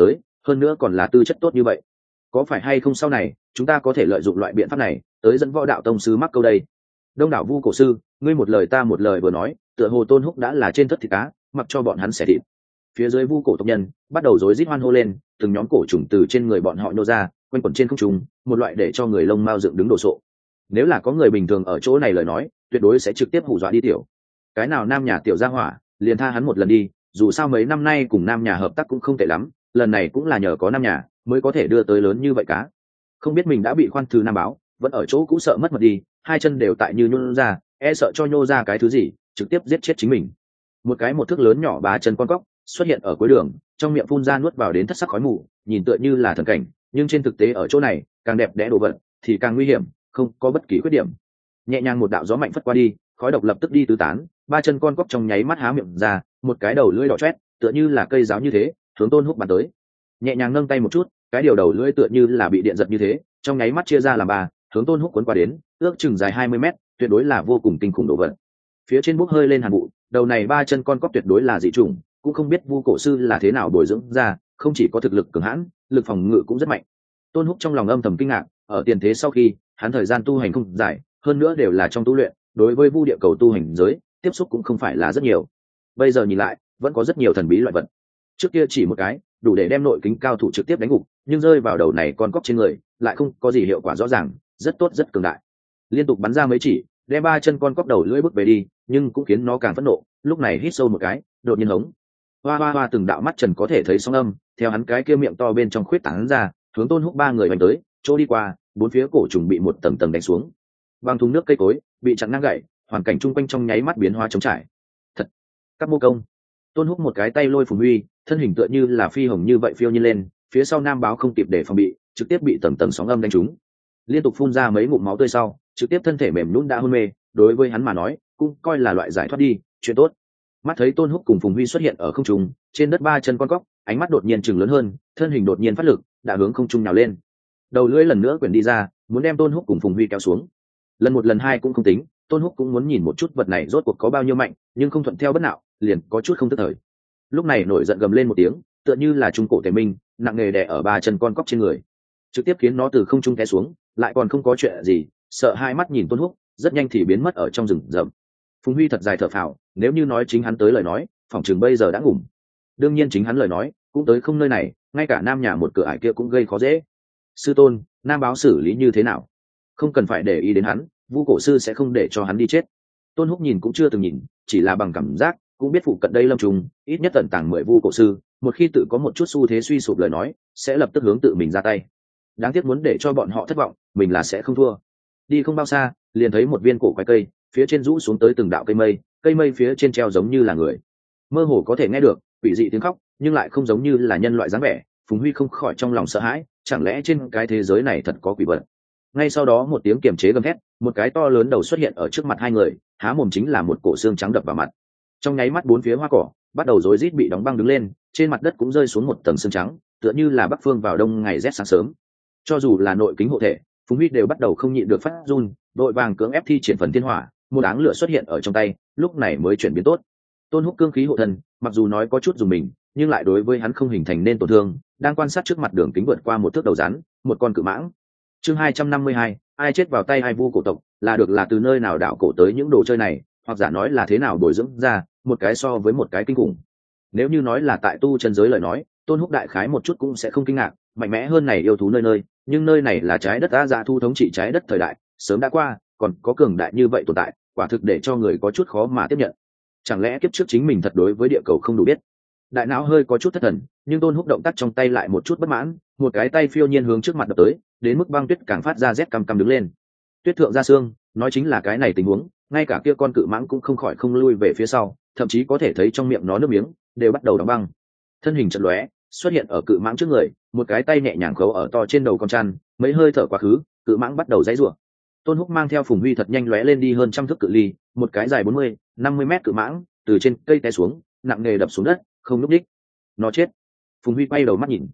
hơn nữa còn là tư chất tốt như vậy. Có phải hay không sau này chúng ta có thể lợi dụng loại biện pháp này tới dẫn võ đạo tông sư mắc câu đây? Đông đảo vu cổ sư, ngươi một lời ta một lời vừa nói, tựa hồ Tôn Húc đã là trên thất thịt cá, mặc cho bọn hắn xẻ thịt. Phía dưới vu cổ tộc nhân bắt đầu rối rít hoan hô lên, từng nhóm cổ trùng từ trên người bọn họ nhô ra, quanh quẩn trên không trung, một loại để cho người lông mao dựng đứng đồ sộ. Nếu là có người bình thường ở chỗ này lời nói, tuyệt đối sẽ trực tiếp hù dọa đi tiểu. Cái nào nam nhà tiểu gia hỏa, liền tha hắn một lần đi, dù sao mấy năm nay cùng nam nhà hợp tác cũng không tệ lắm, lần này cũng là nhờ có nam nhà mới có thể đưa tới lớn như vậy cá. Không biết mình đã bị khoan thư nam báo, vẫn ở chỗ cũ sợ mất mật đi, hai chân đều tại như nhô ra, e sợ cho nhô ra cái thứ gì trực tiếp giết chết chính mình. Một cái một thước lớn nhỏ ba chân con cóc xuất hiện ở cuối đường, trong miệng phun ra nuốt vào đến thất sắc khói mù, nhìn tựa như là thần cảnh, nhưng trên thực tế ở chỗ này càng đẹp đẽ đồ vật thì càng nguy hiểm, không có bất kỳ khuyết điểm. Nhẹ nhàng một đạo gió mạnh phất qua đi, khói độc lập tức đi tứ tán, ba chân con cóc trong nháy mắt há miệng ra, một cái đầu lưỡi đỏ chét tựa như là cây giáo như thế hướng Tôn Húc bắn tới. Nhẹ nhàng nâng tay một chút, cái điều đầu lưỡi tựa như là bị điện giật như thế, trong nháy mắt chia ra làm ba, hướng Tôn Húc cuốn qua đến, ước chừng dài 20 mét, tuyệt đối là vô cùng kinh khủng đồ vật. Phía trên bốc hơi lên hàn vụ, đầu này ba chân con cóc tuyệt đối là dị chủng, cũng không biết vu cổ sư là thế nào bồi dưỡng ra, không chỉ có thực lực cường hãn, lực phòng ngự cũng rất mạnh. Tôn Húc trong lòng âm thầm kinh ngạc, ở tiền thế sau khi hắn thời gian tu hành không dài, hơn nữa đều là trong tu luyện, đối với vu địa cầu tu hành giới tiếp xúc cũng không phải là rất nhiều. Bây giờ nhìn lại, vẫn có rất nhiều thần bí loại vật. Trước kia chỉ một cái đủ để đem nội kính cao thủ trực tiếp đánh gục, nhưng rơi vào đầu này con cóc trên người lại không có gì hiệu quả rõ ràng, rất tốt rất cường đại. Liên tục bắn ra mấy chỉ, đem ba chân con cóc đầu lưỡi bước về đi, nhưng cũng khiến nó càng phẫn nộ. Lúc này hít sâu một cái, đột nhiên hống, hoa hoa hoa, từng đạo mắt trần có thể thấy sóng âm theo hắn cái kia miệng to bên trong khuyết tán ra, hướng Tôn Húc ba người đánh tới. Chỗ đi qua, bốn phía cổ trùng bị một tầng tầng đánh xuống, bằng thùng nước cây cối bị chặn ngang gãy, hoàn cảnh chung quanh trong nháy mắt biến hóa trống trải. Thật, các mô công. Tôn Húc một cái tay lôi Phùng Huy, thân hình tựa như là phi hồng như vậy phiêu nhiên lên, phía sau nam báo không kịp để phòng bị, trực tiếp bị tầng tầng sóng âm đánh trúng, liên tục phun ra mấy ngụm máu tươi sau, trực tiếp thân thể mềm nhũn đã hôn mê. Đối với hắn mà nói, cũng coi là loại giải thoát đi, chuyện tốt. Mắt thấy Tôn Húc cùng Phùng Huy xuất hiện ở không trung, trên đất ba chân con cóc, ánh mắt đột nhiên chừng lớn hơn, thân hình đột nhiên phát lực, đã hướng không trung nhào lên. Đầu lưỡi lần nữa quyển đi ra, muốn đem Tôn Húc cùng Phùng Huy kéo xuống. Lần một lần hai cũng không tính, Tôn Húc cũng muốn nhìn một chút vật này rốt cuộc có bao nhiêu mạnh, nhưng không thuận theo bất nào, liền có chút không tức thời. Lúc này nổi giận gầm lên một tiếng, tựa như là trung cổ tề minh, nặng nề đè ở ba chân con cóc trên người, trực tiếp khiến nó từ không trung té xuống, lại còn không có chuyện gì, sợ hai mắt nhìn Tôn Húc, rất nhanh thì biến mất ở trong rừng rậm. Phùng Huy thật dài thở phào, nếu như nói chính hắn tới lời nói, phỏng chừng bây giờ đã ngủm. Đương nhiên chính hắn lời nói cũng tới không nơi này, ngay cả nam nhà một cửa ải kia cũng gây khó dễ. Sư tôn, nam báo xử lý như thế nào? Không cần phải để ý đến hắn, vu cổ sư sẽ không để cho hắn đi chết. Tôn Húc nhìn cũng chưa từng nhìn, chỉ là bằng cảm giác cũng biết phụ cận đây lâm trùng ít nhất tận tàng 10 vu cổ sư, một khi tự có một chút xu thế suy sụp lời nói, sẽ lập tức hướng tự mình ra tay. Đáng tiếc muốn để cho bọn họ thất vọng, mình là sẽ không thua. Đi không bao xa, liền thấy một viên cổ quái cây, phía trên rũ xuống tới từng đạo cây mây phía trên treo giống như là người, mơ hồ có thể nghe được quỷ dị tiếng khóc, nhưng lại không giống như là nhân loại dáng vẻ. Phùng Huy không khỏi trong lòng sợ hãi, chẳng lẽ trên cái thế giới này thật có quỷ vật? Ngay sau đó một tiếng kiềm chế gầm thét, một cái to lớn đầu xuất hiện ở trước mặt hai người, há mồm chính là một cổ xương trắng đập vào mặt. Trong nháy mắt bốn phía hoa cỏ bắt đầu rối rít bị đóng băng đứng lên, trên mặt đất cũng rơi xuống một tầng xương trắng, tựa như là bắc phương vào đông ngày rét sáng sớm. Cho dù là nội kính hộ thể, Phùng Huy đều bắt đầu không nhịn được phát run, đội vàng cưỡng ép thi triển phần thiên hỏa, một áng lửa xuất hiện ở trong tay, lúc này mới chuyển biến tốt. Tôn Húc cương khí hộ thân, mặc dù nói có chút dùng mình, nhưng lại đối với hắn không hình thành nên tổn thương. Đang quan sát trước mặt đường kính vượt qua một thước đầu rắn, một con cự mãng. Chương 252, ai chết vào tay hai vu cổ tộc, là được là từ nơi nào đảo cổ tới những đồ chơi này, hoặc giả nói là thế nào bồi dưỡng ra, một cái so với một cái kinh khủng. Nếu như nói là tại tu chân giới lời nói, Tôn Húc đại khái một chút cũng sẽ không kinh ngạc, mạnh mẽ hơn này yêu thú nơi nơi, nhưng nơi này là trái đất A Dạ thu thống trị trái đất thời đại, sớm đã qua, còn có cường đại như vậy tồn tại, quả thực để cho người có chút khó mà tiếp nhận. Chẳng lẽ kiếp trước chính mình thật đối với địa cầu không đủ biết? Đại não hơi có chút thất thần, nhưng Tôn Húc động tác trong tay lại một chút bất mãn, một cái tay phiêu nhiên hướng trước mặt đập tới, đến mức băng tuyết càng phát ra rét căm căm đứng lên. Tuyết thượng ra xương, nói chính là cái này tình huống, ngay cả kia con cự mãng cũng không khỏi không lui về phía sau, thậm chí có thể thấy trong miệng nó nước miếng đều bắt đầu đóng băng. Thân hình chợt lóe, xuất hiện ở cự mãng trước người, một cái tay nhẹ nhàng khấu ở to trên đầu con chăn, mấy hơi thở quá khứ, cự mãng bắt đầu giãy giụa. Tôn Húc mang theo Phùng Huy thật nhanh lóe lên đi hơn trăm thước cự ly, một cái dài 40-50 mét cự mãng từ trên cây té xuống, nặng nề đập xuống đất, không lúc đích. Nó chết. Phùng Huy quay đầu mắt nhìn,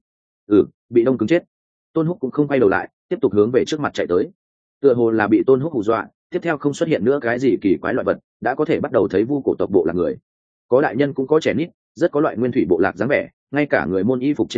bị đông cứng chết. Tôn Húc cũng không quay đầu lại, tiếp tục hướng về trước mặt chạy tới. Tựa hồ là bị Tôn Húc hù dọa, tiếp theo không xuất hiện nữa cái gì kỳ quái loại vật, đã có thể bắt đầu thấy vu cổ tộc bộ là người. Có đại nhân cũng có trẻ nít, rất có loại nguyên thủy bộ lạc dáng vẻ, ngay cả người môn y phục trên người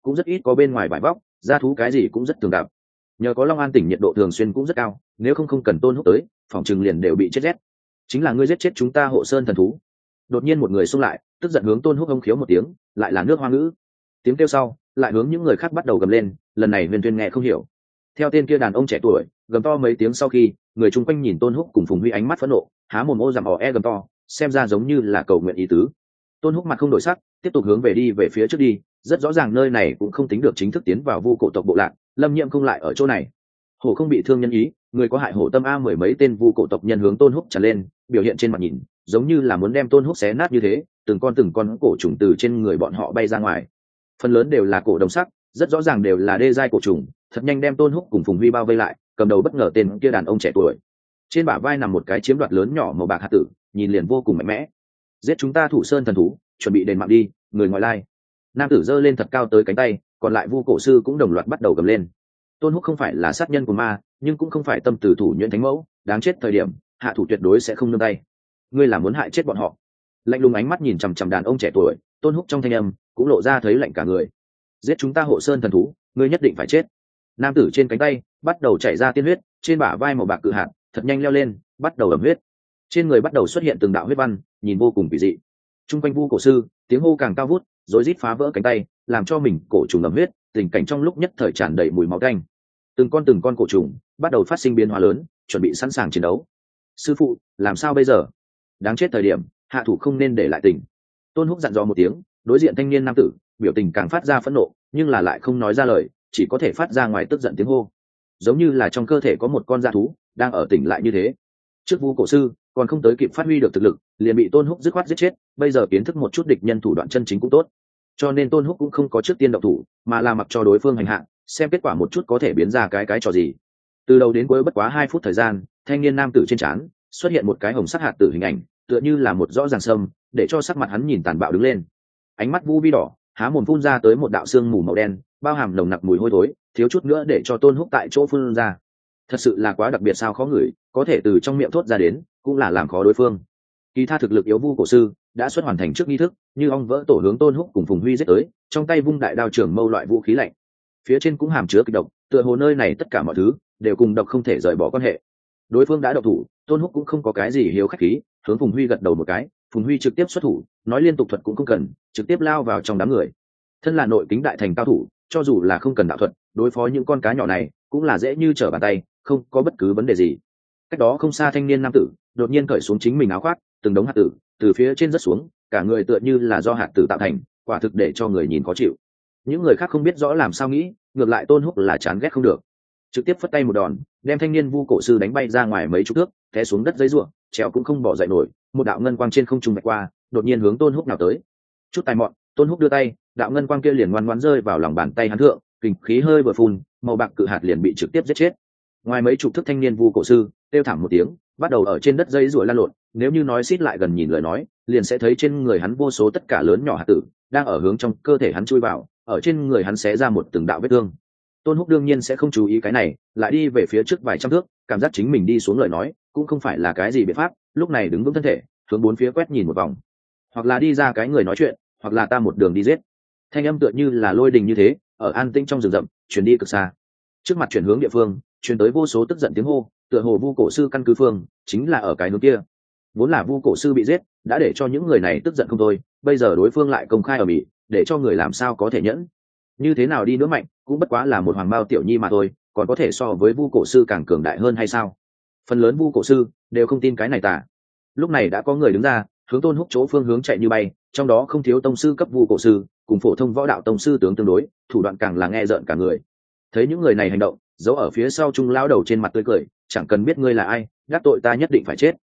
cũng rất ít có bên ngoài vải vóc, da thú cái gì cũng rất thường gặp. Nhờ có Long An tỉnh nhiệt độ thường xuyên cũng rất cao, nếu không cần Tôn Húc tới, phòng trừng liền đều bị chết rét. Chính là ngươi giết chết chúng ta Hộ Sơn thần thú. Đột nhiên một người xông lại, tức giận hướng Tôn Húc ông khiếu một tiếng, lại là nước Hoa ngữ. Tiếng kêu sau, lại hướng những người khác bắt đầu gầm lên, lần này Huyền Tuyên nghe không hiểu. Theo tên kia đàn ông trẻ tuổi, gầm to mấy tiếng sau khi, người chung quanh nhìn Tôn Húc cùng Phùng Huy ánh mắt phẫn nộ, há mồm ô dằm gầm to, xem ra giống như là cầu nguyện ý tứ. Tôn Húc mặt không đổi sắc, tiếp tục hướng về phía trước đi, rất rõ ràng nơi này cũng không tính được chính thức tiến vào Vu cổ tộc bộ lạc, Lâm Nhiệm không lại ở chỗ này. Hổ không bị thương nhân ý, người có hại hổ tâm a, mười mấy tên Vu cổ tộc nhân hướng Tôn Húc tràn lên, biểu hiện trên mặt nhìn, giống như là muốn đem Tôn Húc xé nát như thế, từng con cổ trùng từ trên người bọn họ bay ra ngoài. Phần lớn đều là cổ đồng sắc, rất rõ ràng đều là đê giai cổ trùng, thật nhanh đem Tôn Húc cùng Phùng Huy bao vây lại, cầm đầu bất ngờ tên kia đàn ông trẻ tuổi. Trên bả vai nằm một cái chiếm đoạt lớn nhỏ màu bạc hạt tử, nhìn liền vô cùng mạnh mẽ. Giết chúng ta Thủ Sơn thần thú, chuẩn bị đền mạng đi, người ngoại lai. Nam tử giơ lên thật cao tới cánh tay, còn lại Vu cổ sư cũng đồng loạt bắt đầu gầm lên. Tôn Húc không phải là sát nhân của ma, nhưng cũng không phải tâm tử thủ nhuyễn thánh mẫu, đáng chết thời điểm hạ thủ tuyệt đối sẽ không nương tay. Ngươi là muốn hại chết bọn họ? Lạnh lùng ánh mắt nhìn chằm chằm đàn ông trẻ tuổi, Tôn Húc trong thanh âm cũng lộ ra thấy lạnh cả người. Giết chúng ta Hộ Sơn thần thú, ngươi nhất định phải chết. Nam tử trên cánh tay bắt đầu chảy ra tiên huyết, trên bả vai màu bạc cự hạt thật nhanh leo lên, bắt đầu ẩm huyết. Trên người bắt đầu xuất hiện từng đạo huyết văn, nhìn vô cùng kỳ dị. Trung quanh Vu cổ sư tiếng hô càng cao vút, rối rít phá vỡ cánh tay, làm cho mình cổ trùng ẩm huyết, tình cảnh trong lúc nhất thời tràn đầy mùi máu tanh. Từng con cổ trùng bắt đầu phát sinh biến hóa lớn, chuẩn bị sẵn sàng chiến đấu. Sư phụ, làm sao bây giờ? Đáng chết thời điểm hạ thủ không nên để lại tình. Tôn Húc dặn dò một tiếng, đối diện thanh niên nam tử biểu tình càng phát ra phẫn nộ, nhưng là lại không nói ra lời, chỉ có thể phát ra ngoài tức giận tiếng hô, giống như là trong cơ thể có một con dã thú đang ở tỉnh lại như thế. Trước Vu cổ sư còn không tới kịp phát huy được thực lực, liền bị Tôn Húc dứt khoát giết chết, bây giờ kiến thức một chút địch nhân thủ đoạn chân chính cũng tốt, cho nên Tôn Húc cũng không có trước tiên động thủ, mà là mặc cho đối phương hành hạ, xem kết quả một chút có thể biến ra cái trò gì. Từ đầu đến cuối bất quá 2 phút thời gian, thanh niên nam tử trên trán xuất hiện một cái hồng sắc hạt tử hình ảnh, tựa như là một rõ ràng sâm, để cho sắc mặt hắn nhìn tàn bạo đứng lên. Ánh mắt Vu vi đỏ, há mồm phun ra tới một đạo xương mù màu đen, bao hàm nồng nặc mùi hôi thối, thiếu chút nữa để cho Tôn Húc tại chỗ phun ra. Thật sự là quá đặc biệt sao khó ngửi, có thể từ trong miệng thốt ra đến, cũng là làm khó đối phương. Kỳ tha thực lực yếu Vu cổ sư đã xuất hoàn thành trước nghi thức, như ong vỡ tổ hướng Tôn Húc cùng Phùng Huy giết tới, trong tay vung đại đao trường mâu loại vũ khí lạnh. Phía trên cũng hàm chứa kịch độc, tựa hồ nơi này tất cả mọi thứ đều cùng độc không thể rời bỏ quan hệ. Đối phương đã độc thủ, Tôn Húc cũng không có cái gì hiếu khách khí, hướng Phùng Huy gật đầu một cái, Phùng Huy trực tiếp xuất thủ, nói liên tục thuật cũng không cần, trực tiếp lao vào trong đám người. Thân là nội kính đại thành cao thủ, cho dù là không cần đạo thuật, đối phó những con cá nhỏ này cũng là dễ như trở bàn tay, không có bất cứ vấn đề gì. Cách đó không xa thanh niên nam tử đột nhiên cởi xuống chính mình áo khoác, từng đống hạt tử từ phía trên rớt xuống, cả người tựa như là do hạt tử tạo thành, quả thực để cho người nhìn khó chịu. Những người khác không biết rõ làm sao nghĩ, ngược lại Tôn Húc là chán ghét không được, trực tiếp phất tay một đòn đem thanh niên Vu cổ sư đánh bay ra ngoài mấy chục thước, té xuống đất giấy ruộng, trèo cũng không bỏ dậy nổi. Một đạo ngân quang trên không trung vạch qua, đột nhiên hướng Tôn Húc nào tới. Chút tài mọn, Tôn Húc đưa tay, đạo ngân quang kia liền ngoan ngoãn rơi vào lòng bàn tay hắn thượng, kình khí hơi vừa phun, màu bạc cự hạt liền bị trực tiếp giết chết. Ngoài mấy chục thước thanh niên Vu cổ sư kêu thảm một tiếng, bắt đầu ở trên đất giấy ruộng lăn lộn, nếu như nói xít lại gần nhìn lời nói, liền sẽ thấy trên người hắn vô số tất cả lớn nhỏ hạt tử đang ở hướng trong cơ thể hắn chui vào, ở trên người hắn xé ra một từng đạo vết thương. Tôn Húc đương nhiên sẽ không chú ý cái này, lại đi về phía trước vài trăm thước, cảm giác chính mình đi xuống lời nói cũng không phải là cái gì biện pháp, lúc này đứng vững thân thể, hướng bốn phía quét nhìn một vòng, hoặc là đi ra cái người nói chuyện, hoặc là ta một đường đi giết. Thanh âm tựa như là lôi đình như thế, ở an tĩnh trong rừng rậm truyền đi cực xa. Trước mặt chuyển hướng địa phương, truyền tới vô số tức giận tiếng hô, tựa hồ Vu cổ sư căn cứ phương chính là ở cái hướng kia. Vốn là Vu cổ sư bị giết, đã để cho những người này tức giận không thôi, bây giờ đối phương lại công khai ở mỹ, để cho người làm sao có thể nhẫn. Như thế nào đi nữa mạnh, cũng bất quá là một hoàng bao tiểu nhi mà thôi, còn có thể so với Vu cổ sư càng cường đại hơn hay sao? Phần lớn Vu cổ sư đều không tin cái này tả. Lúc này đã có người đứng ra, hướng Tôn Húc chỗ phương hướng chạy như bay, trong đó không thiếu tông sư cấp Vu cổ sư, cùng phổ thông võ đạo tông sư tướng tương đối, thủ đoạn càng là nghe rợn cả người. Thấy những người này hành động, giấu ở phía sau trung lão đầu trên mặt tươi cười, chẳng cần biết ngươi là ai, gác tội ta nhất định phải chết.